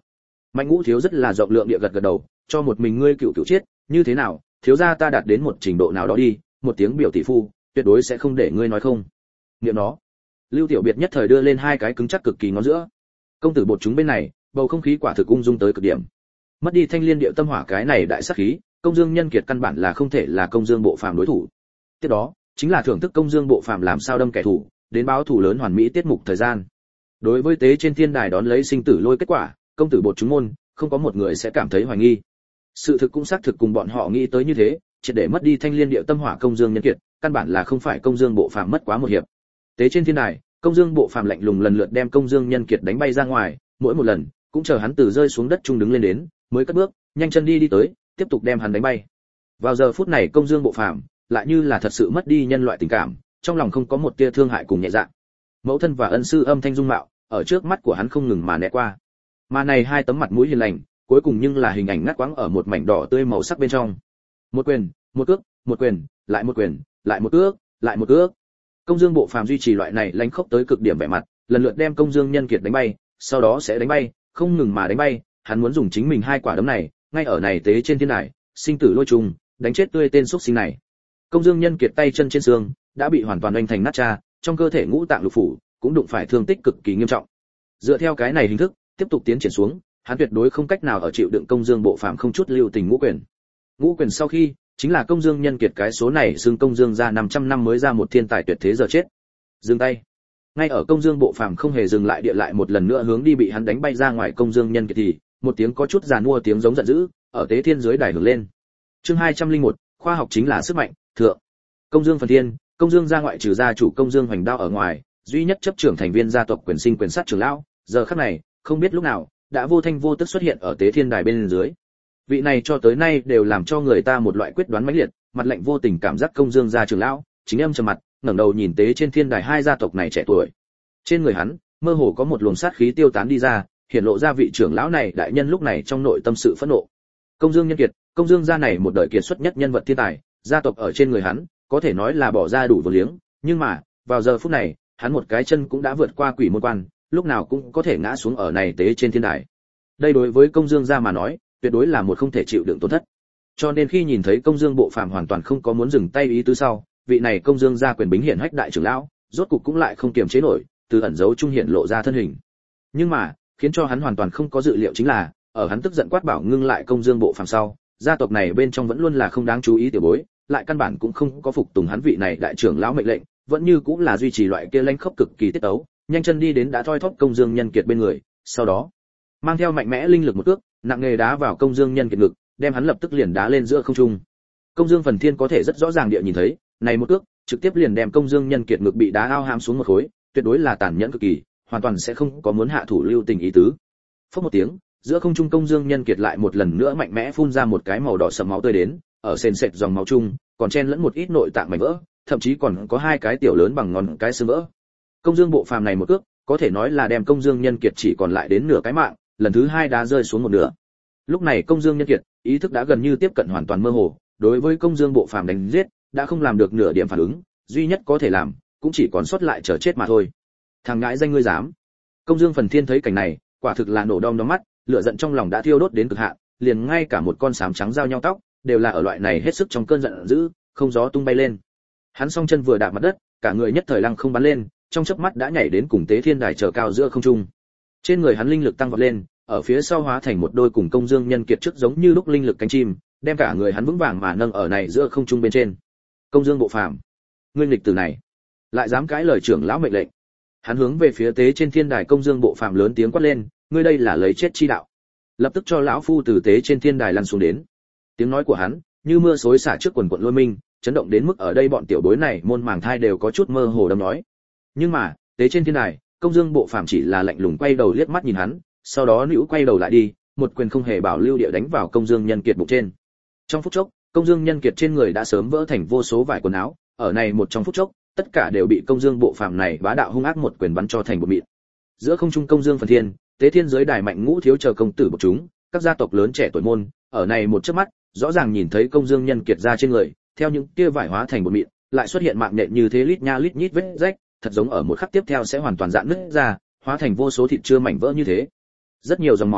Mạnh Ngũ thiếu rất là rộng lượng địa gật gật đầu, cho một mình ngươi cựu cựu chết, như thế nào, thiếu gia ta đạt đến một trình độ nào đó đi, một tiếng biểu tỷ phu, tuyệt đối sẽ không để ngươi nói không. Niệm nó. Lưu Tiểu Biệt nhất thời đưa lên hai cái cứng chắc cực kỳ ngón giữa. Công tử bột chúng bên này, bầu không khí quả thực ung dung tới cực điểm. Mất đi thanh liên điệu tâm hỏa cái này đại sát khí, Công Dương Nhân Kiệt căn bản là không thể là Công Dương Bộ Phàm đối thủ. Tiếp đó, chính là thưởng thức Công Dương Bộ Phàm làm sao đâm kẻ thù, đến báo thù lớn hoàn mỹ tiết mục thời gian. Đối với tế trên thiên đài đón lấy sinh tử lôi kết quả, công tử bột chúng môn, không có một người sẽ cảm thấy hoài nghi. Sự thực cũng xác thực cùng bọn họ nghĩ tới như thế, triệt để mất đi thanh liên điệu tâm hỏa Công Dương Nhân Kiệt, căn bản là không phải Công Dương Bộ Phàm mất quá một hiệp. Tế trên thiên đài, Công Dương Bộ Phàm lạnh lùng lần lượt đem Công Dương Nhân Kiệt đánh bay ra ngoài, mỗi một lần cũng chờ hắn từ rơi xuống đất trung đứng lên đến, mới cất bước, nhanh chân đi đi tới, tiếp tục đem hắn đánh bay. Vào giờ phút này Công Dương Bộ Phàm lại như là thật sự mất đi nhân loại tình cảm, trong lòng không có một tia thương hại cùng nhẹ dạ. Mẫu thân và ân sư âm thanh dung mạo, ở trước mắt của hắn không ngừng mà né qua. Mà này hai tấm mặt mũi hiền lành, cuối cùng nhưng là hình ảnh ngắt quãng ở một mảnh đỏ tươi màu sắc bên trong. Một quyền, một cước, một quyền, lại một quyền, lại một cước, lại một cước. Công Dương Bộ Phàm duy trì loại này lánh khốc tới cực điểm vẻ mặt, lần lượt đem Công Dương Nhân Kiệt đánh bay, sau đó sẽ đánh bay, không ngừng mà đánh bay, hắn muốn dùng chính mình hai quả đấm này, ngay ở này tế trên thiên đài, sinh tử lôi trùng, đánh chết tươi tên xuất sinh này. Công Dương Nhân Kiệt tay chân trên xương đã bị hoàn toàn đánh thành nát cha, trong cơ thể ngũ tạng lục phủ cũng đụng phải thương tích cực kỳ nghiêm trọng. Dựa theo cái này hình thức, tiếp tục tiến triển xuống, hắn tuyệt đối không cách nào ở chịu đựng Công Dương Bộ Phàm không chút lưu tình ngũ quyền. Ngũ quyền sau khi, chính là Công Dương Nhân Kiệt cái số này xưng Công Dương ra năm trăm năm mới ra một thiên tài tuyệt thế giờ chết. Dừng tay. Ngay ở Công Dương Bộ Phàm không hề dừng lại địa lại một lần nữa hướng đi bị hắn đánh bay ra ngoài Công Dương Nhân Kiệt thì, một tiếng có chút giàn mua tiếng giống giận dữ, ở tế thiên dưới đài hưởng lên. Chương hai trăm lẻ một, khoa học chính là sức mạnh, thượng. Công Dương Phần Thiên, Công Dương gia ngoại trừ gia chủ Công Dương Hoành Đao ở ngoài, duy nhất chấp trưởng thành viên gia tộc quyền sinh quyền sát trưởng lão, giờ khắc này, không biết lúc nào, đã vô thanh vô tức xuất hiện ở tế thiên đài bên dưới. Vị này cho tới nay đều làm cho người ta một loại quyết đoán mãnh liệt, mặt lạnh vô tình cảm giác Công Dương gia trưởng lão, chính âm trầm mặt, ngẩng đầu nhìn tế trên thiên đài hai gia tộc này trẻ tuổi. Trên người hắn, mơ hồ có một luồng sát khí tiêu tán đi ra, hiện lộ ra vị trưởng lão này đại nhân lúc này trong nội tâm sự phẫn nộ. Công Dương Nhân Kiệt, Công Dương gia này một đời kiệt xuất nhất nhân vật thiên tài, gia tộc ở trên người hắn, có thể nói là bỏ ra đủ vô liếng, nhưng mà, vào giờ phút này, hắn một cái chân cũng đã vượt qua quỷ môn quan, lúc nào cũng có thể ngã xuống ở này tế trên thiên đài. Đây đối với Công Dương gia mà nói, tuyệt đối là một không thể chịu đựng tổn thất. Cho nên khi nhìn thấy Công Dương Bộ Phàm hoàn toàn không có muốn dừng tay ý tứ sau, vị này Công Dương gia quyền bính hiển hách đại trưởng lão, rốt cục cũng lại không kiềm chế nổi, từ ẩn giấu trung hiện lộ ra thân hình. Nhưng mà, khiến cho hắn hoàn toàn không có dự liệu chính là, ở hắn tức giận quát bảo ngưng lại Công Dương Bộ Phàm sau, gia tộc này bên trong vẫn luôn là không đáng chú ý tiểu bối, lại căn bản cũng không có phục tùng hắn vị này đại trưởng lão mệnh lệnh, vẫn như cũng là duy trì loại kia lãnh khốc cực kỳ tiết tấu, nhanh chân đi đến đã thoi thóp Công Dương Nhân Kiệt bên người, sau đó mang theo mạnh mẽ linh lực một cước, nặng nề đá vào Công Dương Nhân Kiệt ngực, đem hắn lập tức liền đá lên giữa không trung. Công Dương Phần Thiên có thể rất rõ ràng địa nhìn thấy, này một cước, trực tiếp liền đem Công Dương Nhân Kiệt ngực bị đá ao hám xuống một khối, tuyệt đối là tàn nhẫn cực kỳ, hoàn toàn sẽ không có muốn hạ thủ lưu tình ý tứ. Phốc một tiếng, giữa không trung Công Dương Nhân Kiệt lại một lần nữa mạnh mẽ phun ra một cái màu đỏ sẫm máu tươi đến, ở sền sệt dòng máu chung, còn chen lẫn một ít nội tạng mảnh vỡ, thậm chí còn có hai cái tiểu lớn bằng ngón cái xương vỡ. Công Dương Bộ Phàm này một cước, có thể nói là đem Công Dương Nhân Kiệt chỉ còn lại đến nửa cái mạng, lần thứ hai đá rơi xuống một nửa. Lúc này Công Dương Nhân Kiệt, ý thức đã gần như tiếp cận hoàn toàn mơ hồ, đối với Công Dương Bộ Phàm đánh giết, đã không làm được nửa điểm phản ứng, duy nhất có thể làm, cũng chỉ còn sót lại chờ chết mà thôi. Thằng ngãi danh ngươi dám! Công Dương Phần Thiên thấy cảnh này, quả thực là nổ đom đóm mắt, lửa giận trong lòng đã thiêu đốt đến cực hạn, liền ngay cả một con sám trắng giao nhau tóc, đều là ở loại này hết sức trong cơn giận dữ, không gió tung bay lên. Hắn song chân vừa đạp mặt đất, cả người nhất thời lăng không bắn lên, trong chớp mắt đã nhảy đến cùng tế thiên đài chờ cao giữa không trung. Trên người hắn linh lực tăng vọt lên, ở phía sau hóa thành một đôi cùng Công Dương Nhân Kiệt trước giống như lúc linh lực cánh chim, đem cả người hắn vững vàng mà nâng ở này giữa không trung bên trên. Công Dương Bộ Phàm, ngươi nghịch tử này, lại dám cãi lời trưởng lão mệnh lệnh. Hắn hướng về phía tế trên thiên đài Công Dương Bộ Phàm lớn tiếng quát lên, ngươi đây là lấy chết chi đạo. Lập tức cho lão phu từ tế trên thiên đài lăn xuống đến. Tiếng nói của hắn như mưa xối xả trước quần quần lôi minh, chấn động đến mức ở đây bọn tiểu bối này môn màng thai đều có chút mơ hồ đâm nói. Nhưng mà, tế trên thiên đài, Công Dương Bộ Phàm chỉ là lạnh lùng quay đầu liếc mắt nhìn hắn, sau đó nữu quay đầu lại đi, một quyền không hề bảo lưu địa đánh vào Công Dương Nhân Kiệt bụng trên. Trong phút chốc, Công Dương Nhân Kiệt trên người đã sớm vỡ thành vô số vải quần áo, ở này một trong phút chốc, tất cả đều bị Công Dương Bộ Phàm này bá đạo hung ác một quyền bắn cho thành bột mịn. Giữa không trung Công Dương Phần Thiên, tế thiên giới đài mạnh ngũ thiếu chờ công tử bộc chúng, các gia tộc lớn trẻ tuổi môn, ở này một chớp mắt, rõ ràng nhìn thấy Công Dương Nhân Kiệt ra trên người, theo những kia vải hóa thành bột mịn, lại xuất hiện mạng nhện như thế lít nha lít nhít vết rách, thật giống ở một khắc tiếp theo sẽ hoàn toàn rạn nứt ra, hóa thành vô số thịt chưa mảnh vỡ như thế. Rất nhiều dòng máu,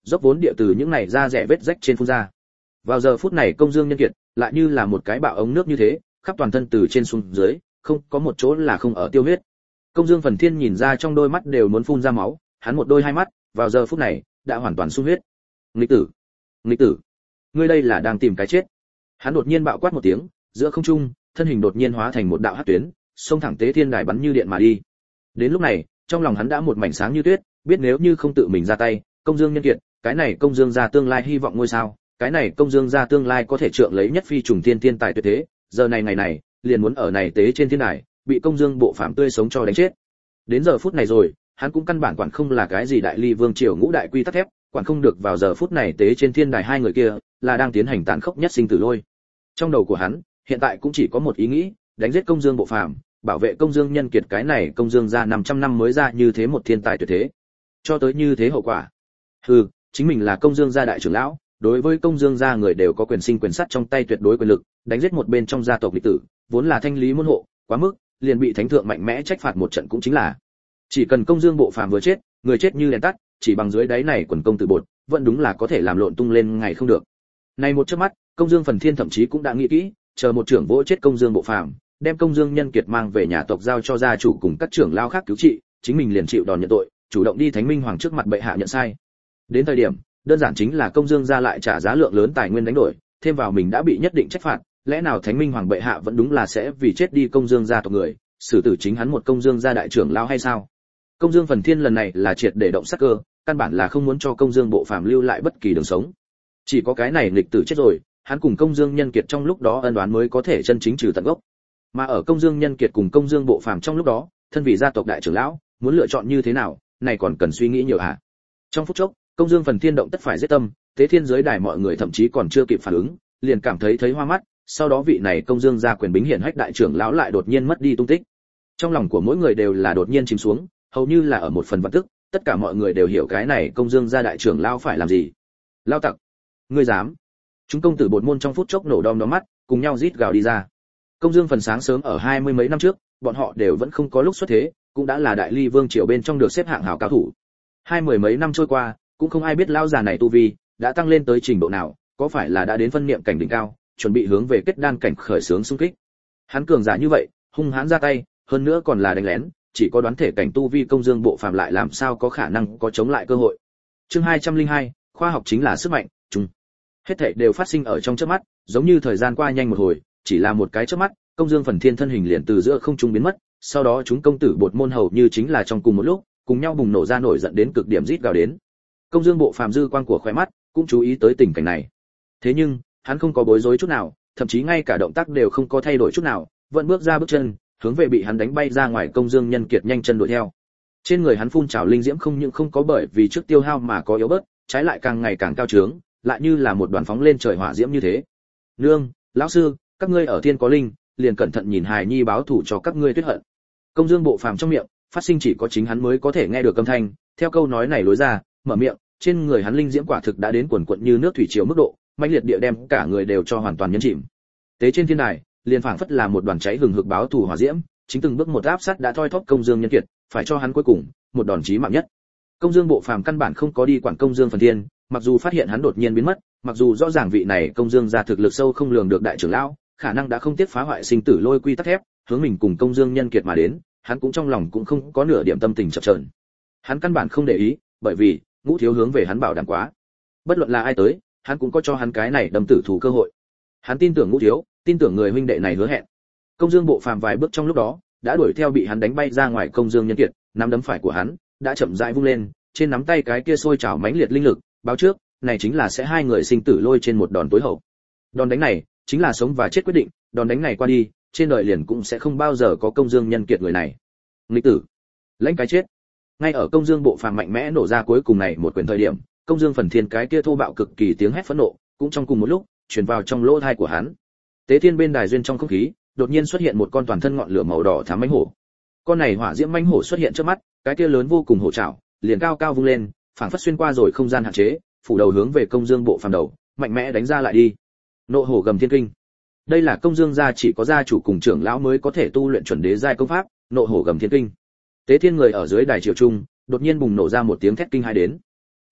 dốc vốn địa từ những này ra rẻ vết rách trên phun ra. Vào giờ phút này Công Dương Nhân Kiệt lại như là một cái bạo ống nước như thế, khắp toàn thân từ trên xuống dưới, không có một chỗ là không ở tiêu huyết. Công Dương Phần Thiên nhìn ra trong đôi mắt đều muốn phun ra máu, hắn một đôi hai mắt, vào giờ phút này đã hoàn toàn sung huyết. Nghịch tử, nghịch tử, ngươi đây là đang tìm cái chết. Hắn đột nhiên bạo quát một tiếng, giữa không trung, thân hình đột nhiên hóa thành một đạo hắc tuyến, xông thẳng Tế Thiên Đài bắn như điện mà đi. Đến lúc này, trong lòng hắn đã một mảnh sáng như tuyết, biết nếu như không tự mình ra tay, Công Dương Nhân Kiệt, cái này Công Dương gia tương lai hy vọng ngôi sao, cái này Công Dương gia tương lai có thể trượng lấy nhất phi trùng thiên tiên tài tuyệt thế, giờ này ngày này, liền muốn ở này tế trên thiên đài, bị Công Dương bộ phạm tươi sống cho đánh chết. Đến giờ phút này rồi, hắn cũng căn bản quản không là cái gì đại ly vương triều ngũ đại quy tắc thép, quản không được vào giờ phút này tế trên thiên đài hai người kia, là đang tiến hành tàn khốc nhất sinh tử lôi. Trong đầu của hắn, hiện tại cũng chỉ có một ý nghĩ, đánh giết Công Dương bộ phạm, bảo vệ Công Dương Nhân Kiệt cái này Công Dương gia năm trăm năm mới ra như thế một thiên tài tuyệt thế. Cho tới như thế hậu quả. Hừ, chính mình là Công Dương gia đại trưởng lão, đối với Công Dương gia người đều có quyền sinh quyền sát trong tay tuyệt đối quyền lực, đánh giết một bên trong gia tộc địch tử, vốn là thanh lý môn hộ, quá mức, liền bị thánh thượng mạnh mẽ trách phạt một trận cũng chính là. Chỉ cần Công Dương bộ phàm vừa chết, người chết như đèn tắt, chỉ bằng dưới đáy này quần công tử bột, vẫn đúng là có thể làm lộn tung lên ngày không được. Này một chớp mắt, Công Dương Phần Thiên thậm chí cũng đã nghĩ kỹ, chờ một trưởng vỗ chết Công Dương bộ phàm, đem Công Dương Nhân Kiệt mang về nhà tộc giao cho gia chủ cùng các trưởng lao khác cứu trị, chính mình liền chịu đòn nhận tội, chủ động đi Thánh Minh Hoàng trước mặt bệ hạ nhận sai. Đến thời điểm, đơn giản chính là Công Dương gia lại trả giá lượng lớn tài nguyên đánh đổi, thêm vào mình đã bị nhất định trách phạt, lẽ nào Thánh Minh Hoàng bệ hạ vẫn đúng là sẽ vì chết đi Công Dương gia tộc người, xử tử chính hắn một Công Dương gia đại trưởng lao hay sao? Công Dương Phần Thiên lần này là triệt để động sát cơ, căn bản là không muốn cho Công Dương bộ phàm lưu lại bất kỳ đường sống. Chỉ có cái này nghịch tử chết rồi, hắn cùng Công Dương Nhân Kiệt trong lúc đó ân oán mới có thể chân chính trừ tận gốc. Mà ở Công Dương Nhân Kiệt cùng Công Dương bộ phàm trong lúc đó, thân vị gia tộc đại trưởng lão, muốn lựa chọn như thế nào, này còn cần suy nghĩ nhiều hả? Trong phút chốc, Công Dương Phần Thiên động tất phải giết tâm, Tế Thiên giới đài mọi người thậm chí còn chưa kịp phản ứng, liền cảm thấy thấy hoa mắt, sau đó vị này Công Dương gia quyền bính hiển hách đại trưởng lão lại đột nhiên mất đi tung tích. Trong lòng của mỗi người đều là đột nhiên chìm xuống, hầu như là ở một phần vật tức, tất cả mọi người đều hiểu cái này Công Dương gia đại trưởng lão phải làm gì. Lao tặc, ngươi dám? Chúng công tử bột môn trong phút chốc nổ đom đóm mắt, cùng nhau rít gào đi ra. Công Dương Phần sáng sớm ở hai mươi mấy năm trước, bọn họ đều vẫn không có lúc xuất thế, cũng đã là đại ly vương triều bên trong được xếp hạng hảo cao thủ. Hai mười mấy năm trôi qua, cũng không ai biết lão già này tu vi đã tăng lên tới trình độ nào, có phải là đã đến phân niệm cảnh đỉnh cao, chuẩn bị hướng về kết đan cảnh khởi xướng xung kích. Hắn cường giả như vậy, hung hãn ra tay, hơn nữa còn là đánh lén, chỉ có đoán thể cảnh tu vi Công Dương bộ phàm lại làm sao có khả năng có chống lại cơ hội. Chương hai trăm lẻ hai, khoa học chính là sức mạnh, chung. Hết thảy đều phát sinh ở trong chớp mắt, giống như thời gian qua nhanh một hồi, chỉ là một cái chớp mắt, Công Dương Phần Thiên thân hình liền từ giữa không trung biến mất, sau đó chúng công tử bột môn hầu như chính là trong cùng một lúc, cùng nhau bùng nổ ra nổi giận đến cực điểm rít gào đến. Công Dương bộ phàm dư quang của khóe mắt cũng chú ý tới tình cảnh này. Thế nhưng, hắn không có bối rối chút nào, thậm chí ngay cả động tác đều không có thay đổi chút nào, vẫn bước ra bước chân, hướng về bị hắn đánh bay ra ngoài Công Dương Nhân Kiệt nhanh chân đuổi theo. Trên người hắn phun trào linh diễm không những không có bởi vì trước tiêu hao mà có yếu bớt, trái lại càng ngày càng cao trướng, lại như là một đoàn phóng lên trời hỏa diễm như thế. Nương, lão sư, các ngươi ở thiên có linh, liền cẩn thận nhìn hài nhi báo thủ cho các ngươi tuyết hận. Công Dương bộ phàm trong miệng phát sinh chỉ có chính hắn mới có thể nghe được âm thanh, theo câu nói này lối ra, mở miệng, trên người hắn linh diễm quả thực đã đến quần quật như nước thủy triều mức độ, mãnh liệt địa đem cả người đều cho hoàn toàn nhấn chìm. Tế trên thiên đài, liền phảng phất là một đoàn cháy hừng hực báo thù hỏa diễm, chính từng bước một áp sát đã thoi thóp Công Dương Nhân Kiệt, phải cho hắn cuối cùng một đòn chí mạng nhất. Công Dương bộ phàm căn bản không có đi quản Công Dương Phần Thiên, mặc dù phát hiện hắn đột nhiên biến mất, mặc dù rõ ràng vị này Công Dương gia thực lực sâu không lường được đại trưởng lão, khả năng đã không tiếc phá hoại sinh tử lôi quy tắc thép, hướng mình cùng Công Dương Nhân Kiệt mà đến, hắn cũng trong lòng cũng không có nửa điểm tâm tình chập chờn. Hắn căn bản không để ý, bởi vì Ngũ thiếu hướng về hắn bảo đảm quá, bất luận là ai tới, hắn cũng có cho hắn cái này đâm tử thủ cơ hội. Hắn tin tưởng Ngũ thiếu, tin tưởng người huynh đệ này hứa hẹn. Công Dương bộ phàm vài bước trong lúc đó, đã đuổi theo bị hắn đánh bay ra ngoài Công Dương Nhân Kiệt, nắm đấm phải của hắn đã chậm rãi vung lên, trên nắm tay cái kia sôi trào mãnh liệt linh lực, báo trước, này chính là sẽ hai người sinh tử lôi trên một đòn tối hậu. Đòn đánh này chính là sống và chết quyết định, đòn đánh này qua đi, trên đời liền cũng sẽ không bao giờ có Công Dương Nhân Kiệt người này. Nghịch tử, lãnh cái chết. Ngay ở Công Dương bộ phàm mạnh mẽ nổ ra cuối cùng này một quyền thời điểm, Công Dương Phần Thiên cái kia thô bạo cực kỳ tiếng hét phẫn nộ, cũng trong cùng một lúc truyền vào trong lỗ tai của hắn. Tế Thiên bên đài duyên trong không khí, đột nhiên xuất hiện một con toàn thân ngọn lửa màu đỏ thắm mãnh hổ. Con này hỏa diễm mãnh hổ xuất hiện trước mắt, cái kia lớn vô cùng hổ trảo, liền cao cao vung lên, phảng phất xuyên qua rồi không gian hạn chế, phủ đầu hướng về Công Dương bộ phàm đầu, mạnh mẽ đánh ra lại đi. Nộ hổ gầm thiên kinh. Đây là Công Dương gia chỉ có gia chủ cùng trưởng lão mới có thể tu luyện chuẩn đế giai công pháp, nộ hổ gầm thiên kinh. Tế Thiên người ở dưới đài triều trung, đột nhiên bùng nổ ra một tiếng thét kinh hai đến.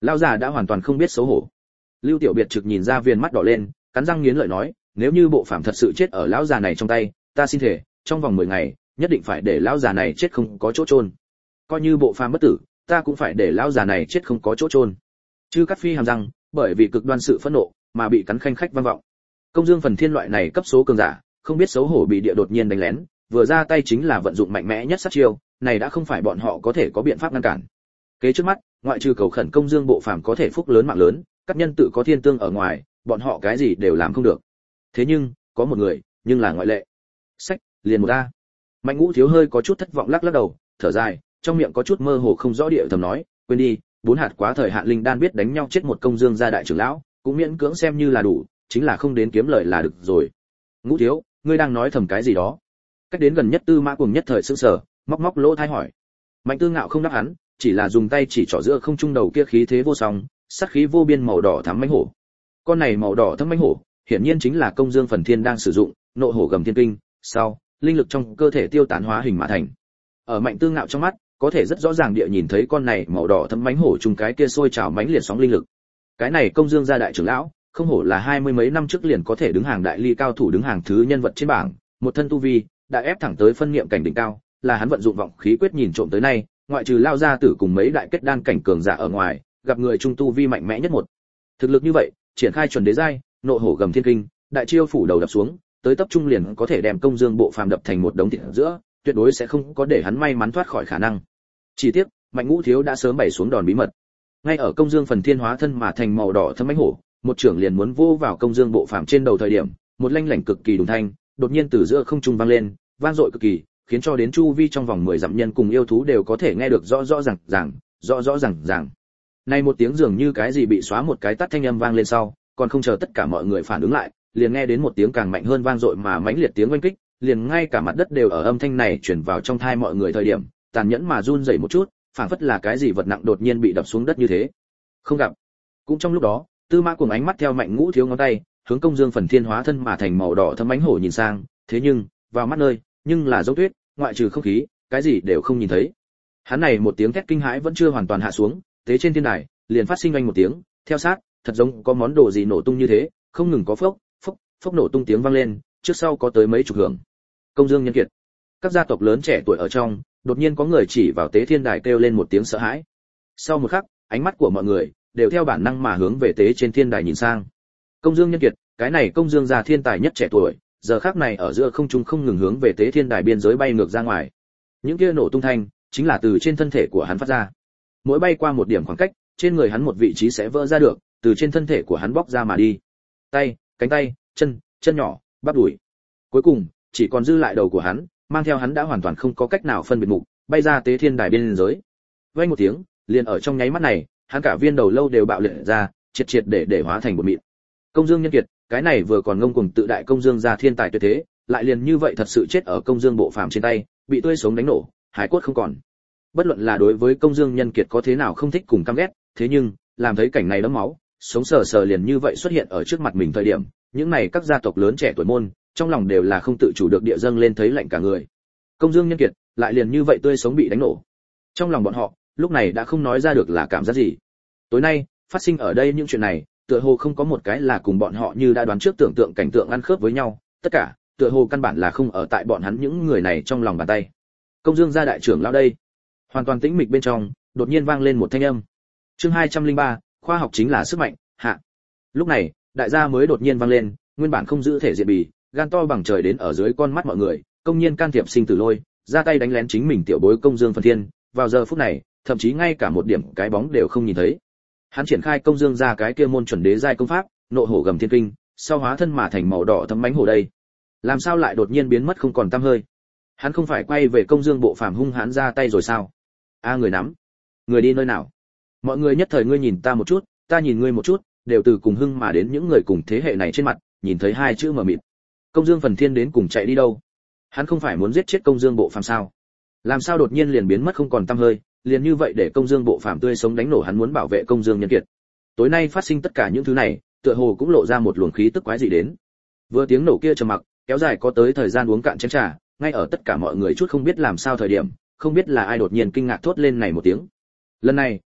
Lão già đã hoàn toàn không biết xấu hổ. Lưu Tiểu Biệt trực nhìn ra viền mắt đỏ lên, cắn răng nghiến lợi nói, nếu như bộ phàm thật sự chết ở lão già này trong tay, ta xin thề, trong vòng mười ngày, nhất định phải để lão già này chết không có chỗ chôn. Coi như bộ phàm bất tử, ta cũng phải để lão già này chết không có chỗ chôn. Chư Cát Phi hàm răng, bởi vì cực đoan sự phẫn nộ mà bị cắn khanh khách vang vọng. Công Dương Phần Thiên loại này cấp số cường giả, không biết xấu hổ bị địa đột nhiên đánh lén, vừa ra tay chính là vận dụng mạnh mẽ nhất sát chiêu, này đã không phải bọn họ có thể có biện pháp ngăn cản. Kế trước mắt, ngoại trừ cầu khẩn Công Dương bộ phàm có thể phúc lớn mạng lớn, các nhân tự có thiên tương ở ngoài, bọn họ cái gì đều làm không được. Thế nhưng, có một người, nhưng là ngoại lệ. Sách, liền một a. Mạnh Ngũ Thiếu hơi có chút thất vọng lắc lắc đầu, thở dài, trong miệng có chút mơ hồ không rõ địa thầm nói, quên đi, bốn hạt quá thời hạn linh đan biết đánh nhau chết một Công Dương gia đại trưởng lão, cũng miễn cưỡng xem như là đủ, chính là không đến kiếm lời là được rồi. Ngũ Thiếu, ngươi đang nói thầm cái gì đó? Cách đến gần nhất Tư Mã Cuồng nhất thời sững sờ, móc móc lỗ tai hỏi. Mạnh Tư Ngạo không đáp hắn, chỉ là dùng tay chỉ trỏ giữa không trung đầu kia khí thế vô song, sát khí vô biên màu đỏ thắm mãnh hổ. Con này màu đỏ thắm mãnh hổ, hiển nhiên chính là Công Dương Phần Thiên đang sử dụng, nộ hổ gầm thiên kinh, sau, linh lực trong cơ thể tiêu tán hóa hình mà thành. Ở Mạnh Tư Ngạo trong mắt, có thể rất rõ ràng địa nhìn thấy con này màu đỏ thắm mãnh hổ trùng cái kia sôi trào mãnh liệt sóng linh lực. Cái này Công Dương gia đại trưởng lão, không hổ là hai mươi mấy năm trước liền có thể đứng hàng đại ly cao thủ đứng hàng thứ nhân vật trên bảng, một thân tu vi đã ép thẳng tới phân niệm cảnh đỉnh cao, là hắn vận dụng vọng khí quyết nhìn trộm tới nay, ngoại trừ lao gia tử cùng mấy đại kết đan cảnh cường giả ở ngoài, gặp người trung tu vi mạnh mẽ nhất một. Thực lực như vậy, triển khai chuẩn đế giai, nộ hổ gầm thiên kinh, đại chiêu phủ đầu đập xuống, tới tập trung liền có thể đem Công Dương bộ phàm đập thành một đống thịt ở giữa, tuyệt đối sẽ không có để hắn may mắn thoát khỏi khả năng. Chỉ tiếc, Mạnh Ngũ Thiếu đã sớm bày xuống đòn bí mật. Ngay ở Công Dương Phần Thiên hóa thân mà thành màu đỏ thâm mãnh hổ, một trưởng liền muốn vô vào Công Dương bộ phàm trên đầu thời điểm, một lanh lảnh cực kỳ đùng thanh, đột nhiên từ giữa không trung vang lên, vang dội cực kỳ, khiến cho đến chu vi trong vòng mười dặm nhân cùng yêu thú đều có thể nghe được rõ rõ ràng ràng, rõ rõ ràng ràng. Này một tiếng dường như cái gì bị xóa một cái tắt thanh âm vang lên sau, còn không chờ tất cả mọi người phản ứng lại, liền nghe đến một tiếng càng mạnh hơn vang dội mà mãnh liệt tiếng oanh kích, liền ngay cả mặt đất đều ở âm thanh này truyền vào trong tai mọi người thời điểm, tàn nhẫn mà run rẩy một chút, phảng phất là cái gì vật nặng đột nhiên bị đập xuống đất như thế. Không gặp. Cũng trong lúc đó, Tư Mã Cuồng ánh mắt theo Mạnh Ngũ Thiếu ngón tay, hướng Công Dương Phần Thiên hóa thân mà thành màu đỏ thâm ánh hổ nhìn sang, thế nhưng, vào mắt nơi, nhưng là dấu tuyết, ngoại trừ không khí, cái gì đều không nhìn thấy. Hắn này một tiếng thét kinh hãi vẫn chưa hoàn toàn hạ xuống, tế trên thiên đài, liền phát sinh oanh một tiếng, theo sát, thật giống có món đồ gì nổ tung như thế, không ngừng có phốc, phốc, phốc nổ tung tiếng vang lên, trước sau có tới mấy chục hưởng. Công Dương nhân kiệt. Các gia tộc lớn trẻ tuổi ở trong, đột nhiên có người chỉ vào tế thiên đài kêu lên một tiếng sợ hãi. Sau một khắc, ánh mắt của mọi người đều theo bản năng mà hướng về tế trên thiên đài nhìn sang. Công Dương nhân kiệt, cái này Công Dương gia thiên tài nhất trẻ tuổi, giờ khắc này ở giữa không trung không ngừng hướng về tế thiên đài biên giới bay ngược ra ngoài. Những kia nổ tung thanh, chính là từ trên thân thể của hắn phát ra. Mỗi bay qua một điểm khoảng cách, trên người hắn một vị trí sẽ vỡ ra được, từ trên thân thể của hắn bóc ra mà đi. Tay, cánh tay, chân, chân nhỏ, bắp đùi. Cuối cùng, chỉ còn dư lại đầu của hắn, mang theo hắn đã hoàn toàn không có cách nào phân biệt mục, bay ra tế thiên đài biên giới. Vang một tiếng, liền ở trong nháy mắt này, hắn cả viên đầu lâu đều bạo liệt ra, triệt triệt để để hóa thành bột mịn. Công Dương nhân kiệt, cái này vừa còn ngông cuồng tự đại Công Dương gia thiên tài tuyệt thế, lại liền như vậy thật sự chết ở Công Dương bộ phàm trên tay, bị tươi sống đánh nổ, hải cốt không còn. Bất luận là đối với Công Dương nhân kiệt có thế nào không thích cùng căm ghét, thế nhưng, làm thấy cảnh này đẫm máu, sống sờ sờ liền như vậy xuất hiện ở trước mặt mình thời điểm, những này các gia tộc lớn trẻ tuổi môn, trong lòng đều là không tự chủ được địa dâng lên thấy lạnh cả người. Công Dương nhân kiệt, lại liền như vậy tươi sống bị đánh nổ. Trong lòng bọn họ, lúc này đã không nói ra được là cảm giác gì. Tối nay, phát sinh ở đây những chuyện này, tựa hồ không có một cái là cùng bọn họ như đã đoán trước tưởng tượng cảnh tượng ăn khớp với nhau, tất cả, tựa hồ căn bản là không ở tại bọn hắn những người này trong lòng bàn tay. Công Dương gia đại trưởng lão đây. Hoàn toàn tĩnh mịch bên trong, đột nhiên vang lên một thanh âm. Chương hai trăm lẻ ba, khoa học chính là sức mạnh, hạ. Lúc này, đại gia mới đột nhiên vang lên, nguyên bản không giữ thể diện bì, gan to bằng trời đến ở dưới con mắt mọi người, công nhiên can thiệp sinh tử lôi, ra tay đánh lén chính mình tiểu bối Công Dương Phần Thiên, vào giờ phút này, thậm chí ngay cả một điểm cái bóng đều không nhìn thấy. Hắn triển khai Công Dương ra cái kia môn chuẩn đế giai công pháp, nộ hổ gầm thiên kinh, sau hóa thân mà thành màu đỏ thấm bánh hổ đây. Làm sao lại đột nhiên biến mất không còn tăm hơi? Hắn không phải quay về Công Dương bộ phàm hung hãn ra tay rồi sao? A người nắm, người đi nơi nào? Mọi người nhất thời ngươi nhìn ta một chút, ta nhìn ngươi một chút, đều từ cùng hưng mà đến những người cùng thế hệ này trên mặt, nhìn thấy hai chữ mờ mịt. Công Dương Phần Thiên đến cùng chạy đi đâu? Hắn không phải muốn giết chết Công Dương bộ phàm sao? Làm sao đột nhiên liền biến mất không còn tăm hơi, liền như vậy để Công Dương bộ phàm tươi sống đánh nổ hắn muốn bảo vệ Công Dương nhân kiệt. Tối nay phát sinh tất cả những thứ này, tựa hồ cũng lộ ra một luồng khí tức quái dị đến. Vừa tiếng nổ kia trầm mặc, kéo dài có tới thời gian uống cạn chén trà, ngay ở tất cả mọi người chút không biết làm sao thời điểm, không biết là ai đột nhiên kinh ngạc thốt lên này một tiếng. Lần này,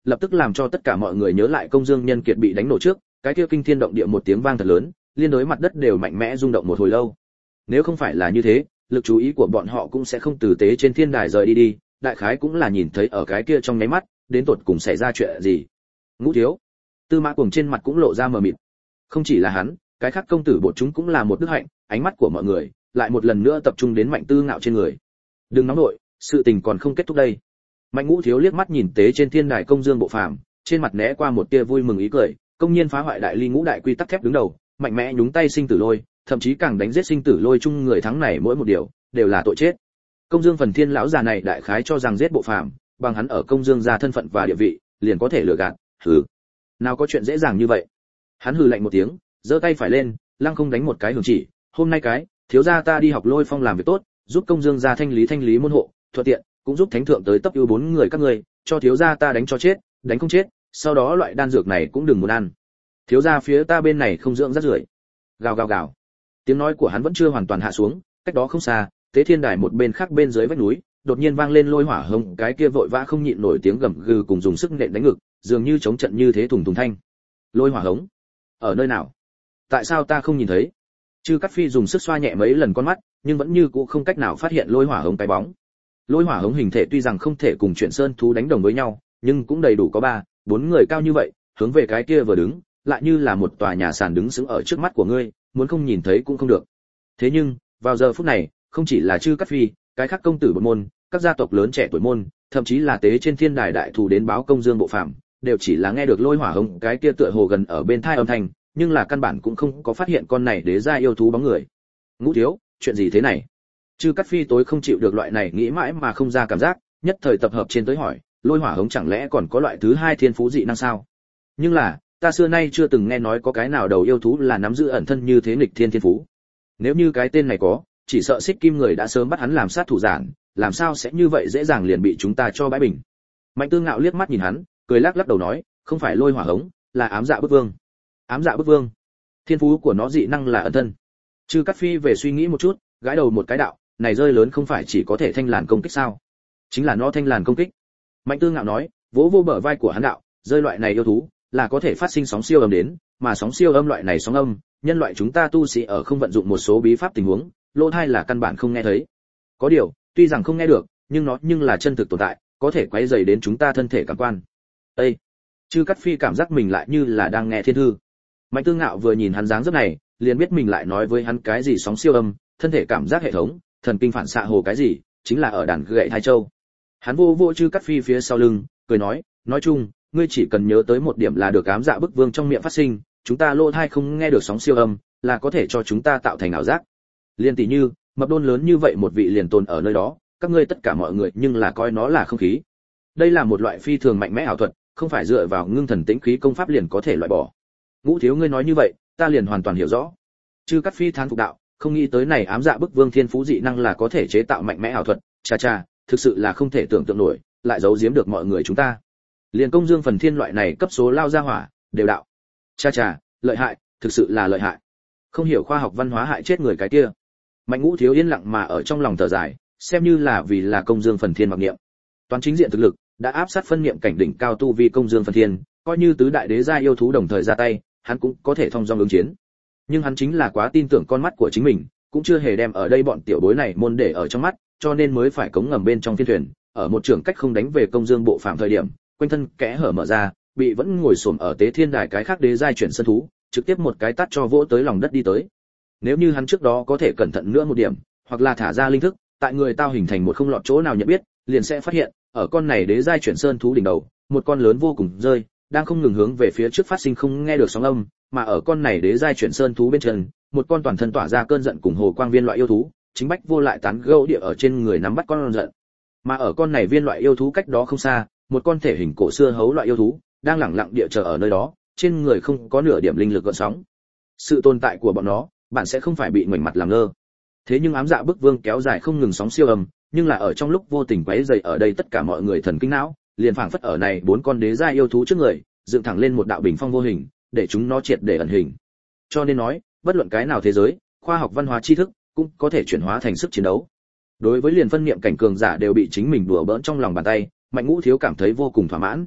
lập tức làm cho tất cả mọi người nhớ lại Công Dương Nhân Kiệt bị đánh nổ trước, cái kia kinh thiên động địa một tiếng vang thật lớn, liên đối mặt đất đều mạnh mẽ rung động một hồi lâu. Nếu không phải là như thế, lực chú ý của bọn họ cũng sẽ không từ tế trên thiên đài rời đi đi, đại khái cũng là nhìn thấy ở cái kia trong nháy mắt, đến tột cùng xảy ra chuyện gì. Ngũ thiếu, Tư Mã Cuồng trên mặt cũng lộ ra mờ mịt. Không chỉ là hắn, cái khác công tử bộ chúng cũng là một đức hạnh, ánh mắt của mọi người lại một lần nữa tập trung đến Mạnh Tư Ngạo trên người. Đừng nóng nội, sự tình còn không kết thúc đây. Mạnh Ngũ thiếu liếc mắt nhìn tế trên thiên đài Công Dương Bộ Phàm, trên mặt né qua một tia vui mừng ý cười, công nhiên phá hoại đại ly ngũ đại quy tắc thép đứng đầu, mạnh mẽ nhúng tay sinh tử lôi, thậm chí càng đánh giết sinh tử lôi chung người thắng này mỗi một điều đều là tội chết. Công Dương Phần Thiên lão già này đại khái cho rằng giết Bộ Phàm, bằng hắn ở Công Dương gia thân phận và địa vị, liền có thể lừa gạt, hừ. Nào có chuyện dễ dàng như vậy. Hắn hừ lạnh một tiếng, giơ tay phải lên, lăng không đánh một cái hưởng chỉ, hôm nay cái, thiếu gia ta đi học Lôi Phong làm việc tốt, giúp Công Dương gia thanh lý thanh lý môn hộ, thuận tiện cũng giúp thánh thượng tới tấp ưu bốn người các ngươi, cho thiếu gia ta đánh cho chết, đánh không chết, sau đó loại đan dược này cũng đừng muốn ăn. Thiếu gia phía ta bên này không dưỡng rất rưởi. Gào gào gào. Tiếng nói của hắn vẫn chưa hoàn toàn hạ xuống, cách đó không xa, tế thiên đài một bên khác bên dưới vách núi, đột nhiên vang lên lôi hỏa hồng, cái kia vội vã không nhịn nổi tiếng gầm gừ cùng dùng sức nện đánh ngực, dường như chống trận như thế thùng thùng thanh. Lôi hỏa hống? Ở nơi nào? Tại sao ta không nhìn thấy? Chư Cát Phi dùng sức xoa nhẹ mấy lần con mắt, nhưng vẫn như cũ không cách nào phát hiện lôi hỏa hống cái bóng. Lôi hỏa hống hình thể tuy rằng không thể cùng chuyện sơn thú đánh đồng với nhau, nhưng cũng đầy đủ có ba, bốn người cao như vậy, hướng về cái kia vừa đứng, lại như là một tòa nhà sàn đứng sững ở trước mắt của ngươi, muốn không nhìn thấy cũng không được. Thế nhưng, vào giờ phút này, không chỉ là Chư Cát Phi, cái khác công tử bột môn, các gia tộc lớn trẻ tuổi môn, thậm chí là tế trên thiên đài đại thủ đến báo Công Dương Bộ Phàm, đều chỉ là nghe được lôi hỏa hống cái kia tựa hồ gần ở bên tai âm thanh, nhưng là căn bản cũng không có phát hiện con này đế gia yêu thú bóng người. Ngũ thiếu, chuyện gì thế này? Chư Cát Phi tối không chịu được loại này nghĩ mãi mà không ra cảm giác, nhất thời tập hợp trên tới hỏi, lôi hỏa hống chẳng lẽ còn có loại thứ hai thiên phú dị năng sao? Nhưng là, ta xưa nay chưa từng nghe nói có cái nào đầu yêu thú là nắm giữ ẩn thân như thế nghịch thiên thiên phú. Nếu như cái tên này có, chỉ sợ Xích Kim người đã sớm bắt hắn làm sát thủ giản, làm sao sẽ như vậy dễ dàng liền bị chúng ta cho bãi bình. Mạnh Tư Ngạo liếc mắt nhìn hắn, cười lắc lắc đầu nói, không phải lôi hỏa hống, là ám dạ bức vương. Ám dạ bức vương? Thiên phú của nó dị năng là ẩn thân. Chư Cát Phi về suy nghĩ một chút, gãi đầu một cái đạo, này rơi lớn không phải chỉ có thể thanh làn công kích sao? Chính là nó thanh làn công kích. Mạnh Tư Ngạo nói, vỗ vô bờ vai của hắn đạo, rơi loại này yêu thú là có thể phát sinh sóng siêu âm đến, mà sóng siêu âm loại này sóng âm, nhân loại chúng ta tu sĩ ở không vận dụng một số bí pháp tình huống, lỗ tai là căn bản không nghe thấy. Có điều, tuy rằng không nghe được, nhưng nó nhưng là chân thực tồn tại, có thể quấy rầy đến chúng ta thân thể cảm quan. Ê! Chư Cát Phi cảm giác mình lại như là đang nghe thiên thư. Mạnh Tư Ngạo vừa nhìn hắn dáng dấp này, liền biết mình lại nói với hắn cái gì sóng siêu âm, thân thể cảm giác hệ thống, thần kinh phản xạ hồ cái gì, chính là ở đàn gậy Thái Châu. Hắn vô vô Chư Cát Phi phía sau lưng, cười nói, nói chung, ngươi chỉ cần nhớ tới một điểm là được ám dạ bức vương trong miệng phát sinh, chúng ta lỗ tai không nghe được sóng siêu âm, là có thể cho chúng ta tạo thành ảo giác. Liên tỷ như, mập đôn lớn như vậy một vị liền tồn ở nơi đó, các ngươi tất cả mọi người nhưng là coi nó là không khí. Đây là một loại phi thường mạnh mẽ ảo thuật, không phải dựa vào ngưng thần tĩnh khí công pháp liền có thể loại bỏ. Ngũ thiếu ngươi nói như vậy, ta liền hoàn toàn hiểu rõ. Chư Cát Phi thán phục đạo, không nghĩ tới này ám dạ bức vương thiên phú dị năng là có thể chế tạo mạnh mẽ ảo thuật, cha cha, thực sự là không thể tưởng tượng nổi, lại giấu giếm được mọi người chúng ta. Liền Công Dương Phần Thiên loại này cấp số lao ra hỏa, đều đạo. Cha cha, lợi hại, thực sự là lợi hại. Không hiểu khoa học văn hóa hại chết người cái kia. Mạnh Ngũ thiếu yên lặng mà ở trong lòng thở dài, xem như là vì là Công Dương Phần Thiên mặc niệm. Toán chính diện thực lực đã áp sát phân niệm cảnh đỉnh cao tu vi Công Dương Phần Thiên, coi như tứ đại đế gia yêu thú đồng thời ra tay, hắn cũng có thể thông dong ứng chiến. Nhưng hắn chính là quá tin tưởng con mắt của chính mình, cũng chưa hề đem ở đây bọn tiểu bối này môn để ở trong mắt, cho nên mới phải cống ngầm bên trong thiên thuyền, ở một trường cách không đánh về Công Dương Bộ Phàm thời điểm, quanh thân kẽ hở mở ra, bị vẫn ngồi xổm ở tế thiên đài cái khác đế giai chuyển sân thú, trực tiếp một cái tát cho vỗ tới lòng đất đi tới. Nếu như hắn trước đó có thể cẩn thận nữa một điểm, hoặc là thả ra linh thức, tại người tao hình thành một không lọt chỗ nào nhận biết, liền sẽ phát hiện, ở con này đế giai chuyển sơn thú đỉnh đầu, một con lớn vô cùng rơi, đang không ngừng hướng về phía trước phát sinh không nghe được sóng âm, mà ở con này đế giai chuyển sơn thú bên chân, một con toàn thân tỏa ra cơn giận cùng hồ quang viên loại yêu thú, chính bách vô lại tán gẫu địa ở trên người nắm bắt con giận. Mà ở con này viên loại yêu thú cách đó không xa, một con thể hình cổ xưa hấu loại yêu thú, đang lẳng lặng địa chờ ở nơi đó, trên người không có nửa điểm linh lực gợn sóng. Sự tồn tại của bọn nó, bạn sẽ không phải bị ngoảnh mặt làm ngơ. Thế nhưng ám dạ bức vương kéo dài không ngừng sóng siêu âm, nhưng là ở trong lúc vô tình quấy rầy ở đây tất cả mọi người thần kinh não, liền phảng phất ở này bốn con đế gia yêu thú trước người, dựng thẳng lên một đạo bình phong vô hình, để chúng nó triệt để ẩn hình. Cho nên nói, bất luận cái nào thế giới, khoa học văn hóa tri thức cũng có thể chuyển hóa thành sức chiến đấu. Đối với liền phân niệm cảnh cường giả đều bị chính mình đùa bỡn trong lòng bàn tay, Mạnh Ngũ thiếu cảm thấy vô cùng thỏa mãn.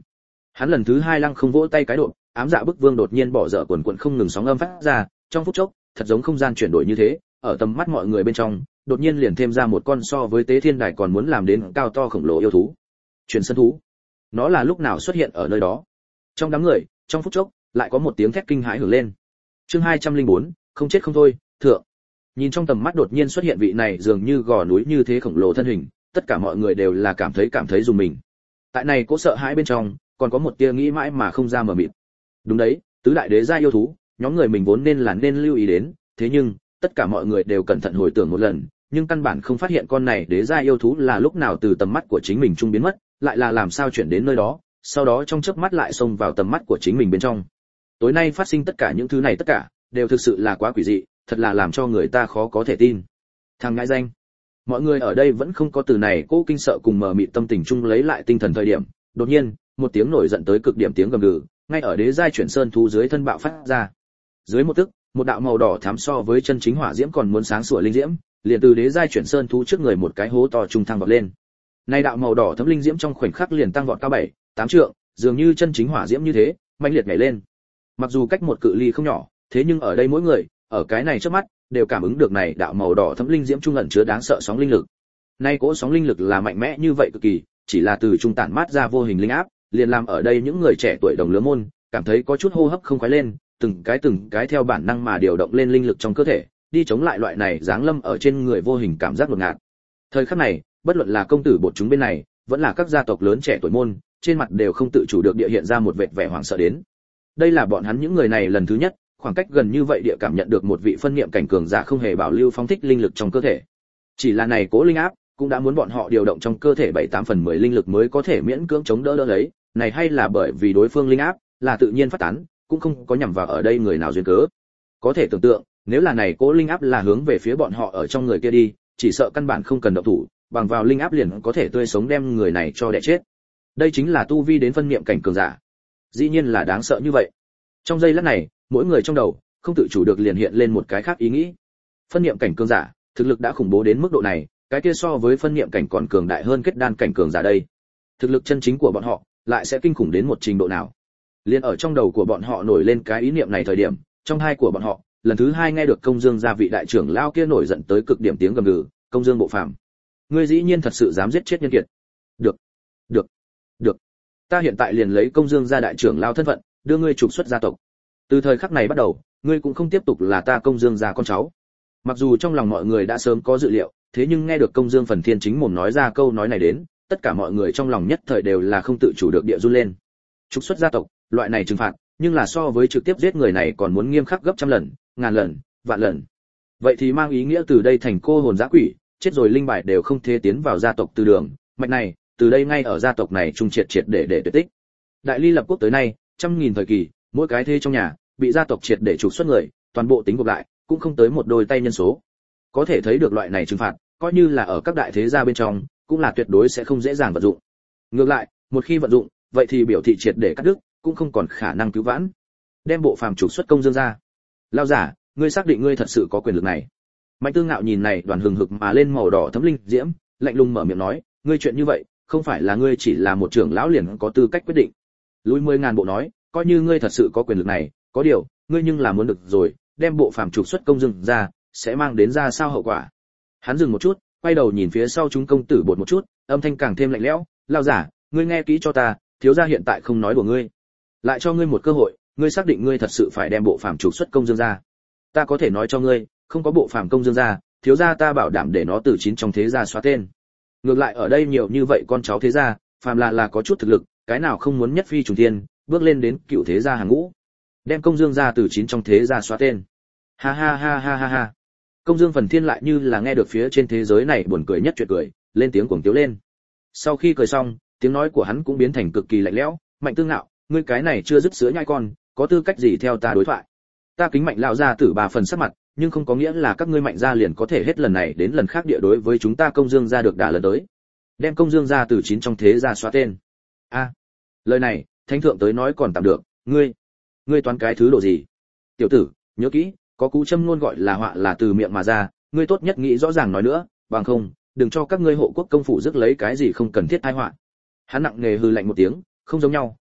Hắn lần thứ hai lăng không vỗ tay cái độ, ám dạ bức vương đột nhiên bỏ dở quần quần không ngừng sóng âm phát ra, trong phút chốc, thật giống không gian chuyển đổi như thế, ở tầm mắt mọi người bên trong, đột nhiên liền thêm ra một con so với tế thiên đài còn muốn làm đến cao to khổng lồ yêu thú. Chuyển sân thú. Nó là lúc nào xuất hiện ở nơi đó? Trong đám người, trong phút chốc, lại có một tiếng thét kinh hãi hưởng lên. Chương hai trăm lẻ bốn, không chết không thôi, thượng. Nhìn trong tầm mắt đột nhiên xuất hiện vị này dường như gò núi như thế khổng lồ thân hình, tất cả mọi người đều là cảm thấy cảm thấy rùng mình. Tại này cố sợ hãi bên trong, còn có một tia nghĩ mãi mà không ra mở miệng. Đúng đấy, tứ đại đế gia yêu thú, nhóm người mình vốn nên là nên lưu ý đến, thế nhưng, tất cả mọi người đều cẩn thận hồi tưởng một lần, nhưng căn bản không phát hiện con này đế gia yêu thú là lúc nào từ tầm mắt của chính mình trung biến mất, lại là làm sao chuyển đến nơi đó, sau đó trong chớp mắt lại xông vào tầm mắt của chính mình bên trong. Tối nay phát sinh tất cả những thứ này tất cả, đều thực sự là quá quỷ dị, thật là làm cho người ta khó có thể tin. Thằng ngãi danh. Mọi người ở đây vẫn không có từ này cố kinh sợ cùng mờ mịt tâm tình chung lấy lại tinh thần thời điểm, đột nhiên, một tiếng nổi giận tới cực điểm tiếng gầm gừ, ngay ở đế giai chuyển sơn thú dưới thân bạo phát ra. Dưới một tức, một đạo màu đỏ thắm so với chân chính hỏa diễm còn muốn sáng sủa linh diễm, liền từ đế giai chuyển sơn thú trước người một cái hố to trung thăng vọt lên. Nay đạo màu đỏ thấm linh diễm trong khoảnh khắc liền tăng vọt cao bảy, tám trượng, dường như chân chính hỏa diễm như thế, mãnh liệt nhảy lên. Mặc dù cách một cự ly không nhỏ, thế nhưng ở đây mỗi người, ở cái này trước mắt, đều cảm ứng được này đạo màu đỏ thấm linh diễm trung ẩn chứa đáng sợ sóng linh lực. Nay cỗ sóng linh lực là mạnh mẽ như vậy cực kỳ, chỉ là từ trung tản mát ra vô hình linh áp, liền làm ở đây những người trẻ tuổi đồng lứa môn, cảm thấy có chút hô hấp không khoái lên, từng cái từng cái theo bản năng mà điều động lên linh lực trong cơ thể, đi chống lại loại này giáng lâm ở trên người vô hình cảm giác đột ngạt. Thời khắc này, bất luận là công tử bột chúng bên này, vẫn là các gia tộc lớn trẻ tuổi môn, trên mặt đều không tự chủ được địa hiện ra một vệt vẻ hoảng sợ đến. Đây là bọn hắn những người này lần thứ nhất, khoảng cách gần như vậy địa cảm nhận được một vị phân niệm cảnh cường giả không hề bảo lưu phóng thích linh lực trong cơ thể. Chỉ là này cố linh áp, cũng đã muốn bọn họ điều động trong cơ thể bảy tám phần mười linh lực mới có thể miễn cưỡng chống đỡ đỡ lấy, này hay là bởi vì đối phương linh áp là tự nhiên phát tán, cũng không có nhằm vào ở đây người nào duyên cớ. Có thể tưởng tượng, nếu là này cố linh áp là hướng về phía bọn họ ở trong người kia đi, chỉ sợ căn bản không cần động thủ, bằng vào linh áp liền có thể tươi sống đem người này cho đẻ chết. Đây chính là tu vi đến phân niệm cảnh cường giả. Dĩ nhiên là đáng sợ như vậy. Trong giây lát này, mỗi người trong đầu không tự chủ được liền hiện lên một cái khác ý nghĩ. Phân niệm cảnh cường giả, thực lực đã khủng bố đến mức độ này, cái kia so với phân niệm cảnh còn cường đại hơn kết đan cảnh cường giả đây. Thực lực chân chính của bọn họ lại sẽ kinh khủng đến một trình độ nào? Liên ở trong đầu của bọn họ nổi lên cái ý niệm này thời điểm, trong hai của bọn họ, lần thứ hai nghe được Công Dương gia vị đại trưởng lao kia nổi giận tới cực điểm tiếng gầm gừ, "Công Dương Bộ Phàm, ngươi dĩ nhiên thật sự dám giết chết nhân kiệt." "Được, được, được. Ta hiện tại liền lấy Công Dương gia đại trưởng lao thân phận, đưa ngươi trục xuất gia tộc. Từ thời khắc này bắt đầu, ngươi cũng không tiếp tục là ta Công Dương gia con cháu." Mặc dù trong lòng mọi người đã sớm có dự liệu, thế nhưng nghe được Công Dương Phần Thiên chính mồm nói ra câu nói này đến, tất cả mọi người trong lòng nhất thời đều là không tự chủ được địa run lên. Trục xuất gia tộc, loại này trừng phạt, nhưng là so với trực tiếp giết người này còn muốn nghiêm khắc gấp trăm lần, ngàn lần, vạn lần. Vậy thì mang ý nghĩa từ đây thành cô hồn dã quỷ, chết rồi linh bài đều không thể tiến vào gia tộc từ đường, mạch này, từ đây ngay ở gia tộc này trung triệt triệt để để tuyệt tích. Đại Ly lập quốc tới nay, trăm nghìn thời kỳ, mỗi cái thế trong nhà bị gia tộc triệt để trục xuất người, toàn bộ tính gộp lại, cũng không tới một đôi tay nhân số. Có thể thấy được loại này trừng phạt, coi như là ở các đại thế gia bên trong, cũng là tuyệt đối sẽ không dễ dàng vận dụng. Ngược lại, một khi vận dụng, vậy thì biểu thị triệt để cắt đứt, cũng không còn khả năng cứu vãn. Đem Bộ Phàm trục xuất Công Dương ra. Lao giả, ngươi xác định ngươi thật sự có quyền lực này? Mạnh Tương Ngạo nhìn này đoàn hừng hực mà lên màu đỏ thấm linh diễm, lạnh lùng mở miệng nói, ngươi chuyện như vậy, không phải là ngươi chỉ là một trưởng lão liền có tư cách quyết định. Lùi mười ngàn bộ nói, coi như ngươi thật sự có quyền lực này, có điều, ngươi nhưng là muốn được rồi, đem Bộ Phàm trục xuất Công Dương ra, sẽ mang đến ra sao hậu quả? Hắn dừng một chút, quay đầu nhìn phía sau chúng công tử bột một chút, âm thanh càng thêm lạnh lẽo, lao giả, ngươi nghe kỹ cho ta, thiếu gia hiện tại không nói của ngươi, lại cho ngươi một cơ hội, ngươi xác định ngươi thật sự phải đem Bộ Phàm trục xuất Công Dương ra? Ta có thể nói cho ngươi, không có Bộ Phàm Công Dương ra, thiếu gia ta bảo đảm để nó từ chín trong thế gia xóa tên. Ngược lại ở đây nhiều như vậy con cháu thế gia, phàm là là có chút thực lực, cái nào không muốn nhất phi trùng thiên, bước lên đến cựu thế gia hàng ngũ, đem Công Dương ra từ chín trong thế gia xóa tên. Ha ha ha ha ha ha. Công Dương Phần Thiên lại như là nghe được phía trên thế giới này buồn cười nhất chuyện cười, lên tiếng cuồng tiếu lên. Sau khi cười xong, tiếng nói của hắn cũng biến thành cực kỳ lạnh lẽo, Mạnh Tương Ngạo, ngươi cái này chưa dứt sữa nhai con, có tư cách gì theo ta đối thoại? Ta kính Mạnh lão gia tử ba phần sắc mặt, nhưng không có nghĩa là các ngươi Mạnh gia liền có thể hết lần này đến lần khác địa đối với chúng ta Công Dương gia được đả lần tới. Đem Công Dương gia từ chín trong thế gia xóa tên. A, à, lời này, thánh thượng tới nói còn tạm được, ngươi, ngươi toán cái thứ độ gì? Tiểu tử, nhớ kỹ, có cú châm luôn gọi là họa là từ miệng mà ra, ngươi tốt nhất nghĩ rõ ràng nói nữa, bằng không, đừng cho các ngươi hộ quốc công phủ rước lấy cái gì không cần thiết tai họa. Hắn nặng nề hừ lạnh một tiếng, không giống nhau,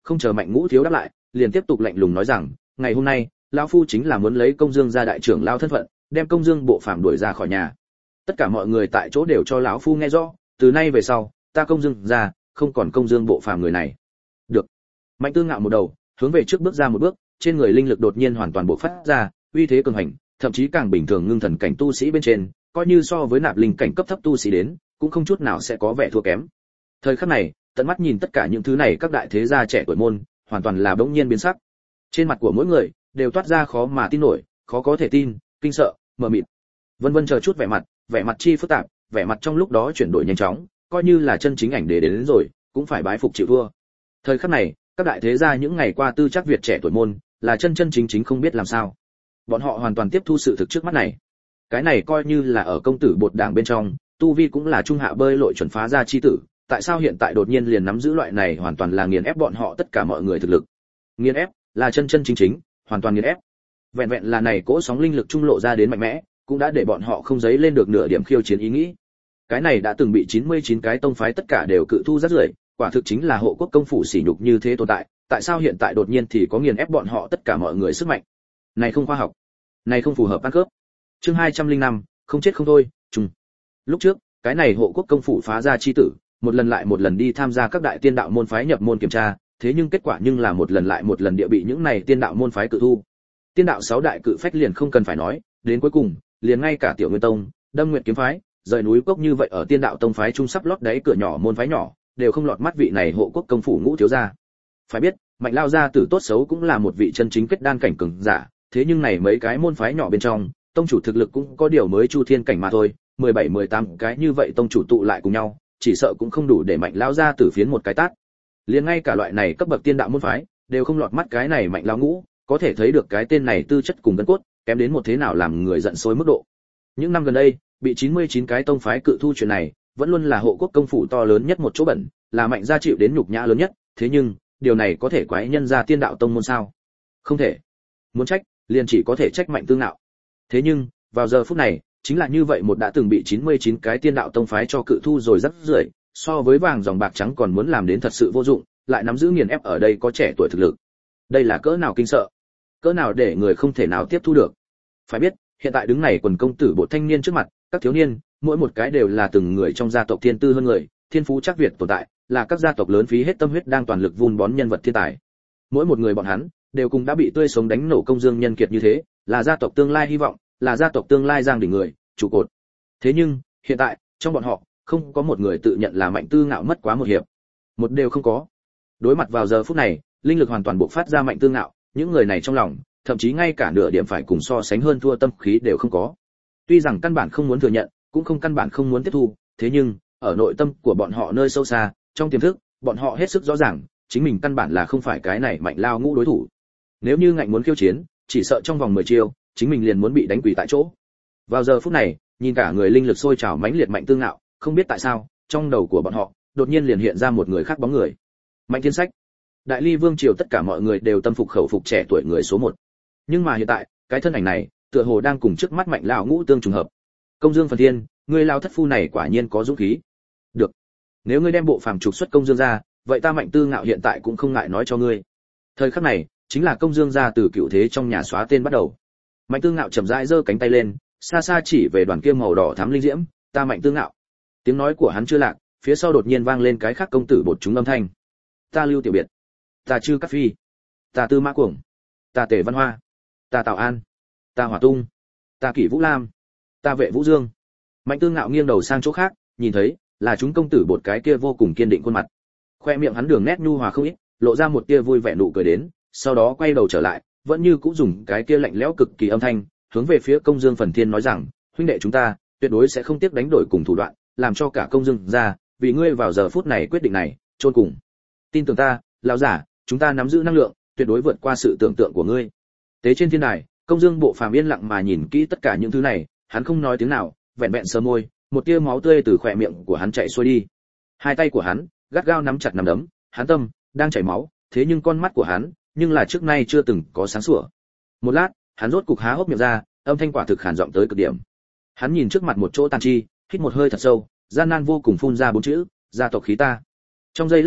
Không chờ Mạnh Ngũ thiếu đáp lại, liền tiếp tục lạnh lùng nói rằng, ngày hôm nay, lão phu chính là muốn lấy Công Dương gia đại trưởng lão thân phận, đem Công Dương bộ phàm đuổi ra khỏi nhà. Tất cả mọi người tại chỗ đều cho lão phu nghe rõ, từ nay về sau, ta Công Dương gia không còn Công Dương bộ phàm người này. Được. Mạnh Tư Ngạo một đầu, hướng về trước bước ra một bước, trên người linh lực đột nhiên hoàn toàn bộc phát ra, uy thế cường hành, thậm chí càng bình thường ngưng thần cảnh tu sĩ bên trên, coi như so với nạp linh cảnh cấp thấp tu sĩ đến, cũng không chút nào sẽ có vẻ thua kém. Thời khắc này, tận mắt nhìn tất cả những thứ này các đại thế gia trẻ tuổi môn, hoàn toàn là bỗng nhiên biến sắc. Trên mặt của mỗi người đều toát ra khó mà tin nổi, khó có thể tin, kinh sợ, mờ mịt. Vân vân chờ chút vẻ mặt, vẻ mặt chi phức tạp, vẻ mặt trong lúc đó chuyển đổi nhanh chóng, coi như là chân chính ảnh đế đến, đến rồi, cũng phải bái phục chịu thua. Thời khắc này, các đại thế gia những ngày qua tư chắc Việt trẻ tuổi môn, là chân chân chính chính không biết làm sao. Bọn họ hoàn toàn tiếp thu sự thực trước mắt này. Cái này coi như là ở công tử bột đảng bên trong, tu vi cũng là trung hạ bơi lội chuẩn phá gia chi tử, tại sao hiện tại đột nhiên liền nắm giữ loại này hoàn toàn là nghiền ép bọn họ tất cả mọi người thực lực. Nghiền ép, là chân chân chính chính, hoàn toàn nghiền ép. Vẹn vẹn là này cỗ sóng linh lực trung lộ ra đến mạnh mẽ, cũng đã để bọn họ không dấy lên được nửa điểm khiêu chiến ý nghĩ. Cái này đã từng bị chín mươi chín cái tông phái tất cả đều cự thu rất rưởi, quả thực chính là hộ quốc công phủ sỉ nhục như thế tồn tại, tại sao hiện tại đột nhiên thì có nghiền ép bọn họ tất cả mọi người sức mạnh? Này không khoa học, này không phù hợp ăn cướp. Chương hai trăm lẻ năm, không chết không thôi, trùng. Lúc trước, cái này hộ quốc công phủ phá ra chi tử, một lần lại một lần đi tham gia các đại tiên đạo môn phái nhập môn kiểm tra, thế nhưng kết quả nhưng là một lần lại một lần địa bị những này tiên đạo môn phái cự thu. Tiên đạo sáu đại cự phách liền không cần phải nói, đến cuối cùng, liền ngay cả Tiểu Nguyên Tông, Đâm Nguyệt kiếm phái, rời núi cốc như vậy ở tiên đạo tông phái trung sắp lót đáy cửa nhỏ môn phái nhỏ, đều không lọt mắt vị này hộ quốc công phủ Ngũ thiếu gia. Phải biết, Mạnh lao gia tử tốt xấu cũng là một vị chân chính kết đan cảnh cường giả, thế nhưng này mấy cái môn phái nhỏ bên trong, tông chủ thực lực cũng có điều mới chu thiên cảnh mà thôi, mười bảy mười tám cái như vậy tông chủ tụ lại cùng nhau, chỉ sợ cũng không đủ để Mạnh lao gia tử phiến một cái tát. Liền ngay cả loại này cấp bậc tiên đạo môn phái, đều không lọt mắt cái này Mạnh lao Ngũ, có thể thấy được cái tên này tư chất cùng gân cốt, kém đến một thế nào làm người giận sôi mức độ. Những năm gần đây, bị chín mươi chín cái tông phái cự thu chuyện này, vẫn luôn là hộ quốc công phủ to lớn nhất một chỗ bẩn, là Mạnh gia chịu đến nhục nhã lớn nhất, thế nhưng, điều này có thể quái nhân ra tiên đạo tông môn sao? Không thể. Muốn trách, liền chỉ có thể trách Mạnh Tư Ngạo. Thế nhưng, vào giờ phút này, chính là như vậy một đã từng bị chín mươi chín cái tiên đạo tông phái cho cự thu rồi rất rưởi, so với vàng dòng bạc trắng còn muốn làm đến thật sự vô dụng, lại nắm giữ nghiền ép ở đây có trẻ tuổi thực lực. Đây là cỡ nào kinh sợ, cỡ nào để người không thể nào tiếp thu được. Phải biết, hiện tại đứng này quần công tử bộ thanh niên trước mặt, các thiếu niên, mỗi một cái đều là từng người trong gia tộc thiên tư hơn người, thiên phú chắc Việt tồn tại, là các gia tộc lớn phí hết tâm huyết đang toàn lực vun bón nhân vật thiên tài. Mỗi một người bọn hắn đều cùng đã bị tươi sống đánh nổ công dương nhân kiệt như thế, là gia tộc tương lai hy vọng, là gia tộc tương lai giang đỉnh người, trụ cột. Thế nhưng, hiện tại, trong bọn họ, không có một người tự nhận là Mạnh Tư Ngạo mất quá một hiệp. Một đều không có. Đối mặt vào giờ phút này, linh lực hoàn toàn bộc phát ra Mạnh Tư Ngạo, những người này trong lòng, thậm chí ngay cả nửa điểm phải cùng so sánh hơn thua tâm khí đều không có. Tuy rằng căn bản không muốn thừa nhận, cũng không căn bản không muốn tiếp thu, thế nhưng, ở nội tâm của bọn họ nơi sâu xa, trong tiềm thức, bọn họ hết sức rõ ràng, chính mình căn bản là không phải cái này Mạnh lao Ngũ đối thủ. Nếu như ngạnh muốn khiêu chiến, chỉ sợ trong vòng mười chiêu, chính mình liền muốn bị đánh quỳ tại chỗ. Vào giờ phút này, nhìn cả người linh lực sôi trào mãnh liệt Mạnh Tư Ngạo, không biết tại sao, trong đầu của bọn họ, đột nhiên liền hiện ra một người khác bóng người. Mạnh Thiên Sách. Đại Ly Vương triều tất cả mọi người đều tâm phục khẩu phục trẻ tuổi người số một. Nhưng mà hiện tại, cái thân ảnh này, tựa hồ đang cùng trước mắt Mạnh lão Ngũ tương trùng hợp. Công Dương Phần Thiên, ngươi lao thất phu này quả nhiên có dũng khí. Được, nếu ngươi đem bộ phàm trục xuất Công Dương ra, vậy ta Mạnh Tư Ngạo hiện tại cũng không ngại nói cho ngươi. Thời khắc này, chính là Công Dương ra từ cựu thế trong nhà xóa tên bắt đầu. Mạnh Tư Ngạo chậm rãi giơ cánh tay lên, xa xa chỉ về đoàn kia màu đỏ thắm linh diễm, ta Mạnh Tư Ngạo. Tiếng nói của hắn chưa lạc, phía sau đột nhiên vang lên cái khác công tử bột chúng âm thanh. Ta Lưu Tiểu Biệt, ta Trư Cát Phi, ta Tư Mã Cuồng, ta Tề Văn Hoa, ta Tào An, ta Hỏa Tung, ta Kỷ Vũ Lam, ta Vệ Vũ Dương. Mạnh Tư Ngạo nghiêng đầu sang chỗ khác, nhìn thấy là chúng công tử bột cái kia vô cùng kiên định khuôn mặt. Khoe miệng hắn đường nét nhu hòa không ít, lộ ra một tia vui vẻ nụ cười đến, sau đó quay đầu trở lại, vẫn như cũ dùng cái kia lạnh lẽo cực kỳ âm thanh, hướng về phía Công Dương Phần Thiên nói rằng, huynh đệ chúng ta tuyệt đối sẽ không tiếc đánh đổi cùng thủ đoạn, làm cho cả Công Dương ra, vì ngươi vào giờ phút này quyết định này, chôn cùng. Tin tưởng ta, lão giả, chúng ta nắm giữ năng lượng, tuyệt đối vượt qua sự tưởng tượng của ngươi. Tế trên thiên đài, Công Dương Bộ Phàm yên lặng mà nhìn kỹ tất cả những thứ này, hắn không nói tiếng nào, vẹn vẹn sờ môi, một tia máu tươi từ khóe miệng của hắn chảy xuôi đi. Hai tay của hắn gắt gao nắm chặt nắm đấm, hắn tâm đang chảy máu, thế nhưng con mắt của hắn, nhưng là trước nay chưa từng có sáng sủa. Một lát, hắn rốt cục há hốc miệng ra, âm thanh quả thực khàn giọng tới cực điểm. Hắn nhìn trước mặt một chỗ tàn chi, hít một hơi thật sâu, gian nan vô cùng phun ra bốn chữ, gia tộc khí ta. Trong giây lát này,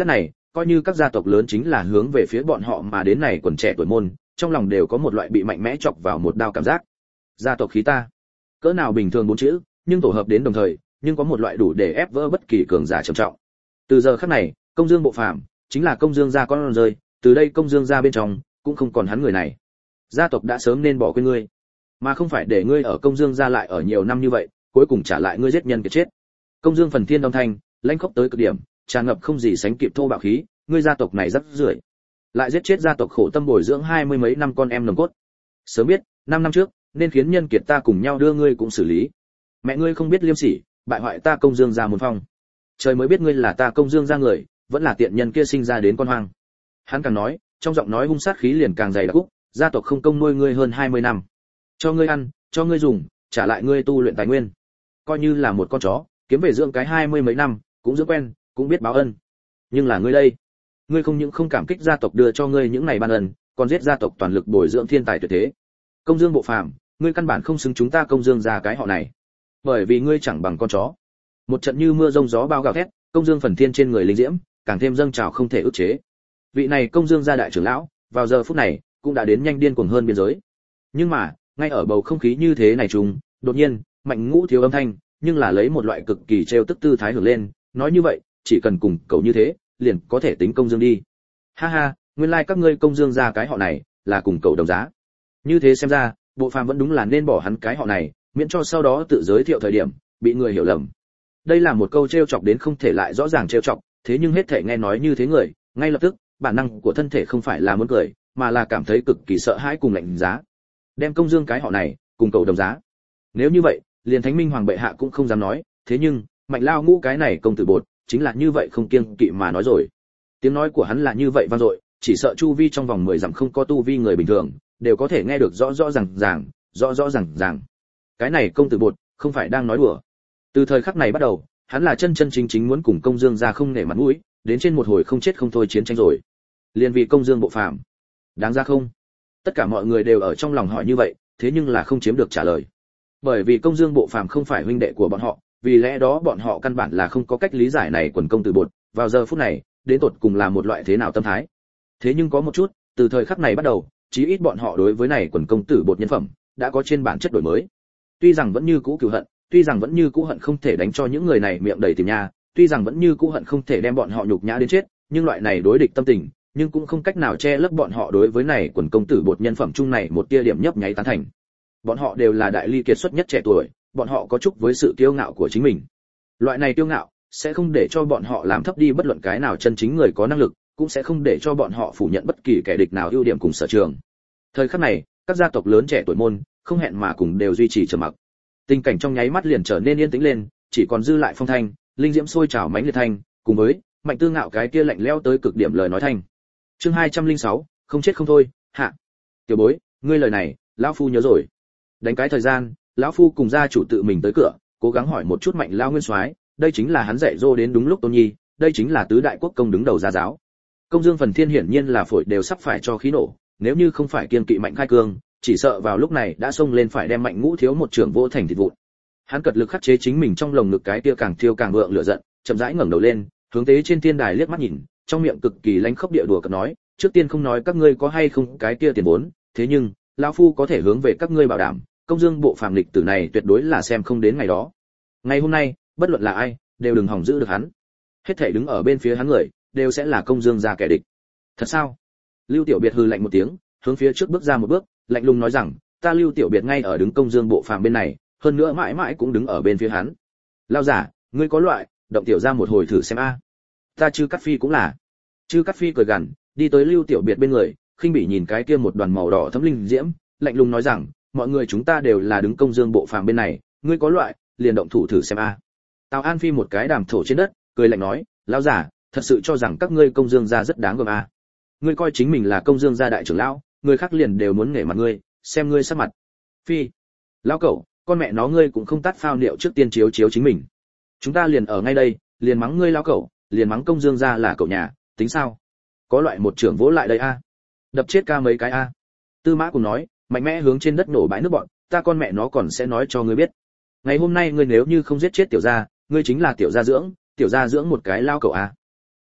coi như các gia tộc lớn chính là hướng về phía bọn họ mà đến này quần trẻ tuổi môn, trong lòng đều có một loại bị mạnh mẽ chọc vào một đao cảm giác. Gia tộc khí ta, cỡ nào bình thường bốn chữ, nhưng tổ hợp đến đồng thời, nhưng có một loại đủ để ép vỡ bất kỳ cường giả trầm trọng. Từ giờ khắc này, Công Dương Bộ Phàm chính là Công Dương gia con rơi, từ đây Công Dương gia bên trong cũng không còn hắn người này. Gia tộc đã sớm nên bỏ quên ngươi, mà không phải để ngươi ở Công Dương gia lại ở nhiều năm như vậy, cuối cùng trả lại ngươi giết nhân cái chết. Công Dương Phần Thiên âm thanh, lãnh khốc tới cực điểm, tràn ngập không gì sánh kịp thô bạo khí, ngươi gia tộc này rất rưởi, lại giết chết gia tộc khổ tâm bồi dưỡng hai mươi mấy năm con em nồng cốt. Sớm biết, năm năm trước, nên khiến nhân kiệt ta cùng nhau đưa ngươi cũng xử lý. Mẹ ngươi không biết liêm sỉ, bại hoại ta Công Dương gia môn phong. Trời mới biết ngươi là ta Công Dương gia người, vẫn là tiện nhân kia sinh ra đến con hoang. Hắn càng nói, trong giọng nói hung sát khí liền càng dày đặc cúc, gia tộc không công nuôi ngươi hơn hai mươi năm, cho ngươi ăn, cho ngươi dùng, trả lại ngươi tu luyện tài nguyên, coi như là một con chó, kiếm về dưỡng cái hai mươi mấy năm, cũng dưỡng quen, cũng biết báo ân. Nhưng là ngươi đây, ngươi không những không cảm kích gia tộc đưa cho ngươi những này ban ân, còn giết gia tộc toàn lực bồi dưỡng thiên tài tuyệt thế. Công Dương Bộ Phàm, ngươi căn bản không xứng chúng ta Công Dương gia cái họ này, bởi vì ngươi chẳng bằng con chó. Một trận như mưa rông gió bao gào thét, Công Dương Phần Thiên trên người linh diễm càng thêm dâng trào không thể ức chế. Vị này Công Dương gia đại trưởng lão, vào giờ phút này cũng đã đến nhanh điên cuồng hơn biên giới. Nhưng mà, ngay ở bầu không khí như thế này trùng, đột nhiên, Mạnh Ngũ thiếu âm thanh, nhưng là lấy một loại cực kỳ trêu tức tư thái hưởng lên, nói như vậy, chỉ cần cùng cậu như thế, liền có thể tính Công Dương đi. Ha ha, nguyên lai like các ngươi Công Dương gia cái họ này là cùng cậu đồng giá. Như thế xem ra, Bộ Phàm vẫn đúng là nên bỏ hắn cái họ này, miễn cho sau đó tự giới thiệu thời điểm bị người hiểu lầm. Đây là một câu trêu chọc đến không thể lại rõ ràng trêu chọc, thế nhưng hết thể nghe nói như thế người, ngay lập tức, bản năng của thân thể không phải là muốn cười, mà là cảm thấy cực kỳ sợ hãi cùng lạnh giá. Đem Công Dương cái họ này cùng cậu đồng giá. Nếu như vậy, liền Thánh Minh Hoàng bệ hạ cũng không dám nói, thế nhưng, Mạnh Lao Ngũ cái này công tử bột, chính là như vậy không kiêng kỵ mà nói rồi. Tiếng nói của hắn là như vậy vang dội, chỉ sợ chu vi trong vòng mười dặm không có tu vi người bình thường, đều có thể nghe được rõ rõ ràng ràng, rõ rõ ràng ràng. Cái này công tử bột, không phải đang nói đùa. Từ thời khắc này bắt đầu, hắn là chân chân chính chính muốn cùng Công Dương gia không nể mặt mũi, đến trên một hồi không chết không thôi chiến tranh rồi. Liên vì Công Dương Bộ Phàm, đáng ra không? Tất cả mọi người đều ở trong lòng hỏi như vậy, thế nhưng là không chiếm được trả lời. Bởi vì Công Dương Bộ Phàm không phải huynh đệ của bọn họ, vì lẽ đó bọn họ căn bản là không có cách lý giải này quần công tử bột, vào giờ phút này, đến tột cùng là một loại thế nào tâm thái. Thế nhưng có một chút, từ thời khắc này bắt đầu, chí ít bọn họ đối với này quần công tử bột nhân phẩm đã có trên bản chất đổi mới. Tuy rằng vẫn như cũ cừu hận, tuy rằng vẫn như cũ hận không thể đánh cho những người này miệng đầy tìm nha, tuy rằng vẫn như cũ hận không thể đem bọn họ nhục nhã đến chết, nhưng loại này đối địch tâm tình, nhưng cũng không cách nào che lấp bọn họ đối với này quần công tử bột nhân phẩm chung này một tia điểm nhấp nháy tán thành. Bọn họ đều là đại ly kiệt xuất nhất trẻ tuổi, bọn họ có chút với sự kiêu ngạo của chính mình. Loại này kiêu ngạo sẽ không để cho bọn họ làm thấp đi bất luận cái nào chân chính người có năng lực, cũng sẽ không để cho bọn họ phủ nhận bất kỳ kẻ địch nào ưu điểm cùng sở trường. Thời khắc này, các gia tộc lớn trẻ tuổi môn không hẹn mà cùng đều duy trì trầm mặc. Tình cảnh trong nháy mắt liền trở nên yên tĩnh lên, chỉ còn dư lại phong thanh, linh diễm sôi trào mãnh liệt thanh, cùng với Mạnh Tư Ngạo cái kia lạnh lẽo tới cực điểm lời nói thanh. Chương hai trăm lẻ sáu, không chết không thôi, hạ. Tiểu bối, ngươi lời này, lão phu nhớ rồi. Đánh cái thời gian, lão phu cùng gia chủ tự mình tới cửa, cố gắng hỏi một chút Mạnh lão nguyên soái, đây chính là hắn dạy dỗ đến đúng lúc Tôn Nhi, đây chính là tứ đại quốc công đứng đầu gia giáo. Công Dương Phần Thiên hiển nhiên là phổi đều sắp phải cho khí nổ, nếu như không phải kiên kỵ Mạnh Khai Cương, chỉ sợ vào lúc này đã xông lên phải đem Mạnh Ngũ thiếu một trưởng vỗ thành thịt vụn. Hắn cật lực khắc chế chính mình trong lồng ngực cái kia càng thiêu càng vượng lửa giận, chậm rãi ngẩng đầu lên, hướng tế trên thiên đài liếc mắt nhìn, trong miệng cực kỳ lánh khốc địa đùa cợt nói, trước tiên không nói các ngươi có hay không cái kia tiền vốn, thế nhưng lão phu có thể hướng về các ngươi bảo đảm, Công Dương Bộ Phàm lịch tử này tuyệt đối là xem không đến ngày đó. Ngày hôm nay, bất luận là ai, đều đừng hòng giữ được hắn. Hết thảy đứng ở bên phía hắn người, đều sẽ là Công Dương gia kẻ địch. Thật sao? Lưu Tiểu Biệt hừ lạnh một tiếng, hướng phía trước bước ra một bước, lạnh lùng nói rằng, ta Lưu Tiểu Biệt ngay ở đứng Công Dương Bộ Phàm bên này, hơn nữa mãi mãi cũng đứng ở bên phía hắn. Lao giả, ngươi có loại, động tiểu ra một hồi thử xem a. Ta Chư Cát Phi cũng là. Chư Cát Phi cười gằn, đi tới Lưu Tiểu Biệt bên người, khinh bỉ nhìn cái kia một đoàn màu đỏ thấm linh diễm, lạnh lùng nói rằng, mọi người chúng ta đều là đứng Công Dương Bộ Phàm bên này, ngươi có loại, liền động thủ thử xem a. Tào An Phi một cái đàm thổ trên đất, cười lạnh nói, lão giả, thật sự cho rằng các ngươi Công Dương gia rất đáng gờm a. Ngươi coi chính mình là Công Dương gia đại trưởng lão, người khác liền đều muốn nể mặt ngươi, xem ngươi sắc mặt. Phi, lão cẩu, con mẹ nó ngươi cũng không tát phao niệu trước tiên chiếu chiếu chính mình. Chúng ta liền ở ngay đây, liền mắng ngươi lão cẩu, liền mắng Công Dương gia là cậu nhà, tính sao? Có loại một trưởng vỗ lại đây a. Đập chết ca mấy cái a. Tư Mã cùng nói, mạnh mẽ hướng trên đất nổ bãi nước bọn, ta con mẹ nó còn sẽ nói cho ngươi biết. Ngày hôm nay ngươi nếu như không giết chết tiểu gia, ngươi chính là tiểu gia dưỡng, tiểu gia dưỡng một cái lao cẩu a.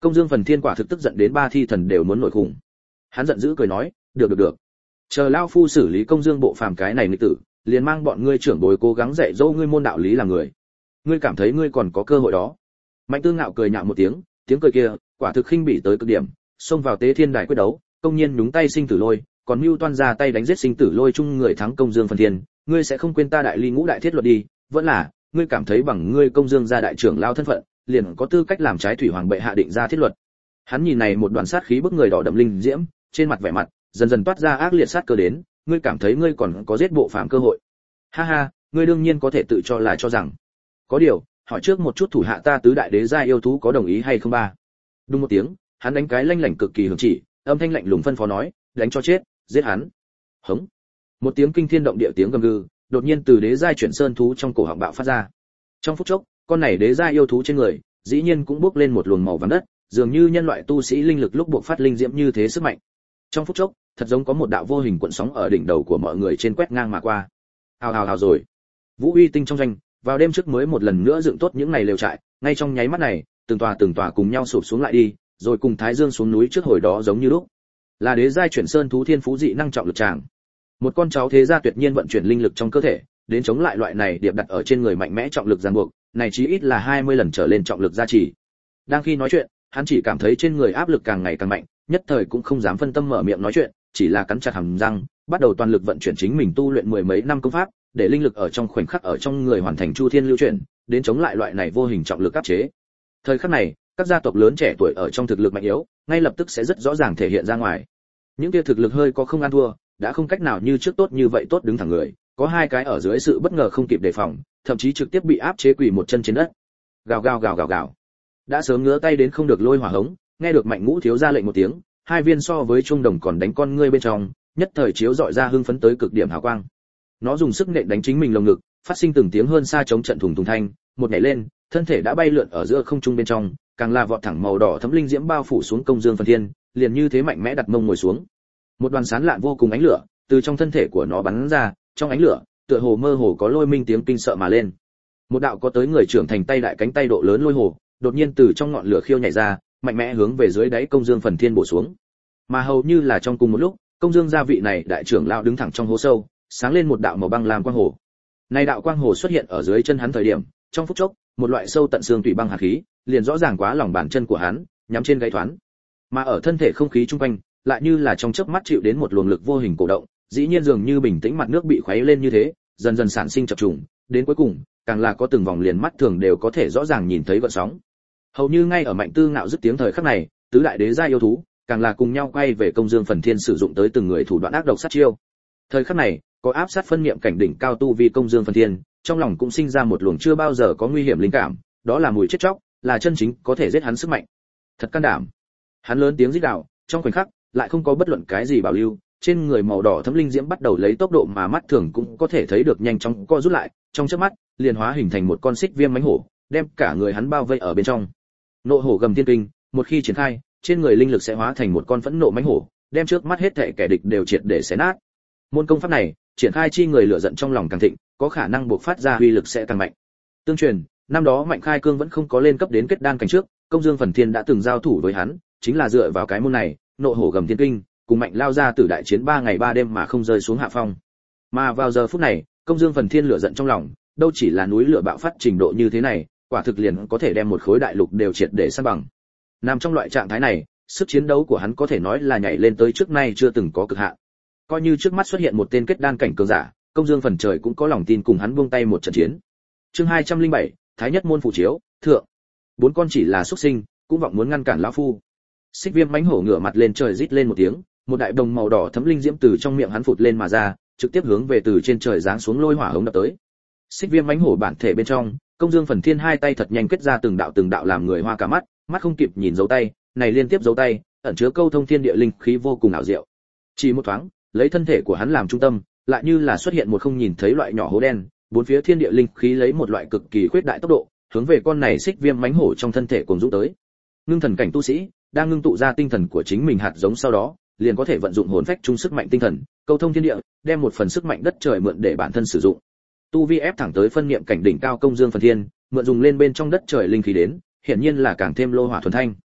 Công Dương Phần Thiên quả thực tức giận đến ba thi thần đều muốn nổi khủng. Hắn giận dữ cười nói, được được được, chờ lão phu xử lý Công Dương bộ phàm cái này nghịch tử, liền mang bọn ngươi trưởng bối cố gắng dạy dỗ ngươi môn đạo lý làm người. Ngươi cảm thấy ngươi còn có cơ hội đó? Mạnh Tư Ngạo cười nhạo một tiếng, tiếng cười kia quả thực khinh bỉ tới cực điểm, xông vào Tế Thiên Đài quyết đấu, công nhiên nhúng tay sinh tử lôi, còn mưu toan ra tay đánh giết sinh tử lôi chung người thắng Công Dương Phần Thiên, ngươi sẽ không quên ta đại ly ngũ đại thiết luật đi? Vẫn là ngươi cảm thấy bằng ngươi Công Dương gia đại trưởng lao thân phận, liền có tư cách làm trái thủy hoàng bệ hạ định ra thiết luật? Hắn nhìn này một đoàn sát khí bức người đỏ đậm linh diễm, trên mặt vẻ mặt dần dần toát ra ác liệt sát cơ đến, ngươi cảm thấy ngươi còn có giết bộ phàm cơ hội? Ha ha, ngươi đương nhiên có thể tự cho là cho rằng. Có điều, hỏi trước một chút thủ hạ ta tứ đại đế gia yêu thú có đồng ý hay không ba? Đúng một tiếng, hắn đánh cái lanh lảnh cực kỳ hưởng chỉ, âm thanh lạnh lùng phân phó nói, đánh cho chết, giết hắn. Hống. Một tiếng kinh thiên động địa tiếng gầm gừ, đột nhiên từ đế giai chuyển sơn thú trong cổ họng bạo phát ra. Trong phút chốc, con này đế giai yêu thú trên người, dĩ nhiên cũng bốc lên một luồng màu vàng đất, dường như nhân loại tu sĩ linh lực lúc buộc phát linh diễm như thế sức mạnh. Trong phút chốc, thật giống có một đạo vô hình cuộn sóng ở đỉnh đầu của mọi người trên quét ngang mà qua. Hào hào hào rồi. Vũ Uy Tinh trong doanh, vào đêm trước mới một lần nữa dựng tốt những này lều trại, ngay trong nháy mắt này, từng tòa từng tòa cùng nhau sụp xuống lại đi, rồi cùng Thái Dương xuống núi trước hồi đó giống như lúc. Là đế giai chuyển sơn thú thiên phú dị năng trọng lực tràng. Một con cháu thế gia tuyệt nhiên vận chuyển linh lực trong cơ thể, đến chống lại loại này điệp đặt ở trên người mạnh mẽ trọng lực ràng buộc, này chí ít là hai mươi lần trở lên trọng lực gia trì. Đang khi nói chuyện, hắn chỉ cảm thấy trên người áp lực càng ngày càng mạnh, nhất thời cũng không dám phân tâm mở miệng nói chuyện, chỉ là cắn chặt hàm răng, bắt đầu toàn lực vận chuyển chính mình tu luyện mười mấy năm công pháp, để linh lực ở trong khoảnh khắc ở trong người hoàn thành chu thiên lưu chuyển, đến chống lại loại này vô hình trọng lực áp chế. Thời khắc này, các gia tộc lớn trẻ tuổi ở trong thực lực mạnh yếu, ngay lập tức sẽ rất rõ ràng thể hiện ra ngoài. Những kia thực lực hơi có không ăn thua, đã không cách nào như trước tốt như vậy tốt đứng thẳng người, có hai cái ở dưới sự bất ngờ không kịp đề phòng, thậm chí trực tiếp bị áp chế quỳ một chân trên đất. Gào gào gào gào gào. Đã sớm ngứa tay đến không được lôi hỏa hống, nghe được Mạnh Ngũ thiếu ra lệnh một tiếng, hai viên so với trung đồng còn đánh con ngươi bên trong, nhất thời chiếu dọi ra hưng phấn tới cực điểm hào quang. Nó dùng sức nện đánh chính mình lồng ngực, phát sinh từng tiếng hơn xa chống trận thùng thùng thanh, một nhảy lên, thân thể đã bay lượn ở giữa không trung bên trong, càng là vọt thẳng màu đỏ thấm linh diễm bao phủ xuống Công Dương Phần Thiên, liền như thế mạnh mẽ đặt mông ngồi xuống. Một đoàn sáng lạn vô cùng ánh lửa từ trong thân thể của nó bắn ra, trong ánh lửa, tựa hồ mơ hồ có lôi minh tiếng kinh sợ mà lên. Một đạo có tới người trưởng thành tay đại cánh tay độ lớn lôi hồ, đột nhiên từ trong ngọn lửa khiêu nhảy ra, mạnh mẽ hướng về dưới đáy Công Dương Phần Thiên bổ xuống. Mà hầu như là trong cùng một lúc, Công Dương gia vị này đại trưởng lão đứng thẳng trong hố sâu, sáng lên một đạo màu băng lam quang hồ. Này đạo quang hồ xuất hiện ở dưới chân hắn thời điểm, trong phút chốc, một loại sâu tận xương tủy băng hàn khí, liền rõ ràng quá lòng bàn chân của hắn, nhắm trên gáy thoáng. Mà ở thân thể không khí chung quanh, lại như là trong chớp mắt chịu đến một luồng lực vô hình cổ động, dĩ nhiên dường như bình tĩnh mặt nước bị khuấy lên như thế, dần dần sản sinh chập trùng, đến cuối cùng, càng là có từng vòng liền mắt thường đều có thể rõ ràng nhìn thấy gợn sóng. Hầu như ngay ở Mạnh Tư Ngạo dứt tiếng thời khắc này, tứ đại đế gia yêu thú, càng là cùng nhau quay về Công Dương Phần Thiên sử dụng tới từng người thủ đoạn ác độc sát chiêu. Thời khắc này, có áp sát phân niệm cảnh đỉnh cao tu vi Công Dương Phần Thiên, trong lòng cũng sinh ra một luồng chưa bao giờ có nguy hiểm linh cảm, đó là mùi chết chóc, là chân chính có thể giết hắn sức mạnh. Thật can đảm. Hắn lớn tiếng rít gào, trong khoảnh khắc, lại không có bất luận cái gì bảo lưu, trên người màu đỏ thấm linh diễm bắt đầu lấy tốc độ mà mắt thường cũng có thể thấy được nhanh chóng co rút lại, trong chớp mắt, liền hóa hình thành một con xích viêm mãnh hổ, đem cả người hắn bao vây ở bên trong. Nộ hổ gầm thiên kinh, một khi triển khai, trên người linh lực sẽ hóa thành một con phẫn nộ mãnh hổ, đem trước mắt hết thảy kẻ địch đều triệt để xé nát. Môn công pháp này, triển khai chi người lửa giận trong lòng càng thịnh, có khả năng buộc phát ra uy lực sẽ càng mạnh. Tương truyền, năm đó Mạnh Khai Cương vẫn không có lên cấp đến kết đan cảnh trước, Công Dương Phần Thiên đã từng giao thủ với hắn, chính là dựa vào cái môn này, nộ hổ gầm thiên kinh, cùng Mạnh lao ra từ đại chiến ba ngày ba đêm mà không rơi xuống hạ phong. Mà vào giờ phút này, Công Dương Phần Thiên lửa giận trong lòng, đâu chỉ là núi lửa bạo phát trình độ như thế này, quả thực liền có thể đem một khối đại lục đều triệt để san bằng. Nằm trong loại trạng thái này, sức chiến đấu của hắn có thể nói là nhảy lên tới trước nay chưa từng có cực hạn. Coi như trước mắt xuất hiện một tên kết đan cảnh cường giả, Công Dương Phần Trời cũng có lòng tin cùng hắn buông tay một trận chiến. Chương hai trăm lẻ bảy, Thái Nhất môn phụ chiếu, thượng. Bốn con chỉ là xuất sinh, cũng vọng muốn ngăn cản lão phu. Xích viêm mãnh hổ ngửa mặt lên trời rít lên một tiếng, một đại đồng màu đỏ thấm linh diễm từ trong miệng hắn phụt lên mà ra, trực tiếp hướng về từ trên trời giáng xuống lôi hỏa hống đập tới. Xích viêm mãnh hổ bản thể bên trong, Công Dương Phần Thiên hai tay thật nhanh kết ra từng đạo từng đạo làm người hoa cả mắt, mắt không kịp nhìn dấu tay, này liên tiếp dấu tay, ẩn chứa câu thông thiên địa linh khí vô cùng ảo diệu. Chỉ một thoáng, lấy thân thể của hắn làm trung tâm, lại như là xuất hiện một không nhìn thấy loại nhỏ hố đen, bốn phía thiên địa linh khí lấy một loại cực kỳ khuyết đại tốc độ, hướng về con này xích viêm mãnh hổ trong thân thể cuồng dũng tới. Ngưng thần cảnh tu sĩ, đang ngưng tụ ra tinh thần của chính mình hạt giống sau đó, liền có thể vận dụng hồn phách trung sức mạnh tinh thần, câu thông thiên địa, đem một phần sức mạnh đất trời mượn để bản thân sử dụng. Tu vi ép thẳng tới phân niệm cảnh đỉnh cao Công Dương Phần Thiên, mượn dùng lên bên trong đất trời linh khí đến, hiển nhiên là càng thêm lô hỏa thuần thanh.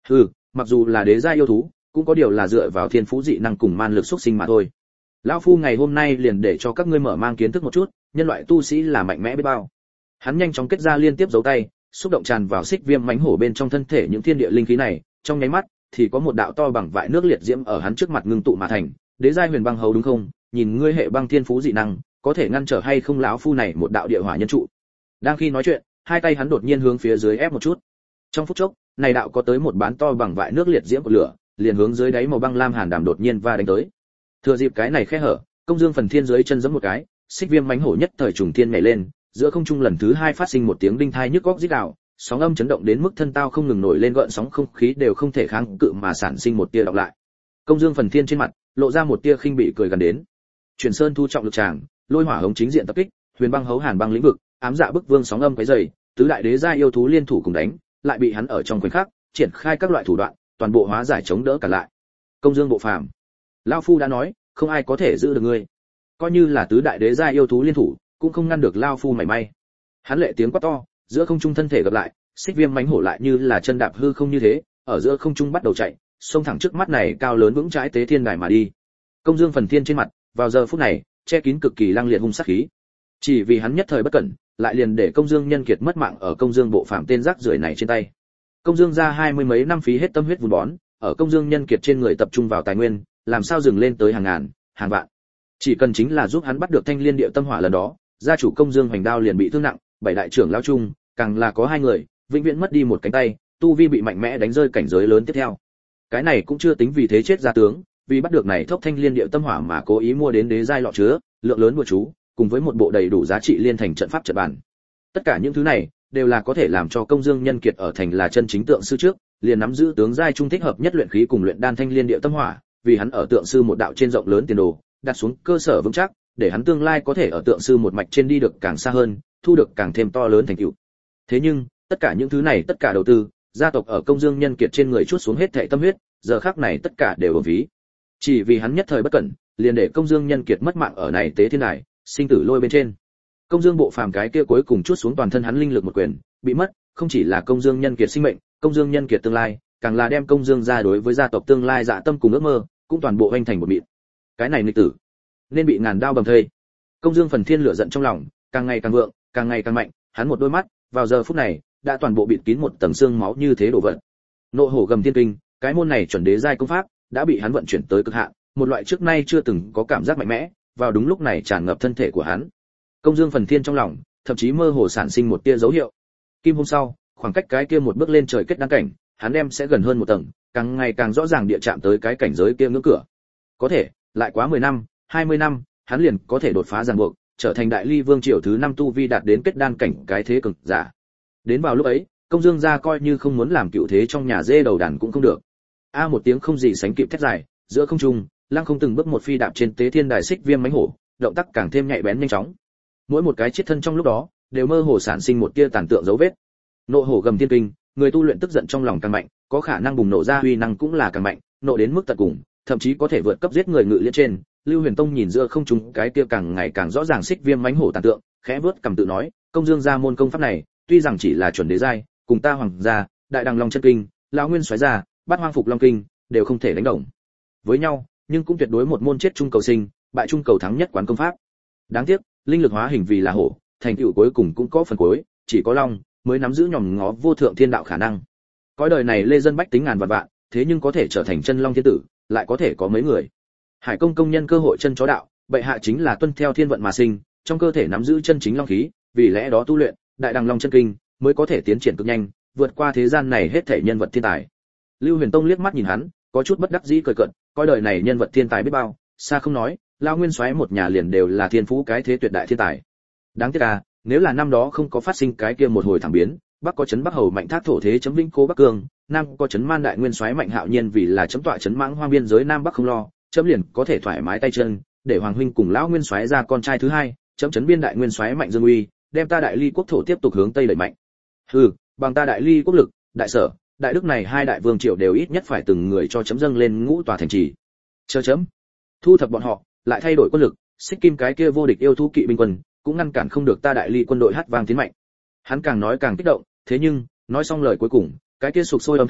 Hừ, mặc dù là đế gia yêu thú, cũng có điều là dựa vào thiên phú dị năng cùng man lực xuất sinh mà thôi. Lão phu ngày hôm nay liền để cho các ngươi mở mang kiến thức một chút, nhân loại tu sĩ là mạnh mẽ biết bao. Hắn nhanh chóng kết ra liên tiếp dấu tay, xúc động tràn vào xích viêm mãnh hổ bên trong thân thể những thiên địa linh khí này, trong nháy mắt thì có một đạo to bằng vại nước liệt diễm ở hắn trước mặt ngưng tụ mà thành. Đế giai huyền băng hầu đúng không? Nhìn ngươi hệ băng thiên phú dị năng, có thể ngăn trở hay không lão phu này một đạo địa hỏa nhân trụ. Đang khi nói chuyện, hai tay hắn đột nhiên hướng phía dưới ép một chút. Trong phút chốc, này đạo có tới một bán to bằng vại nước liệt diễm của lửa, liền hướng dưới đáy màu băng lam hàn đàm đột nhiên va đánh tới. Thừa dịp cái này khe hở, Công Dương Phần Thiên dưới chân giẫm một cái, xích viêm mãnh hổ nhất thời trùng thiên nhảy lên, giữa không trung lần thứ hai phát sinh một tiếng đinh thai nhức óc rít gào, sóng âm chấn động đến mức thân tao không ngừng nổi lên gợn sóng không khí đều không thể kháng cự mà sản sinh một tia đọc lại. Công Dương Phần Thiên trên mặt lộ ra một tia khinh bị cười gần đến. Truyền Sơn thu trọng lực tràng, lôi hỏa hống chính diện tập kích, huyền băng hấu hàn băng lĩnh vực, ám dạ bức vương sóng âm cái dày, tứ đại đế gia yêu thú liên thủ cùng đánh, lại bị hắn ở trong khoảnh khắc triển khai các loại thủ đoạn, toàn bộ hóa giải chống đỡ cả lại. Công Dương Bộ Phàm, lão phu đã nói, không ai có thể giữ được ngươi. Coi như là tứ đại đế gia yêu thú liên thủ, cũng không ngăn được lão phu mảy may. Hắn lệ tiếng quát to, giữa không trung thân thể gặp lại, xích viêm mãnh hổ lại như là chân đạp hư không như thế, ở giữa không trung bắt đầu chạy, xông thẳng trước mắt này cao lớn vững chãi tế thiên đài mà đi. Công Dương Phần Thiên trên mặt, vào giờ phút này, che kín cực kỳ lăng liệt hung sát khí. Chỉ vì hắn nhất thời bất cẩn, lại liền để Công Dương Nhân Kiệt mất mạng ở Công Dương Bộ Phàm tên rác rưởi này trên tay. Công Dương gia hai mươi mấy năm phí hết tâm huyết vun bón, ở Công Dương Nhân Kiệt trên người tập trung vào tài nguyên, làm sao dừng lên tới hàng ngàn, hàng vạn. Chỉ cần chính là giúp hắn bắt được Thanh Liên Điệu Tâm Hỏa lần đó, gia chủ Công Dương Hoành Đao liền bị thương nặng, bảy đại trưởng lão chung, càng là có hai người, vĩnh viễn mất đi một cánh tay, tu vi bị mạnh mẽ đánh rơi cảnh giới lớn tiếp theo. Cái này cũng chưa tính vì thế chết ra tướng, vì bắt được này thốc Thanh Liên Điệu Tâm Hỏa mà cố ý mua đến đế giai lọ chứa, lượng lớn bùa chú, cùng với một bộ đầy đủ giá trị liên thành trận pháp trận bản. Tất cả những thứ này đều là có thể làm cho Công Dương Nhân Kiệt ở thành là chân chính tượng sư trước, liền nắm giữ tướng giai trung thích hợp nhất luyện khí cùng luyện đan Thanh Liên Điệu Tâm Hỏa, vì hắn ở tượng sư một đạo trên rộng lớn tiền đồ, đặt xuống cơ sở vững chắc, để hắn tương lai có thể ở tượng sư một mạch trên đi được càng xa hơn, thu được càng thêm to lớn thành tựu. Thế nhưng, tất cả những thứ này, tất cả đầu tư, gia tộc ở Công Dương Nhân Kiệt trên người chuốt xuống hết thảy tâm huyết, giờ khắc này tất cả đều uổng phí. Chỉ vì hắn nhất thời bất cẩn, liền để Công Dương Nhân Kiệt mất mạng ở này tế thiên đài, sinh tử lôi bên trên. Công Dương Bộ Phàm cái kia cuối cùng chuốt xuống toàn thân hắn linh lực một quyền, bị mất, không chỉ là Công Dương Nhân Kiệt sinh mệnh, Công Dương Nhân Kiệt tương lai, càng là đem Công Dương gia đối với gia tộc tương lai dạ tâm cùng ước mơ, cũng toàn bộ hoành thành một mịn. Cái này nghịch tử, nên bị ngàn đao bầm thây. Công Dương Phần Thiên lửa giận trong lòng, càng ngày càng vượng, càng ngày càng mạnh, hắn một đôi mắt, vào giờ phút này, đã toàn bộ bịt kín một tầng xương máu như thế đổ vật. Nộ hổ gầm thiên kinh, cái môn này chuẩn đế giai công pháp, đã bị hắn vận chuyển tới cực hạn, một loại trước nay chưa từng có cảm giác mạnh mẽ, vào đúng lúc này tràn ngập thân thể của hắn. Công Dương Phần Thiên trong lòng, thậm chí mơ hồ sản sinh một tia dấu hiệu. Kim hôm sau, khoảng cách cái kia một bước lên trời kết đăng cảnh, hắn đem sẽ gần hơn một tầng, càng ngày càng rõ ràng địa chạm tới cái cảnh giới kia ngưỡng cửa. Có thể, lại quá mười năm, hai mươi năm, hắn liền có thể đột phá ràng buộc, trở thành đại ly vương triều thứ năm tu vi đạt đến kết đan cảnh cái thế cực giả. Đến vào lúc ấy, Công Dương gia coi như không muốn làm cựu thế trong nhà dê đầu đàn cũng không được. A một tiếng không gì sánh kịp thét dài, giữa không trung, Lăng Không từng bước một phi đạp trên tế thiên đài xích viêm mãnh hổ, động tác càng thêm nhạy bén nhanh chóng. Mỗi một cái chiết thân trong lúc đó, đều mơ hồ sản sinh một tia tàn tượng dấu vết. Nộ hổ gầm thiên kinh, người tu luyện tức giận trong lòng càng mạnh, có khả năng bùng nổ ra uy năng cũng là càng mạnh, nộ đến mức tận cùng, thậm chí có thể vượt cấp giết người ngự liễn trên. Lưu Huyền Tông nhìn giữa không trung cái kia càng ngày càng rõ ràng xích viêm mãnh hổ tàn tượng, khẽ vớt cầm tự nói, Công Dương gia môn công pháp này, tuy rằng chỉ là chuẩn đế giai, cùng ta hoàng gia, đại đằng long chân kinh, lão nguyên xoáy gia, bát hoang phục long kinh, đều không thể đánh đồng với nhau, nhưng cũng tuyệt đối một môn chết chung cầu sinh, bại chung cầu thắng nhất quán công pháp. Đáng tiếc, linh lực hóa hình vì là hổ, thành tựu cuối cùng cũng có phần cuối, chỉ có long mới nắm giữ nhòm ngó vô thượng thiên đạo khả năng. Cõi đời này lê dân bách tính ngàn vạn vạn, thế nhưng có thể trở thành chân long thiên tử, lại có thể có mấy người. Hải Công công nhân cơ hội chân chó đạo, bệ hạ chính là tuân theo thiên vận mà sinh, trong cơ thể nắm giữ chân chính long khí, vì lẽ đó tu luyện đại đằng long chân kinh mới có thể tiến triển cực nhanh, vượt qua thế gian này hết thảy nhân vật thiên tài. Lưu Huyền Tông liếc mắt nhìn hắn, có chút bất đắc dĩ cười cợt, coi đời này nhân vật thiên tài biết bao, xa không nói, lão nguyên soái một nhà liền đều là thiên phú cái thế tuyệt đại thiên tài. Đáng tiếc à, nếu là năm đó không có phát sinh cái kia một hồi thảm biến, bắc có chấn Bắc Hầu mạnh thác thổ thế chấm vĩnh cố Bắc Cương, nam có chấn Man đại nguyên soái mạnh hạo nhiên vì là chấm tọa chấn mãng hoang biên giới nam bắc không lo, chấm liền có thể thoải mái tay chân, để hoàng huynh cùng lão nguyên soái ra con trai thứ hai, chấm chấn biên đại nguyên soái mạnh dương uy, đem ta đại ly quốc thổ tiếp tục hướng tây đẩy mạnh. Hừ, bằng ta đại ly quốc lực, đại sở, đại đức này hai đại vương triều đều ít nhất phải từng người cho chấm dâng lên ngũ tòa thành trì. Chờ chấm thu thập bọn họ, lại thay đổi quân lực, xích kim cái kia vô địch yêu thú kỵ binh quân, cũng ngăn cản không được ta đại ly quân đội hát vang tiến mạnh. Hắn càng nói càng kích động, thế nhưng nói xong lời cuối cùng, cái kia sục sôi âm thanh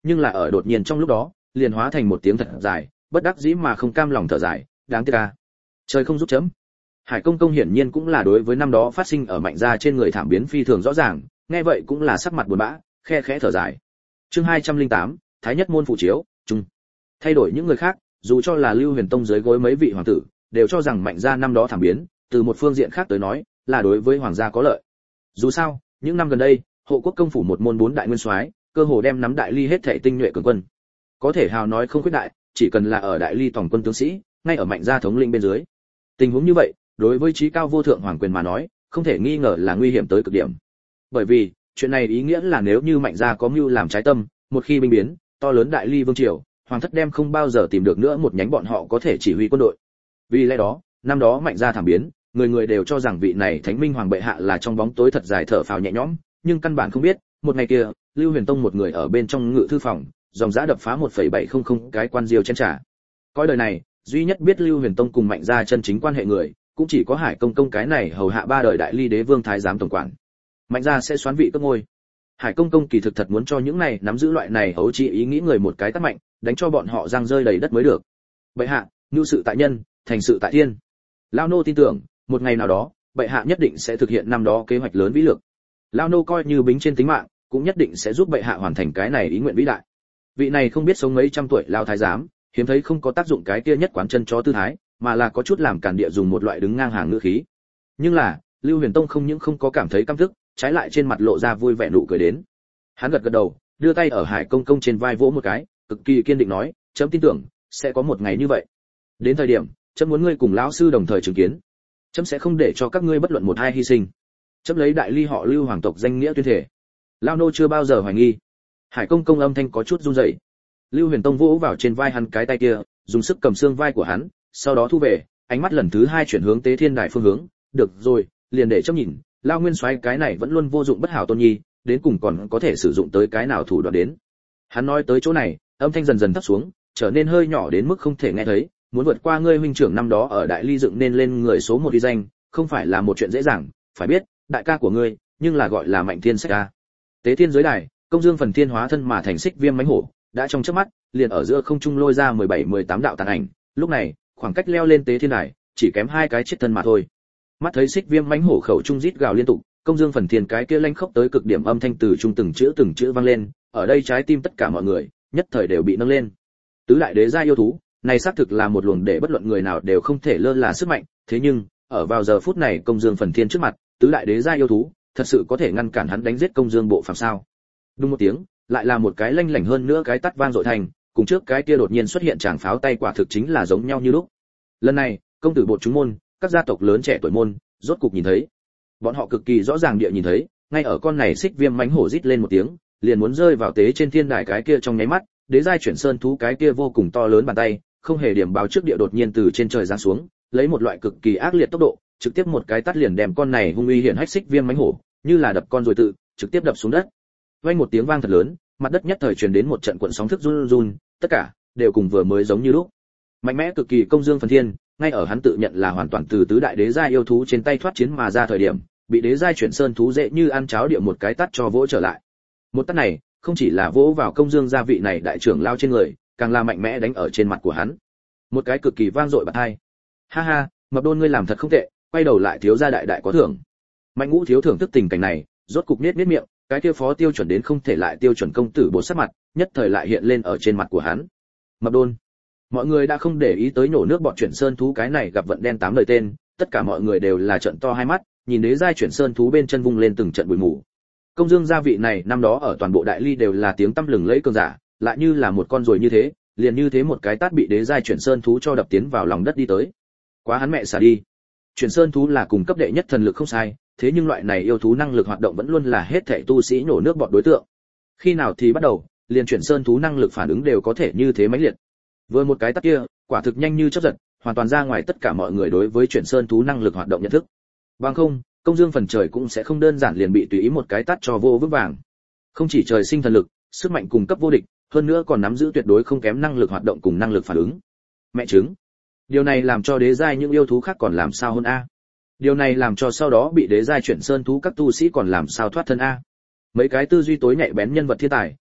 nhưng là ở đột nhiên trong lúc đó liền hóa thành một tiếng thật dài, bất đắc dĩ mà không cam lòng thở dài, đáng tiếc a, trời không giúp chấm. Hải Công Công hiển nhiên cũng là đối với năm đó phát sinh ở Mạnh gia trên người thảm biến phi thường rõ ràng, nghe vậy cũng là sắc mặt buồn bã, khe khẽ thở dài. Chương hai trăm lẻ tám, Thái Nhất môn phụ chiếu, chung. Thay đổi những người khác, dù cho là Lưu Huyền Tông dưới gối mấy vị hoàng tử, đều cho rằng Mạnh gia năm đó thảm biến, từ một phương diện khác tới nói, là đối với hoàng gia có lợi. Dù sao, những năm gần đây, hộ quốc công phủ một môn bốn đại nguyên soái, cơ hồ đem nắm đại ly hết thảy tinh nhuệ cường quân. Có thể hào nói không khuyết đại, chỉ cần là ở đại ly tổng quân tướng sĩ, ngay ở Mạnh gia thống lĩnh bên dưới. Tình huống như vậy, đối với trí cao vô thượng hoàng quyền mà nói, không thể nghi ngờ là nguy hiểm tới cực điểm. Bởi vì, chuyện này ý nghĩa là nếu như Mạnh gia có mưu làm trái tâm, một khi binh biến, to lớn đại ly vương triều, hoàng thất đem không bao giờ tìm được nữa một nhánh bọn họ có thể chỉ huy quân đội. Vì lẽ đó, năm đó Mạnh gia thảm biến, người người đều cho rằng vị này Thánh Minh hoàng bệ hạ là trong bóng tối thật dài thở phào nhẹ nhõm, nhưng căn bản không biết, một ngày kia, Lưu Huyền Tông một người ở bên trong ngự thư phòng, dòng dã đập phá một phẩy bảy không không cái quan diêu chen trả. Coi đời này, duy nhất biết Lưu Huyền Tông cùng Mạnh gia chân chính quan hệ người, cũng chỉ có Hải Công Công cái này hầu hạ ba đời đại ly đế vương thái giám tổng quản. Mạnh gia sẽ xoán vị cấp ngôi. Hải Công Công kỳ thực thật muốn cho những này nắm giữ loại này hấu trị ý nghĩ người một cái tát mạnh, đánh cho bọn họ giang rơi đầy đất mới được. Bệ hạ, nhu sự tại nhân, thành sự tại thiên. Lao nô tin tưởng, một ngày nào đó, bệ hạ nhất định sẽ thực hiện năm đó kế hoạch lớn vĩ lược. Lao nô coi như bính trên tính mạng, cũng nhất định sẽ giúp bệ hạ hoàn thành cái này ý nguyện vĩ đại. Vị này không biết sống mấy trăm tuổi lao thái giám, hiếm thấy không có tác dụng cái kia nhất quán chân chó tư thái, mà là có chút làm cản địa dùng một loại đứng ngang hàng ngữ khí. Nhưng là, Lưu Huyền Tông không những không có cảm thấy căm tức, trái lại trên mặt lộ ra vui vẻ nụ cười đến. Hắn gật gật đầu, đưa tay ở Hải Công Công trên vai vỗ một cái, cực kỳ kiên định nói, chấm tin tưởng sẽ có một ngày như vậy. Đến thời điểm, chấm muốn ngươi cùng lão sư đồng thời chứng kiến. Chấm sẽ không để cho các ngươi bất luận một hai hy sinh. Chấm lấy đại ly họ Lưu hoàng tộc danh nghĩa tuyên thể. Lao nô chưa bao giờ hoài nghi. Hải Công Công âm thanh có chút run rẩy. Lưu Huyền Tông vỗ vào trên vai hắn cái tay kia, dùng sức cầm xương vai của hắn, sau đó thu về, ánh mắt lần thứ hai chuyển hướng Tế Thiên Đài phương hướng. Được rồi, liền để chấm nhìn, Lao Nguyên Soái cái này vẫn luôn vô dụng bất hảo tôn nhi, đến cùng còn có thể sử dụng tới cái nào thủ đoạn đến. Hắn nói tới chỗ này, âm thanh dần dần thấp xuống, trở nên hơi nhỏ đến mức không thể nghe thấy, muốn vượt qua ngươi huynh trưởng năm đó ở đại ly dựng nên lên người số một uy danh, không phải là một chuyện dễ dàng, phải biết, đại ca của ngươi, nhưng là gọi là Mạnh Thiên Sách ca. Tế Thiên giới đài, Công Dương Phần Thiên hóa thân mà thành xích viêm mãnh hổ, đã trong chớp mắt, liền ở giữa không trung lôi ra mười bảy mười tám đạo tàn ảnh, lúc này, khoảng cách leo lên Tế Thiên đài, chỉ kém hai cái chiếc thân mà thôi. Mắt thấy xích viêm mãnh hổ khẩu trung rít gào liên tục, Công Dương Phần Thiên cái kia lanh khốc tới cực điểm âm thanh từ trung từng chữ từng chữ vang lên, ở đây trái tim tất cả mọi người, nhất thời đều bị nâng lên. Tứ đại đế gia yêu thú, này xác thực là một luồng để bất luận người nào đều không thể lơ là sức mạnh, thế nhưng, ở vào giờ phút này Công Dương Phần Thiên trước mặt, tứ đại đế gia yêu thú, thật sự có thể ngăn cản hắn đánh giết Công Dương bộ phàm sao? Đúng một tiếng, lại là một cái lanh lảnh hơn nữa cái tát vang dội thành, cùng trước cái kia đột nhiên xuất hiện tràng pháo tay quả thực chính là giống nhau như lúc. Lần này, công tử bộ chúng môn, các gia tộc lớn trẻ tuổi môn, rốt cục nhìn thấy. Bọn họ cực kỳ rõ ràng địa nhìn thấy, ngay ở con này xích viêm mãnh hổ rít lên một tiếng, liền muốn rơi vào tế trên thiên đài cái kia trong nháy mắt, đế giai chuyển sơn thú cái kia vô cùng to lớn bàn tay, không hề điểm báo trước địa đột nhiên từ trên trời giáng xuống, lấy một loại cực kỳ ác liệt tốc độ, trực tiếp một cái tát liền đem con này hung uy hiện hách xích viêm mãnh hổ, như là đập con rồi tự, trực tiếp đập xuống đất. Vang một tiếng vang thật lớn, mặt đất nhất thời truyền đến một trận cuộn sóng thức run run, tất cả đều cùng vừa mới giống như lúc. Mạnh mẽ cực kỳ Công Dương Phần Thiên, ngay ở hắn tự nhận là hoàn toàn từ tứ đại đế giai yêu thú trên tay thoát chiến mà ra thời điểm, bị đế giai chuyển sơn thú dễ như ăn cháo địa một cái tát cho vỗ trở lại. Một tát này, không chỉ là vỗ vào Công Dương gia vị này đại trưởng lao trên người, càng là mạnh mẽ đánh ở trên mặt của hắn. Một cái cực kỳ vang dội bạt hai. Ha ha, Mập Đôn ngươi làm thật không tệ, quay đầu lại thiếu gia đại đại có thưởng. Mạnh Ngũ thiếu thưởng thức tình cảnh này, rốt cục nết nết miệng, cái kia phó tiêu chuẩn đến không thể lại tiêu chuẩn công tử bộ sắc mặt, nhất thời lại hiện lên ở trên mặt của hắn. Mập Đôn. Mọi người đã không để ý tới nổ nước bọt chuyển sơn thú cái này gặp vận đen tám đời tên, tất cả mọi người đều là trợn to hai mắt, nhìn đế giai chuyển sơn thú bên chân vung lên từng trận bụi mù. Công Dương gia vị này năm đó ở toàn bộ đại ly đều là tiếng tăm lừng lẫy cường giả, lại như là một con ruồi như thế, liền như thế một cái tát bị đế giai chuyển sơn thú cho đập tiến vào lòng đất đi tới. Quá hắn mẹ xả đi. Chuyển sơn thú là cùng cấp đệ nhất thần lực không sai, thế nhưng loại này yêu thú năng lực hoạt động vẫn luôn là hết thảy tu sĩ nổ nước bọt đối tượng. Khi nào thì bắt đầu, liền chuyển sơn thú năng lực phản ứng đều có thể như thế mãnh liệt. Vừa một cái tát kia, quả thực nhanh như chớp giật, hoàn toàn ra ngoài tất cả mọi người đối với chuyển sơn thú năng lực hoạt động nhận thức. Bằng không, Công Dương phần trời cũng sẽ không đơn giản liền bị tùy ý một cái tát cho vô vững vàng. Không chỉ trời sinh thần lực, sức mạnh cùng cấp vô địch, hơn nữa còn nắm giữ tuyệt đối không kém năng lực hoạt động cùng năng lực phản ứng. Mẹ chứng. Điều này làm cho đế giai những yêu thú khác còn làm sao hơn a? Điều này làm cho sau đó bị đế giai chuyển sơn thú các tu sĩ còn làm sao thoát thân a? Mấy cái tư duy tối nhạy bén nhân vật thiên tài,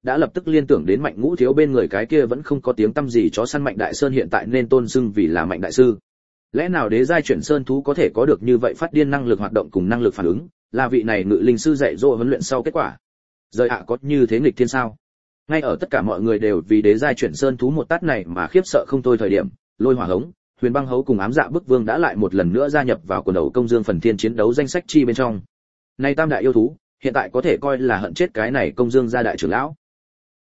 đã lập tức liên tưởng đến Mạnh Ngũ thiếu bên người cái kia vẫn không có tiếng tăm gì chó săn Mạnh Đại Sơn hiện tại nên tôn xưng vì là Mạnh đại sư. Lẽ nào đế giai chuyển sơn thú có thể có được như vậy phát điên năng lực hoạt động cùng năng lực phản ứng, là vị này ngự linh sư dạy dỗ huấn luyện sau kết quả. Rời ạ có như thế nghịch thiên sao? Ngay ở tất cả mọi người đều vì đế giai chuyển sơn thú một tát này mà khiếp sợ không thôi thời điểm, Lôi Hỏa Hống, Huyền Băng Hấu cùng Ám Dạ Bức Vương đã lại một lần nữa gia nhập vào quần đầu công dương phần thiên chiến đấu danh sách chi bên trong. Này tam đại yêu thú, hiện tại có thể coi là hận chết cái này công dương gia đại trưởng lão.